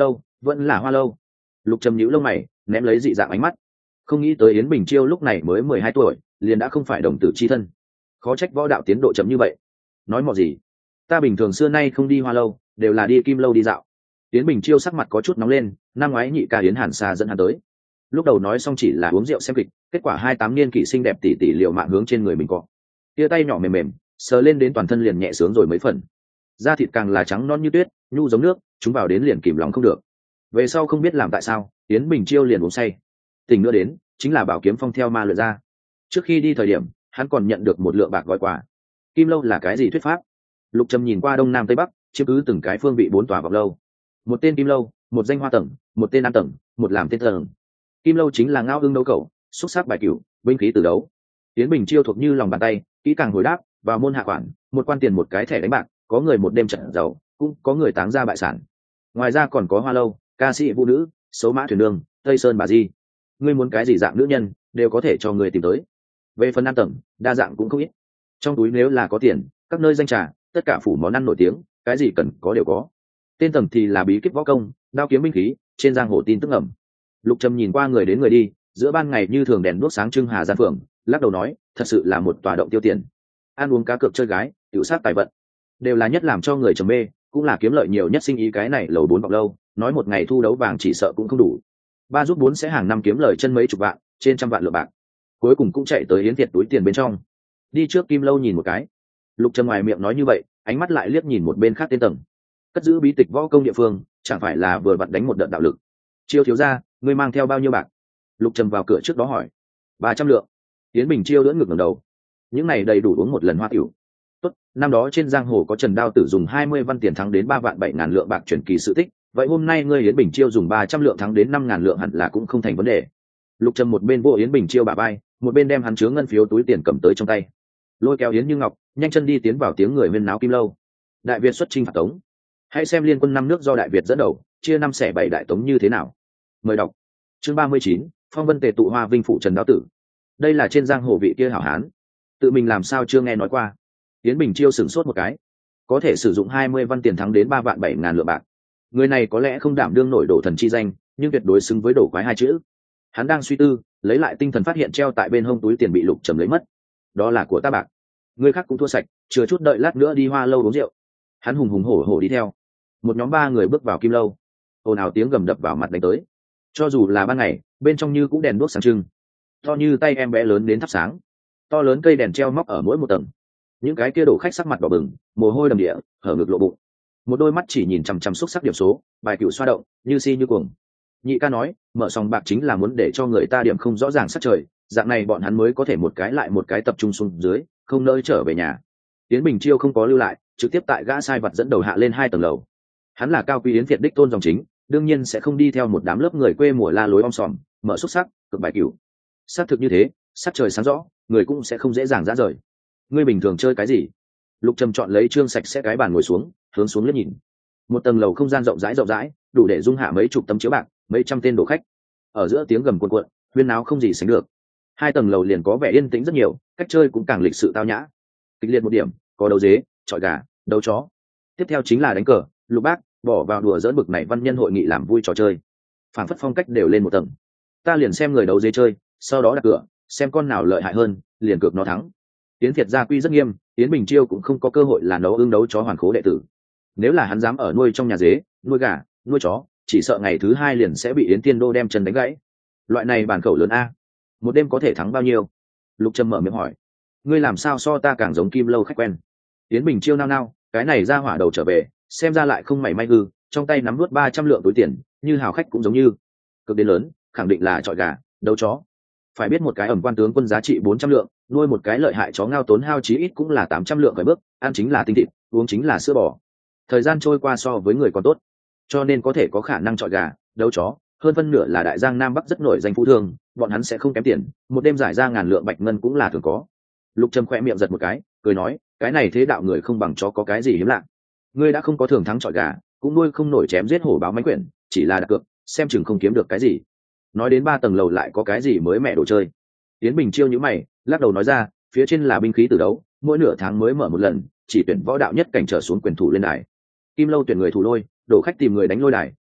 vẫn là Hoa Lâu. Lục Trầm nhíu lông mày, ném lấy dị dạng ánh mắt. Không nghĩ tới Yến Bình Chiêu lúc này mới 12 tuổi, liền đã không phải đồng tử chi thân. Khó trách võ đạo tiến độ chậm như vậy. Nói mò gì? Ta bình thường xưa nay không đi Hoa Lâu, đều là đi Kim Lâu đi dạo. Yến Bình Chiêu sắc mặt có chút nóng lên, năm ngoái nhị ca Yến Hàn Sa dẫn hắn tới. Lúc đầu nói xong chỉ là uống rượu xem kịch, kết quả 28 niên kỷ xinh đẹp tỷ tỷ liều mạng hướng trên người mình cọ. Tia tay nhỏ mềm mềm, sờ lên đến toàn thân liền nhẹ sướng rồi mấy phần. Da thịt càng là trắng non như tuyết, nhu giống nước, chúng vào đến liền kìm lòng không được. Về sau không biết làm tại sao, Yến Bình Chiêu liền uống say. Tình nữa đến, chính là Bảo Kiếm Phong theo ma luyện ra. Trước khi đi thời điểm, hắn còn nhận được một lượng bạc gói quà. Kim Lâu là cái gì thuyết pháp? Lục Trầm nhìn qua đông nam tây bắc, chiếm cứ từng cái phương vị 4 tòa vọng lâu. Một tên Kim Lâu, một danh Hoa tầng, một tên An tầng, một làm tên tầng. Kim Lâu chính là ngao ưng đấu cẩu, xúc sắc bài cửu, binh khí từ đấu. Yến Bình Chiêu thuộc như lòng bàn tay, kỹ càng hồi đáp, vào môn hạ khoản, một quan tiền một cái thẻ đánh bạc, có người một đêm trận giàu, cũng có người táng ra bại sản. Ngoài ra còn có Hoa Lâu, ca sĩ vũ nữ, xấu mã thuyền đường, tây sơn bà di. Ngươi muốn cái gì dạng nữ nhân, đều có thể cho người tìm tới. Về phần An tầng, đa dạng cũng không ít. Trong túi nếu là có tiền, các nơi danh trà, tất cả phủ món ăn nổi tiếng, cái gì cần có đều có. Tên tầng thì là bí kíp võ công, đao kiếm binh khí, trên giang hồ tin tức ẩm. Lục Trầm nhìn qua người đến người đi, giữa ban ngày như thường đèn đuốc sáng trưng Hà Gian Phượng, lắc đầu nói, thật sự là một tòa động tiêu tiền. Ăn uống cá cược chơi gái, tiểu sát tài vận, đều là nhất làm cho người trầm mê, cũng là kiếm lợi nhiều nhất sinh ý cái này lầu 4 vọng lâu, nói một ngày thu đấu vàng chỉ sợ cũng không đủ. 3 giúp 4 sẽ hàng năm kiếm lời chân mấy chục vạn, trên trăm vạn lượng bạc. Cuối cùng cũng chạy tới Yến Việt túi tiền bên trong. Đi trước Kim Lâu nhìn một cái. Lục Trầm ngoài miệng nói như vậy, ánh mắt lại liếc nhìn một bên khác tên tầng. Cất giữ bí tịch võ công địa phương, chẳng phải là vừa vặn đánh một đợt đạo lực. Chiêu thiếu gia, ngươi mang theo bao nhiêu bạc? Lục Trầm vào cửa trước đó hỏi. 300 lượng. Yến Bình Chiêu đỡ ngực ngẩng đầu. Những này đầy đủ uống một lần hoa tiểu. Tốt, năm đó trên giang hồ có Trần Đao Tử dùng 20 văn tiền thắng đến 3 vạn 7 ngàn lượng bạc chuyển kỳ sự tích, vậy hôm nay ngươi Yến Bình Chiêu dùng 300 lượng thắng đến 5 ngàn lượng hẳn là cũng không thành vấn đề. Lục Trầm một bên vô Yến Bình Chiêu bả vai, một bên đem hắn chứa ngân phiếu túi tiền cầm tới trong tay. Lôi kéo Yến Như Ngọc, nhanh chân đi tiến vào tiếng người huyên náo Kim Lâu. Đại Việt xuất chinh phạt Tống. Hãy xem liên quân 5 nước do Đại Việt dẫn đầu, chia 5 xẻ 7 đại tống như thế nào. Mời đọc. Chương 39, Phong Vân Tề tụ Hoa Vinh phụ Trần Đao Tử. Đây là trên giang hồ vị kia hảo hán, tự mình làm sao chưa nghe nói qua. Yến Bình Chiêu sửng sốt một cái. Có thể sử dụng 20 văn tiền thắng đến 3 vạn 7 ngàn lượng bạc. Người này có lẽ không đảm đương nổi đổ thần chi danh, nhưng tuyệt đối xứng với đổ quái hai chữ. Hắn đang suy tư, lấy lại tinh thần phát hiện treo tại bên hông túi tiền bị Lục Trầm lấy mất. Đó là của ta bạc. Người khác cũng thua sạch, chừa chút đợi lát nữa đi Hoa Lâu uống rượu. Hắn hùng hùng hổ hổ đi theo. Một nhóm 3 người bước vào Kim Lâu. Ồn ào tiếng gầm đập vào mặt đánh tới. Cho dù là ban ngày, bên trong như cũng đèn đuốc sáng trưng, to như tay em bé lớn đến thắp sáng. To lớn cây đèn treo móc ở mỗi một tầng. Những cái kia đổ khách sắc mặt đỏ bừng, mồ hôi đầm địa, hở ngực lộ bụng. Một đôi mắt chỉ nhìn chằm chằm xúc sắc điểm số, bài cựu xoa động, như si như cuồng. Nhị ca nói, mở sòng bạc chính là muốn để cho người ta điểm không rõ ràng sắc trời, dạng này bọn hắn mới có thể một cái lại một cái tập trung xuống dưới, không nơi trở về nhà. Tiến Bình Chiêu không có lưu lại, trực tiếp tại gã sai vật dẫn đầu hạ lên 2 tầng lầu. Hắn là cao quý Yến Việt đích tôn dòng chính, đương nhiên sẽ không đi theo một đám lớp người quê mùa la lối om sòm, mở xúc sắc, cực bài cửu. Xác thực như thế, sắc trời sáng rõ, người cũng sẽ không dễ dàng ra rời. Ngươi bình thường chơi cái gì? Lục Trầm chọn lấy trương sạch sẽ cái bàn ngồi xuống, hướng xuống liếc nhìn. Một tầng lầu không gian rộng rãi, đủ để dung hạ mấy chục tấm chiếu bạc, mấy trăm tên đồ khách. Ở giữa tiếng gầm cuộn cuộn, huyên náo không gì sánh được. 2 tầng lầu liền có vẻ yên tĩnh rất nhiều, cách chơi cũng càng lịch sự tao nhã. Kịch liệt một điểm, có đấu dế, chọi gà, đấu chó. Tiếp theo chính là đánh cờ, lục bác, bỏ vào đùa dỡn bực này văn nhân hội nghị làm vui trò chơi. Phản phất phong cách đều lên một tầng. Ta liền xem người đấu dế chơi, sau đó đặt cược, xem con nào lợi hại hơn, liền cược nó thắng. Yến Việt gia quy rất nghiêm, Yến Bình Chiêu cũng không có cơ hội là nấu ương đấu chó hoàn khố đệ tử. Nếu là hắn dám ở nuôi trong nhà dế, nuôi gà, nuôi chó, chỉ sợ ngày thứ 2 liền sẽ bị Yến Tiên Đô đem chân đánh gãy. Loại này bàn khẩu lớn a, một đêm có thể thắng bao nhiêu? Lục Trầm mở miệng hỏi. Ngươi làm sao so ta càng giống Kim Lâu khách quen? Yến Bình Chiêu nao nao, cái này ra hỏa đầu trở về, xem ra lại không mảy may hư, trong tay nắm nuốt 300 lượng túi tiền, như hào khách cũng giống như. Cực đến lớn, khẳng định là chọi gà, đấu chó. Phải biết một cái ẩm quan tướng quân giá trị 400 lượng, nuôi một cái lợi hại chó ngao tốn hao chí ít cũng là 800 lượng phải bước, ăn chính là tinh thịt, uống chính là sữa bò. Thời gian trôi qua so với người còn tốt, cho nên có thể có khả năng chọi gà, đấu chó, hơn phân nửa là đại giang nam bắc rất nổi danh phú thương, bọn hắn sẽ không kém tiền, một đêm giải ra ngàn lượng bạch ngân cũng là thường có. Lục Trầm khẽ miệng giật một cái, cười nói, cái này thế đạo người không bằng chó có cái gì hiếm lạ. Ngươi đã không có thường thắng chọi gà, cũng nuôi không nổi chém giết hổ báo mánh quyển, chỉ là đặt cược, xem chừng không kiếm được cái gì. Nói đến 3 tầng lầu lại có cái gì mới mẹ đồ chơi. Tiến Bình Chiêu nhíu mày, lắc đầu nói ra, phía trên là binh khí từ đấu, mỗi nửa tháng mới mở một lần, chỉ tuyển võ đạo nhất cảnh trở xuống quyền thủ lên đài. Kim Lâu tuyển người thủ lôi, đổ khách tìm người đánh lôi đài,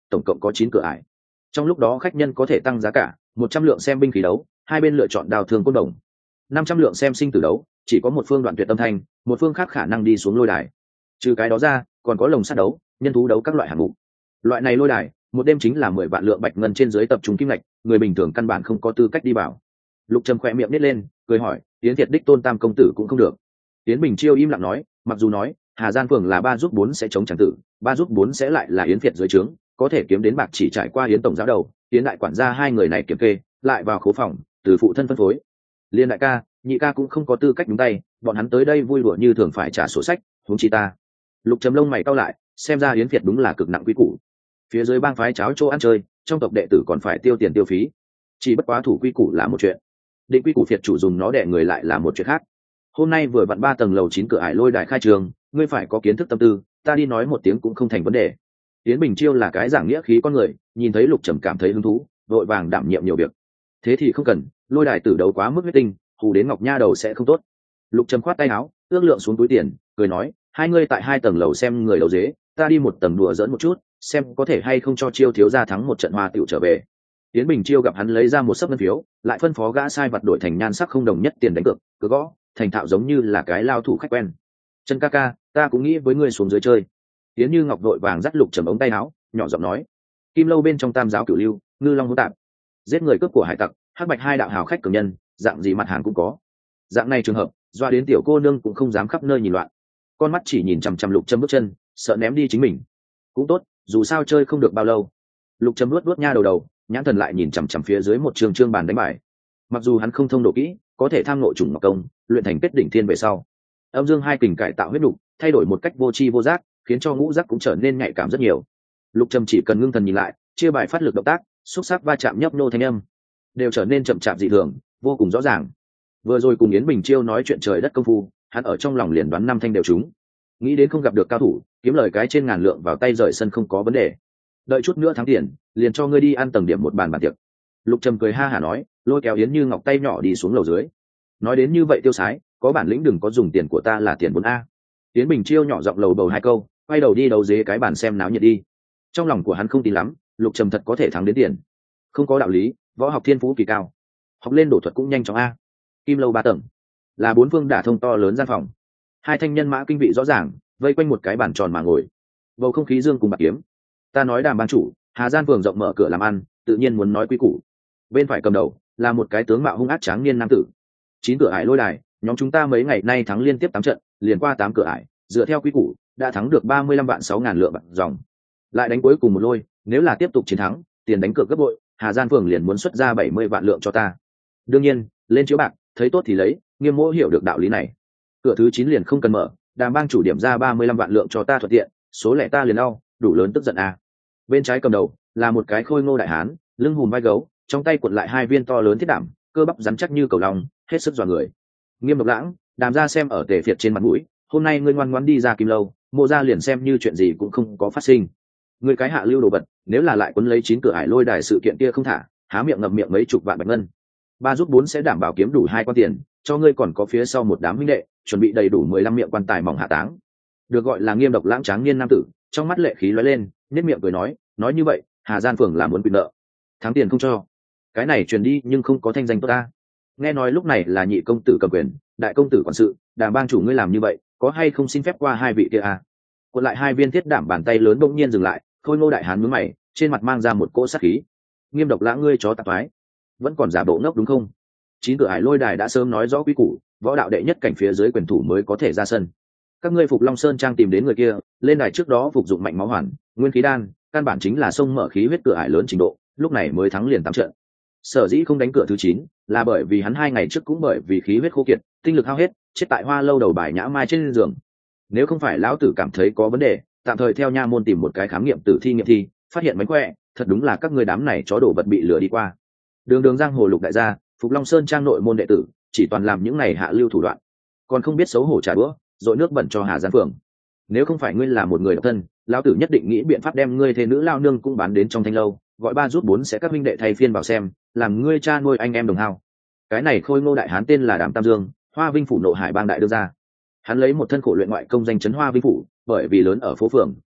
tổng cộng có 9 cửa ải. Trong lúc đó khách nhân có thể tăng giá cả, 100 lượng xem binh khí đấu, hai bên lựa chọn đào thương côn đồng. 500 lượng xem sinh tử đấu, chỉ có một phương đoạn tuyệt tâm thanh, một phương khác khả năng đi xuống lôi đài. Trừ cái đó ra, còn có lồng sắt đấu, nhân thú đấu các loại hạng mục. Loại này lôi đài, một đêm chính là 10 vạn lượng bạch ngân trên dưới tập trung kim ngạch, người bình thường căn bản không có tư cách đi vào. Lục Trầm khẽ miệng nít lên, cười hỏi, Yến Thiệt đích tôn tam công tử cũng không được. Yến Bình Chiêu im lặng nói, mặc dù nói Hà Gian Phường là 3 giúp 4 sẽ chống chẳng tử, 3 giúp 4 sẽ lại là Yến Thiệt dưới trướng, có thể kiếm đến bạc chỉ trải qua Yến tổng giáo đầu, Yến đại quản gia hai người này kiểm kê, lại vào khố phòng, từ phụ thân phân phối. Liên đại ca, nhị ca cũng không có tư cách nhúng tay, bọn hắn tới đây vui đùa như thường phải trả sổ sách, huống chi ta. Lục Trầm lông mày cau lại, xem ra Yến Thiệt đúng là cực nặng quý củ. Phía dưới bang phái cháo chỗ ăn chơi, trong tộc đệ tử còn phải tiêu tiền tiêu phí. Chỉ bất quá thủ quy củ là một chuyện, định quy củ phiệt chủ dùng nó đẻ người lại là một chuyện khác. Hôm nay vừa vặn 3 tầng lầu 9 cửa ải lôi đài khai trường, ngươi phải có kiến thức tâm tư, ta đi nói một tiếng cũng không thành vấn đề. Yến Bình Chiêu là cái giảng nghĩa khí con người, nhìn thấy Lục Trầm cảm thấy hứng thú, vội vàng đảm nhiệm nhiều việc. Thế thì không cần, lôi đài tử đấu quá mức huyết tinh, hù đến Ngọc Nha đầu sẽ không tốt. Lục Trầm khoát tay áo, ước lượng xuống túi tiền, cười nói, hai ngươi tại 2 tầng lầu xem người đấu dế, ta đi 1 tầng đùa giỡn một chút, xem có thể hay không cho Chiêu thiếu gia thắng một trận hoa tiểu trở về. Yến Bình Chiêu gặp hắn lấy ra một sấp ngân phiếu, lại phân phó gã sai vật đổi thành nhan sắc không đồng nhất tiền đánh cược, cứ gõ, thành thạo giống như là cái lao thủ khách quen. Trần ca ca, ta cũng nghĩ với ngươi xuống dưới chơi. Yến Như Ngọc đội vàng dắt Lục Trầm ống tay áo, nhỏ giọng nói, Kim Lâu bên trong Tam giáo cửu lưu, ngư long hỗn tạp, giết người cướp của hải tặc, hắc bạch hai đạo hào khách cường nhân, dạng gì mặt hàng cũng có. Dạng này trường hợp, doa đến tiểu cô nương cũng không dám khắp nơi nhìn loạn, con mắt chỉ nhìn chằm chằm Lục Trầm bước chân, sợ ném đi chính mình. Cũng tốt, dù sao chơi không được bao lâu. Lục Trầm luốt nha đầu, nhãn thần lại nhìn chằm chằm phía dưới một trường bàn đánh bài. Mặc dù hắn không thông độ kỹ, có thể tham ngộ trùng ngọc công, luyện thành kết đỉnh thiên về sau, âm dương hai kình cải tạo huyết đục, thay đổi một cách vô tri vô giác, khiến cho ngũ giác cũng trở nên nhạy cảm rất nhiều. Lục Trầm chỉ cần ngưng thần nhìn lại, chia bài phát lực động tác, xúc sắc va chạm nhấp nô thanh âm, đều trở nên chậm chạp dị thường, vô cùng rõ ràng. Vừa rồi cùng Yến Bình Chiêu nói chuyện trời đất công phu, hắn ở trong lòng liền đoán 5 thanh đều trúng. Nghĩ đến không gặp được cao thủ, kiếm lời cái trên ngàn lượng vào tay rời sân không có vấn đề. Đợi chút nữa thắng tiền, liền cho ngươi đi ăn tầng điểm một bàn tiệc. Lục Trầm cười ha hả nói, lôi kéo Yến Như Ngọc tay nhỏ đi xuống lầu dưới. Nói đến như vậy tiêu sái, có bản lĩnh đừng có dùng tiền của ta là tiền 4A. Yến Bình Chiêu nhỏ giọng lầu bầu 2 câu, quay đầu đi đấu dế cái bàn xem náo nhiệt đi. Trong lòng của hắn không tin lắm, Lục Trầm thật có thể thắng đến tiền. Không có đạo lý, võ học thiên phú kỳ cao, học lên đổ thuật cũng nhanh chóng A. Kim Lâu 3 tầng, là 4 phương đả thông to lớn gian phòng. 2 thanh nhân mã kinh vị rõ ràng, vây quanh một cái bàn tròn mà ngồi. Bầu không khí dương cùng bạc kiếm. Ta nói Đàm ban chủ, Hà Gian Phường rộng mở cửa làm ăn, tự nhiên muốn nói quý củ. Bên phải cầm đầu là một cái tướng mạo hung ác tráng niên nam tử. 9 cửa ải lôi đài, nhóm chúng ta mấy ngày nay thắng liên tiếp 8 trận, liền qua 8 cửa ải, dựa theo quý củ, đã thắng được 35 vạn 6 ngàn lượng bạc dòng. Lại đánh cuối cùng một lôi, nếu là tiếp tục chiến thắng, tiền đánh cược gấp bội, Hà Gian Phường liền muốn xuất ra 70 vạn lượng cho ta. Đương nhiên, lên chiếu bạc, thấy tốt thì lấy, Nghiêm Mỗ hiểu được đạo lý này. Cửa thứ 9 liền không cần mở, Đàm bang chủ điểm ra 35 vạn lượng cho ta thuận tiện, số lẻ ta liền au, đủ lớn tức giận à. Bên trái cầm đầu là một cái khôi ngô đại hán, lưng hùm vai gấu, trong tay cuộn lại 2 viên to lớn thiết đảm, cơ bắp rắn chắc như cầu long, hết sức dọa người. Nghiêm Độc Lãng, Đàm ra xem ở Tề Phiệt trên mặt mũi, hôm nay ngươi ngoan ngoãn đi ra Kim Lâu, Mộ ra liền xem như chuyện gì cũng không có phát sinh. Ngươi cái hạ lưu đồ vật, nếu là lại quấn lấy 9 cửa ải lôi đài sự kiện kia không thả, há miệng ngậm miệng mấy chục vạn bạch ngân. 3 giúp 4 sẽ đảm bảo kiếm đủ 2 quan tiền, cho ngươi còn có phía sau một đám huynh đệ, chuẩn bị đầy đủ 15 miệng quan tài mỏng hạ táng. Được gọi là Nghiêm Độc Lãng tráng niên nam tử, trong mắt lệ khí lóe lên, nhếch miệng cười nói như vậy, Hà Gian Phường là muốn quyền nợ, thắng tiền không cho. Cái này truyền đi nhưng không có thanh danh tốt ta. Nghe nói lúc này là nhị công tử cầm quyền, đại công tử quản sự, Đàm bang chủ ngươi làm như vậy, có hay không xin phép qua 2 vị kia à? Cuộn lại 2 viên thiết đảm bàn tay lớn bỗng nhiên dừng lại, khôi ngô đại hán nhướng mày, trên mặt mang ra một cỗ sát khí. Nghiêm Độc Lãng ngươi chó tạp thoái, vẫn còn giả bộ ngốc đúng không? 9 cửa ải lôi đài đã sớm nói rõ quy củ, võ đạo đệ nhất cảnh phía dưới quyền thủ mới có thể ra sân. Các ngươi Phục Long Sơn trang tìm đến người kia, lên đài trước đó phục dụng mạnh máu hoàn, nguyên khí đan, căn bản chính là sông mở khí huyết cửa ải lớn trình độ, lúc này mới thắng liền 8 trận. Sở dĩ không đánh cửa thứ 9, là bởi vì hắn 2 ngày trước cũng bởi vì khí huyết khô kiệt, tinh lực hao hết, chết tại Hoa lâu đầu bài nhã mai trên giường. Nếu không phải lão tử cảm thấy có vấn đề, tạm thời theo nha môn tìm một cái khám nghiệm tử thi nghiệm thi, phát hiện mánh khỏe, thật đúng là các ngươi đám này chó đổ vật bị lừa đi qua. Đường giang hồ Lục đại gia, Phục Long Sơn trang nội môn đệ tử, chỉ toàn làm những này hạ lưu thủ đoạn, còn không biết xấu hổ trả đũa, dội nước bẩn cho Hà Gian Phường. Nếu không phải ngươi là một người độc thân, lão tử nhất định nghĩ biện pháp đem ngươi thê nữ lao nương cũng bán đến trong thanh lâu, gọi 3 giúp 4 sẽ các huynh đệ thay phiên vào xem, làm ngươi cha nuôi anh em đồng hao. Cái này khôi ngô đại hán tên là Đàm Tam Dương, Hoa Vinh phủ Nộ Hải bang đại đương gia. Hắn lấy một thân khổ luyện ngoại công danh chấn Hoa Vinh phủ, bởi vì lớn ở phố phường,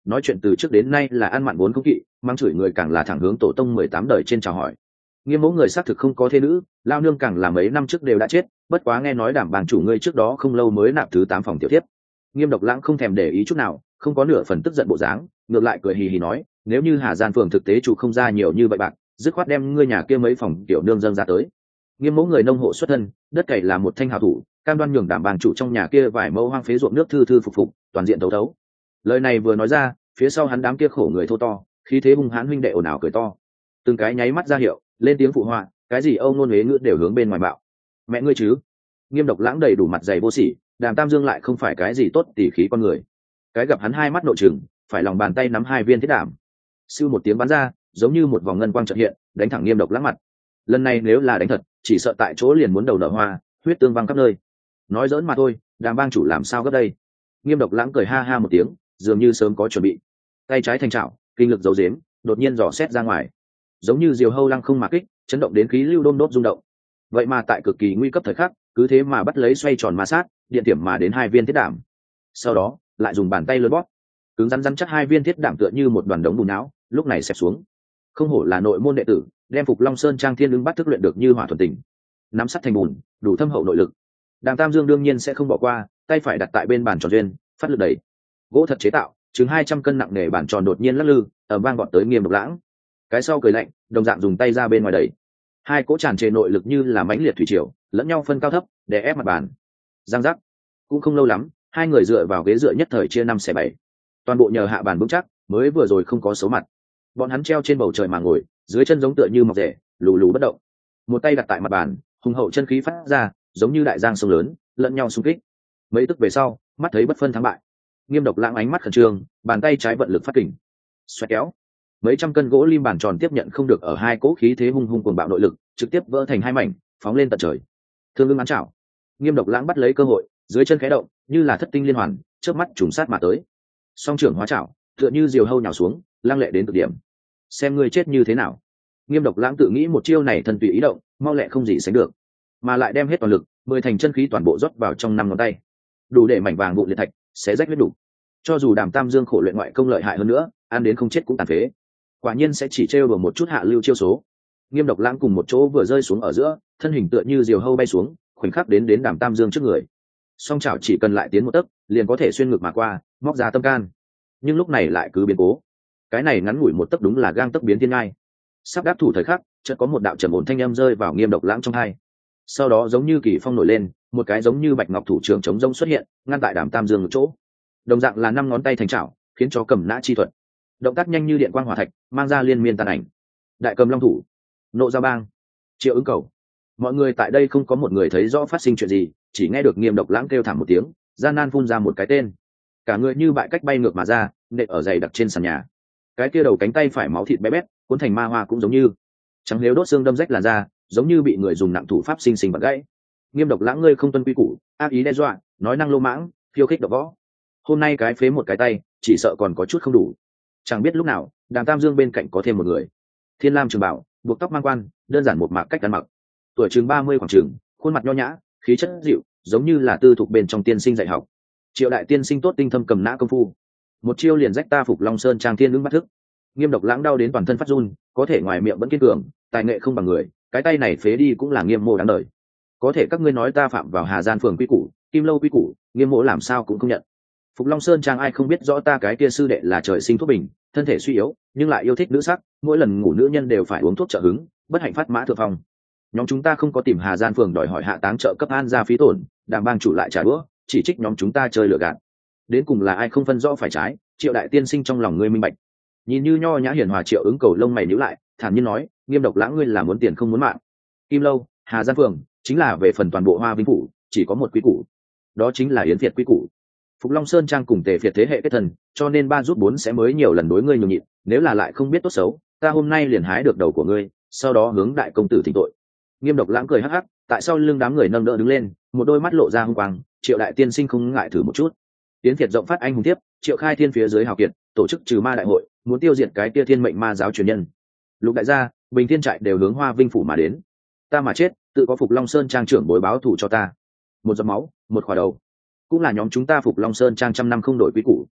nói chuyện từ trước đến nay là ăn mặn vốn không kỵ, mang chửi người càng là thẳng hướng tổ tông 18 đời trên chào hỏi. Nghiêm mẫu người xác thực không có thê nữ, lao nương càng là mấy năm trước đều đã chết, bất quá nghe nói đảm bàng chủ ngươi trước đó không lâu mới nạp thứ 8 phòng tiểu thiếp. Nghiêm Độc Lãng không thèm để ý chút nào, không có nửa phần tức giận bộ dáng, ngược lại cười hì hì nói, nếu như Hà Gian phường thực tế chủ không ra nhiều như vậy bạc, dứt khoát đem ngươi nhà kia mấy phòng tiểu nương dâng ra tới. Nghiêm mẫu người nông hộ xuất thân, đất cày là một thanh hào thủ, cam đoan nhường đảm bàng chủ trong nhà kia vài mẫu hoang phế ruộng nước thư thư phục phục, toàn diện thấu thấu. Lời này vừa nói ra, phía sau hắn đám kia khổ người thô to, khí thế hung hãn huynh đệ ồn ào cười to, từng cái nháy mắt ra hiệu, lên tiếng phụ họa, cái gì âu ngôn huế ngữ đều hướng bên ngoài bạo. Mẹ ngươi chứ? Nghiêm Độc Lãng đầy đủ mặt dày vô sỉ, Đàm Tam Dương lại không phải cái gì tốt tỉ khí con người. Cái gặp hắn hai mắt nội trừng, phải lòng bàn tay nắm hai viên thiết đảm. Siêu một tiếng bắn ra, giống như một vòng ngân quang chợt hiện, đánh thẳng Nghiêm Độc Lãng mặt. Lần này nếu là đánh thật, chỉ sợ tại chỗ liền muốn đầu nở hoa, huyết tương văng khắp nơi. Nói giỡn mà thôi, Đàm bang chủ làm sao gấp đây? Nghiêm Độc Lãng cười ha ha một tiếng, dường như sớm có chuẩn bị. Tay trái thành trảo, kinh lực giấu giếm, đột nhiên dò xét ra ngoài, giống như diều hâu lăng không mà kích, chấn động đến khí lưu đôm đốt rung động. Vậy mà tại cực kỳ nguy cấp thời khắc, cứ thế mà bắt lấy xoay tròn ma sát, điện tiệm mà đến hai viên thiết đảm. Sau đó, lại dùng bàn tay lớn bóp, cứng rắn rắn chắc hai viên thiết đảm tựa như một đoàn đống bùn não, lúc này xẹp xuống. Không hổ là nội môn đệ tử, đem Phục Long Sơn Trang Thiên Ứng bắt thức luyện được như hỏa thuần tình, nắm sắt thành bùn, đủ thâm hậu nội lực. Đàm Tam Dương đương nhiên sẽ không bỏ qua, tay phải đặt tại bên bàn tròn duyên, phát lực đẩy. Gỗ thật chế tạo, chừng 200 cân nặng nề bàn tròn đột nhiên lắc lư, ầm vang gọn tới Nghiêm Độc Lãng. Cái sau cười lạnh, đồng dạng dùng tay ra bên ngoài đẩy. Hai cỗ tràn trề nội lực như là mãnh liệt thủy triều, lẫn nhau phân cao thấp, đè ép mặt bàn. Giang giác. Cũng không lâu lắm, hai người dựa vào ghế dựa nhất thời chia 5/7. Toàn bộ nhờ hạ bàn vững chắc, mới vừa rồi không có số mặt. Bọn hắn treo trên bầu trời mà ngồi, dưới chân giống tựa như mọc rễ, lù lù bất động. Một tay đặt tại mặt bàn, hùng hậu chân khí phát ra, giống như đại giang sông lớn, lẫn nhau xung kích. Mấy tức về sau, mắt thấy bất phân thắng bại. Nghiêm Độc Lãng ánh mắt khẩn trương, bàn tay trái vận lực phát kình, xoẹt kéo. Mấy trăm cân gỗ lim bàn tròn tiếp nhận không được ở hai cỗ khí thế hung hung cuồng bạo nội lực, trực tiếp vỡ thành hai mảnh, phóng lên tận trời. Thương ưng án chảo. Nghiêm Độc Lãng bắt lấy cơ hội, dưới chân khẽ động, như là thất tinh liên hoàn, chớp mắt trùng sát mà tới. Song trưởng hóa chảo, tựa như diều hâu nhào xuống, lăng lệ đến cực điểm. Xem ngươi chết như thế nào. Nghiêm Độc Lãng tự nghĩ một chiêu này thần tùy ý động, mau lẹ không gì sánh được, mà lại đem hết toàn lực, 10 thành chân khí toàn bộ rót vào trong 5 ngón tay, đủ để mảnh vàng vụn liệt thạch, xé rách huyết đủ. Cho dù Đàm Tam Dương khổ luyện ngoại công lợi hại hơn nữa, ăn đến không chết cũng tàn phế. Quả nhiên sẽ chỉ trêu đùa một chút hạ lưu chiêu số. Nghiêm Độc Lãng cùng một chỗ vừa rơi xuống ở giữa, thân hình tựa như diều hâu bay xuống, khoảnh khắc đến Đàm Tam Dương trước người. Song chảo chỉ cần lại tiến một tấc, liền có thể xuyên ngực mà qua, móc ra tâm can. Nhưng lúc này lại cứ biến cố. Cái này ngắn ngủi một tấc đúng là gang tấc biến thiên ngai. Sắp đáp thủ thời khắc, chợt có một đạo trầm ổn thanh âm rơi vào Nghiêm Độc Lãng trong tai. Sau đó giống như kỳ phong nổi lên, một cái giống như bạch ngọc thủ trưởng chống rông xuất hiện, ngăn tại Đàm Tam Dương ở chỗ. Đồng dạng là 5 ngón tay thành chảo, khiến cho cầm nã chi thuật. Động tác nhanh như điện quang hỏa thạch, mang ra liên miên tàn ảnh. Đại cầm long thủ, nộ giao bang, Triệu Ứng Cầu. Mọi người tại đây không có một người thấy rõ phát sinh chuyện gì, chỉ nghe được Nghiêm Độc Lãng kêu thảm một tiếng, gian nan phun ra một cái tên. Cả người như bại cách bay ngược mà ra, nện ở dày đặc trên sàn nhà. Cái kia đầu cánh tay phải máu thịt bé bét, cuốn thành ma hoa cũng giống như trắng nếu đốt xương đâm rách làn da, giống như bị người dùng nặng thủ pháp sinh bật gãy. Nghiêm Độc Lãng ngươi không tuân quy củ, ác ý đe dọa, nói năng lô mãng, khiêu khích độc võ. Hôm nay cái phế một cái tay, chỉ sợ còn có chút không đủ. Chẳng biết lúc nào, Đàm Tam Dương bên cạnh có thêm một người. Thiên lam trường bảo, buộc tóc mang quan, đơn giản một mạc cách ăn mặc. Tuổi chừng 30 khoảng chừng, khuôn mặt nho nhã, khí chất dịu, giống như là tư thục bên trong tiên sinh dạy học. Triệu đại tiên sinh tốt tinh thâm cầm nã công phu. Một chiêu liền rách ta Phục Long Sơn Trang Thiên Ứng bắt thức. Nghiêm Độc Lãng đau đến toàn thân phát run, có thể ngoài miệng vẫn kiên cường, tài nghệ không bằng người, cái tay này phế đi cũng là Nghiêm mô đáng đời. Có thể các ngươi nói ta phạm vào Hà Gian phường quy củ, Kim Lâu quy củ, Nghiêm mỗ làm sao cũng không nhận. Phục Long Sơn Trang ai không biết rõ ta cái kia sư đệ là trời sinh thuốc bình, thân thể suy yếu, nhưng lại yêu thích nữ sắc, mỗi lần ngủ nữ nhân đều phải uống thuốc trợ hứng, bất hạnh phát mã thượng phong. Nhóm chúng ta không có tìm Hà Gian phường đòi hỏi hạ táng trợ cấp an ra phí tổn, Đàm bang chủ lại trả đũa, chỉ trích nhóm chúng ta chơi lừa gạt. Đến cùng là ai không phân rõ phải trái, Triệu đại tiên sinh trong lòng ngươi minh bạch. Nhìn như nho nhã hiền hòa Triệu Ứng Cầu lông mày nhíu lại, thản nhiên nói, Nghiêm Độc Lãng ngươi là muốn tiền không muốn mạng. Kim Lâu, Hà Gian phường, chính là về phần toàn bộ Hoa Vinh phủ, chỉ có một quý củ, đó chính là Yến Việt quý củ. Phục Long Sơn Trang cùng Tề Việt thế hệ kết thần, cho nên 3 giúp 4 sẽ mới nhiều lần đối ngươi nhường nhịn, nếu là lại không biết tốt xấu, ta hôm nay liền hái được đầu của ngươi, sau đó hướng đại công tử thỉnh tội. Nghiêm Độc Lãng cười hắc hắc, tại sao lưng đám người nâng đỡ đứng lên, một đôi mắt lộ ra hung quang, Triệu đại tiên sinh không ngại thử một chút. Yến Việt rộng phát anh hùng tiếp, Triệu khai thiên phía dưới hào kiệt, tổ chức trừ ma đại hội, muốn tiêu diệt cái tia thiên mệnh ma giáo truyền nhân. Lục đại gia, Bình Thiên trại đều hướng Hoa Vinh phủ mà đến. Ta mà chết, tự có Phục Long Sơn Trang trưởng bồi báo thù cho ta. Một giọt máu, một khỏa đầu, cũng là nhóm chúng ta Phục Long Sơn Trang trăm năm không đổi quy củ.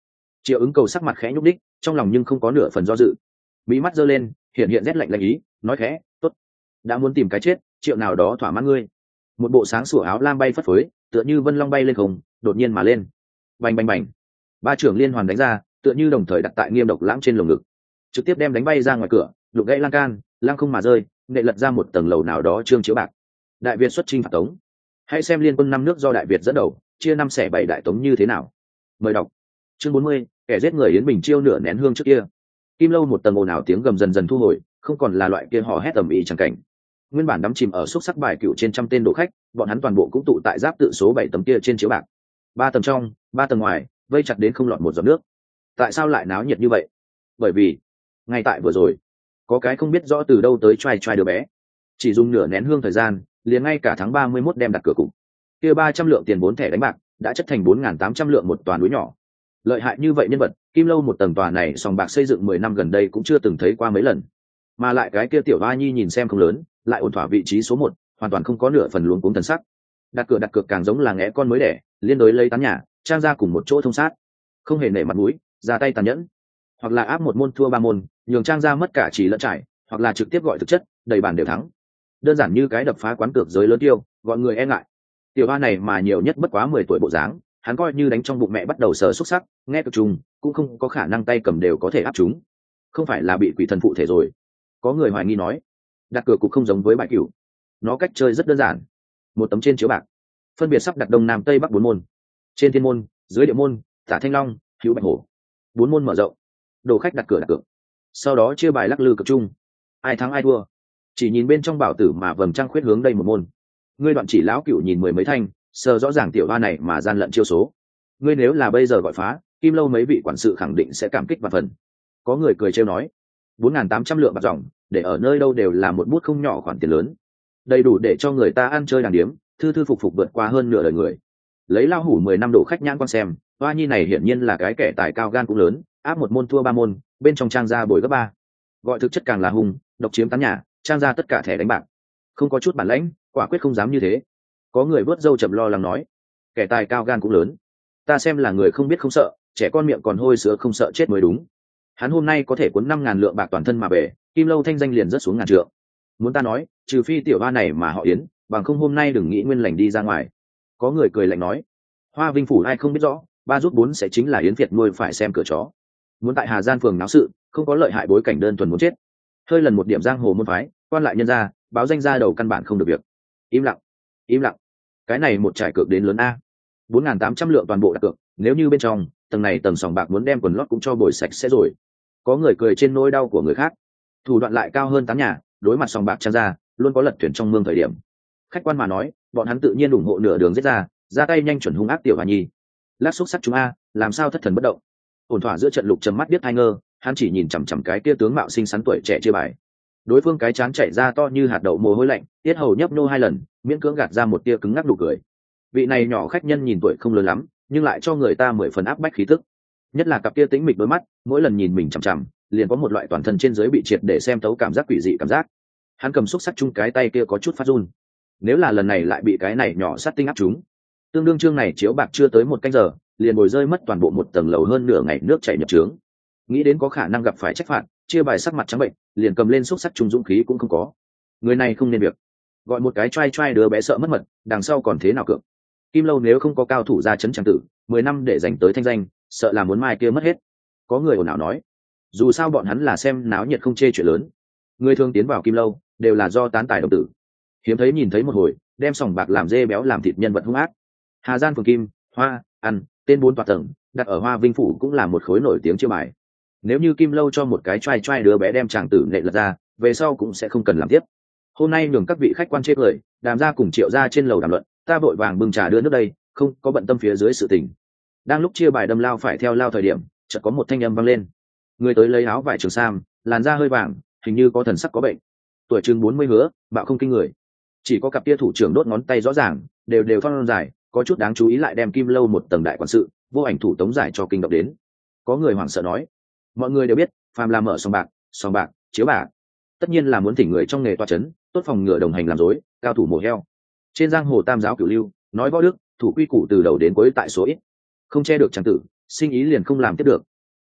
Triệu Ứng Cầu sắc mặt khẽ nhúc đích, trong lòng nhưng không có nửa phần do dự. Mí mắt giơ lên, hiện hiện rét lạnh lạnh ý, nói khẽ, "Tốt, đã muốn tìm cái chết, Triệu nào đó thỏa mãn ngươi." Một bộ sáng sủa áo lam bay phất phới, tựa như vân long bay lên không, đột nhiên mà lên. Bành bành bành. Ba trưởng liên hoàn đánh ra, tựa như đồng thời đặt tại Nghiêm Độc Lãng trên lồng ngực, trực tiếp đem đánh bay ra ngoài cửa, đục gãy lan can, lăng không mà rơi, nệ lật ra một tầng lầu nào đó trương chiếu bạc. Đại Việt xuất chinh phạt Tống. Hãy xem liên quân 5 nước do Đại Việt dẫn đầu, chia 5 xẻ 7 đại tống như thế nào. Mời đọc. Chương 40, kẻ giết người Yến Bình Chiêu nửa nén hương trước kia. Kim Lâu một tầng ồn ào tiếng gầm dần dần thu hồi, không còn là loại kia hò hét ầm ĩ chẳng cảnh. Nguyên bản đắm chìm ở xúc sắc bài cựu trên trăm tên đồ khách, bọn hắn toàn bộ cũng tụ tại giáp tự số 7 tấm kia trên chiếu bạc. 3 tầng trong, 3 tầng ngoài, vây chặt đến không lọt một giọt nước. Tại sao lại náo nhiệt như vậy? Bởi vì, ngay tại vừa rồi, có cái không biết rõ từ đâu tới trai trai đứa bé, chỉ dùng nửa nén hương thời gian, liền ngay cả tháng 31 đem đặt cửa cục. Kia 300 lượng tiền vốn thẻ đánh bạc, đã chất thành 4.800 lượng một tòa núi nhỏ. Lợi hại như vậy nhân vật, Kim Lâu một tầng tòa này sòng bạc xây dựng 10 năm gần đây cũng chưa từng thấy qua mấy lần. Mà lại cái kia tiểu hoa nhi nhìn xem không lớn, lại ổn thỏa vị trí số 1, hoàn toàn không có nửa phần luống cuống thần sắc. Đặt cược càng giống là ngẽ con mới đẻ, liên đối lấy tán nhà, trang ra cùng một chỗ thông sát, không hề nể mặt mũi, ra tay tàn nhẫn, hoặc là áp một môn thua 3 môn, nhường trang ra mất cả chỉ lẫn trải, hoặc là trực tiếp gọi thực chất, đầy bàn đều thắng. Đơn giản như cái đập phá quán cược giới lớn tiêu, gọi người e ngại. Tiểu hoa này mà nhiều nhất bất quá 10 tuổi bộ dáng, hắn coi như đánh trong bụng mẹ bắt đầu sờ xúc sắc, nghe cực trùng, cũng không có khả năng tay cầm đều có thể áp chúng. Không phải là bị quỷ thần phụ thể rồi? Có người hoài nghi nói. Đặt cược cũng không giống với bài cửu, nó cách chơi rất đơn giản. Một tấm trên chiếu bạc, phân biệt sắp đặt đông nam tây bắc 4 môn. Trên thiên môn, dưới địa môn, tả thanh long, hữu bạch hổ. 4 môn mở rộng. Đồ khách đặt cược. Sau đó chia bài lắc lư cực chung. Ai thắng ai thua. Chỉ nhìn bên trong bảo tử mà vầng trăng khuyết hướng đây một môn. Ngươi Đoạn Chỉ lão cửu nhìn mười mấy thanh, sờ rõ ràng tiểu hoa này mà gian lận chiêu số. Ngươi nếu là bây giờ gọi phá, Kim Lâu mấy vị quản sự khẳng định sẽ cảm kích và phần. Có người cười trêu nói, 4.800 lượng bạc dòng, để ở nơi đâu đều là một bút không nhỏ khoản tiền lớn, đầy đủ để cho người ta ăn chơi đàng điếm, thư thư phục phục vượt qua hơn nửa đời người. Lấy lao hủ 10 năm đổ khách nhãn quan xem, hoa nhi này hiển nhiên là cái kẻ tài cao gan cũng lớn, áp một môn thua 3 môn, bên trong trang ra bồi gấp 3. Gọi thực chất càng là hung, độc chiếm tán nhà, trang ra tất cả thẻ đánh bạc. Không có chút bản lãnh, quả quyết không dám như thế. Có người vớt râu chậm lo lắng nói, kẻ tài cao gan cũng lớn, ta xem là người không biết không sợ, trẻ con miệng còn hôi sữa không sợ chết mới đúng. Hắn hôm nay có thể cuốn 5.000 lượng bạc toàn thân mà về, Kim Lâu thanh danh liền rớt xuống ngàn trượng. Muốn ta nói, trừ phi tiểu hoa này mà họ Yến, bằng không hôm nay đừng nghĩ nguyên lành đi ra ngoài. Có người cười lạnh nói, Hoa Vinh phủ ai không biết rõ, 3 rút 4 sẽ chính là Yến Việt nuôi phải xem cửa chó. Muốn tại Hà Gian phường náo sự, không có lợi hại bối cảnh đơn thuần muốn chết. Hơi lần một điểm giang hồ môn phái, quan lại nhân gia, báo danh ra đầu căn bản không được việc. Im lặng. Cái này một trải cược đến lớn a. 4.800 lượng toàn bộ đặt cược, nếu như bên trong tầng này tầng sòng bạc muốn đem quần lót cũng cho bồi sạch sẽ rồi. Có người cười trên nỗi đau của người khác, thủ đoạn lại cao hơn 8 nhà, đối mặt sòng bạc trang ra, luôn có lật thuyền trong mương thời điểm. Khách quan mà nói, bọn hắn tự nhiên ủng hộ nửa đường giết ra tay nhanh chuẩn hung ác tiểu Hà Nhi. Lát xúc sắc chúng a, làm sao thất thần bất động. Ổn thỏa giữa trận Lục trầm mắt biết hai ngơ, hắn chỉ nhìn chằm chằm cái kia tướng mạo xinh xắn tuổi trẻ chia bài. Đối phương cái chán chảy ra to như hạt đậu mồ hôi lạnh, tiết hầu nhấp nô 2 lần, miễn cưỡng gạt ra một tia cứng ngắc nụ cười. Vị này nhỏ khách nhân nhìn tuổi không lớn lắm, nhưng lại cho người ta 10 phần áp bách khí tức. Nhất là cặp kia tĩnh mịch đôi mắt, mỗi lần nhìn mình chằm chằm, liền có một loại toàn thân trên dưới bị triệt để xem thấu cảm giác quỷ dị cảm giác. Hắn cầm xúc sắc chung cái tay kia có chút phát run. Nếu là lần này lại bị cái này nhỏ sát tinh áp chúng, tương đương chương này chiếu bạc chưa tới 1 canh giờ, liền bồi rơi mất toàn bộ một tầng lầu hơn nửa ngày nước chảy nhập trướng. Nghĩ đến có khả năng gặp phải trách phạt, chia bài sắc mặt trắng bệnh, liền cầm lên xúc sắc chung dũng khí cũng không có. Người này không nên việc. Gọi một cái trai đứa bé sợ mất mật, đằng sau còn thế nào cược. Kim Lâu nếu không có cao thủ ra chấn tràng tử, 10 năm để giành tới thanh danh, sợ là muốn mai kia mất hết. Có người ồn ào nói, dù sao bọn hắn là xem náo nhiệt không chê chuyện lớn. Người thường tiến vào Kim Lâu đều là do tán tài đồng tử, hiếm thấy nhìn thấy một hồi đem sòng bạc làm dê béo làm thịt nhân vật hung ác. Hà Gian phường Kim Hoa ăn tên 4 tòa tầng, đặt ở Hoa Vinh phủ cũng là một khối nổi tiếng chiêu bài. Nếu như Kim Lâu cho một cái trai đứa bé đem chàng tử nệ lật ra, về sau cũng sẽ không cần làm tiếp. Hôm nay nhường các vị khách quan chê cười, Đàm gia cùng Triệu gia trên lầu đàm luận, ta vội vàng bưng trà đưa nước đây, không có bận tâm phía dưới sự tình. Đang lúc chia bài đâm lao phải theo lao thời điểm, chợt có một thanh âm vang lên. Người tới lấy áo vải trường sam, làn da hơi vàng, hình như có thần sắc có bệnh. Tuổi chừng 40 hứa, bạo không kinh người. Chỉ có cặp tia thủ trưởng đốt ngón tay rõ ràng, đều thon dài, có chút đáng chú ý lại đem Kim Lâu một tầng đại quản sự, vô ảnh thủ tống giải cho kinh động đến. Có người hoảng sợ nói, mọi người đều biết, phàm làm mở sòng bạc, chiếu bạc, tất nhiên là muốn thỉnh người trong nghề toa chấn, tốt phòng ngừa đồng hành làm rối, cao thủ mổ heo. Trên giang hồ tam giáo cửu lưu, nói võ đức, thủ quy củ từ đầu đến cuối tại số ít. Không che được tràng tử, sinh ý liền không làm tiếp được,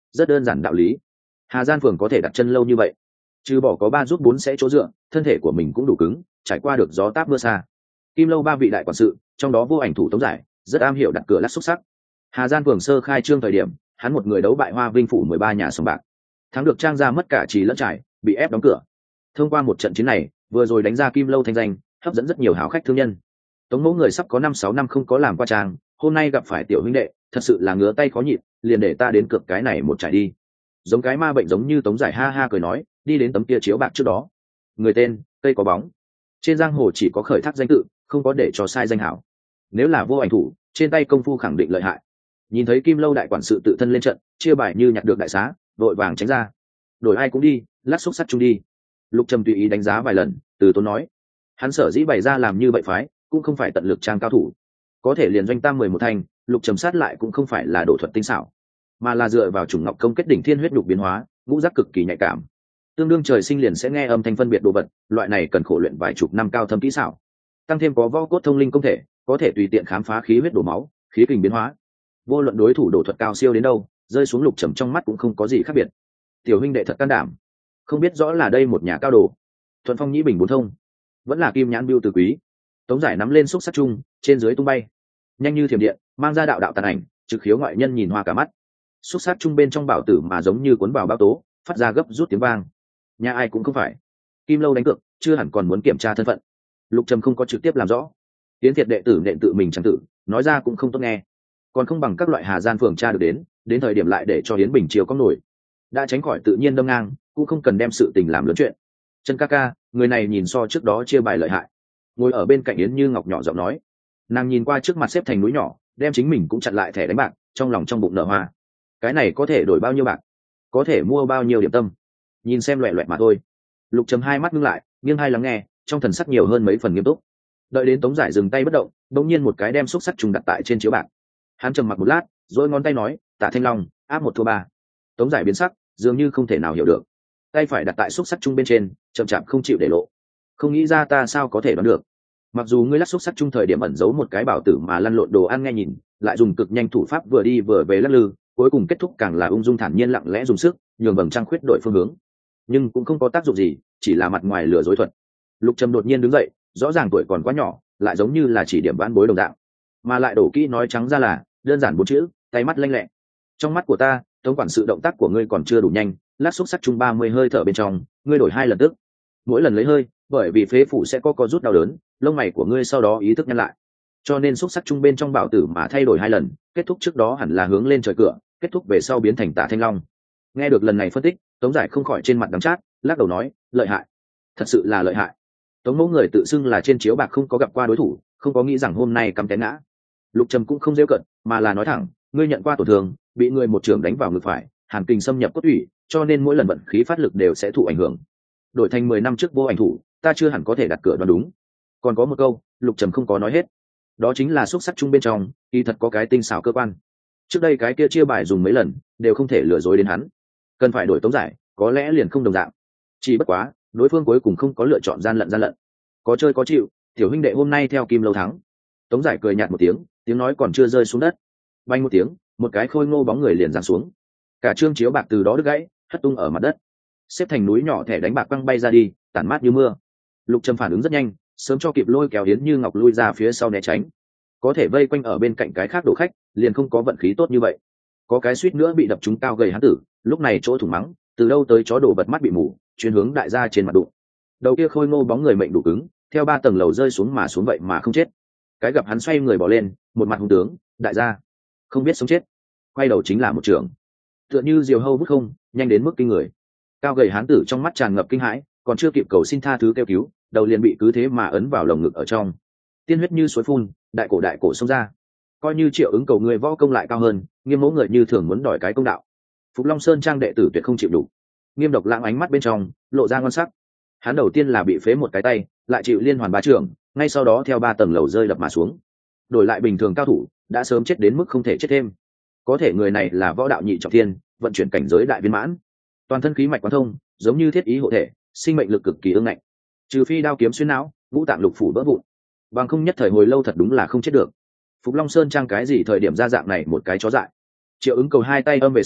rất đơn giản đạo lý. Hà Gian phường có thể đặt chân lâu như vậy, trừ bỏ có ba giúp bốn sẽ chỗ dựa, thân thể của mình cũng đủ cứng, trải qua được gió táp mưa xa. Kim lâu ba vị đại quản sự, trong đó vô ảnh thủ Tống Giải rất am hiểu đặt cửa lát xúc sắc. Hà Gian phường sơ khai trương thời điểm, hắn một người đấu bại Hoa Vinh phủ 13 nhà sòng bạc, thắng được trang ra mất cả trì lẫn trải, bị ép đóng cửa. Thông qua một trận chiến này, vừa rồi đánh ra Kim lâu thanh danh, hấp dẫn rất nhiều hảo khách thương nhân. Tống mẫu người sắp có 5-6 năm không có làm qua trang, hôm nay gặp phải tiểu huynh đệ, thật sự là ngứa tay khó nhịn, liền để ta đến cược cái này một trải đi. Giống cái ma bệnh giống như Tống Giải ha ha cười nói, đi đến tấm kia chiếu bạc trước đó. Người tên, cây có bóng. Trên giang hồ chỉ có khởi thác danh tự, không có để cho sai danh hảo. Nếu là vô ảnh thủ, trên tay công phu khẳng định lợi hại. Nhìn thấy Kim lâu đại quản sự tự thân lên trận, chia bài như nhặt được đại xá, vội vàng tránh ra. Đổi ai cũng đi, lát xúc sắt chung đi. Lục Trầm tùy ý đánh giá vài lần, từ tốn nói, hắn sở dĩ bày ra làm như vậy phái, cũng không phải tận lực trang cao thủ, có thể liền doanh tam 11 thành, Lục Trầm sát lại cũng không phải là đổ thuật tinh xảo, mà là dựa vào chủng ngọc công kết đỉnh thiên huyết nhục biến hóa, ngũ giác cực kỳ nhạy cảm, tương đương trời sinh liền sẽ nghe âm thanh phân biệt đồ vật, loại này cần khổ luyện vài chục năm cao thâm kỹ xảo, tăng thêm có võ cốt thông linh công thể, có thể tùy tiện khám phá khí huyết đổ máu, khí kình biến hóa. Vô luận đối thủ đổ thuật cao siêu đến đâu, rơi xuống Lục Trầm trong mắt cũng không có gì khác biệt. Tiểu huynh đệ thật can đảm, không biết rõ là đây một nhà cao đồ, thuận phong nhĩ bình bốn thông, vẫn là kim nhãn biêu từ quý. Tống Giải nắm lên xúc sắc chung, trên dưới tung bay, nhanh như thiểm điện, mang ra đạo đạo tàn ảnh, trực khiếu ngoại nhân nhìn hoa cả mắt. Xúc sắc chung bên trong bảo tử mà giống như cuốn vào bao tố, phát ra gấp rút tiếng vang. Nhà ai cũng không phải. Kim lâu đánh cược, chưa hẳn còn muốn kiểm tra thân phận. Lục Trầm không có trực tiếp làm rõ. Tiến thiệt đệ tử nện tự mình chẳng tự, nói ra cũng không tốt nghe. Còn không bằng các loại Hà Gian phường tra được đến thời điểm lại để cho Hiến Bình chiều có nổi. Đã tránh khỏi tự nhiên đâm ngang, cũng không cần đem sự tình làm lớn chuyện. Chân ca ca, người này nhìn so trước đó chia bài lợi hại. Ngồi ở bên cạnh Yến Như Ngọc nhỏ giọng nói. Nàng nhìn qua trước mặt xếp thành núi nhỏ, đem chính mình cũng chặn lại thẻ đánh bạc, trong lòng trong bụng nở hoa. Cái này có thể đổi bao nhiêu bạc, có thể mua bao nhiêu điểm tâm, nhìn xem loẹ loẹt mà thôi. Lục Trầm hai mắt ngưng lại, nghiêng hai lắng nghe, trong thần sắc nhiều hơn mấy phần nghiêm túc. Đợi đến Tống Giải dừng tay bất động, bỗng nhiên một cái đem xúc sắc trùng đặt tại trên chiếu bạc. Hắn trầm mặc một lát, rồi ngón tay nói, Tạ Thanh Long áp 1 thua 3. Tống Giải biến sắc, dường như không thể nào hiểu được. Tay phải đặt tại xúc sắc chung bên trên, chậm chạp không chịu để lộ. Không nghĩ ra ta sao có thể đoán được. Mặc dù ngươi lắc xúc sắc chung thời điểm ẩn giấu một cái bảo tử mà lăn lộn đồ ăn nghe nhìn, lại dùng cực nhanh thủ pháp vừa đi vừa về lắc lư, cuối cùng kết thúc càng là ung dung thản nhiên lặng lẽ dùng sức, nhường vầng trăng khuyết đổi phương hướng. Nhưng cũng không có tác dụng gì, chỉ là mặt ngoài lừa dối thuật. Lục Trầm đột nhiên đứng dậy, rõ ràng tuổi còn quá nhỏ, lại giống như là chỉ điểm vãn bối đồng dạng, mà lại đổ kỹ nói trắng ra là đơn giản 4 chữ, tay mắt lanh lẹ. Trong mắt của ta, Tống quản sự động tác của ngươi còn chưa đủ nhanh, lát xúc sắc chung 30 hơi thở bên trong, ngươi đổi 2 lần tức. Mỗi lần lấy hơi, bởi vì phế phủ sẽ có rút đau đớn, lông mày của ngươi sau đó ý thức nhăn lại, cho nên xúc sắc chung bên trong bảo tử mà thay đổi 2 lần, kết thúc trước đó hẳn là hướng lên trời cửa, kết thúc về sau biến thành Tạ Thanh Long. Nghe được lần này phân tích, Tống Giải không khỏi trên mặt đắng chát, lắc đầu nói, lợi hại, thật sự là lợi hại. Tống mẫu người tự xưng là trên chiếu bạc không có gặp qua đối thủ, không có nghĩ rằng hôm nay cắm té ngã. Lục Trầm cũng không giễu cận, mà là nói thẳng, ngươi nhận qua tổn thương, bị người một trường đánh vào ngực phải, hàn kình xâm nhập cốt tủy, cho nên mỗi lần vận khí phát lực đều sẽ thụ ảnh hưởng. Đổi thành 10 năm trước vô ảnh thủ, ta chưa hẳn có thể đặt cửa đoán đúng. Còn có một câu, Lục Trầm không có nói hết, đó chính là xúc sắc chung bên trong, kỳ thật có cái tinh xảo cơ quan. Trước đây cái kia chia bài dùng mấy lần, đều không thể lừa dối đến hắn. Cần phải đổi Tống Giải, có lẽ liền không đồng dạng. Chỉ bất quá, đối phương cuối cùng không có lựa chọn gian lận. Có chơi có chịu, tiểu huynh đệ hôm nay theo Kim lâu thắng. Tống Giải cười nhạt một tiếng, tiếng nói còn chưa rơi xuống đất, bay một tiếng, một cái khôi ngô bóng người liền giáng xuống. Cả trương chiếu bạc từ đó đứt gãy, hất tung ở mặt đất, xếp thành núi nhỏ thẻ đánh bạc quăng bay ra đi, tản mát như mưa. Lục Trầm phản ứng rất nhanh, sớm cho kịp lôi kéo Yến Như Ngọc lui ra phía sau né tránh. Có thể vây quanh ở bên cạnh cái khác đổ khách, liền không có vận khí tốt như vậy. Có cái suýt nữa bị đập trúng cao gầy hán tử, lúc này chỗ thủng mắng, từ đâu tới chó đổ bật mắt bị mù, chuyên hướng đại gia trên mặt đụng. Đầu kia khôi ngô bóng người mệnh đủ cứng, theo 3 tầng lầu rơi xuống mà xuống vậy mà không chết. Cái gặp hắn xoay người bỏ lên, một mặt hung tướng, đại gia không biết sống chết, quay đầu chính là một trường, tựa như diều hâu bút không, nhanh đến mức kinh người. Cao gầy hán tử trong mắt tràn ngập kinh hãi, còn chưa kịp cầu xin tha thứ kêu cứu, đầu liền bị cứ thế mà ấn vào lồng ngực ở trong. Tiên huyết như suối phun, đại cổ xông ra. Coi như Triệu Ứng cầu người võ công lại cao hơn, Nghiêm mẫu người như thường muốn đòi cái công đạo. Phục Long Sơn trang đệ tử tuyệt không chịu đủ. Nghiêm Độc Lãng ánh mắt bên trong lộ ra ngon sắc. Hắn đầu tiên là bị phế một cái tay, lại chịu liên hoàn 3 trường, ngay sau đó theo 3 tầng lầu rơi đập mà xuống. Đổi lại bình thường cao thủ, đã sớm chết đến mức không thể chết thêm. Có thể người này là võ đạo nhị trọng thiên, vận chuyển cảnh giới đại viên mãn, toàn thân khí mạch quán thông, giống như thiết ý hộ thể, sinh mệnh lực cực kỳ ương ngạnh. Trừ phi đao kiếm xuyên não, ngũ tạng lục phủ vỡ vụn, bằng không nhất thời hồi lâu thật đúng là không chết được. Phục Long Sơn trang cái gì thời điểm ra dạng này một cái chó dại. Triệu Ứng cầu 2 tay ôm về sau,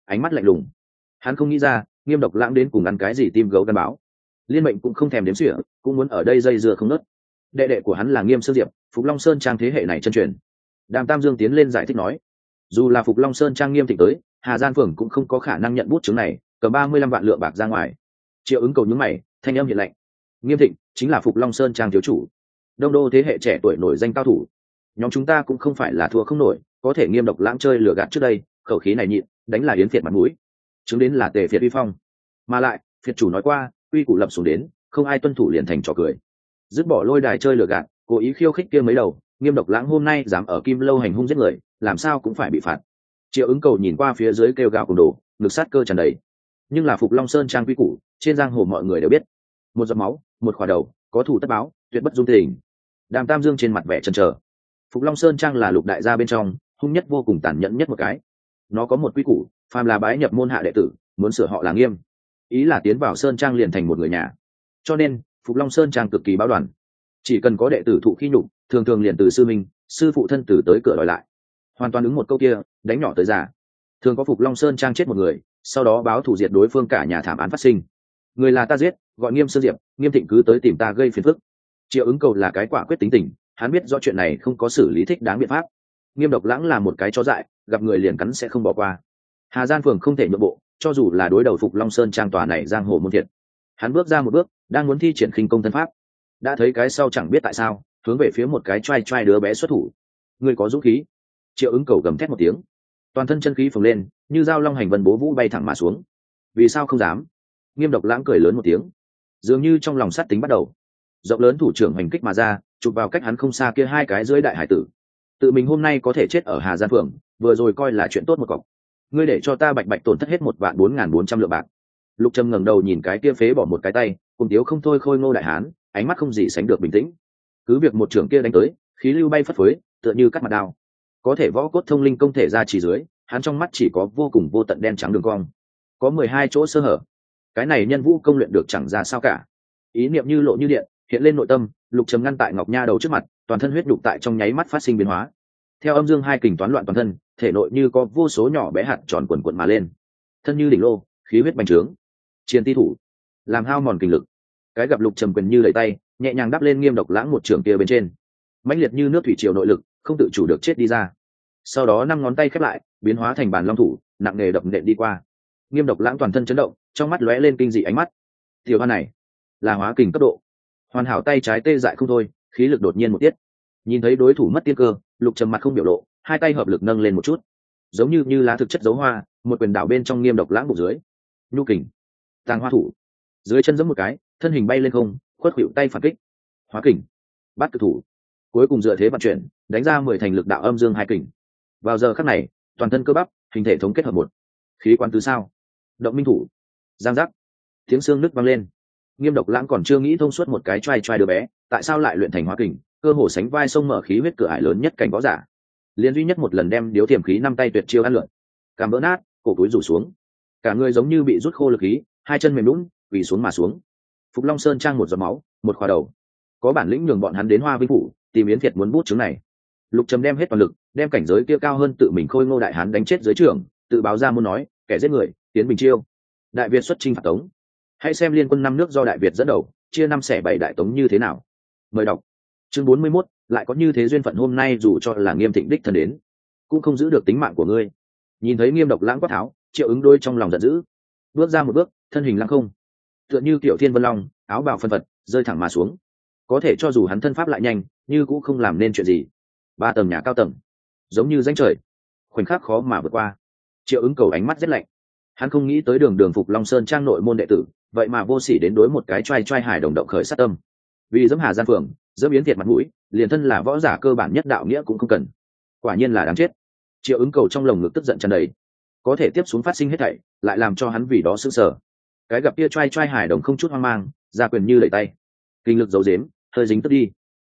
ánh mắt lạnh lùng. Hắn không nghĩ ra Nghiêm Độc Lãng đến cùng ăn cái gì tim gấu gan báo. Liên Mệnh cũng không thèm đếm xỉa, cũng muốn ở đây dây dưa không nớt. Đệ đệ của hắn là Nghiêm Sương Diệp, Phục Long Sơn trang thế hệ này chân truyền. Đàm Tam Dương tiến lên giải thích nói, dù là Phục Long Sơn trang Nghiêm Thịnh tới, Hà Gian Phường cũng không có khả năng nhận bút chứng này, cầm 35 vạn lượng bạc ra ngoài. Triệu Ứng Cầu nhướng mày, thanh âm hiện lạnh. Nghiêm Thịnh chính là Phục Long Sơn trang thiếu chủ, đông đô thế hệ trẻ tuổi nổi danh cao thủ. Nhóm chúng ta cũng không phải là thua không nổi, có thể Nghiêm Độc Lãng chơi lừa gạt trước đây, khẩu khí này nhịn, đánh là Yến Phiệt mặt mũi, chứng đến là Tề Phiệt uy phong. Mà lại, Phiệt chủ nói qua, uy củ lập xuống đến, không ai tuân thủ liền thành trò cười. Dứt bỏ lôi đài chơi lừa gạt, cố ý khiêu khích kia mấy đầu, Nghiêm Độc Lãng hôm nay dám ở Kim Lâu hành hung giết người, làm sao cũng phải bị phạt. Triệu Ứng Cầu nhìn qua phía dưới kêu gào cùng đồ, ngực sát cơ tràn đầy. Nhưng là Phục Long Sơn trang quy củ, trên giang hồ mọi người đều biết, một giọt máu, một khỏa đầu, có thủ tất báo, tuyệt bất dung tình. Đàm Tam Dương trên mặt vẻ chần chờ. Phục Long Sơn trang là lục đại gia bên trong hung nhất, vô cùng tàn nhẫn nhất một cái. Nó có một quy củ, phàm là bái nhập môn hạ đệ tử, muốn sửa họ là Nghiêm, ý là tiến vào sơn trang liền thành một người nhà. Cho nên Phục Long Sơn trang cực kỳ báo đoàn, chỉ cần có đệ tử thụ khi nhục, thường thường liền từ sư minh, sư phụ thân tử tới cửa đòi lại, hoàn toàn ứng một câu kia, đánh nhỏ tới già. Thường có Phục Long Sơn trang chết một người, sau đó báo thù diệt đối phương, cả nhà thảm án phát sinh. Người là ta giết, gọi Nghiêm Sương Diệp, Nghiêm Thịnh cứ tới tìm ta gây phiền phức. Triệu Ứng Cầu là cái quả quyết tính tình, hắn biết rõ chuyện này không có xử lý thích đáng biện pháp. Nghiêm Độc Lãng là một cái chó dại, gặp người liền cắn sẽ không bỏ qua. Hà Gian Phường không thể nhượng bộ, cho dù là đối đầu Phục Long Sơn trang tòa này giang hồ môn thiệt. Hắn bước ra một bước, đang muốn thi triển khinh công thân pháp, đã thấy cái sau chẳng biết tại sao hướng về phía một cái trai trai đứa bé xuất thủ. Người có dũng khí. Triệu Ứng Cầu gầm thét một tiếng, toàn thân chân khí phồng lên, như dao long hành vân bố vũ bay thẳng mà xuống. Vì sao không dám? Nghiêm Độc Lãng cười lớn một tiếng, dường như trong lòng sát tính bắt đầu. Rộng lớn thủ trưởng hành kích mà ra, chụp vào cách hắn không xa kia hai cái dưới đại hải tử. Tự mình hôm nay có thể chết ở Hà Gian Phường, vừa rồi coi là chuyện tốt một cọc. Ngươi để cho ta bạch bạch tổn thất hết 1.400.400 lượng bạc. Lục Trầm ngẩng đầu nhìn cái kia phế bỏ một cái tay, cùng tiếu không thôi khôi ngô đại hán, ánh mắt không gì sánh được bình tĩnh. Cứ việc một trưởng kia đánh tới, khí lưu bay phất phới, tựa như cắt mặt đao. Có thể võ cốt thông linh công thể ra chỉ dưới, hắn trong mắt chỉ có vô cùng vô tận đen trắng đường cong, có 12 chỗ sơ hở. Cái này nhân vũ công luyện được chẳng ra sao cả. Ý niệm như lộ như điện, hiện lên nội tâm. Lục Trầm ngăn tại Ngọc Nha đầu trước mặt, toàn thân huyết đục tại trong nháy mắt phát sinh biến hóa. Theo âm dương hai kình toán loạn toàn thân, thể nội như có vô số nhỏ bé hạt tròn quần quần mà lên, thân như đỉnh lô, khí huyết bành trướng. Chiến ti thủ, làm hao mòn kinh lực. Cái gặp Lục Trầm quyền như lấy tay, nhẹ nhàng đắp lên Nghiêm Độc Lãng một trường kia bên trên, mãnh liệt như nước thủy triều nội lực, không tự chủ được chết đi ra. Sau đó 5 ngón tay khép lại, biến hóa thành bàn long thủ, nặng nề đập nện đi qua. Nghiêm Độc Lãng toàn thân chấn động, trong mắt lóe lên kinh dị ánh mắt. Tiểu hoa này là hóa kình cấp độ. Hoàn hảo tay trái tê dại không thôi, khí lực đột nhiên một tiết. Nhìn thấy đối thủ mất tiên cơ, Lục Trầm mặt không biểu lộ, hai tay hợp lực nâng lên một chút, giống như lá thực chất dấu hoa, một quyền đảo bên trong Nghiêm Độc Lãng bụng dưới. Nhu kình, tàng hoa thủ. Dưới chân giẫm một cái, thân hình bay lên không, khuất khuỵu tay phản kích. Hóa kình, bắt cực thủ. Cuối cùng dựa thế vận chuyển, đánh ra 10 thành lực đạo âm dương hai kình. Vào giờ khắc này, toàn thân cơ bắp, hình thể thống kết hợp một. Khí quán tứ sao, động minh thủ. Giang giác, tiếng xương nứt vang lên. Nghiêm Độc Lãng còn chưa nghĩ thông suốt một cái trai đứa bé, tại sao lại luyện thành hóa kình, cơ hồ sánh vai sông mở khí huyết cửa ải lớn nhất cảnh võ giả. Liên duy nhất một lần đem điếu tiềm khí 5 tay tuyệt chiêu ăn lượn, cảm vỡ nát, cổ túi rủ xuống, cả người giống như bị rút khô lực khí, hai chân mềm nhũn, quỳ xuống mà xuống. Phục Long Sơn trang một giọt máu, một khóa đầu. Có bản lĩnh nhường bọn hắn đến Hoa Vinh phủ, tìm Yến Việt muốn bút chứng này. Lục Trầm đem hết toàn lực, đem cảnh giới kia cao hơn tự mình khôi ngô đại hán đánh chết dưới trưởng, tự báo ra muốn nói, kẻ giết người, tiến bình chiêu. Đại Việt xuất chinh phạt Tống. Hãy xem liên quân 5 nước do Đại Việt dẫn đầu, chia 5 xẻ 7 đại Tống như thế nào. Mời đọc. Chương 41, lại có như thế duyên phận hôm nay dù cho là Nghiêm Thịnh đích thân đến, cũng không giữ được tính mạng của ngươi. Nhìn thấy Nghiêm Độc Lãng quát tháo, Triệu Ứng đôi trong lòng giận dữ, bước ra một bước, thân hình lăng không, tựa như Tiểu Thiên Vân Long, áo bào phân phật, rơi thẳng mà xuống. Có thể cho dù hắn thân pháp lại nhanh, như cũng không làm nên chuyện gì. 3 tầng nhà cao tầng, giống như rãnh trời, khoảnh khắc khó mà vượt qua. Triệu Ứng cầu ánh mắt rất lạnh. Hắn không nghĩ tới đường Phục Long Sơn trang nội môn đệ tử, vậy mà vô sỉ đến đối một cái trai hài đồng động khởi sát tâm. Vì dẫm Hà Gian Phường, dẫm Yến Việt mặt mũi, liền thân là võ giả cơ bản nhất đạo nghĩa cũng không cần. Quả nhiên là đáng chết. Triệu Ứng cầu trong lồng ngực tức giận tràn đầy. Có thể tiếp xuống phát sinh hết thảy, lại làm cho hắn vì đó sững sờ. Cái gặp kia trai hài đồng không chút hoang mang, ra quyền như đẩy tay, kinh lực giấu giếm, hơi dính tức đi.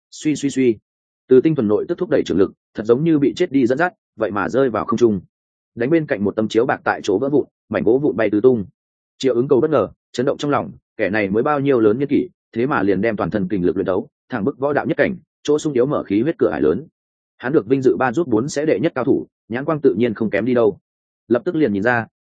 Suy, từ tinh thuần nội tức thúc đẩy trường lực, thật giống như bị chết đi dẫn dắt, vậy mà rơi vào không trung, đánh bên cạnh một tấm chiếu bạc tại chỗ vỡ vụn, mảnh gỗ vụn bay tứ tung. Triệu Ứng cầu bất ngờ, chấn động trong lòng, kẻ này mới bao nhiêu lớn niên kỷ, thế mà liền đem toàn thân kinh lực luyện đấu, thẳng bức võ đạo nhất cảnh, chỗ sung yếu mở khí huyết cửa ải lớn. Hắn được vinh dự 3 rút 4 sẽ đệ nhất cao thủ, nhãn quang tự nhiên không kém đi đâu. Lập tức liền nhìn ra,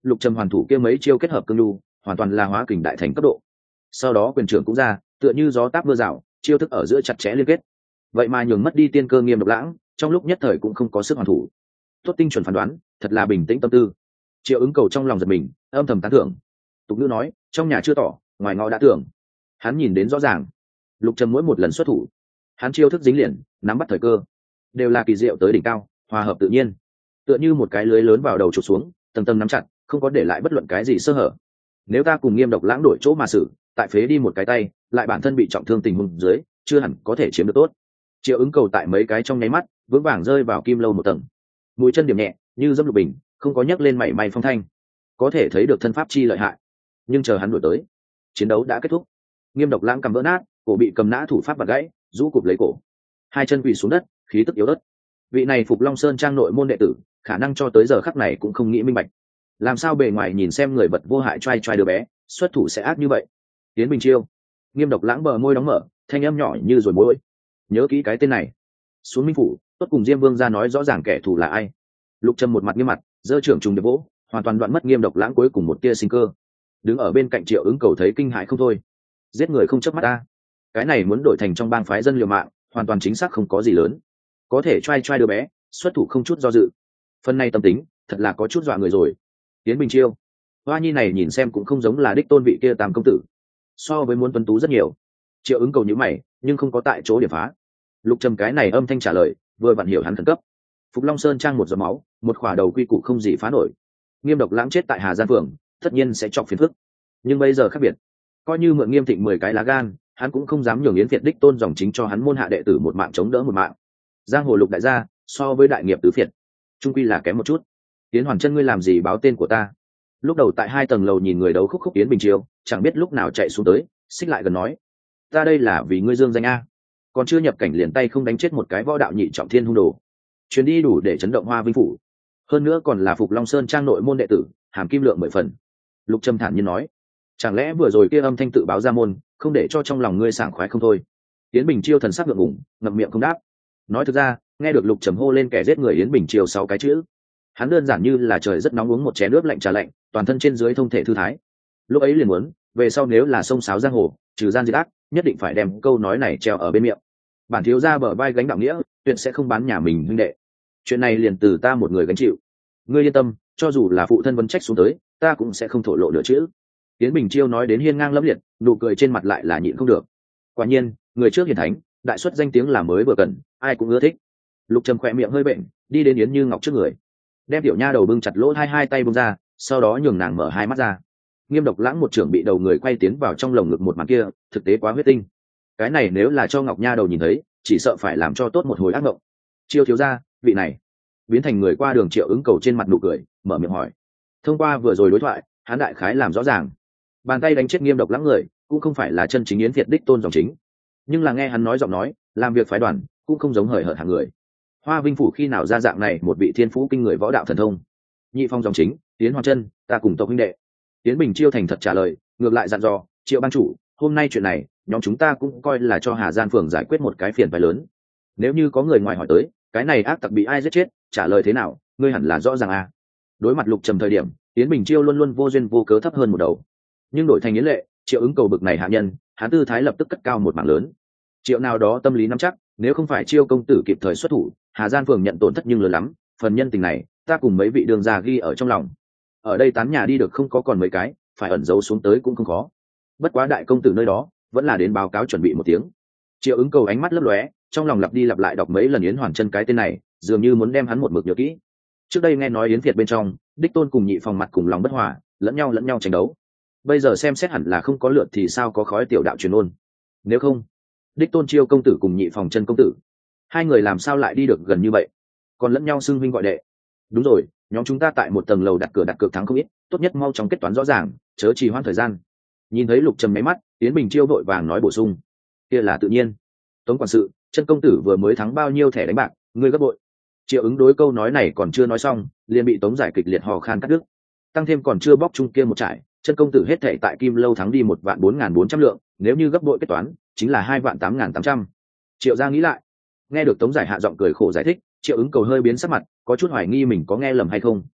Lục Trầm hoàn thủ kia mấy chiêu kết hợp cương nhu, hoàn toàn là hóa kình đại thành cấp độ. Sau đó quyền trưởng cũng ra, tựa như gió táp mưa rào, chiêu thức ở giữa chặt chẽ liên kết. Vậy mà nhường mất đi tiên cơ Nghiêm Độc Lãng, trong lúc nhất thời cũng không có sức hoàn thủ. Tốt tinh chuẩn phán đoán, thật là bình tĩnh tâm tư. Triệu Ứng Cầu trong lòng giật mình, âm thầm tán thưởng. Tục ngữ nói, trong nhà chưa tỏ, ngoài ngõ đã tưởng. Hắn nhìn đến rõ ràng. Lục Trầm mỗi một lần xuất thủ, hắn chiêu thức dính liền, nắm bắt thời cơ, đều là kỳ diệu tới đỉnh cao, hòa hợp tự nhiên, tựa như một cái lưới lớn vào đầu chụp xuống, tầng tầng nắm chặt, không có để lại bất luận cái gì sơ hở. Nếu ta cùng Nghiêm Độc Lãng đổi chỗ mà xử, tại phế đi một cái tay, lại bản thân bị trọng thương tình huống dưới, chưa hẳn có thể chiếm được tốt. Triệu Ứng Cầu tại mấy cái trong nháy mắt, vững vàng rơi vào kim lâu một tầng, mũi chân điểm nhẹ, như dẫm lục bình, không có nhấc lên mảy may phong thanh, có thể thấy được thân pháp chi lợi hại. Nhưng chờ hắn đuổi tới, chiến đấu đã kết thúc. Nghiêm Độc Lãng cầm vỡ nát, cổ bị cầm nã thủ pháp bật gãy, rũ cụp lấy cổ, hai chân quỳ xuống đất, khí tức yếu ớt. Vị này Phục Long Sơn trang nội môn đệ tử, khả năng cho tới giờ khắc này cũng không nghĩ minh bạch, làm sao bề ngoài nhìn xem người vật vô hại trai trai đứa bé, xuất thủ sẽ ác như vậy. Tiến Bình Chiêu. Nghiêm Độc Lãng bờ môi đóng mở, thanh âm nhỏ như rồi môi. Nhớ kỹ cái tên này. Xuống Minh phủ, tốt cùng Diêm Vương ra nói rõ ràng kẻ thù là ai. Lục Trầm một mặt nghiêm mặt, giơ trưởng trùng điệp vỗ, hoàn toàn đoạn mất Nghiêm Độc Lãng cuối cùng một tia sinh cơ. Đứng ở bên cạnh Triệu Ứng Cầu thấy kinh hãi không thôi. Giết người không chớp mắt ta, cái này muốn đổi thành trong bang phái dân liều mạng, hoàn toàn chính xác không có gì lớn. Có thể trai trai đứa bé, xuất thủ không chút do dự. Phần này tâm tính, thật là có chút dọa người rồi. Tiến Bình Chiêu. Hoa nhi này nhìn xem cũng không giống là đích tôn vị kia Tam công tử, so với muốn tuấn tú rất nhiều. Triệu Ứng Cầu nhíu mày, nhưng không có tại chỗ điểm phá. Lục Trầm cái này âm thanh trả lời, vừa vặn hiểu hắn khẩn cấp. Phục Long Sơn trang một giọt máu, một khỏa đầu quy củ không gì phá nổi. Nghiêm Độc Lãng chết tại Hà Giang phường, tất nhiên sẽ chọc phiền phức. Nhưng bây giờ khác biệt, coi như mượn Nghiêm Thịnh 10 cái lá gan, hắn cũng không dám nhường Yến Việt đích tôn dòng chính cho hắn môn hạ đệ tử một mạng chống đỡ một mạng. Giang hồ Lục đại gia, so với đại nghiệp tứ phiệt, trung quy là kém một chút. Tiến Hoàn Chân ngươi làm gì báo tên của ta? Lúc đầu tại 2 tầng lầu nhìn người đấu khúc khúc Yến Bình Chiêu, chẳng biết lúc nào chạy xuống tới, xích lại gần nói: "Ta đây là vì ngươi dương danh a, còn chưa nhập cảnh liền tay không đánh chết một cái võ đạo nhị trọng thiên hung đồ. Chuyến đi đủ để chấn động Hoa Vinh phủ, hơn nữa còn là Phục Long Sơn trang nội môn đệ tử, hàm kim lượng 10 phần." Lục Trầm thản nhiên nói: "Chẳng lẽ vừa rồi kia âm thanh tự báo ra môn, không để cho trong lòng ngươi sảng khoái không thôi?" Yến Bình Chiêu thần sắc ngượng ngùng, ngậm miệng không đáp. Nói thực ra, nghe được Lục Trầm hô lên kẻ giết người Yến Bình Chiêu 6 cái chữ, hắn đơn giản như là trời rất nóng uống một chén nước lạnh trà lạnh, toàn thân trên dưới thông thể thư thái. Lúc ấy liền muốn, về sau nếu là sông sáo giang hồ, trừ gian diệt ác, nhất định phải đem câu nói này treo ở bên miệng. Bản thiếu gia bờ vai gánh đạo nghĩa, tuyệt sẽ không bán nhà mình huynh đệ. Chuyện này liền từ ta một người gánh chịu. Ngươi yên tâm, cho dù là phụ thân vấn trách xuống tới, ta cũng sẽ không thổ lộ nửa chữ. Tiến Bình Chiêu nói đến hiên ngang lẫm liệt, nụ cười trên mặt lại là nhịn không được. Quả nhiên, người trước hiền thánh, đại xuất danh tiếng là mới vừa cần, ai cũng ưa thích. Lục Trầm khỏe miệng hơi bệnh, đi đến Yến Như Ngọc trước người, đem tiểu nha đầu bưng chặt lỗ hai tay bưng ra, sau đó nhường nàng mở hai mắt ra. Nghiêm Độc Lãng một trưởng bị đầu người quay tiến vào trong lồng ngực một màn kia, thực tế quá huyết tinh. Cái này nếu là cho Ngọc nha đầu nhìn thấy, chỉ sợ phải làm cho tốt một hồi ác mộng. Chiêu thiếu gia, vị này biến thành người qua đường Triệu Ứng Cầu trên mặt nụ cười, mở miệng hỏi. Thông qua vừa rồi đối thoại, hắn đại khái làm rõ ràng, bàn tay đánh chết Nghiêm Độc Lãng người cũng không phải là chân chính Yến Việt đích tôn dòng chính, nhưng là nghe hắn nói giọng nói, làm việc phái đoàn cũng không giống hời hợt hạng người. Hoa Vinh phủ khi nào ra dạng này một vị thiên phú kinh người võ đạo thần thông? Nhị phong dòng chính, Tiến Hoàn Chân, ta cùng tộc huynh đệ. Tiến Bình Chiêu thành thật trả lời, ngược lại dặn dò, Triệu ban chủ, hôm nay chuyện này, nhóm chúng ta cũng coi là cho Hà Giang phường giải quyết một cái phiền phái lớn. Nếu như có người ngoài hỏi tới, cái này ác tặc bị ai giết chết, trả lời thế nào, ngươi hẳn là rõ ràng à? Đối mặt Lục Trầm thời điểm, Tiến Bình Chiêu luôn luôn vô duyên vô cớ thấp hơn một đầu, nhưng đổi thành Yến Lệ, Triệu Ứng Cầu bực này hạ nhân, hắn tư thái lập tức cất cao một mảng lớn. Triệu nào đó tâm lý nắm chắc, nếu không phải Chiêu công tử kịp thời xuất thủ, Hà Giang phường nhận tổn thất nhưng lớn lắm, phần nhân tình này, ta cùng mấy vị đường già ghi ở trong lòng. Ở đây tán nhà đi được không có còn mấy cái, phải ẩn giấu xuống tới cũng không khó. Bất quá đại công tử nơi đó, vẫn là đến báo cáo chuẩn bị một tiếng. Triệu Ứng Cầu ánh mắt lấp lóe, trong lòng lặp đi lặp lại đọc mấy lần Yến Hoàn Chân cái tên này, dường như muốn đem hắn một mực nhớ kỹ. Trước đây nghe nói Yến Việt bên trong, đích tôn cùng nhị phòng mặt cùng lòng bất hòa, lẫn nhau tranh đấu. Bây giờ xem xét hẳn là không có lượt thì sao có khói tiểu đạo truyền ôn. Nếu không, đích tôn Chiêu công tử cùng nhị phòng Chân công tử, hai người làm sao lại đi được gần như vậy, còn lẫn nhau xưng huynh gọi đệ. Đúng rồi, nhóm chúng ta tại một tầng lầu đặt cược thắng không ít, tốt nhất mau chóng kết toán rõ ràng, chớ trì hoãn thời gian. Nhìn thấy Lục Trầm máy mắt, Yến Bình Chiêu vội vàng nói bổ sung, kia là tự nhiên. Tống quản sự, Chân công tử vừa mới thắng bao nhiêu thẻ đánh bạc, ngươi gấp bội. Triệu Ứng đối câu nói này còn chưa nói xong, liền bị Tống Giải kịch liệt hò khan cắt đứt. Tăng thêm còn chưa bóc chung kia một trải, Chân công tử hết thảy tại Kim Lâu thắng đi 1.4.400 lượng, nếu như gấp bội kết toán, chính là 2.8.800. Triệu gia nghĩ lại, nghe được Tống Giải hạ giọng cười khổ giải thích, Triệu Ứng Cầu hơi biến sắc mặt, có chút hoài nghi mình có nghe lầm hay không.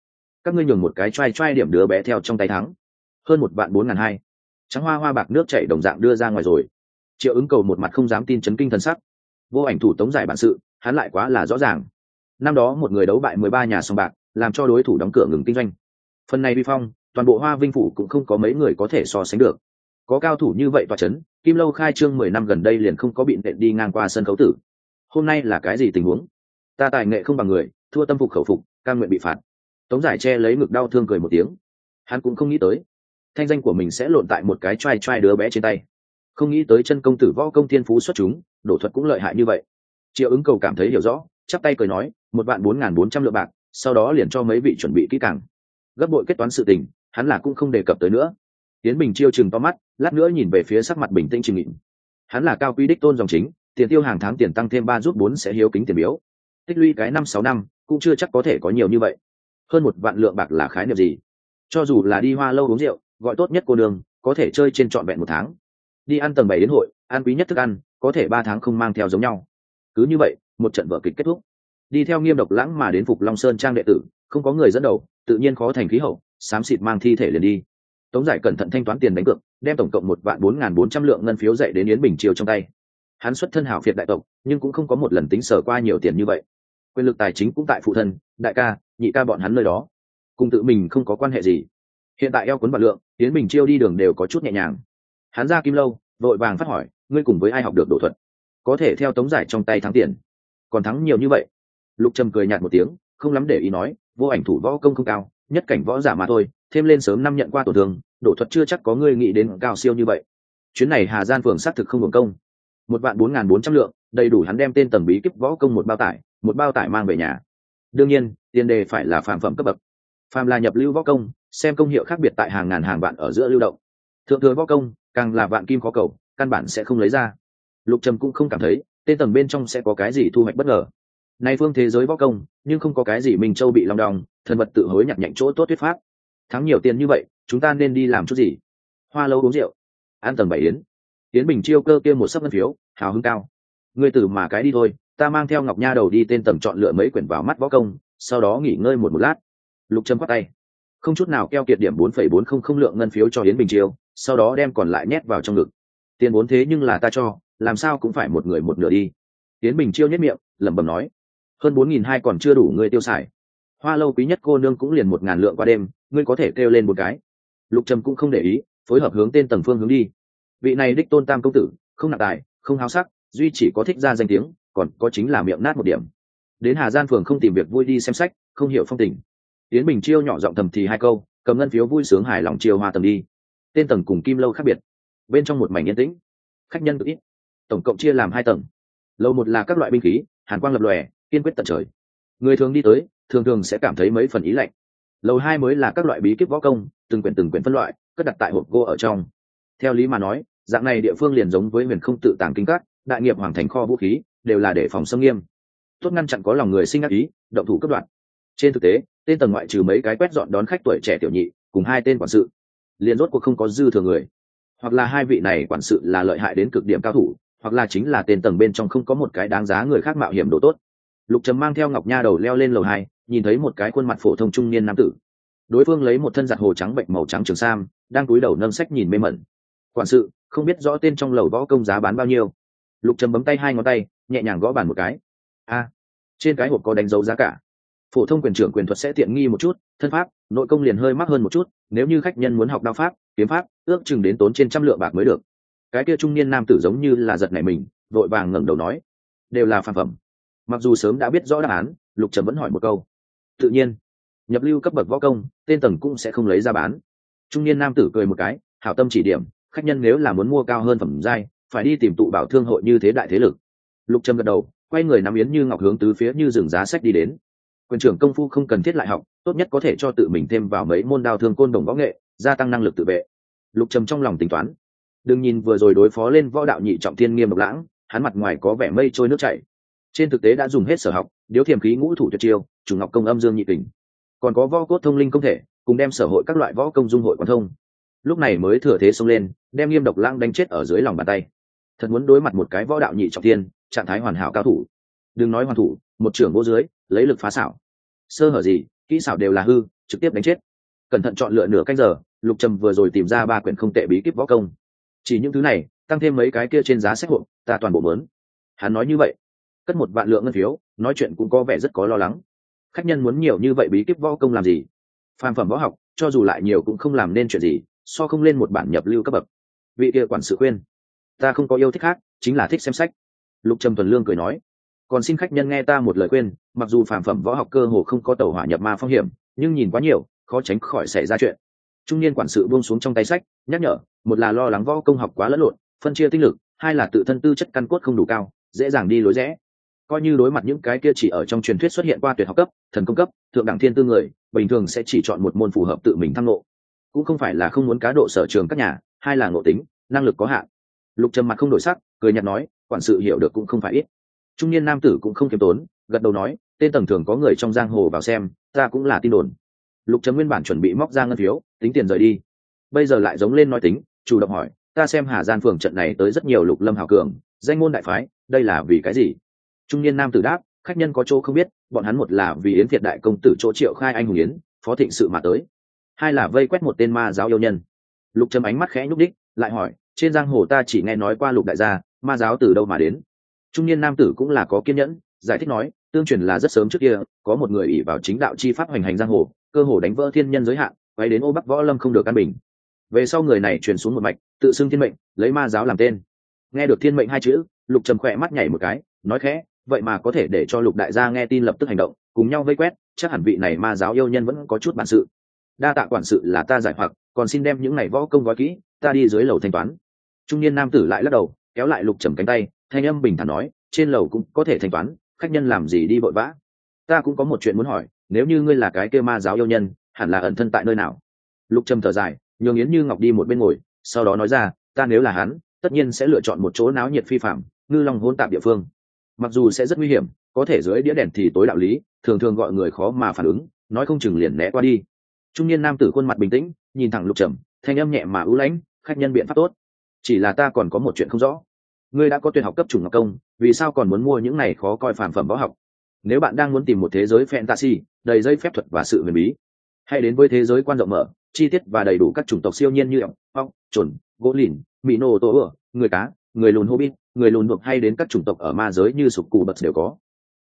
các ngươi nhường một cái trai điểm đứa bé theo trong tay thắng. Hơn 1.4.200. Trắng hoa bạc nước chảy đồng dạng đưa ra ngoài rồi. Triệu Ứng Cầu một mặt không dám tin, chấn kinh thần sắc. Vô Ảnh Thủ Tống Giải bản sự, hắn lại quá là rõ ràng. Năm đó một người đấu bại 13 nhà sòng bạc, làm cho đối thủ đóng cửa ngừng kinh doanh. Phần này vi phong, toàn bộ Hoa Vinh phủ cũng không có mấy người có thể so sánh được. Có cao thủ như vậy tọa chấn, Kim Lâu khai trương 10 năm gần đây liền không có bị nện đi ngang qua sân khấu tử. Hôm nay là cái gì tình huống? Ta tài nghệ không bằng người, thua tâm phục khẩu phục, cam nguyện bị phạt. Tống Giải che lấy ngực đau thương cười một tiếng. Hắn cũng không nghĩ tới, thanh danh của mình sẽ lộn tại một cái trai đứa bé trên tay. Không nghĩ tới chân công tử võ công thiên phú xuất chúng, đổ thuật cũng lợi hại như vậy. Triệu Ứng Cầu cảm thấy hiểu rõ, chắp tay cười nói, 1.4.400 lượng bạc, sau đó liền cho mấy vị chuẩn bị kỹ càng. Gấp bội kết toán sự tình, hắn là cũng không đề cập tới nữa. Tiến Bình Chiêu chừng to mắt, lát nữa nhìn về phía sắc mặt bình tĩnh Trình Nghị. Hắn là cao quý đích tôn dòng chính, tiền tiêu hàng tháng tiền tăng thêm 3 giúp 4 sẽ hiếu kính tiền biếu. Tích lũy cái 5-6 năm, cũng chưa chắc có thể có nhiều như vậy. Hơn 1 vạn lượng bạc là khái niệm gì? Cho dù là đi Hoa Lâu uống rượu, gọi tốt nhất cô đường, có thể chơi trên trọn vẹn 1 tháng. Đi ăn tầng 7 đến hội, ăn quý nhất thức ăn, có thể 3 tháng không mang theo giống nhau. Cứ như vậy, một trận vở kịch kết thúc. Đi theo Nghiêm Độc Lãng mà đến Phục Long Sơn trang đệ tử, không có người dẫn đầu, tự nhiên khó thành khí hậu, xám xịt mang thi thể liền đi. Tống Giải cẩn thận thanh toán tiền đánh cược, đem tổng cộng 1.4.400 lượng ngân phiếu dạy đến Yến Bình Chiêu trong tay. Hắn xuất thân hào phiệt đại tộc, nhưng cũng không có một lần tính sở qua nhiều tiền như vậy. Quyền lực tài chính cũng tại phụ thân, đại ca, nhị ca bọn hắn nơi đó, cùng tự mình không có quan hệ gì. Hiện tại eo cuốn vạn lượng, Yến Bình Chiêu đi đường đều có chút nhẹ nhàng. Hắn ra Kim Lâu, vội vàng phát hỏi, ngươi cùng với ai học được đổ thuật, có thể theo Tống Giải trong tay thắng tiền, còn thắng nhiều như vậy? Lục Trầm cười nhạt một tiếng, không lắm để ý nói, Vô Ảnh Thủ võ công không cao, nhất cảnh võ giả mà thôi, thêm lên sớm năm nhận qua tổn thương, đổ thuật chưa chắc có ngươi nghĩ đến cao siêu như vậy. Chuyến này Hà Gian phường xác thực không hưởng công. 1.4.400 lượng, đầy đủ hắn đem tên tầng bí kíp võ công một bao tải mang về nhà. Đương nhiên, tiền đề phải là phàm phẩm cấp bậc. Phàm là nhập lưu võ công, xem công hiệu khác biệt tại hàng ngàn hàng vạn ở giữa lưu động. Thượng thừa võ công, càng là vạn kim khó cầu, căn bản sẽ không lấy ra. Lục Trầm cũng không cảm thấy tên tầng bên trong sẽ có cái gì thu hoạch bất ngờ. Nay phương thế giới võ công, nhưng không có cái gì Minh Châu bị long đong, thần vật tự hối nhặt nhạnh chỗ tốt thuyết pháp. Thắng nhiều tiền như vậy, chúng ta nên đi làm chút gì? Hoa Lâu uống rượu, ăn tầng 7 yến. Yến Bình Chiêu cơ kia một sấp ngân phiếu, hào hứng cao. Ngươi tử mà cái đi thôi, ta mang theo Ngọc Nha Đầu đi tên tầng chọn lựa mấy quyển vào mắt võ công, sau đó nghỉ ngơi một lát. Lục Trầm quát tay, không chút nào keo kiệt điểm 4.400 lượng ngân phiếu cho Yến Bình Chiêu, sau đó đem còn lại nhét vào trong ngực. Tiền vốn thế nhưng là ta cho, làm sao cũng phải một người một nửa đi. Yến Bình Chiêu nhếch miệng, lẩm bẩm nói, hơn 4.200 còn chưa đủ ngươi tiêu xài. Hoa Lâu quý nhất cô nương cũng liền 1.000 lượng qua đêm, ngươi có thể kêu lên một cái. Lục Trầm cũng không để ý, phối hợp hướng tên tầng phương hướng đi. Vị này đích tôn tam công tử, không nặng tài, không háo sắc, duy chỉ có thích ra danh tiếng, còn có chính là miệng nát một điểm. Đến Hà Gian phường không tìm việc vui đi xem sách, không hiểu phong tình. Yến Bình Chiêu nhỏ giọng thầm thì 2 câu, cầm ngân phiếu vui sướng hài lòng chiêu hoa tầng đi. Tên tầng cùng Kim Lâu khác biệt, bên trong một mảnh yên tĩnh, khách nhân cực ít, tổng cộng chia làm 2 tầng. Lầu 1 là các loại binh khí, hàn quang lập lòe, kiên quyết tận trời. Người thường đi tới, thường sẽ cảm thấy mấy phần ý lạnh. Lầu 2 mới là các loại bí kíp võ công, từng quyển phân loại, cất đặt tại hộp gỗ ở trong. Theo lý mà nói, dạng này địa phương liền giống với Huyền Không Tự Tàng Kinh Các, đại nghiệp hoàng thành kho vũ khí, đều là để phòng xâm nghiêm, tốt ngăn chặn có lòng người sinh ác ý, động thủ cướp đoạt. Trên thực tế, tên tầng ngoại trừ mấy cái quét dọn đón khách tuổi trẻ tiểu nhị, cùng 2 tên quản sự, liền rốt cuộc không có dư thừa người. Hoặc là 2 vị này quản sự là lợi hại đến cực điểm cao thủ, hoặc là chính là tên tầng bên trong không có một cái đáng giá người khác mạo hiểm độ tốt. Lục Trầm mang theo Ngọc Nha Đầu leo lên lầu 2, nhìn thấy một cái khuôn mặt phổ thông trung niên nam tử. Đối phương lấy một thân giặt hồ trắng bệnh màu trắng trường sam, đang cúi đầu nâng sách nhìn mê mẩn. Quản sự, không biết rõ tên trong lầu võ công giá bán bao nhiêu. Lục Trầm bấm tay 2 ngón tay, nhẹ nhàng gõ bàn một cái. Trên cái hộp có đánh dấu giá cả. Phổ thông quyền trưởng quyền thuật sẽ tiện nghi một chút, thân pháp, nội công liền hơi mắc hơn một chút, nếu như khách nhân muốn học đao pháp, kiếm pháp, ước chừng đến tốn trên 100 lượng bạc mới được. Cái kia trung niên nam tử giống như là giật nảy mình, vội vàng ngẩng đầu nói, đều là phàm phẩm. Mặc dù sớm đã biết rõ đáp án, Lục Trầm vẫn hỏi một câu. Tự nhiên, nhập lưu cấp bậc võ công, tên tầng cũng sẽ không lấy ra bán. Trung niên nam tử cười một cái, hảo tâm chỉ điểm, khách nhân nếu là muốn mua cao hơn phẩm giai, phải đi tìm tụ bảo thương hội như thế đại thế lực. Lục Trầm gật đầu, quay người nắm Yến Như Ngọc hướng tứ phía như rừng giá sách đi đến. Quyền trưởng công phu không cần thiết lại học, tốt nhất có thể cho tự mình thêm vào mấy môn đao thương côn đồng võ nghệ, gia tăng năng lực tự vệ. Lục Trầm trong lòng tính toán, đừng nhìn vừa rồi đối phó lên võ đạo nhị trọng thiên Nghiêm Độc Lãng, hắn mặt ngoài có vẻ mây trôi nước chảy, trên thực tế đã dùng hết sở học, điếu thiềm khí ngũ thủ tuyệt chiêu, trùng ngọc công âm dương nhị kình, còn có võ cốt thông linh công thể, cùng đem sở hội các loại võ công dung hội quan thông. Lúc này mới thừa thế xông lên, đem Nghiêm Độc Lãng đánh chết ở dưới lòng bàn tay. Thật muốn đối mặt một cái võ đạo nhị trọng thiên, trạng thái hoàn hảo cao thủ, đừng nói hoàn thủ, một trưởng vô dưới, lấy lực phá xảo. Sơ hở gì, kỹ xảo đều là hư, trực tiếp đánh chết. Cẩn thận chọn lựa nửa canh giờ, Lục Trầm vừa rồi tìm ra 3 quyển không tệ bí kíp võ công. Chỉ những thứ này, tăng thêm mấy cái kia trên giá sách hộp, ta toàn bộ mớn. Hắn nói như vậy, cất 1 vạn lượng ngân phiếu, nói chuyện cũng có vẻ rất có lo lắng. Khách nhân muốn nhiều như vậy bí kíp võ công làm gì? Phàm phẩm võ học, cho dù lại nhiều cũng không làm nên chuyện gì, so không lên một bản nhập lưu cấp bậc. Vị kia quản sự khuyên, ta không có yêu thích khác, chính là thích xem sách. Lục Trầm thuần lương cười nói, còn xin khách nhân nghe ta một lời khuyên, mặc dù phàm phẩm võ học cơ hồ không có tẩu hỏa nhập ma phong hiểm, nhưng nhìn quá nhiều, khó tránh khỏi xảy ra chuyện. Trung niên quản sự buông xuống trong tay sách, nhắc nhở, một là lo lắng võ công học quá lẫn lộn, phân chia tinh lực, hai là tự thân tư chất căn cốt không đủ cao, dễ dàng đi lối rẽ. Coi như đối mặt những cái kia chỉ ở trong truyền thuyết xuất hiện qua tuyệt học cấp, thần công cấp, thượng đẳng thiên tư người, bình thường sẽ chỉ chọn một môn phù hợp tự mình tham ngộ. Cũng không phải là không muốn cá độ sở trường các nhà, hai là ngộ tính, năng lực có hạn. Lục Trầm mặt không đổi sắc, cười nhạt nói, quản sự hiểu được cũng không phải ít. Trung niên nam tử cũng không kiêm tốn, gật đầu nói, tên tầng thường có người trong giang hồ vào xem, ta cũng là tin đồn. Lục Trầm nguyên bản chuẩn bị móc ra ngân phiếu, tính tiền rời đi, bây giờ lại giống lên nói tính, chủ động hỏi, ta xem Hà Gian phường trận này tới rất nhiều lục lâm hào cường, danh môn đại phái, đây là vì cái gì? Trung niên nam tử đáp, khách nhân có chỗ không biết, bọn hắn một là vì yến Việt đại công tử chỗ triệu khai anh hùng yến, phó thịnh sự mà tới, hai là vây quét một tên ma giáo yêu nhân. Lục Trầm ánh mắt khẽ nhúc đích, lại hỏi, trên giang hồ ta chỉ nghe nói qua Lục đại gia, ma giáo từ đâu mà đến? Trung niên nam tử cũng là có kiên nhẫn, giải thích nói, tương truyền là rất sớm trước kia, có một người ỷ vào chính đạo chi pháp hoành hành giang hồ, cơ hồ đánh vỡ thiên nhân giới hạn, quay đến ô Bắc võ lâm không được an bình. Về sau người này truyền xuống một mạch, tự xưng thiên mệnh, lấy ma giáo làm tên. Nghe được thiên mệnh hai chữ, Lục Trầm khỏe mắt nhảy một cái, nói khẽ, vậy mà có thể để cho Lục đại gia nghe tin lập tức hành động, cùng nhau vây quét, chắc hẳn vị này ma giáo yêu nhân vẫn có chút bản sự. Đa tạ quản sự là ta giải hoặc, còn xin đem những này võ công gói kỹ, ta đi dưới lầu thanh toán. Trung niên nam tử lại lắc đầu, kéo lại Lục Trầm cánh tay, thanh âm bình thản nói, trên lầu cũng có thể thanh toán, khách nhân làm gì đi vội vã? Ta cũng có một chuyện muốn hỏi, nếu như ngươi là cái kia ma giáo yêu nhân, hẳn là ẩn thân tại nơi nào? Lục Trầm thở dài, nhường Yến Như Ngọc đi một bên ngồi, sau đó nói ra, ta nếu là hắn, tất nhiên sẽ lựa chọn một chỗ náo nhiệt phi phạm, ngư long hỗn tạp địa phương. Mặc dù sẽ rất nguy hiểm, có thể dưới đĩa đèn thì tối đạo lý, thường thường gọi người khó mà phản ứng, nói không chừng liền né qua đi. Trung niên nam tử khuôn mặt bình tĩnh, nhìn thẳng Lục Trầm, thanh âm nhẹ mà ưu lãnh, khách nhân biện pháp tốt. Chỉ là ta còn có một chuyện không rõ, ngươi đã có tuyệt học cấp chủng ngọc công, vì sao còn muốn mua những này khó coi phàm phẩm võ học? Nếu bạn đang muốn tìm một thế giới fantasy đầy dây phép thuật và sự huyền bí, hãy đến với thế giới quan rộng mở, chi tiết và đầy đủ các chủng tộc siêu nhiên như ong, chuẩn, gỗ lìn, mỹ nô tổ ửa, người cá, người lùn hobbit, người lùn buộc hay đến các chủng tộc ở ma giới như sục cù bật đều có.